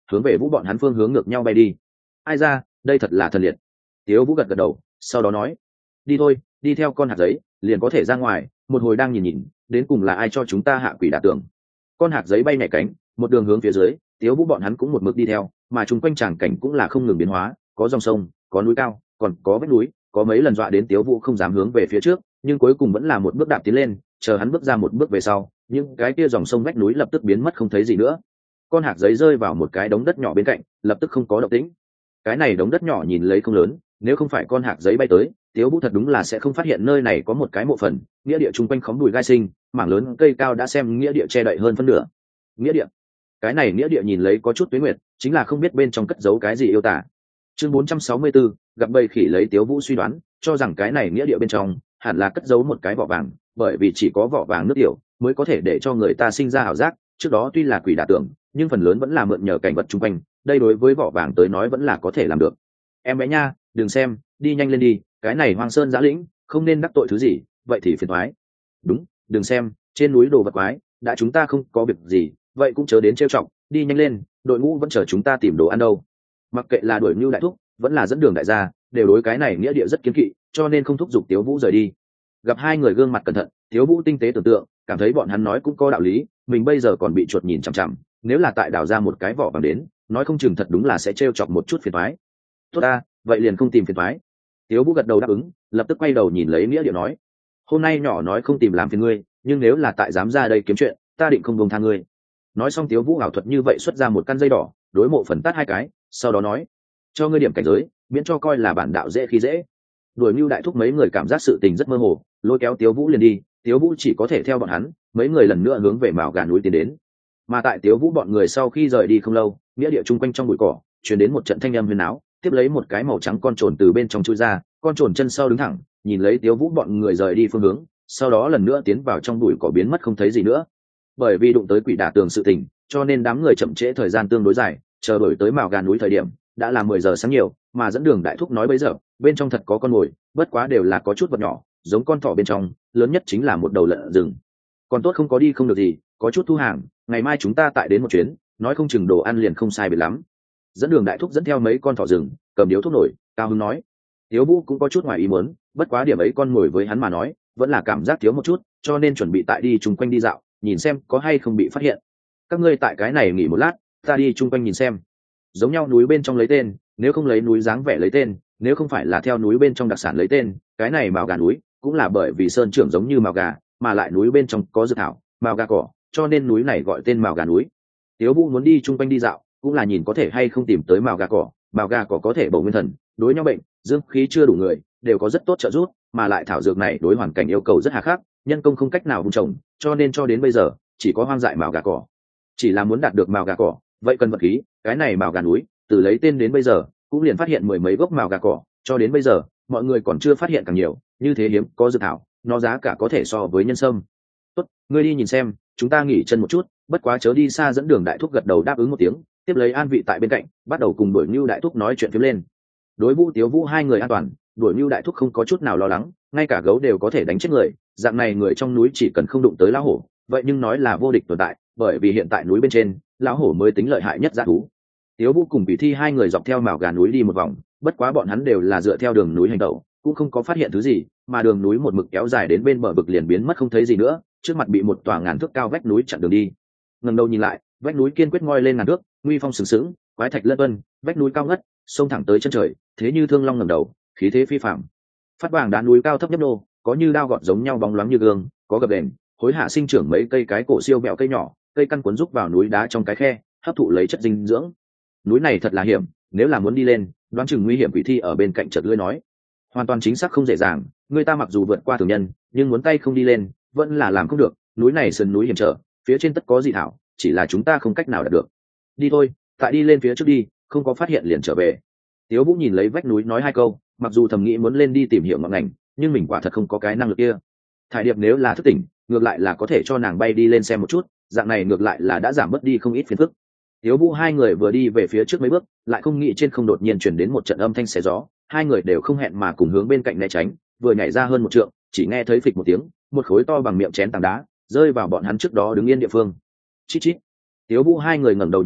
hướng về vũ bọn hắn phương hướng ngược nhau bay đi. Ai ra, đây thật là thần liệt. Tiếu vũ gật gật đầu, sau đó nói, đi thôi, đi theo con hạt giấy liền có thể ra ngoài, một hồi đang nhìn nhìn đến cùng là ai cho chúng ta hạ quỷ đả tường. Con hạt giấy bay nhảy cánh, một đường hướng phía dưới, Tiếu vũ bọn hắn cũng một mực đi theo, mà chung quanh tràng cảnh cũng là không ngừng biến hóa, có dòng sông, có núi cao, còn có vách núi, có mấy lần dọa đến Tiếu vũ không dám hướng về phía trước, nhưng cuối cùng vẫn là một bước đạp tiến lên, chờ hắn bước ra một bước về sau, những cái kia dòng sông vách núi lập tức biến mất không thấy gì nữa. Con hạt giấy rơi vào một cái đống đất nhỏ bên cạnh, lập tức không có động tĩnh. Cái này đống đất nhỏ nhìn lấy không lớn, nếu không phải con hạt giấy bay tới, Tiếu vũ thật đúng là sẽ không phát hiện nơi này có một cái mộ phần. Nghĩa địa chung quanh khóm bụi gai sinh, mảng lớn cây cao đã xem nghĩa địa che đậy hơn phân nửa. Nghĩa địa, cái này nghĩa địa nhìn lấy có chút tuyết nguyệt, chính là không biết bên trong cất giấu cái gì yêu tả. Chương bốn trăm sáu mươi tư, gặp bầy khỉ. Lấy Tiếu vũ suy đoán, cho rằng cái này nghĩa địa bên trong hẳn là cất giấu một cái vỏ vàng, bởi vì chỉ có vỏ vàng nước tiểu mới có thể để cho người ta sinh ra ảo giác. Trước đó tuy là quỷ đả tưởng, nhưng phần lớn vẫn là mượn nhờ cảnh vật chung quanh, đây đối với vỏ vàng tới nói vẫn là có thể làm được. Em bé nha, đừng xem, đi nhanh lên đi, cái này hoang sơn giã lĩnh, không nên đắc tội thứ gì, vậy thì phiền toái. Đúng, đừng xem, trên núi đồ vật quái, đã chúng ta không có việc gì, vậy cũng chớ đến trêu chọc, đi nhanh lên, đội ngũ vẫn chờ chúng ta tìm đồ ăn đâu. Mặc kệ là đuổi Nưu đại thúc, vẫn là dẫn đường đại gia, đều đối cái này nghĩa địa rất kiêng kỵ, cho nên không thúc giục Tiếu vũ rời đi. Gặp hai người gương mặt cẩn thận, Tiếu vũ tinh tế tưởng tượng, cảm thấy bọn hắn nói cũng có đạo lý, mình bây giờ còn bị chuột nhìn chằm chằm, nếu là tại đào ra một cái vỏ vàng đến, nói không chừng thật đúng là sẽ trêu chọc một chút phiền toái. Tốt ta, vậy liền không tìm phiền toái. Tiếu vũ gật đầu đáp ứng, lập tức quay đầu nhìn lấy nghĩa địa nói, hôm nay nhỏ nói không tìm làm phiền ngươi, nhưng nếu là tại dám ra đây kiếm chuyện, ta định không buông tha ngươi. Nói xong Tiếu vũ ảo thuật như vậy xuất ra một căn dây đỏ, đối mộ phần tát hai cái, sau đó nói, cho ngươi điểm cảnh giới, miễn cho coi là bản đạo dễ khi dễ. Đuổi Nưu đại thúc mấy người cảm giác sự tình rất mơ hồ, lôi kéo Tiếu vũ liền đi, Tiếu vũ chỉ có thể theo bọn hắn, mấy người lần nữa hướng về mào gà núi tiến đến. Mà tại Tiếu vũ bọn người sau khi rời đi không lâu, nghĩa địa chung quanh trong bụi cỏ truyền đến một trận thanh âm huyền áo, tiếp lấy một cái màu trắng con trồn từ bên trong chui ra, con trồn chân sau đứng thẳng, nhìn lấy Tiếu vũ bọn người rời đi phương hướng, sau đó lần nữa tiến vào trong bụi cỏ biến mất không thấy gì nữa. Bởi vì đụng tới quỷ đả tường sự tình, cho nên đám người chậm trễ thời gian tương đối dài, chờ đuổi tới mào gà núi thời điểm đã là mười giờ sáng nhiều, mà dẫn đường đại thúc nói bây giờ bên trong thật có con mồi, bất quá đều là có chút vật nhỏ, giống con thỏ bên trong, lớn nhất chính là một đầu lợn rừng. Còn tốt không có đi không được gì, có chút thu hàng, ngày mai chúng ta tại đến một chuyến, nói không chừng đồ ăn liền không sai biệt lắm. Dẫn đường đại thúc dẫn theo mấy con thỏ rừng, cầm điếu thuốc nổi, cao hứng nói. Tiếu vũ cũng có chút ngoài ý muốn, bất quá điểm ấy con mồi với hắn mà nói vẫn là cảm giác thiếu một chút, cho nên chuẩn bị tại đi chung quanh đi dạo, nhìn xem có hay không bị phát hiện. Các ngươi tại cái này nghỉ một lát, ta đi chung quanh nhìn xem. Giống nhau núi bên trong lấy tên, nếu không lấy núi dáng vẻ lấy tên, nếu không phải là theo núi bên trong đặc sản lấy tên, cái này mào gà núi cũng là bởi vì sơn trưởng giống như mào gà, mà lại núi bên trong có dược thảo, mào gà cỏ, cho nên núi này gọi tên mào gà núi. Tiếu vũ muốn đi chung quanh đi dạo, cũng là nhìn có thể hay không tìm tới mào gà cỏ, mào gà cỏ có thể bổ nguyên thần, đối nhau bệnh, dương khí chưa đủ người đều có rất tốt trợ giúp, mà lại thảo dược này đối hoàn cảnh yêu cầu rất hà khắc, nhân công không cách nào vùng trồng, cho nên cho đến bây giờ chỉ có hoang dại mào gà cỏ. Chỉ là muốn đạt được mào gà cỏ, vậy cần vật khí, cái này mào gà núi từ lấy tên đến bây giờ cũng liền phát hiện mười mấy gốc mào gà cỏ, cho đến bây giờ mọi người còn chưa phát hiện càng nhiều, như thế hiếm có dược thảo, nó giá cả có thể so với nhân sâm. Tốt, ngươi đi nhìn xem, chúng ta nghỉ chân một chút, bất quá chớ đi xa. Dẫn đường đại thúc gật đầu đáp ứng một tiếng, tiếp lấy an vị tại bên cạnh, bắt đầu cùng đuổi Nưu đại thúc nói chuyện phím lên. Đối Vũ Tiếu Vũ hai người an toàn, đuổi Nưu đại thúc không có chút nào lo lắng, ngay cả gấu đều có thể đánh chết người, dạng này người trong núi chỉ cần không đụng tới lão hổ, vậy nhưng nói là vô địch tồn tại, bởi vì hiện tại núi bên trên lão hổ mới tính lợi hại nhất dã thú. Tiếu Vũ cùng Bỉ Thi hai người dọc theo mào gà núi đi một vòng, bất quá bọn hắn đều là dựa theo đường núi hành tẩu, cũng không có phát hiện thứ gì, mà đường núi một mực kéo dài đến bên bờ vực liền biến mất không thấy gì nữa, trước mặt bị một tòa ngàn thước cao vách núi chặn đường đi. Ngẩng đầu nhìn lại, vách núi kiên quyết ngoi lên ngàn thước, nguy phong sừng sững, quái thạch lân vân, vách núi cao ngất, sông thẳng tới chân trời, thế như thương long ngẩng đầu, khí thế phi phàm. Phát vàng đá núi cao thấp nhấp nô, có như đao gọt giống nhau bóng loáng như gương, có gập đền, hối hạ sinh trưởng mấy cây cái cổ siêu bẹo cây nhỏ, cây căn cuốn rúc vào núi đá trong cái khe, hấp thụ lấy chất dinh dưỡng. Núi này thật là hiểm, nếu là muốn đi lên, đoán chừng nguy hiểm. Quỷ Thi ở bên cạnh chợt lưỡi nói, hoàn toàn chính xác không dễ dàng, người ta mặc dù vượt qua thường nhân, nhưng muốn tay không đi lên, vẫn là làm không được. Núi này sườn núi hiểm trở, phía trên tất có dị thảo, chỉ là chúng ta không cách nào đạt được. Đi thôi, tại đi lên phía trước đi, không có phát hiện liền trở về. Tiếu Vũ nhìn lấy vách núi nói hai câu, mặc dù thầm nghĩ muốn lên đi tìm hiểu ngọn ngành, nhưng mình quả thật không có cái năng lực kia. Thải Điệp nếu là thức tỉnh, ngược lại là có thể cho nàng bay đi lên xem một chút, dạng này ngược lại là đã giảm bớt đi không ít phiền phức. Tiếu Vũ hai người vừa đi về phía trước mấy bước, lại không nghĩ trên không đột nhiên chuyển đến một trận âm thanh xé gió, hai người đều không hẹn mà cùng hướng bên cạnh né tránh, vừa nhảy ra hơn một trượng, chỉ nghe thấy phịch một tiếng, một khối to bằng miệng chén tảng đá rơi vào bọn hắn trước đó đứng yên địa phương. Chít chít. Tiếu Vũ hai người ngẩng đầu nhìn lại,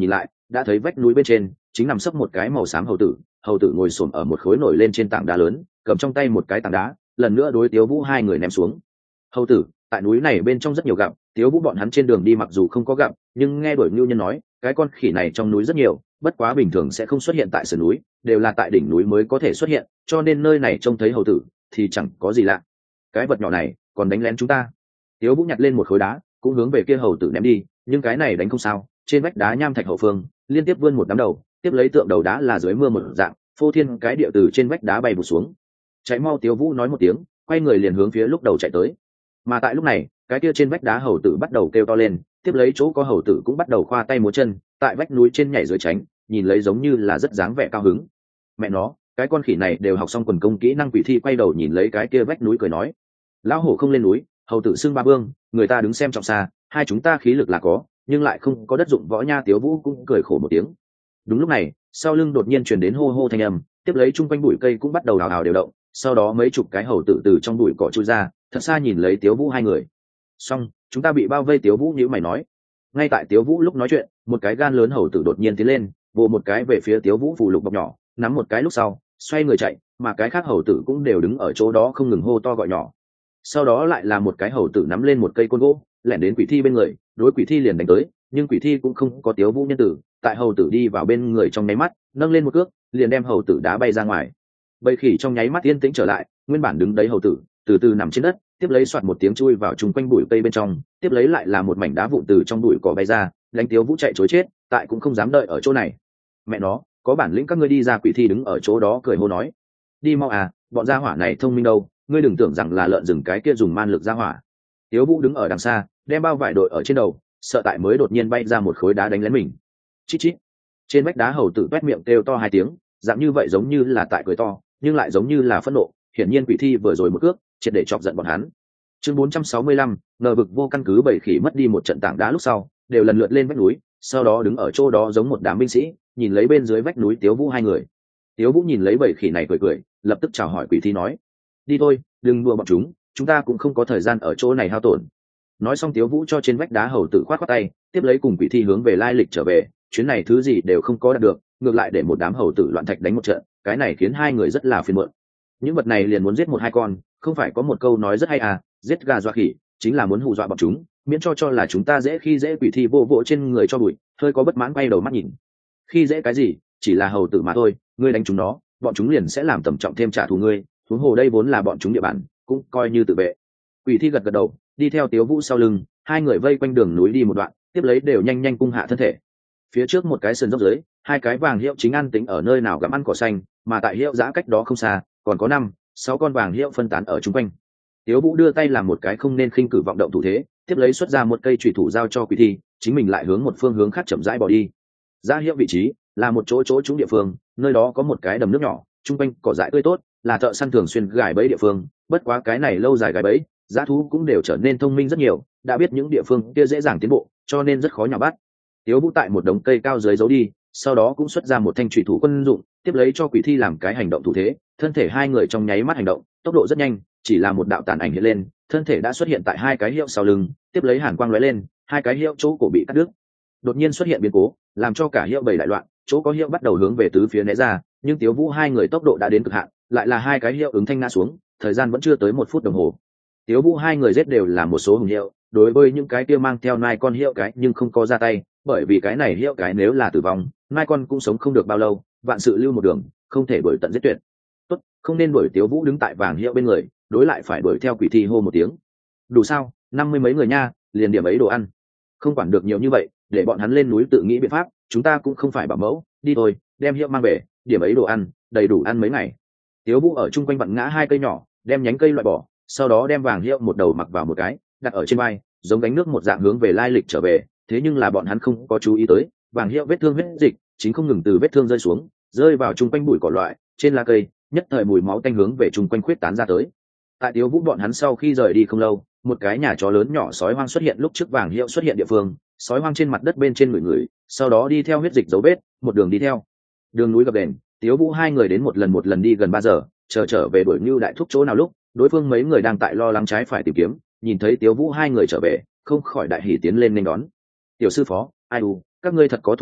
đã thấy vách núi bên trên chính nằm sấp một cái màu xám hầu tử. Hầu tử ngồi xổm ở một khối nổi lên trên tảng đá lớn, cầm trong tay một cái tảng đá, lần nữa đối Tiếu Vũ hai người ném xuống. Hầu tử tại núi này bên trong rất nhiều gặp, Tiếu Vũ bọn hắn trên đường đi mặc dù không có gặp, nhưng nghe đuổi ngưu nhân nói cái con khỉ này trong núi rất nhiều, bất quá bình thường sẽ không xuất hiện tại sườn núi, đều là tại đỉnh núi mới có thể xuất hiện, cho nên nơi này trông thấy hầu tử thì chẳng có gì lạ. Cái vật nhỏ này còn đánh lén chúng ta. Tiếu Vũ nhặt lên một khối đá cũng hướng về kia hầu tử ném đi, nhưng cái này đánh không sao. Trên vách đá nham thạch hậu phương liên tiếp vươn một đám đầu, tiếp lấy tượng đầu đá là dưới mưa một dạng phô thiên cái địa từ trên vách đá bay vụt xuống. Chạy mau, Tiếu Vũ nói một tiếng, quay người liền hướng phía lúc đầu chạy tới. Mà tại lúc này cái kia trên vách đá hầu tử bắt đầu kêu to lên, tiếp lấy chỗ có hầu tử cũng bắt đầu khoa tay múa chân, tại vách núi trên nhảy dưới tránh, nhìn lấy giống như là rất dáng vẻ cao hứng. Mẹ nó, cái con khỉ này đều học xong quần công kỹ năng quỷ thi, quay đầu nhìn lấy cái kia vách núi cười nói: lão hổ không lên núi, hầu tử xưng ba vương, người ta đứng xem trọng xa, hai chúng ta khí lực là có, nhưng lại không có đất dụng võ nha. Tiếu Vũ cũng cười khổ một tiếng. Đúng lúc này sau lưng đột nhiên truyền đến hô hô thanh âm, tiếp lấy chung quanh bụi cây cũng bắt đầu hào hào đều động, sau đó mấy chục cái hầu tử từ trong bụi cỏ chui ra, thật xa nhìn lấy Tiếu Vũ hai người. Xong, chúng ta bị bao vây. Tiếu Vũ nhíu mày nói. Ngay tại Tiếu Vũ lúc nói chuyện, một cái gan lớn hầu tử đột nhiên tiến lên, vồ một cái về phía Tiếu Vũ phù lục bọc nhỏ, nắm một cái lúc sau xoay người chạy, mà cái khác hầu tử cũng đều đứng ở chỗ đó không ngừng hô to gọi nhỏ. Sau đó lại là một cái hầu tử nắm lên một cây côn gỗ, lẻn đến quỷ thi bên người, đối quỷ thi liền đánh tới, nhưng quỷ thi cũng không có Tiếu Vũ nhân tử, tại hầu tử đi vào bên người trong nháy mắt nâng lên một cước, liền đem hầu tử đá bay ra ngoài. Bầy khỉ trong nháy mắt yên tĩnh trở lại, nguyên bản đứng đấy hầu tử từ từ nằm trên đất, tiếp lấy soạt một tiếng chui vào chung quanh bụi cây bên trong, tiếp lấy lại là một mảnh đá vụn từ trong bụi cỏ bay ra, đánh Tiếu Vũ chạy chối chết, tại cũng không dám đợi ở chỗ này. Mẹ nó, có bản lĩnh các ngươi đi ra. Quỷ thi đứng ở chỗ đó cười hô nói: đi mau à, bọn gia hỏa này thông minh đâu, ngươi đừng tưởng rằng là lợn rừng cái kia dùng man lực gia hỏa. Tiếu Vũ đứng ở đằng xa, đem bao vải đội ở trên đầu, sợ tại mới đột nhiên bay ra một khối đá đánh lén mình. Chít chít. Trên vách đá hầu tử quét miệng kêu to hai tiếng, dạng như vậy giống như là tại cười to, nhưng lại giống như là phẫn nộ, hiển nhiên quỷ thi vừa rồi một cước triệt để chọc giận bọn hắn. Chương bốn trăm sáu mươi lăm, ngờ vực vô căn cứ. Bảy khỉ mất đi một trận tảng đá lúc sau, đều lần lượt lên vách núi, sau đó đứng ở chỗ đó giống một đám binh sĩ, nhìn lấy bên dưới vách núi Tiếu Vũ hai người. Tiếu Vũ nhìn lấy bảy khỉ này cười cười, lập tức chào hỏi quỷ thi nói: đi thôi, đừng đùa bọn chúng, chúng ta cũng không có thời gian ở chỗ này hao tổn. Nói xong Tiếu Vũ cho trên vách đá hầu tử khoát khoát tay, tiếp lấy cùng quỷ thi hướng về lai lịch trở về. Chuyến này thứ gì đều không có đạt được, ngược lại để một đám hầu tử loạn thạch đánh một trận, cái này khiến hai người rất là phiền muộn. Những vật này liền muốn giết một hai con, không phải có một câu nói rất hay à, giết gà dọa khỉ, chính là muốn hù dọa bọn chúng, miễn cho cho là chúng ta dễ khi dễ. Quỷ thi vô vỗ trên người cho bụi, hơi có bất mãn quay đầu mắt nhìn. Khi dễ cái gì, chỉ là hầu tử mà thôi, ngươi đánh chúng nó, bọn chúng liền sẽ làm tầm trọng thêm trả thù ngươi, huống hồ đây vốn là bọn chúng địa bàn, cũng coi như tự vệ. Quỷ thi gật gật đầu, đi theo Tiếu Vũ sau lưng, hai người vây quanh đường núi đi một đoạn, tiếp lấy đều nhanh nhanh cung hạ thân thể. Phía trước một cái sườn dốc dưới, hai cái vàng hiệu chính ăn tính ở nơi nào gặm ăn cỏ xanh, mà tại hiệu giã cách đó không xa còn có năm sáu con vàng hiệu phân tán ở chung quanh. Tiếu Vũ đưa tay làm một cái không nên khinh cử vọng động thủ thế, tiếp lấy xuất ra một cây chùy thủ giao cho quỷ thi, chính mình lại hướng một phương hướng khác chậm rãi bỏ đi. Ra hiệu vị trí là một chỗ chỗ trúng địa phương, nơi đó có một cái đầm nước nhỏ, chung quanh cỏ dại tươi tốt, là thợ săn thường xuyên gài bẫy địa phương. Bất quá cái này lâu dài gài bẫy, dã thú cũng đều trở nên thông minh rất nhiều, đã biết những địa phương kia dễ dàng tiến bộ, cho nên rất khó nhào bắt. Tiếu Vũ tại một đống cây cao dưới giấu đi, sau đó cũng xuất ra một thanh chùy thủ quân dụng, tiếp lấy cho quỷ thi làm cái hành động thủ thế. Thân thể hai người trong nháy mắt hành động, tốc độ rất nhanh, chỉ là một đạo tàn ảnh hiện lên, thân thể đã xuất hiện tại hai cái hiệu sau lưng, tiếp lấy hàn quang lóe lên, hai cái hiệu chỗ cổ bị cắt đứt. Đột nhiên xuất hiện biến cố, làm cho cả hiệu bảy đại loạn, chỗ có hiệu bắt đầu hướng về tứ phía né ra, nhưng Tiếu Vũ hai người tốc độ đã đến cực hạn, lại là hai cái hiệu ứng thanh ngã xuống, thời gian vẫn chưa tới một phút đồng hồ. Tiếu Vũ hai người giết đều là một số hùng hiệu, đối với những cái kia mang theo nai con hiệu cái nhưng không có ra tay, bởi vì cái này hiệu cái nếu là tử vong, nai con cũng sống không được bao lâu, vạn sự lưu một đường, không thể đuổi tận giết tuyệt. Tốt, không nên đuổi. Tiếu Vũ đứng tại vàng hiệu bên người, đối lại phải đuổi theo quỷ thi hô một tiếng. Đủ sao, năm mươi mấy người nha, liền điểm ấy đồ ăn, không quản được nhiều như vậy, để bọn hắn lên núi tự nghĩ biện pháp, chúng ta cũng không phải bảo mẫu, đi thôi, đem hiệu mang về, điểm ấy đồ ăn, đầy đủ ăn mấy ngày. Tiếu Vũ ở chung quanh vặn ngã hai cây nhỏ, đem nhánh cây loại bỏ, sau đó đem vàng hiệu một đầu mặc vào một cái, đặt ở trên vai, giống gánh nước một dạng hướng về lai lịch trở về. Thế nhưng là bọn hắn không có chú ý tới, vàng hiệu vết thương huyết dịch chính không ngừng từ vết thương rơi xuống, rơi vào chung quanh bụi cỏ loại, trên lá cây, nhất thời mùi máu tanh hướng về chung quanh khuyết tán ra tới. Tại Tiếu Vũ bọn hắn sau khi rời đi không lâu, một cái nhà chó lớn nhỏ sói hoang xuất hiện lúc trước vàng hiệu xuất hiện địa phương. Sói hoang trên mặt đất bên trên người người, sau đó đi theo huyết dịch dấu vết, một đường đi theo. Đường núi gập đền, Tiếu Vũ hai người đến một lần một lần đi gần ba giờ, chờ trở về đuổi Nưu Đại Thúc chỗ nào lúc, đối phương mấy người đang tại lo lắng trái phải tìm kiếm, nhìn thấy Tiếu Vũ hai người trở về, không khỏi đại hỉ tiến lên nên đón. Tiểu sư phó, ai u, các ngươi thật có thủ đoạn,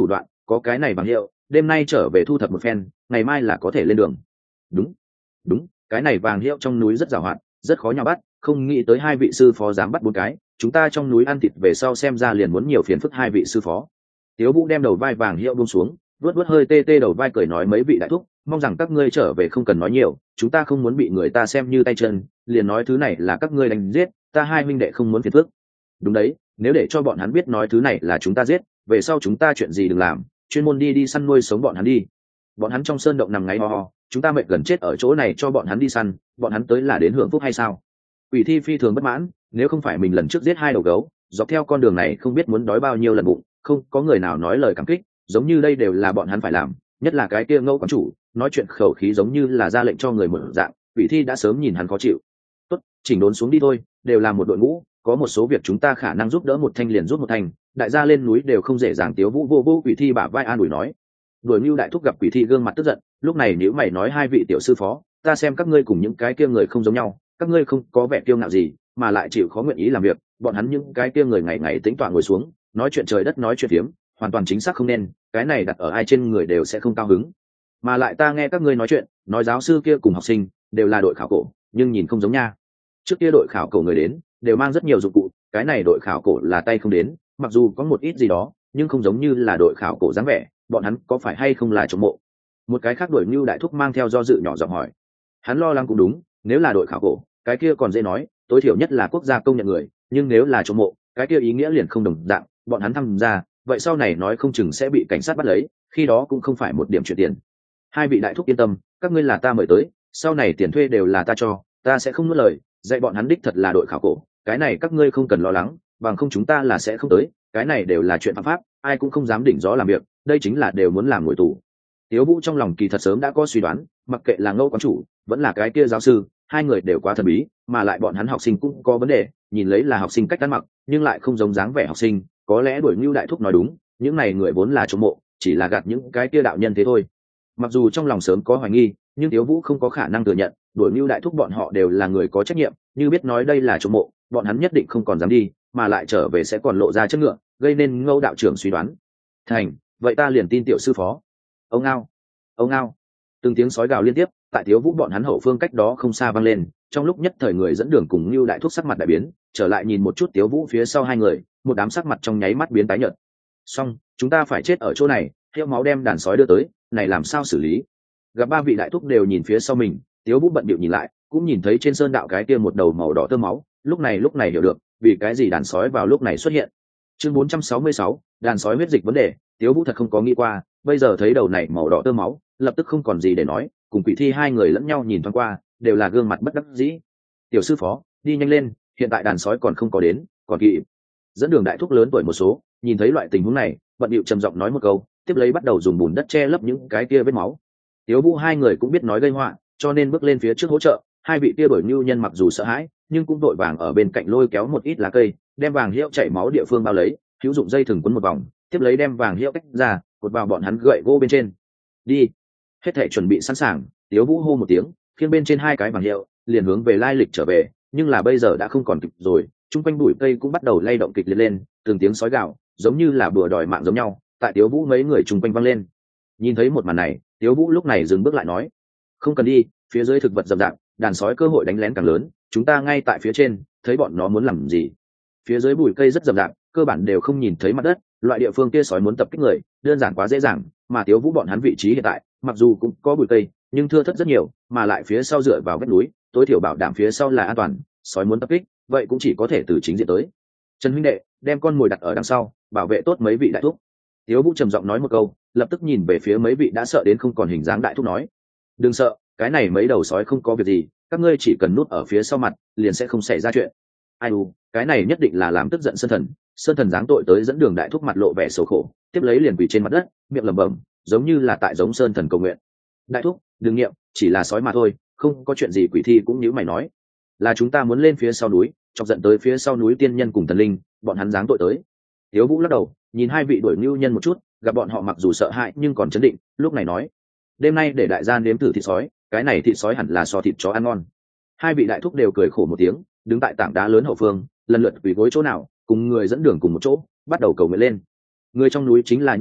có cái này bằng hiệu, đêm nay trở về thu thập một phen, ngày mai là có thể lên đường. Đúng, đúng, cái này vàng hiệu trong núi rất giàu hạn, rất khó nhào bắt, không nghĩ tới hai vị sư phó dám bắt bốn cái, chúng ta trong núi ăn thịt về sau xem ra liền muốn nhiều phiền phức hai vị sư phó. Tiếu Vũ đem đầu vai vàng hiệu buông xuống, vuốt vuốt hơi tê tê đầu vai cười nói mấy vị đại thúc, mong rằng các ngươi trở về không cần nói nhiều, chúng ta không muốn bị người ta xem như tay chân, liền nói thứ này là các ngươi đánh giết, ta hai huynh đệ không muốn phiền phức. Đúng đấy, nếu để cho bọn hắn biết nói thứ này là chúng ta giết, về sau chúng ta chuyện gì đừng làm, chuyên môn đi đi săn nuôi sống bọn hắn đi. Bọn hắn trong sơn động nằm ngáy ho ho, chúng ta mệt gần chết ở chỗ này cho bọn hắn đi săn, bọn hắn tới là đến hưởng phúc hay sao? Quỷ Thi phi thường bất mãn, nếu không phải mình lần trước giết hai đầu gấu, dọc theo con đường này không biết muốn đói bao nhiêu lần bụng, không có người nào nói lời cảm kích, giống như đây đều là bọn hắn phải làm, nhất là cái kia Ngô quán chủ, nói chuyện khẩu khí giống như là ra lệnh cho người mở dạng, Quỷ Thi đã sớm nhìn hắn khó chịu. Tốt, chỉnh đốn xuống đi thôi, đều là một đội ngũ, có một số việc chúng ta khả năng giúp đỡ một thanh liền giúp một thanh, đại gia lên núi đều không dễ dàng. Tiếu Vũ vô vô Quỷ Thi bả vai an ủi nói. Đuổi Nưu đại thúc gặp Quỷ Thi gương mặt tức giận, lúc này nếu mày nói hai vị tiểu sư phó, ta xem các ngươi cùng những cái kia người không giống nhau, các ngươi không có vẻ kiêu ngạo gì, mà lại chịu khó nguyện ý làm việc, bọn hắn những cái kia người ngày ngày tĩnh tọa ngồi xuống, nói chuyện trời đất nói chuyện phiếm, hoàn toàn chính xác không nên, cái này đặt ở ai trên người đều sẽ không cao hứng. Mà lại ta nghe các ngươi nói chuyện, nói giáo sư kia cùng học sinh đều là đội khảo cổ, nhưng nhìn không giống nha. Trước kia đội khảo cổ người đến, đều mang rất nhiều dụng cụ, cái này đội khảo cổ là tay không đến, mặc dù có một ít gì đó, nhưng không giống như là đội khảo cổ dáng vẻ, bọn hắn có phải hay không là trộm mộ? Một cái khác đuổi Nưu đại thúc mang theo do dự nhỏ giọng hỏi. Hắn lo lắng cũng đúng, nếu là đội khảo cổ, cái kia còn dễ nói, tối thiểu nhất là quốc gia công nhận người, nhưng nếu là trộm mộ, cái kia ý nghĩa liền không đồng dạng, bọn hắn tham gia, vậy sau này nói không chừng sẽ bị cảnh sát bắt lấy, khi đó cũng không phải một điểm chuyện tiền. Hai vị đại thúc yên tâm, các ngươi là ta mời tới, sau này tiền thuê đều là ta cho, ta sẽ không nuốt lời, dạy bọn hắn đích thật là đội khảo cổ, cái này các ngươi không cần lo lắng, bằng không chúng ta là sẽ không tới, cái này đều là chuyện phạm pháp, ai cũng không dám đỉnh gió làm việc, đây chính là đều muốn làm ngồi tù. Tiếu Vũ trong lòng kỳ thật sớm đã có suy đoán, mặc kệ là Ngô quán chủ, vẫn là cái kia giáo sư, hai người đều quá thần bí, mà lại bọn hắn học sinh cũng có vấn đề, nhìn lấy là học sinh cách ăn mặc, nhưng lại không giống dáng vẻ học sinh, có lẽ đuổi Nưu đại thúc nói đúng, những này người vốn là trộm mộ, chỉ là gạt những cái kia đạo nhân thế thôi. Mặc dù trong lòng sớm có hoài nghi, nhưng Tiếu Vũ không có khả năng thừa nhận, đuổi Nưu đại thúc bọn họ đều là người có trách nhiệm, như biết nói đây là trộm mộ, bọn hắn nhất định không còn dám đi, mà lại trở về sẽ còn lộ ra chất ngựa, gây nên Ngô đạo trưởng suy đoán. Thành, vậy ta liền tin tiểu sư phó. Ông ao, ông ao. Từng tiếng sói gào liên tiếp, tại Tiếu Vũ bọn hắn hậu phương cách đó không xa vang lên, trong lúc nhất thời người dẫn đường cùng Nưu đại thúc sắc mặt đại biến, trở lại nhìn một chút Tiếu Vũ phía sau hai người, một đám sắc mặt trong nháy mắt biến tái nhợt. Xong, chúng ta phải chết ở chỗ này, theo máu đem đàn sói đưa tới, này làm sao xử lý? Gặp ba vị đại thúc đều nhìn phía sau mình, Tiếu Vũ bận bịu nhìn lại, cũng nhìn thấy trên sơn đạo cái kia một đầu màu đỏ tơ máu, lúc này lúc này hiểu được, vì cái gì đàn sói vào lúc này xuất hiện. Chương bốn trăm sáu mươi sáu, đàn sói huyết dịch vấn đề, Tiếu Vũ thật không có nghĩ qua, bây giờ thấy đầu này màu đỏ tơ máu, lập tức không còn gì để nói, cùng Quỷ Thi hai người lẫn nhau nhìn thoáng qua, đều là gương mặt bất đắc dĩ. Tiểu sư phó, đi nhanh lên, hiện tại đàn sói còn không có đến, còn kỵ. Dẫn đường đại thúc lớn tuổi một số, nhìn thấy loại tình huống này, bận điệu trầm giọng nói một câu, tiếp lấy bắt đầu dùng bùn đất che lấp những cái kia vết máu. Tiếu Vũ hai người cũng biết nói gây họa, cho nên bước lên phía trước hỗ trợ. Hai vị kia đuổi Nưu nhân mặc dù sợ hãi, nhưng cũng đội vàng ở bên cạnh lôi kéo một ít lá cây, đem vàng hiệu chảy máu địa phương bao lấy, hữu dụng dây thừng quấn một vòng, tiếp lấy đem vàng hiệu cách ra, cột vào bọn hắn gậy gỗ bên trên. Đi. Hết thể chuẩn bị sẵn sàng, Tiếu Vũ hô một tiếng, khiêng bên trên hai cái vàng hiệu, liền hướng về lai lịch trở về, nhưng là bây giờ đã không còn kịp rồi, chung quanh bụi cây cũng bắt đầu lay động kịch liệt lên, từng tiếng sói gào, giống như là bừa đòi mạng giống nhau, tại Tiếu Vũ mấy người chung quanh vang lên. Nhìn thấy một màn này, Tiếu Vũ lúc này dừng bước lại nói: "Không cần đi, phía dưới thực vật rậm rạp, đàn sói cơ hội đánh lén càng lớn, chúng ta ngay tại phía trên, thấy bọn nó muốn làm gì?" Phía dưới bụi cây rất rậm rạp, cơ bản đều không nhìn thấy mặt đất, loại địa phương kia sói muốn tập kích người, đơn giản quá dễ dàng, mà Tiếu Vũ bọn hắn vị trí hiện tại, mặc dù cũng có bụi cây, nhưng thưa thớt rất nhiều, mà lại phía sau dựa vào vách núi, tối thiểu bảo đảm phía sau là an toàn, sói muốn tập kích, vậy cũng chỉ có thể từ chính diện tới. Trần huynh đệ, đem con mồi đặt ở đằng sau, bảo vệ tốt mấy vị đại thúc. Tiếu Vũ trầm giọng nói một câu, lập tức nhìn về phía mấy vị đã sợ đến không còn hình dáng đại thúc nói: "Đừng sợ, cái này mấy đầu sói không có việc gì, các ngươi chỉ cần núp ở phía sau mặt, liền sẽ không xảy ra chuyện." Ai u, cái này nhất định là làm tức giận Sơn Thần. Sơn Thần giáng tội tới dẫn đường đại thúc mặt lộ vẻ xấu khổ, tiếp lấy liền quỳ trên mặt đất, miệng lẩm bẩm, giống như là tại giống Sơn Thần cầu nguyện. "Đại thúc, đừng nghiệm, chỉ là sói mà thôi, không có chuyện gì." Quỷ Thi cũng nhíu mày nói: "Là chúng ta muốn lên phía sau núi, chọc giận tới phía sau núi tiên nhân cùng thần linh, bọn hắn giáng tội tới." Tiếu Vũ lắc đầu, nhìn hai vị đuổi Nưu nhân một chút, gặp bọn họ mặc dù sợ hãi nhưng còn chấn định, lúc này nói: "Đêm nay để đại gia nếm thử thịt sói, cái này thịt sói hẳn là so thịt chó ăn ngon." Hai vị đại thúc đều cười khổ một tiếng, đứng tại tảng đá lớn hậu phương, lần lượt quỳ gối chỗ nào, cùng người dẫn đường cùng một chỗ, bắt đầu cầu nguyện lên. Người trong núi chính là như vậy,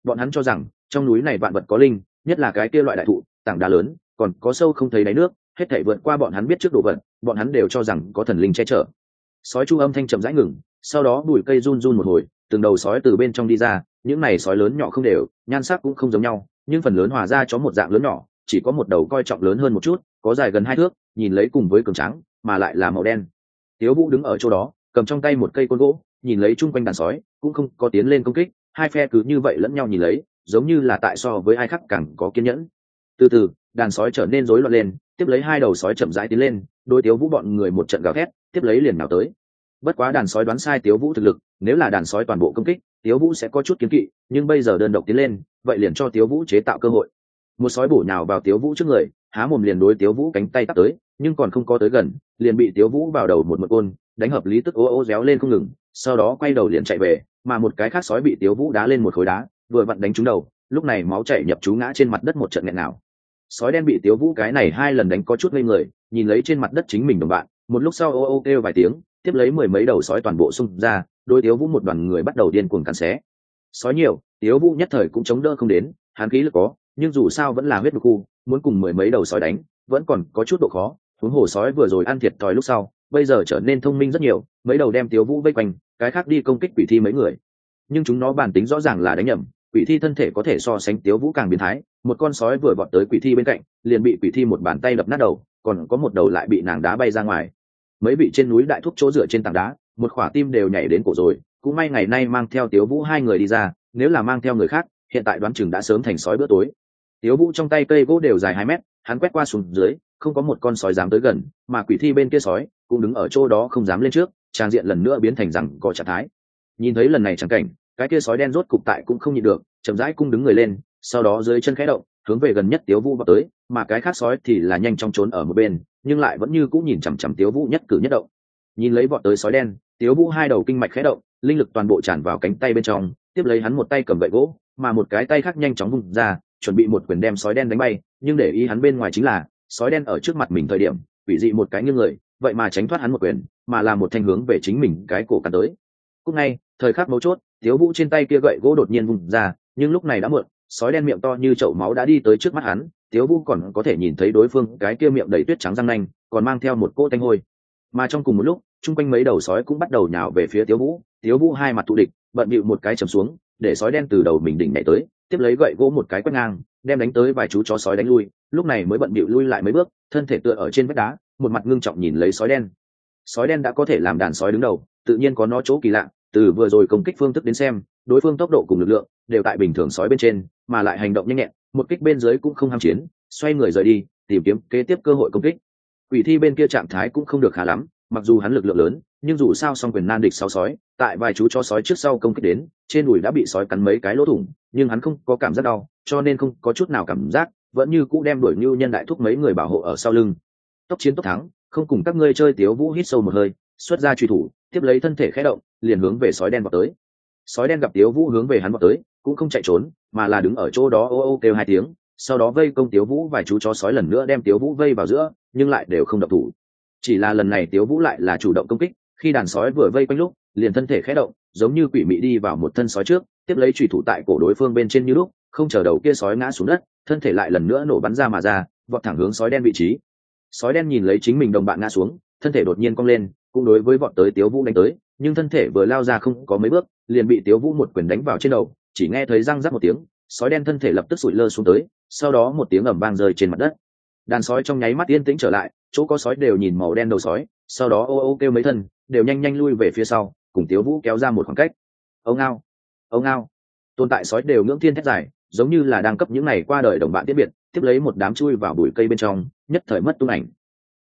bọn hắn cho rằng trong núi này vạn vật có linh, nhất là cái kia loại đại thụ, tảng đá lớn, còn có sâu không thấy đáy nước, hết thảy vượt qua bọn hắn biết trước đồ vật, bọn hắn đều cho rằng có thần linh che chở. Sói chu âm thanh chậm rãi ngừng, sau đó bụi cây run run một hồi, từng đầu sói từ bên trong đi ra, những này sói lớn nhỏ không đều, nhan sắc cũng không giống nhau, nhưng phần lớn hòa ra chó một dạng lớn nhỏ, chỉ có một đầu coi trọng lớn hơn một chút, có dài gần hai thước, nhìn lấy cùng với cường trắng, mà lại là màu đen. Tiếu Vũ đứng ở chỗ đó, cầm trong tay một cây côn gỗ, nhìn lấy chung quanh đàn sói, cũng không có tiến lên công kích, hai phe cứ như vậy lẫn nhau nhìn lấy, giống như là tại so với ai khác càng có kiên nhẫn. Từ từ, đàn sói trở nên rối loạn lên, tiếp lấy hai đầu sói chậm rãi tiến lên, đối Tiếu Vũ bọn người một trận gào thét, tiếp lấy liền nào tới. Bất quá đàn sói đoán sai Tiếu Vũ thực lực, nếu là đàn sói toàn bộ công kích, Tiếu Vũ sẽ có chút kiêng kỵ, nhưng bây giờ đơn độc tiến lên, vậy liền cho Tiếu Vũ chế tạo cơ hội. Một sói bổ nhào vào Tiếu Vũ trước người, há mồm liền đối Tiếu Vũ cánh tay tát tới, nhưng còn không có tới gần, liền bị Tiếu Vũ vào đầu một mượt côn, đánh hợp lý tức ô ô réo lên không ngừng, sau đó quay đầu liền chạy về, mà một cái khác sói bị Tiếu Vũ đá lên một khối đá, vừa vặn đánh trúng đầu, lúc này máu chảy nhập chú ngã trên mặt đất một trận nghẹn nào. Sói đen bị Tiếu Vũ cái này hai lần đánh có chút ngây người, nhìn lấy trên mặt đất chính mình đồng bạn, một lúc sau ô ô kêu vài tiếng, tiếp lấy mười mấy đầu sói toàn bộ xung ra, đối Tiếu Vũ một đoàn người bắt đầu điên cuồng cắn xé. Sói nhiều, Tiếu Vũ nhất thời cũng chống đỡ không đến, hắn khí lực có, nhưng dù sao vẫn là huyết đục khu, muốn cùng mười mấy đầu sói đánh, vẫn còn có chút độ khó. Huống hồ sói vừa rồi ăn thiệt thòi lúc sau, bây giờ trở nên thông minh rất nhiều, mấy đầu đem Tiếu Vũ vây quanh, cái khác đi công kích quỷ thi mấy người. Nhưng chúng nó bản tính rõ ràng là đánh nhầm, quỷ thi thân thể có thể so sánh Tiếu Vũ càng biến thái, một con sói vừa vọt tới quỷ thi bên cạnh, liền bị quỷ thi một bàn tay đập nát đầu, còn có một đầu lại bị nàng đá bay ra ngoài. Mấy vị trên núi đại thúc chỗ dựa trên tảng đá, một khỏa tim đều nhảy đến cổ rồi, cũng may ngày nay mang theo Tiếu Vũ hai người đi ra, nếu là mang theo người khác, hiện tại đoán chừng đã sớm thành sói bữa tối. Tiếu Vũ trong tay cây gỗ đều dài hai mét, hắn quét qua xuống dưới, không có một con sói dám tới gần, mà quỷ thi bên kia sói cũng đứng ở chỗ đó không dám lên trước, trang diện lần nữa biến thành rằng có trạng thái. Nhìn thấy lần này chẳng cảnh, cái kia sói đen rốt cục tại cũng không nhịn được, chậm rãi cung đứng người lên, sau đó dưới chân khẽ động, hướng về gần nhất Tiếu Vũ vào tới, mà cái khác sói thì là nhanh chóng trốn ở một bên, nhưng lại vẫn như cũng nhìn chằm chằm Tiếu Vũ nhất cử nhất động. Nhìn lấy vọt tới sói đen, Tiếu Vũ hai đầu kinh mạch khẽ động, linh lực toàn bộ tràn vào cánh tay bên trong, tiếp lấy hắn một tay cầm gậy gỗ, mà một cái tay khác nhanh chóng vung ra, chuẩn bị một quyền đem sói đen đánh bay, nhưng để ý hắn bên ngoài chính là, sói đen ở trước mặt mình thời điểm, quỷ dị một cái nghiêng người, vậy mà tránh thoát hắn một quyền, mà là một thanh hướng về chính mình cái cổ cắn tới. Cũng ngay, thời khắc mấu chốt, Tiếu Vũ trên tay kia gậy gỗ đột nhiên vung ra, nhưng lúc này đã muộn, sói đen miệng to như chậu máu đã đi tới trước mắt hắn, Tiếu Vũ còn có thể nhìn thấy đối phương cái kia miệng đầy tuyết trắng răng nanh, còn mang theo một cỗ tanh hôi. Mà trong cùng một lúc, chung quanh mấy đầu sói cũng bắt đầu nhào về phía Tiếu Vũ, Tiếu Vũ hai mặt thù địch, bận bịu một cái chầm xuống, để sói đen từ đầu mình đỉnh nhảy tới, tiếp lấy gậy gỗ một cái quét ngang, đem đánh tới vài chú chó sói đánh lui, lúc này mới bận bịu lui lại mấy bước, thân thể tựa ở trên vách đá, một mặt ngưng trọng nhìn lấy sói đen. Sói đen đã có thể làm đàn sói đứng đầu, tự nhiên có nó chỗ kỳ lạ, từ vừa rồi công kích phương thức đến xem, đối phương tốc độ cùng lực lượng đều tại bình thường sói bên trên, mà lại hành động nhanh nhẹn, một kích bên dưới cũng không ham chiến, xoay người rời đi, tìm kiếm kế tiếp cơ hội công kích. Quỷ thi bên kia trạng thái cũng không được khá lắm, mặc dù hắn lực lượng lớn, nhưng dù sao song quyền nan địch sáu sói, tại vài chú chó sói trước sau công kích đến, trên đùi đã bị sói cắn mấy cái lỗ thủng, nhưng hắn không có cảm giác đau, cho nên không có chút nào cảm giác, vẫn như cũ đem đuổi Nưu Nhân đại thúc mấy người bảo hộ ở sau lưng. Tốc chiến tốc thắng, không cùng các ngươi chơi. Tiếu Vũ hít sâu một hơi, xuất ra truy thủ, tiếp lấy thân thể khẽ động, liền hướng về sói đen vọt tới. Sói đen gặp Tiếu Vũ hướng về hắn vọt tới, cũng không chạy trốn, mà là đứng ở chỗ đó ô ô kêu hai tiếng, sau đó vây công Tiếu Vũ. Vài chú chó sói lần nữa đem Tiếu Vũ vây vào giữa, nhưng lại đều không động thủ. Chỉ là lần này Tiếu Vũ lại là chủ động công kích, khi đàn sói vừa vây quanh lúc, liền thân thể khẽ động, giống như quỷ mị đi vào một thân sói trước, tiếp lấy chủy thủ tại cổ đối phương bên trên như lúc, không chờ đầu kia sói ngã xuống đất, thân thể lại lần nữa nổ bắn ra mà ra, vọt thẳng hướng sói đen vị trí. Sói đen nhìn lấy chính mình đồng bạn ngã xuống, thân thể đột nhiên cong lên, cũng đối với vọt tới Tiếu Vũ đánh tới, nhưng thân thể vừa lao ra không có mấy bước, liền bị Tiếu Vũ một quyền đánh vào trên đầu, chỉ nghe thấy răng rắc một tiếng, sói đen thân thể lập tức sụi lơ xuống tới, sau đó một tiếng ầm vang rơi trên mặt đất. Đàn sói trong nháy mắt yên tĩnh trở lại, chỗ có sói đều nhìn màu đen đầu sói, sau đó ô ô kêu mấy thân, đều nhanh nhanh lui về phía sau, cùng Tiếu Vũ kéo ra một khoảng cách. Ông ngao, ông ngao, tồn tại sói đều ngưỡng thiên thét dài, giống như là đang cấp những này qua đời đồng bạn tiết biệt, tiếp lấy một đám chui vào bụi cây bên trong, nhất thời mất tung ảnh.